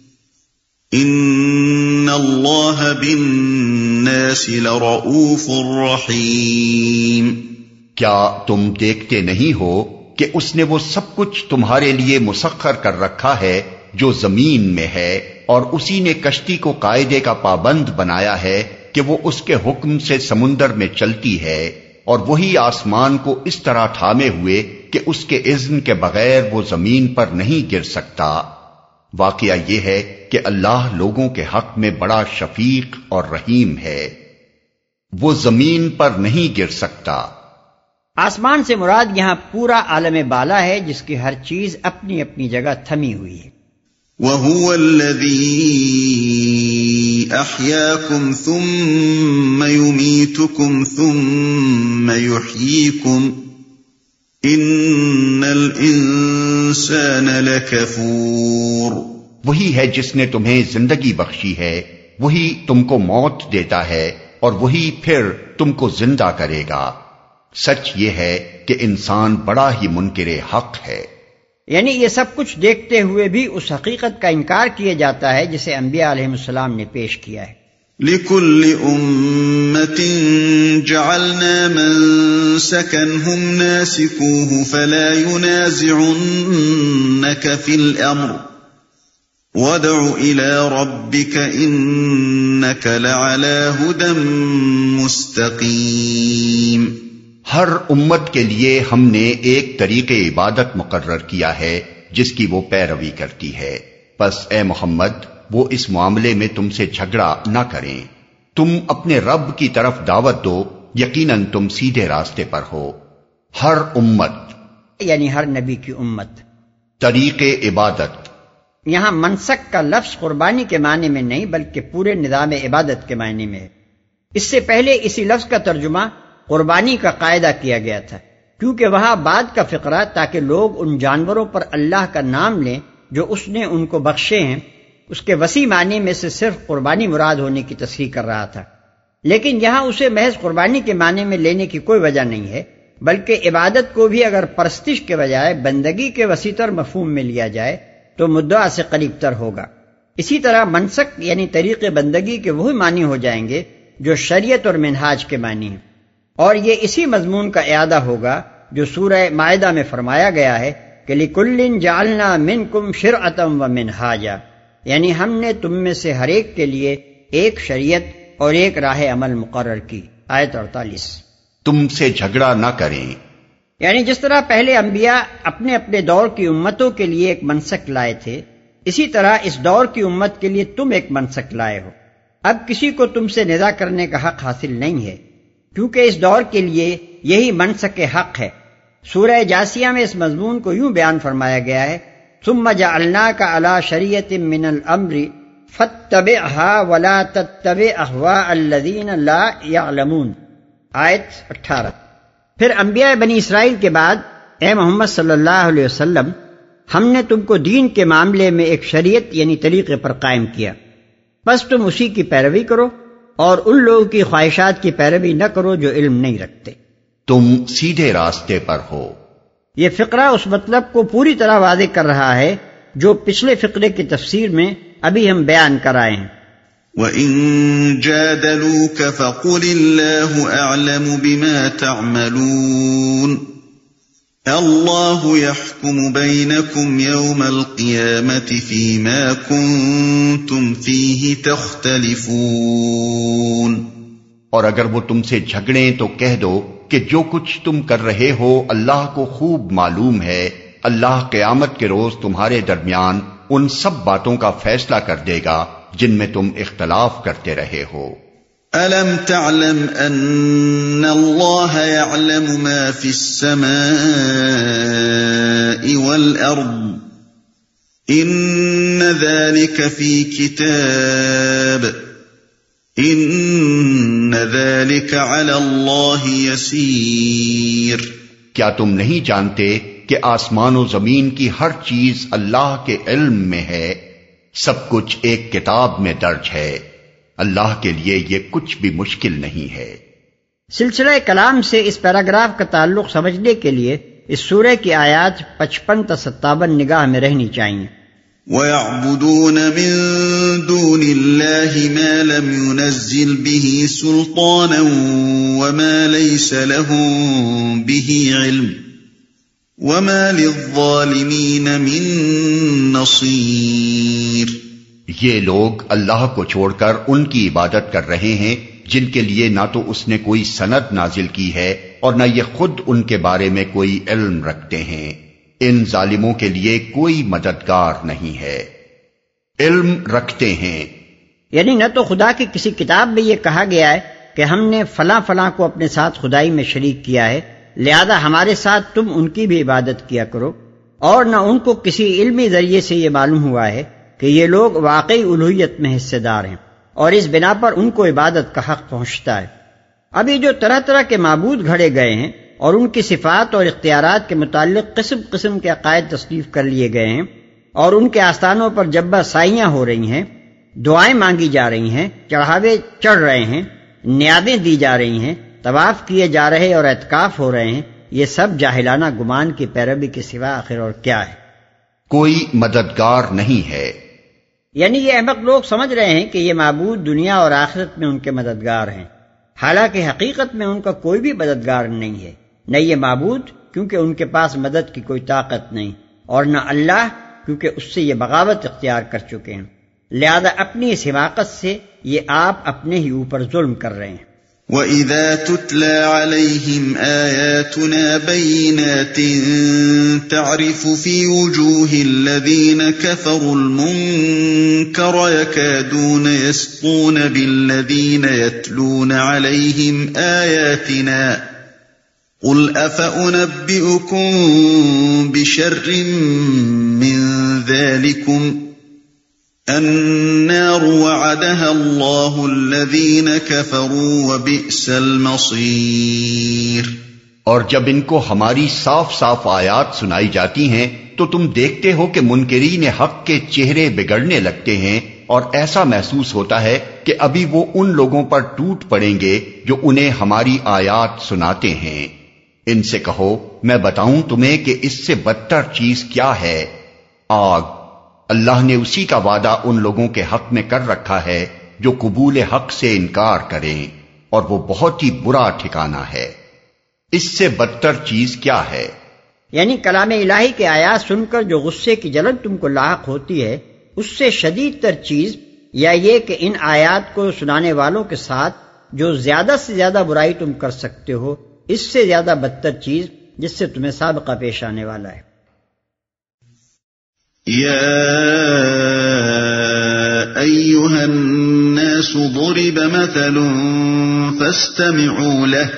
إِنَّ اللَّهَ بِالنَّاسِ لَرَءُوفٌ رَحِيمٌ۔ کیا تم دیکھتے نہیں ہو کہ اس نے وہ سب کچھ تمہارے لیے مسخر کر رکھا ہے جو زمین میں ہے، اور اسی نے کشتی کو قاعدے کا پابند بنایا ہے کہ وہ اس کے حکم سے سمندر میں چلتی ہے، اور وہی آسمان کو اس طرح تھامے ہوئے کہ اس کے اذن کے بغیر وہ زمین پر نہیں گر سکتا۔ واقعہ یہ ہے کہ اللہ لوگوں کے حق میں بڑا شفیق اور رحیم ہے۔ وہ زمین پر نہیں گر سکتا۔ آسمان سے مراد یہاں پورا عالم بالا ہے جس کی ہر چیز اپنی اپنی جگہ تھمی ہوئی ہے۔ وَهُوَ الَّذِي أَحْيَاكُمْ ثُمَّ يُمِيتُكُمْ ثُمَّ يُحْيِيكُمْ إِنَّ الْإِنسَانَ لَكَفُورٌ۔ وہی ہے جس نے تمہیں زندگی بخشی ہے، وہی تم کو موت دیتا ہے، اور وہی پھر تم کو زندہ کرے گا۔ سچ یہ ہے کہ انسان بڑا ہی منکر حق ہے۔ یعنی یہ سب کچھ دیکھتے ہوئے بھی اس حقیقت کا انکار کیا جاتا ہے جسے انبیاء علیہ السلام نے پیش کیا ہے۔ لِكُلِّ أُمَّةٍ جَعَلْنَا مَنسَكًا هُمْ نَاسِكُوهُ فَلَا يُنَازِعُنَّكَ فِي الْأَمْرِ وَادْعُ إِلَى رَبِّكَ إِنَّكَ لَعَلَى هُدًى مُسْتَقِيمٍ۔ ہر امت کے لیے ہم نے ایک طریق عبادت مقرر کیا ہے جس کی وہ پیروی کرتی ہے، پس اے محمد وہ اس معاملے میں تم سے جھگڑا نہ کریں، تم اپنے رب کی طرف دعوت دو، یقیناً تم سیدھے راستے پر ہو۔ ہر امت یعنی ہر نبی کی امت۔ طریق عبادت، یہاں منسک کا لفظ قربانی کے معنی میں نہیں بلکہ پورے نظام عبادت کے معنی میں ہے۔ اس سے پہلے اسی لفظ کا ترجمہ قربانی کا قاعدہ کیا گیا تھا، کیونکہ وہاں بعد کا فقرہ تاکہ لوگ ان جانوروں پر اللہ کا نام لیں جو اس نے ان کو بخشے ہیں، اس کے وسیع معنی میں سے صرف قربانی مراد ہونے کی تصریح کر رہا تھا، لیکن یہاں اسے محض قربانی کے معنی میں لینے کی کوئی وجہ نہیں ہے، بلکہ عبادت کو بھی اگر پرستش کے بجائے بندگی کے وسیع تر مفہوم میں لیا جائے تو مدعا سے قریب تر ہوگا۔ اسی طرح منسک یعنی طریق بندگی کے وہی معنی ہو جائیں گے جو شریعت اور منہاج کے معنی ہیں، اور یہ اسی مضمون کا اعادہ ہوگا جو سورہ مائدہ میں فرمایا گیا ہے کہ لِكُلٍّ جَعَلْنَا مِنْكُمْ شِرْعَةً وَمِنْهَاجًا، یعنی ہم نے تم میں سے ہر ایک کے لیے ایک شریعت اور ایک راہ عمل مقرر کی۔ آیت 48۔ تم سے جھگڑا نہ کریں، یعنی جس طرح پہلے انبیاء اپنے اپنے دور کی امتوں کے لیے ایک منسک لائے تھے، اسی طرح اس دور کی امت کے لیے تم ایک منسک لائے ہو۔ اب کسی کو تم سے نزاع کرنے کا حق حاصل نہیں ہے، کیونکہ اس دور کے لیے یہی منسک حق ہے۔ سورہ جاسیہ میں اس مضمون کو یوں بیان فرمایا گیا ہے، ثم جعلناک علی شریعۃ من الامر فاتبعها ولا تتبع اهواء الذین لا یعلمون۔ آیت 18۔ پھر انبیاء بنی اسرائیل کے بعد اے محمد صلی اللہ علیہ وسلم، ہم نے تم کو دین کے معاملے میں ایک شریعت یعنی طریقے پر قائم کیا، بس تم اسی کی پیروی کرو اور ان لوگوں کی خواہشات کی پیروی نہ کرو جو علم نہیں رکھتے۔ تم سیدھے راستے پر ہو۔ یہ فقرہ اس مطلب کو پوری طرح واضح کر رہا ہے جو پچھلے فقرے کی تفسیر میں ابھی ہم بیان کر آئے ہیں۔ وَإِن جَادَلُوكَ فَقُلِ اللَّهُ أَعْلَمُ بِمَا تَعْمَلُونَ اللَّهُ يَحْكُمُ بَيْنَكُمْ يَوْمَ الْقِيَامَةِ فِيمَا كُنتُمْ فِيهِ تَخْتَلِفُونَ۔ اور اگر وہ تم سے جھگڑیں تو کہہ دو کہ جو کچھ تم کر رہے ہو اللہ کو خوب معلوم ہے، اللہ قیامت کے روز تمہارے درمیان ان سب باتوں کا فیصلہ کر دے گا جن میں تم اختلاف کرتے رہے ہو۔ أَلَمْ تَعْلَمْ أَنَّ اللَّهَ يَعْلَمُ مَا فِي السَّمَاءِ وَالْأَرْضِ إِنَّ ذَلِكَ فِي كِتَابٍ إِنَّ ذَلِكَ عَلَى اللَّهِ يَسِيرٌ۔ کیا تم نہیں جانتے کہ آسمان و زمین کی ہر چیز اللہ کے علم میں ہے، سب کچھ ایک کتاب میں درج ہے، اللہ کے لیے یہ کچھ بھی مشکل نہیں ہے۔ سلسلہ کلام سے اس پیراگراف کا تعلق سمجھنے کے لیے اس سورہ کی آیات 55 تا 57 نگاہ میں رہنی چاہیے۔ وَيَعْبُدُونَ مِن دُونِ اللَّهِ مَا لَمْ يُنَزِّلْ بِهِ سُلْطَانًا وَمَا لَيْسَ لَهُم بِهِ عِلْمٌ وَمَا لِلظَّالِمِينَ مِن نَّصِيرٍ۔ یہ لوگ اللہ کو چھوڑ کر ان کی عبادت کر رہے ہیں جن کے لیے نہ تو اس نے کوئی سند نازل کی ہے اور نہ یہ خود ان کے بارے میں کوئی علم رکھتے ہیں، ان ظالموں کے لیے کوئی مددگار نہیں ہے۔ علم رکھتے ہیں یعنی نہ تو خدا کی کسی کتاب میں یہ کہا گیا ہے کہ ہم نے فلاں فلاں کو اپنے ساتھ خدائی میں شریک کیا ہے لہذا ہمارے ساتھ تم ان کی بھی عبادت کیا کرو، اور نہ ان کو کسی علمی ذریعے سے یہ معلوم ہوا ہے کہ یہ لوگ واقعی الوہیت میں حصے دار ہیں اور اس بنا پر ان کو عبادت کا حق پہنچتا ہے۔ ابھی جو طرح طرح کے معبود گھڑے گئے ہیں اور ان کی صفات اور اختیارات کے متعلق قسم قسم کے عقائد تصنیف کر لیے گئے ہیں اور ان کے آستانوں پر جبہ سائیاں ہو رہی ہیں، دعائیں مانگی جا رہی ہیں، چڑھاوے چڑھ رہے ہیں، نیادیں دی جا رہی ہیں، طواف کیے جا رہے اور اعتکاف ہو رہے ہیں، یہ سب جاہلانہ گمان کی پیروی کے سوا آخر اور کیا ہے۔ کوئی مددگار نہیں ہے۔ یعنی یہ احمق لوگ سمجھ رہے ہیں کہ یہ معبود دنیا اور آخرت میں ان کے مددگار ہیں، حالانکہ حقیقت میں ان کا کوئی بھی مددگار نہیں ہے، نہ یہ معبود کیونکہ ان کے پاس مدد کی کوئی طاقت نہیں، اور نہ اللہ کیونکہ اس سے یہ بغاوت اختیار کر چکے ہیں، لہذا اپنی اس حماقت سے یہ آپ اپنے ہی اوپر ظلم کر رہے ہیں۔ وَإِذَا تُتْلَى عَلَيْهِمْ آيَاتُنَا بَيِّنَاتٍ تَعْرِفُ فِي وُجُوهِ الَّذِينَ كَفَرُوا الْمُنكَرَ يَكَادُونَ يَسْطُونَ بِالَّذِينَ يَتْلُونَ عَلَيْهِمْ آيَاتِنَا قُلْ أَفَأُنَبِّئُكُم بِشَرٍّ مِّن ذَلِكُمْ النار وعدها الله الذين كفروا وبئس المصير۔ اور جب ان کو ہماری صاف صاف آیات سنائی جاتی ہیں تو تم دیکھتے ہو کہ منکرین حق کے چہرے بگڑنے لگتے ہیں، اور ایسا محسوس ہوتا ہے کہ ابھی وہ ان لوگوں پر ٹوٹ پڑیں گے جو انہیں ہماری آیات سناتے ہیں۔ ان سے کہو میں بتاؤں تمہیں کہ اس سے بدتر چیز کیا ہے؟ آگ۔ اللہ نے اسی کا وعدہ ان لوگوں کے حق میں کر رکھا ہے جو قبول حق سے انکار کریں، اور وہ بہت ہی برا ٹھکانہ ہے۔ اس سے بدتر چیز کیا ہے؟ یعنی کلام الہی کے آیات سن کر جو غصے کی جلن تم کو لاحق ہوتی ہے، اس سے شدید تر چیز یا یہ کہ ان آیات کو سنانے والوں کے ساتھ جو زیادہ سے زیادہ برائی تم کر سکتے ہو، اس سے زیادہ بدتر چیز جس سے تمہیں سابقہ پیش آنے والا ہے۔ يا أيها الناس ضرب مثل فاستمعوا له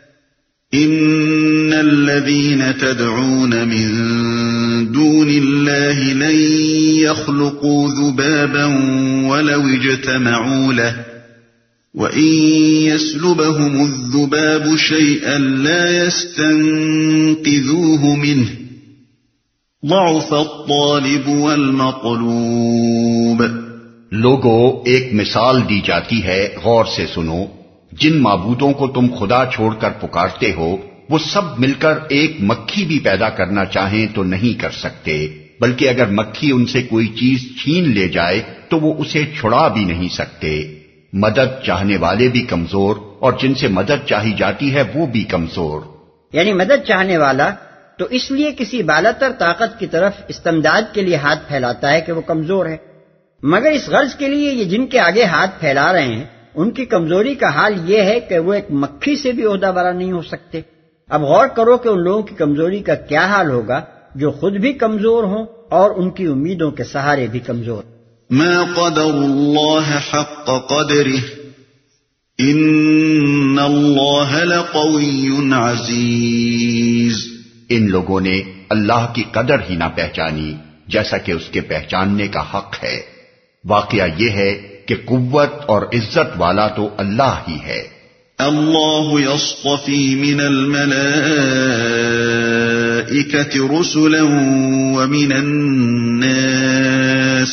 إن الذين تدعون من دون الله لن يخلقوا ذبابا ولو اجتمعوا له وإن يسلبهم الذباب شيئا لا يستنقذوه منه ضعف الطالب والمطلوب۔ لوگو ایک مثال دی جاتی ہے، غور سے سنو۔ جن معبودوں کو تم خدا چھوڑ کر پکارتے ہو وہ سب مل کر ایک مکھی بھی پیدا کرنا چاہیں تو نہیں کر سکتے، بلکہ اگر مکھی ان سے کوئی چیز چھین لے جائے تو وہ اسے چھڑا بھی نہیں سکتے۔ مدد چاہنے والے بھی کمزور، اور جن سے مدد چاہی جاتی ہے وہ بھی کمزور۔ یعنی مدد چاہنے والا تو اس لیے کسی بالاتر طاقت کی طرف استمداد کے لیے ہاتھ پھیلاتا ہے کہ وہ کمزور ہے، مگر اس غرض کے لیے یہ جن کے آگے ہاتھ پھیلا رہے ہیں ان کی کمزوری کا حال یہ ہے کہ وہ ایک مکھی سے بھی عہدہ برا نہیں ہو سکتے۔ اب غور کرو کہ ان لوگوں کی کمزوری کا کیا حال ہوگا جو خود بھی کمزور ہوں اور ان کی امیدوں کے سہارے بھی کمزور۔ ما قدر اللہ حق قدرہ ان اللہ لقوی عزیز۔ ان لوگوں نے اللہ کی قدر ہی نہ پہچانی جیسا کہ اس کے پہچاننے کا حق ہے۔ واقعہ یہ ہے کہ قوت اور عزت والا تو اللہ ہی ہے۔ اللہ یصطفی من الملائکۃ رسلا ومن الناس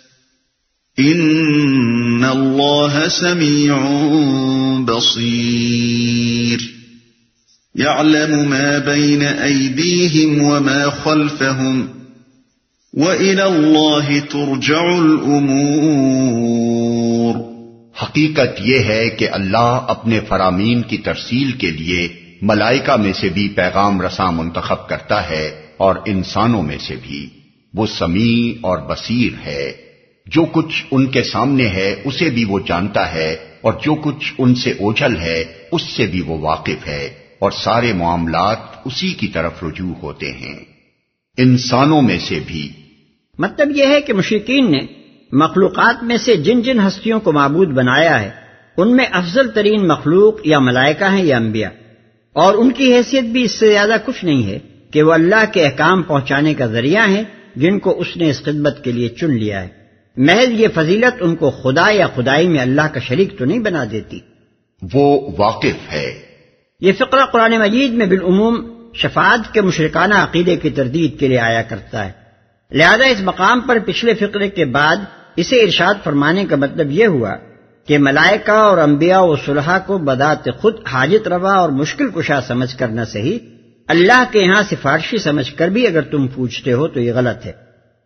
ان اللہ سمیع بصیر يعلم ما بين أيديهم وما خلفهم وإلى الله ترجع الأمور۔ حقیقت یہ ہے کہ اللہ اپنے فرامین کی ترسیل کے لیے ملائکہ میں سے بھی پیغام رساں منتخب کرتا ہے اور انسانوں میں سے بھی۔ وہ سمیع اور بصیر ہے، جو کچھ ان کے سامنے ہے اسے بھی وہ جانتا ہے، اور جو کچھ ان سے اوجھل ہے اس سے بھی وہ واقف ہے، اور سارے معاملات اسی کی طرف رجوع ہوتے ہیں، انسانوں میں سے بھی۔ مطلب یہ ہے کہ مشرکین نے مخلوقات میں سے جن جن ہستیوں کو معبود بنایا ہے ان میں افضل ترین مخلوق یا ملائکہ ہیں یا انبیاء، اور ان کی حیثیت بھی اس سے زیادہ کچھ نہیں ہے کہ وہ اللہ کے احکام پہنچانے کا ذریعہ ہیں جن کو اس نے اس خدمت کے لیے چن لیا ہے۔ محض یہ فضیلت ان کو خدا یا خدائی میں اللہ کا شریک تو نہیں بنا دیتی۔ وہ واقف ہے۔ یہ فقرہ قرآن مجید میں بالعموم شفاعت کے مشرکانہ عقیدے کی تردید کے لیے آیا کرتا ہے، لہذا اس مقام پر پچھلے فقرے کے بعد اسے ارشاد فرمانے کا مطلب یہ ہوا کہ ملائکہ اور انبیاء و صلحاء کو بذات خود حاجت روا اور مشکل کشا سمجھ کر نہ صحیح، اللہ کے ہاں سفارشی سمجھ کر بھی اگر تم پوچھتے ہو تو یہ غلط ہے۔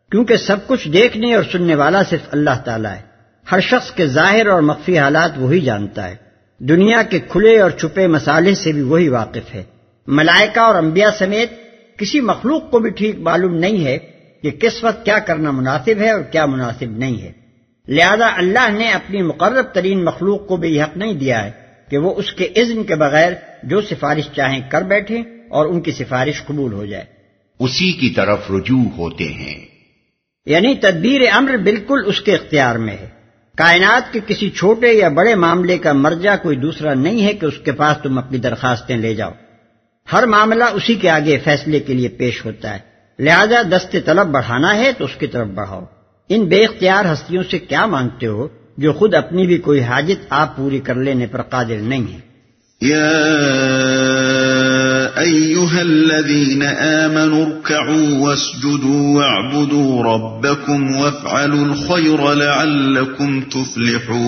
کیونکہ سب کچھ دیکھنے اور سننے والا صرف اللہ تعالیٰ ہے. ہر شخص کے ظاہر اور مخفی حالات وہی جانتا ہے. دنیا کے کھلے اور چھپے مصالح سے بھی وہی واقف ہے. ملائکہ اور انبیاء سمیت کسی مخلوق کو بھی ٹھیک معلوم نہیں ہے کہ کس وقت کیا کرنا مناسب ہے اور کیا مناسب نہیں ہے. لہذا اللہ نے اپنی مقرب ترین مخلوق کو بھی یہ حق نہیں دیا ہے کہ وہ اس کے اذن کے بغیر جو سفارش چاہیں کر بیٹھیں اور ان کی سفارش قبول ہو جائے. اسی کی طرف رجوع ہوتے ہیں. یعنی تدبیر امر بالکل اس کے اختیار میں ہے. کائنات کے کسی چھوٹے یا بڑے معاملے کا مرجع کوئی دوسرا نہیں ہے کہ اس کے پاس تم اپنی درخواستیں لے جاؤ. ہر معاملہ اسی کے آگے فیصلے کے لیے پیش ہوتا ہے. لہذا دست طلب بڑھانا ہے تو اس کی طرف بڑھاؤ. ان بے اختیار ہستیوں سے کیا مانگتے ہو جو خود اپنی بھی کوئی حاجت آپ پوری کر لینے پر قادر نہیں ہے. یا ایھا الذین آمنوا ارکعوا واسجدوا واعبدوا ربکم وافعلوا الخیر لعلکم تفلحون.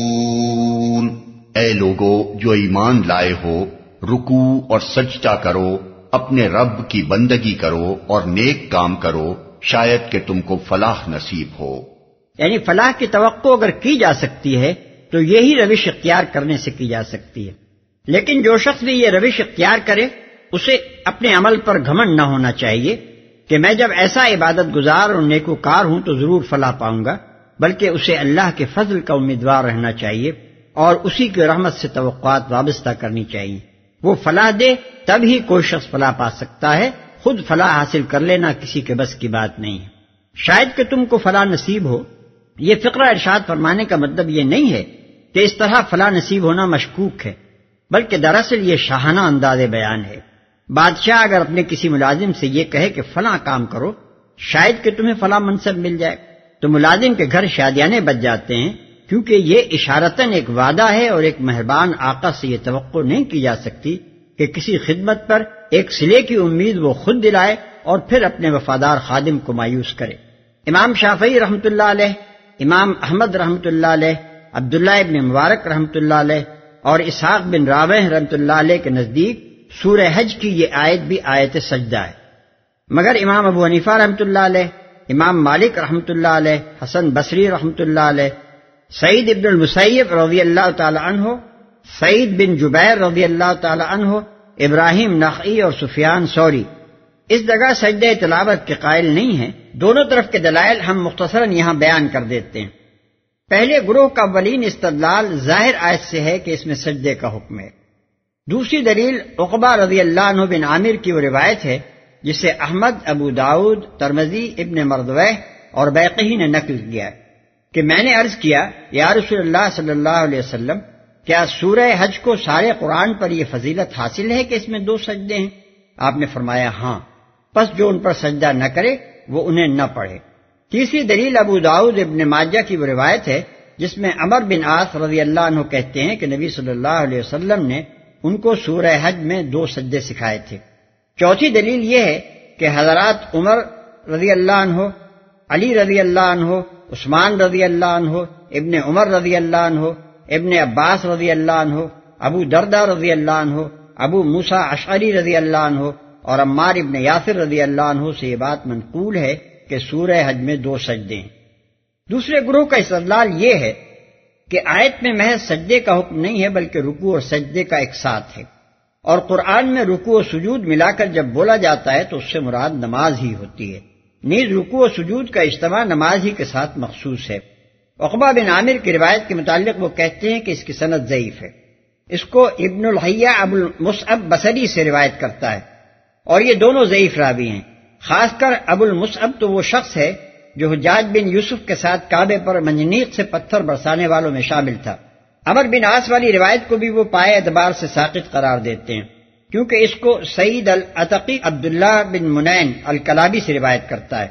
اے لوگو جو ایمان لائے ہو، رکوع اور سجدہ کرو، اپنے رب کی بندگی کرو اور نیک کام کرو، شاید کہ تم کو فلاح نصیب ہو. یعنی فلاح کی توقع اگر کی جا سکتی ہے تو یہی روش اختیار کرنے سے کی جا سکتی ہے. لیکن جو شخص بھی یہ روش اختیار کرے اسے اپنے عمل پر گھمنڈ نہ ہونا چاہیے کہ میں جب ایسا عبادت گزار اور نیکوکار ہوں تو ضرور فلاح پاؤں گا، بلکہ اسے اللہ کے فضل کا امیدوار رہنا چاہیے اور اسی کی رحمت سے توقعات وابستہ کرنی چاہیے. وہ فلاح دے تب ہی کوئی شخص فلاح پا سکتا ہے. خود فلاح حاصل کر لینا کسی کے بس کی بات نہیں ہے. شاید کہ تم کو فلاح نصیب ہو، یہ فقرہ ارشاد فرمانے کا مطلب یہ نہیں ہے کہ اس طرح فلاح نصیب ہونا مشکوک ہے، بلکہ دراصل یہ شاہانہ انداز بیان ہے. بادشاہ اگر اپنے کسی ملازم سے یہ کہے کہ فلاں کام کرو شاید کہ تمہیں فلاں منصب مل جائے، تو ملازم کے گھر شادیانے بچ جاتے ہیں، کیونکہ یہ اشارتاً ایک وعدہ ہے اور ایک مہربان آقا سے یہ توقع نہیں کی جا سکتی کہ کسی خدمت پر ایک صلے کی امید وہ خود دلائے اور پھر اپنے وفادار خادم کو مایوس کرے. امام شافعی رحمۃ اللہ علیہ، امام احمد رحمۃ اللہ علیہ، عبداللہ ابن مبارک رحمۃ اللہ علیہ اور اسحاق بن راوح رحمۃ اللہ علیہ کے نزدیک سورہ حج کی یہ آیت بھی آیت سجدہ ہے. مگر امام ابو حنیفہ رحمۃ اللہ علیہ، امام مالک رحمۃ اللہ علیہ، حسن بصری رحمۃ اللہ علیہ، سعید ابن المسیب رضی اللہ تعالی عنہ، سعید بن جبیر رضی اللہ تعالی عنہ، ابراہیم نخعی اور سفیان ثوری اس جگہ سجدہ تلاوت کے قائل نہیں ہیں. دونوں طرف کے دلائل ہم مختصراً یہاں بیان کر دیتے ہیں. پہلے گروہ کا اولین استدلال ظاہر آیت سے ہے کہ اس میں سجدے کا حکم ہے. دوسری دلیل عقبہ رضی اللہ عنہ بن عامر کی وہ روایت ہے جسے احمد، ابو داؤد، ترمذی، ابن مردویہ اور بیقی نے نقل کیا کہ میں نے عرض کیا یا رسول اللہ صلی اللہ علیہ وسلم، کیا سورہ حج کو سارے قرآن پر یہ فضیلت حاصل ہے کہ اس میں 2 سجدے ہیں؟ آپ نے فرمایا ہاں، پس جو ان پر سجدہ نہ کرے وہ انہیں نہ پڑھے. تیسری دلیل ابو داؤد ابن ماجہ کی وہ روایت ہے جس میں عمر بن عاص رضی اللہ عنہ کہتے ہیں کہ نبی صلی اللہ علیہ وسلم نے ان کو سورہ حج میں 2 سجدے سکھائے تھے. چوتھی دلیل یہ ہے کہ حضرات عمر رضی اللہ عنہ، علی رضی اللہ عنہ، عثمان رضی اللہ عنہ، ابن عمر رضی اللہ عنہ، ابن عباس رضی اللہ عنہ، ابو دردہ رضی اللہ عنہ، ابو موسیٰ اشعری رضی اللہ عنہ اور عمار ابن یاسر رضی اللہ عنہ سے یہ بات منقول ہے کہ سورہ حج میں 2 سجدے ہیں. دوسرے گروہ کا استدلال یہ ہے کہ آیت میں محض سجدے کا حکم نہیں ہے بلکہ رکوع اور سجدے کا ایک ساتھ ہے، اور قرآن میں رکوع و سجود ملا کر جب بولا جاتا ہے تو اس سے مراد نماز ہی ہوتی ہے. نیز رکوع و سجود کا اجتماع نماز ہی کے ساتھ مخصوص ہے. عقبہ بن عامر کی روایت کے متعلق وہ کہتے ہیں کہ اس کی سند ضعیف ہے. اس کو ابن الحیہ ابو المصعب بصری سے روایت کرتا ہے اور یہ دونوں ضعیف راوی ہیں. خاص کر ابو المصعب تو وہ شخص ہے جو حجاج بن یوسف کے ساتھ کعبے پر منجنیق سے پتھر برسانے والوں میں شامل تھا. عمر بن عاص والی روایت کو بھی وہ پائے اعتبار سے ساقط قرار دیتے ہیں کیونکہ اس کو سعید العتقی عبداللہ بن منین الکلابی سے روایت کرتا ہے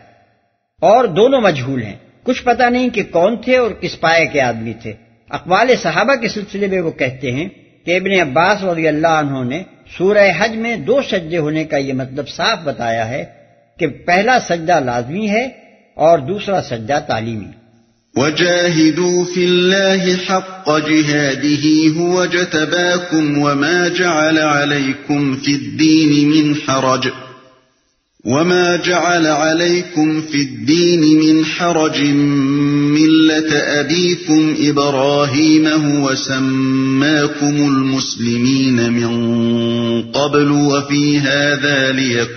اور دونوں مجہول ہیں. کچھ پتہ نہیں کہ کون تھے اور کس پائے کے آدمی تھے. اقوال صحابہ کے سلسلے میں وہ کہتے ہیں کہ ابن عباس رضی اللہ عنہ نے سورہ حج میں 2 سجدے ہونے کا یہ مطلب صاف بتایا ہے کہ پہلا سجدہ لازمی ہے اور دوسرا سجدہ تعلیمی. وَجَاهِدُوا فِي اللَّهِ حَقَّ جِهَادِهِ هُوَ اجْتَبَاكُمْ وَمَا جَعَلَ عَلَيْكُمْ فِي الدِّينِ مِنْ حَرَجٍ وما جعل عليكم في الدين من حرج ملة أبيكم إبراهيم هو سماكم المسلمين من قبل وفي هذا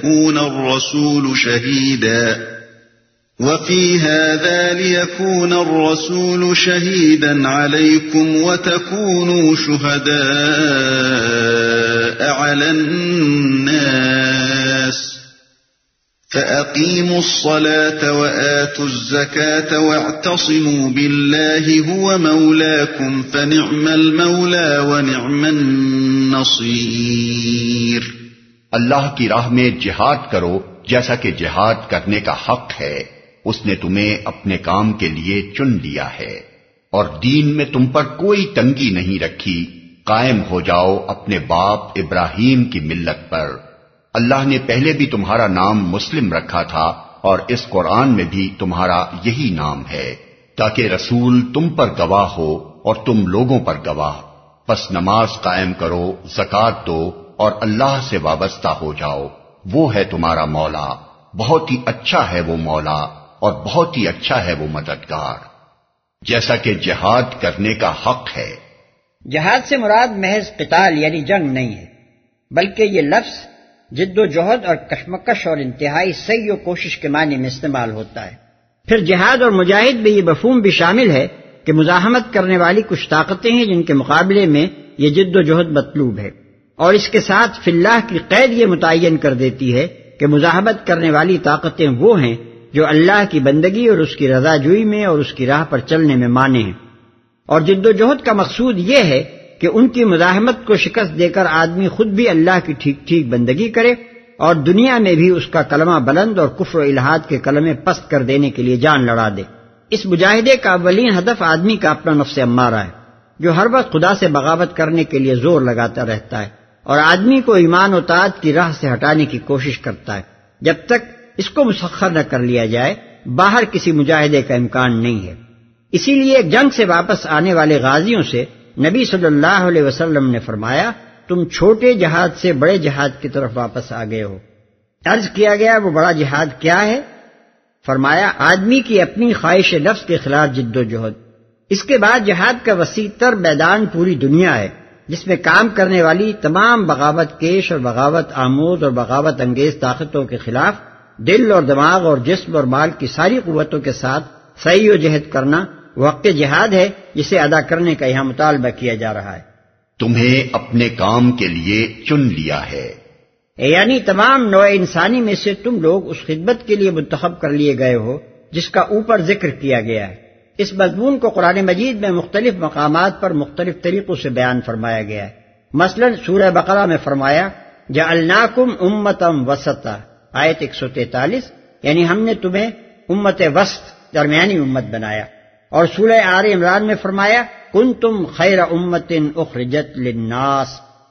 ليكون الرسول شهيدا عليكم وتكونوا شهداء على الناس فأقيموا الصلاة وآتوا الزكاة واعتصموا بالله هو مولاكم فنعم المولى ونعم النصير۔ اللہ کی راہ میں جہاد کرو جیسا کہ جہاد کرنے کا حق ہے، اس نے تمہیں اپنے کام کے لیے چن لیا ہے، اور دین میں تم پر کوئی تنگی نہیں رکھی، قائم ہو جاؤ اپنے باپ ابراہیم کی ملت پر۔ اللہ نے پہلے بھی تمہارا نام مسلم رکھا تھا اور اس قرآن میں بھی تمہارا یہی نام ہے، تاکہ رسول تم پر گواہ ہو اور تم لوگوں پر گواہ۔ پس نماز قائم کرو، زکات دو اور اللہ سے وابستہ ہو جاؤ، وہ ہے تمہارا مولا، بہت ہی اچھا ہے وہ مولا اور بہت ہی اچھا ہے وہ مددگار۔ جیسا کہ جہاد کرنے کا حق ہے۔ جہاد سے مراد محض قتال یعنی جنگ نہیں ہے، بلکہ یہ لفظ جد و جہد اور کشمکش اور انتہائی سعی و کوشش کے معنی میں استعمال ہوتا ہے۔ پھر جہاد اور مجاہد میں یہ مفہوم بھی شامل ہے کہ مزاحمت کرنے والی کچھ طاقتیں ہیں جن کے مقابلے میں یہ جد و جہد مطلوب ہے، اور اس کے ساتھ فی اللہ کی قید یہ متعین کر دیتی ہے کہ مزاحمت کرنے والی طاقتیں وہ ہیں جو اللہ کی بندگی اور اس کی رضا جوئی میں اور اس کی راہ پر چلنے میں مانے ہیں، اور جد و جہد کا مقصود یہ ہے کہ ان کی مزاحمت کو شکست دے کر آدمی خود بھی اللہ کی ٹھیک ٹھیک بندگی کرے اور دنیا میں بھی اس کا کلمہ بلند اور کفر و الحاد کے کلمے پست کر دینے کے لیے جان لڑا دے۔ اس مجاہدے کا اولین ہدف آدمی کا اپنا نفس امارہ ہے، جو ہر وقت خدا سے بغاوت کرنے کے لیے زور لگاتا رہتا ہے اور آدمی کو ایمان و طاعت کی راہ سے ہٹانے کی کوشش کرتا ہے۔ جب تک اس کو مسخر نہ کر لیا جائے باہر کسی مجاہدے کا امکان نہیں ہے۔ اسی لیے جنگ سے واپس آنے والے غازیوں سے نبی صلی اللہ علیہ وسلم نے فرمایا، تم چھوٹے جہاد سے بڑے جہاد کی طرف واپس آ گئے ہو۔ عرض کیا گیا وہ بڑا جہاد کیا ہے؟ فرمایا آدمی کی اپنی خواہش نفس کے خلاف جد و جہد۔ اس کے بعد جہاد کا وسیع تر میدان پوری دنیا ہے، جس میں کام کرنے والی تمام بغاوت کیش اور بغاوت آموز اور بغاوت انگیز طاقتوں کے خلاف دل اور دماغ اور جسم اور مال کی ساری قوتوں کے ساتھ سعی و جہد کرنا وقت جہاد ہے، جسے ادا کرنے کا یہاں مطالبہ کیا جا رہا ہے۔ تمہیں اپنے کام کے لیے چن لیا ہے، یعنی تمام نوع انسانی میں سے تم لوگ اس خدمت کے لیے منتخب کر لیے گئے ہو جس کا اوپر ذکر کیا گیا ہے۔ اس مضمون کو قرآن مجید میں مختلف مقامات پر مختلف طریقوں سے بیان فرمایا گیا ہے۔ مثلا سورہ بقرہ میں فرمایا جعلناکم امۃ وسطا، آیت 143، یعنی ہم نے تمہیں امت وسط درمیانی امت بنایا، اور سورہ آل عمران میں فرمایا کنتم خیر امۃ اخرجت للناس،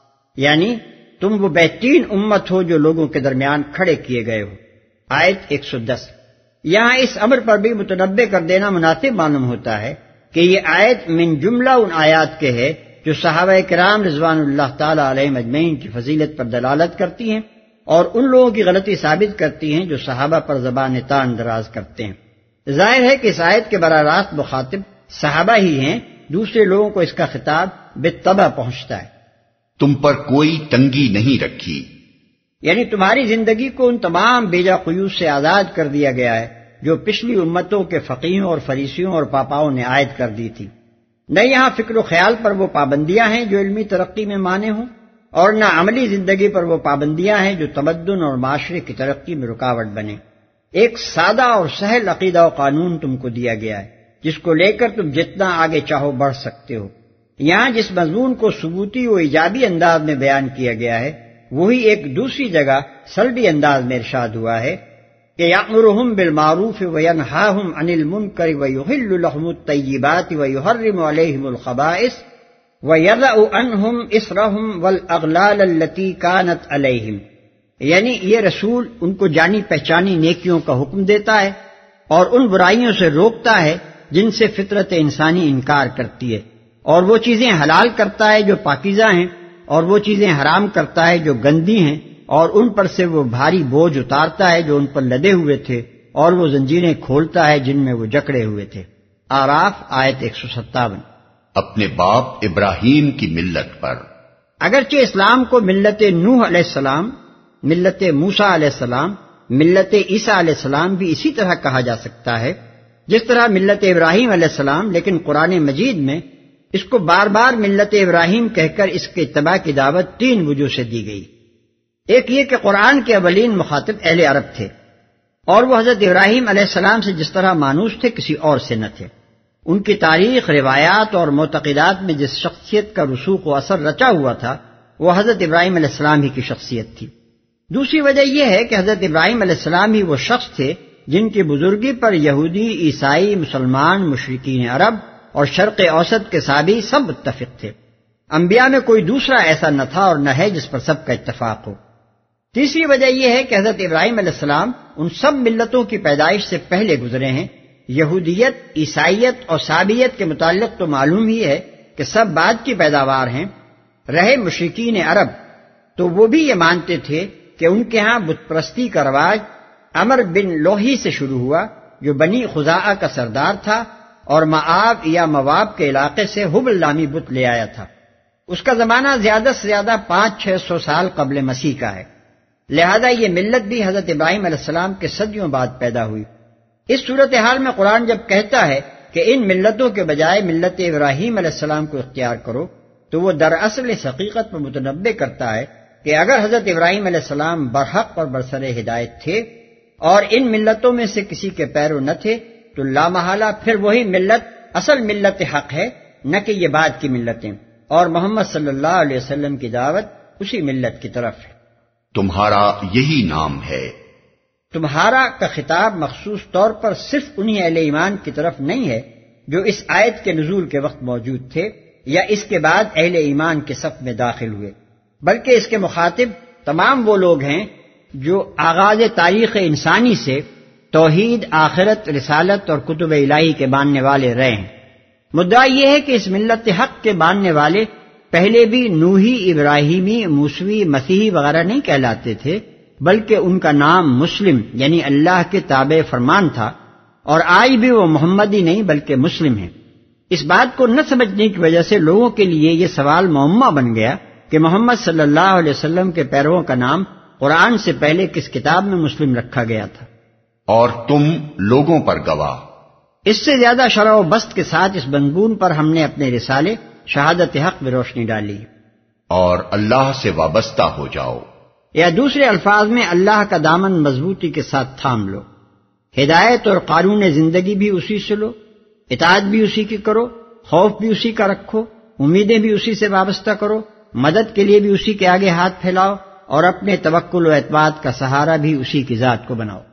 یعنی تم وہ بہترین امت ہو جو لوگوں کے درمیان کھڑے کیے گئے ہو، آیت 110۔ یہاں اس امر پر بھی متنبہ کر دینا مناسب معلوم ہوتا ہے کہ یہ آیت من جملہ ان آیات کے ہے جو صحابہ کرام رضوان اللہ تعالی علیہم اجمعین کی فضیلت پر دلالت کرتی ہیں اور ان لوگوں کی غلطی ثابت کرتی ہیں جو صحابہ پر زبان تان دراز کرتے ہیں۔ ظاہر ہے کہ اس آیت کے براہ راست مخاطب صحابہ ہی ہیں، دوسرے لوگوں کو اس کا خطاب بالطبع پہنچتا ہے۔ تم پر کوئی تنگی نہیں رکھی، یعنی تمہاری زندگی کو ان تمام بیجا قیود سے آزاد کر دیا گیا ہے جو پچھلی امتوں کے فقیہوں اور فریسیوں اور پاپاؤں نے عائد کر دی تھی۔ نہ یہاں فکر و خیال پر وہ پابندیاں ہیں جو علمی ترقی میں مانے ہوں، اور نہ عملی زندگی پر وہ پابندیاں ہیں جو تمدن اور معاشرے کی ترقی میں رکاوٹ بنے۔ ایک سادہ اور سہل عقیدہ و قانون تم کو دیا گیا ہے جس کو لے کر تم جتنا آگے چاہو بڑھ سکتے ہو۔ یہاں جس مضمون کو ثبوتی و ایجابی انداز میں بیان کیا گیا ہے وہی ایک دوسری جگہ سلبی انداز میں ارشاد ہوا ہے کہ یأمرہم بالمعروف وینہاہم عن المنکر ویحل لہم الطیبات ویحرم علیہم الخبائث ویضع عنہم اصرہم والاغلال التی کانت علیہم، یعنی یہ رسول ان کو جانی پہچانی نیکیوں کا حکم دیتا ہے اور ان برائیوں سے روکتا ہے جن سے فطرت انسانی انکار کرتی ہے، اور وہ چیزیں حلال کرتا ہے جو پاکیزہ ہیں اور وہ چیزیں حرام کرتا ہے جو گندی ہیں، اور ان پر سے وہ بھاری بوجھ اتارتا ہے جو ان پر لدے ہوئے تھے، اور وہ زنجیریں کھولتا ہے جن میں وہ جکڑے ہوئے تھے۔ آراف آیت 157۔ اپنے باپ ابراہیم کی ملت پر۔ اگرچہ اسلام کو ملت نوح علیہ السلام، ملت موسیٰ علیہ السلام، ملت عیسیٰ علیہ السلام بھی اسی طرح کہا جا سکتا ہے جس طرح ملت ابراہیم علیہ السلام، لیکن قرآن مجید میں اس کو بار بار ملت ابراہیم کہہ کر اس کے اتباع کی دعوت 3 وجوہ سے دی گئی۔ ایک یہ کہ قرآن کے اولین مخاطب اہل عرب تھے، اور وہ حضرت ابراہیم علیہ السلام سے جس طرح مانوس تھے کسی اور سے نہ تھے۔ ان کی تاریخ، روایات اور معتقدات میں جس شخصیت کا رسوخ و اثر رچا ہوا تھا وہ حضرت ابراہیم علیہ السلام ہی کی شخصیت تھی۔ دوسری وجہ یہ ہے کہ حضرت ابراہیم علیہ السلام ہی وہ شخص تھے جن کی بزرگی پر یہودی، عیسائی، مسلمان، مشرکین عرب اور شرق اوسط کے سابی سب متفق تھے۔ انبیاء میں کوئی دوسرا ایسا نہ تھا اور نہ ہے جس پر سب کا اتفاق ہو۔ تیسری وجہ یہ ہے کہ حضرت ابراہیم علیہ السلام ان سب ملتوں کی پیدائش سے پہلے گزرے ہیں۔ یہودیت، عیسائیت اور سابیت کے متعلق تو معلوم ہی ہے کہ سب بعد کی پیداوار ہیں۔ رہے مشرکین عرب تو وہ بھی یہ مانتے تھے کہ ان کے ہاں بت پرستی کا رواج عمر بن لوہی سے شروع ہوا، جو بنی خزاعہ کا سردار تھا اور معاب یا مواب کے علاقے سے حبل نامی بت لے آیا تھا۔ اس کا زمانہ زیادہ سے زیادہ 500-600 سال قبل مسیح کا ہے، لہذا یہ ملت بھی حضرت ابراہیم علیہ السلام کے صدیوں بعد پیدا ہوئی۔ اس صورتحال میں قرآن جب کہتا ہے کہ ان ملتوں کے بجائے ملت ابراہیم علیہ السلام کو اختیار کرو، تو وہ دراصل اس حقیقت پر متنبع کرتا ہے کہ اگر حضرت ابراہیم علیہ السلام برحق اور برسر ہدایت تھے اور ان ملتوں میں سے کسی کے پیرو نہ تھے تو لامحالہ پھر وہی ملت اصل ملت حق ہے، نہ کہ یہ بعد کی ملتیں، اور محمد صلی اللہ علیہ وسلم کی دعوت اسی ملت کی طرف ہے۔ تمہارا یہی نام ہے۔ تمہارا کا خطاب مخصوص طور پر صرف انہی اہل ایمان کی طرف نہیں ہے جو اس آیت کے نزول کے وقت موجود تھے یا اس کے بعد اہل ایمان کے صف میں داخل ہوئے، بلکہ اس کے مخاطب تمام وہ لوگ ہیں جو آغاز تاریخ انسانی سے توحید، آخرت، رسالت اور کتب الہی کے ماننے والے رہے ہیں۔ مدعا یہ ہے کہ اس ملت حق کے ماننے والے پہلے بھی نوحی، ابراہیمی، موسوی، مسیحی وغیرہ نہیں کہلاتے تھے، بلکہ ان کا نام مسلم یعنی اللہ کے تابع فرمان تھا، اور آج بھی وہ محمدی نہیں بلکہ مسلم ہیں۔ اس بات کو نہ سمجھنے کی وجہ سے لوگوں کے لیے یہ سوال معمہ بن گیا کہ محمد صلی اللہ علیہ وسلم کے پیرووں کا نام قرآن سے پہلے کس کتاب میں مسلم رکھا گیا تھا، اور تم لوگوں پر گواہ۔ اس سے زیادہ شرح و بسط کے ساتھ اس مضمون پر ہم نے اپنے رسالے شہادت حق میں روشنی ڈالی، اور اللہ سے وابستہ ہو جاؤ، یا دوسرے الفاظ میں اللہ کا دامن مضبوطی کے ساتھ تھام لو۔ ہدایت اور قانون زندگی بھی اسی سے لو، اطاعت بھی اسی کی کرو، خوف بھی اسی کا رکھو، امیدیں بھی اسی سے وابستہ کرو، مدد کے لیے بھی اسی کے آگے ہاتھ پھیلاؤ، اور اپنے توکل و اعتماد کا سہارا بھی اسی کی ذات کو بناؤ۔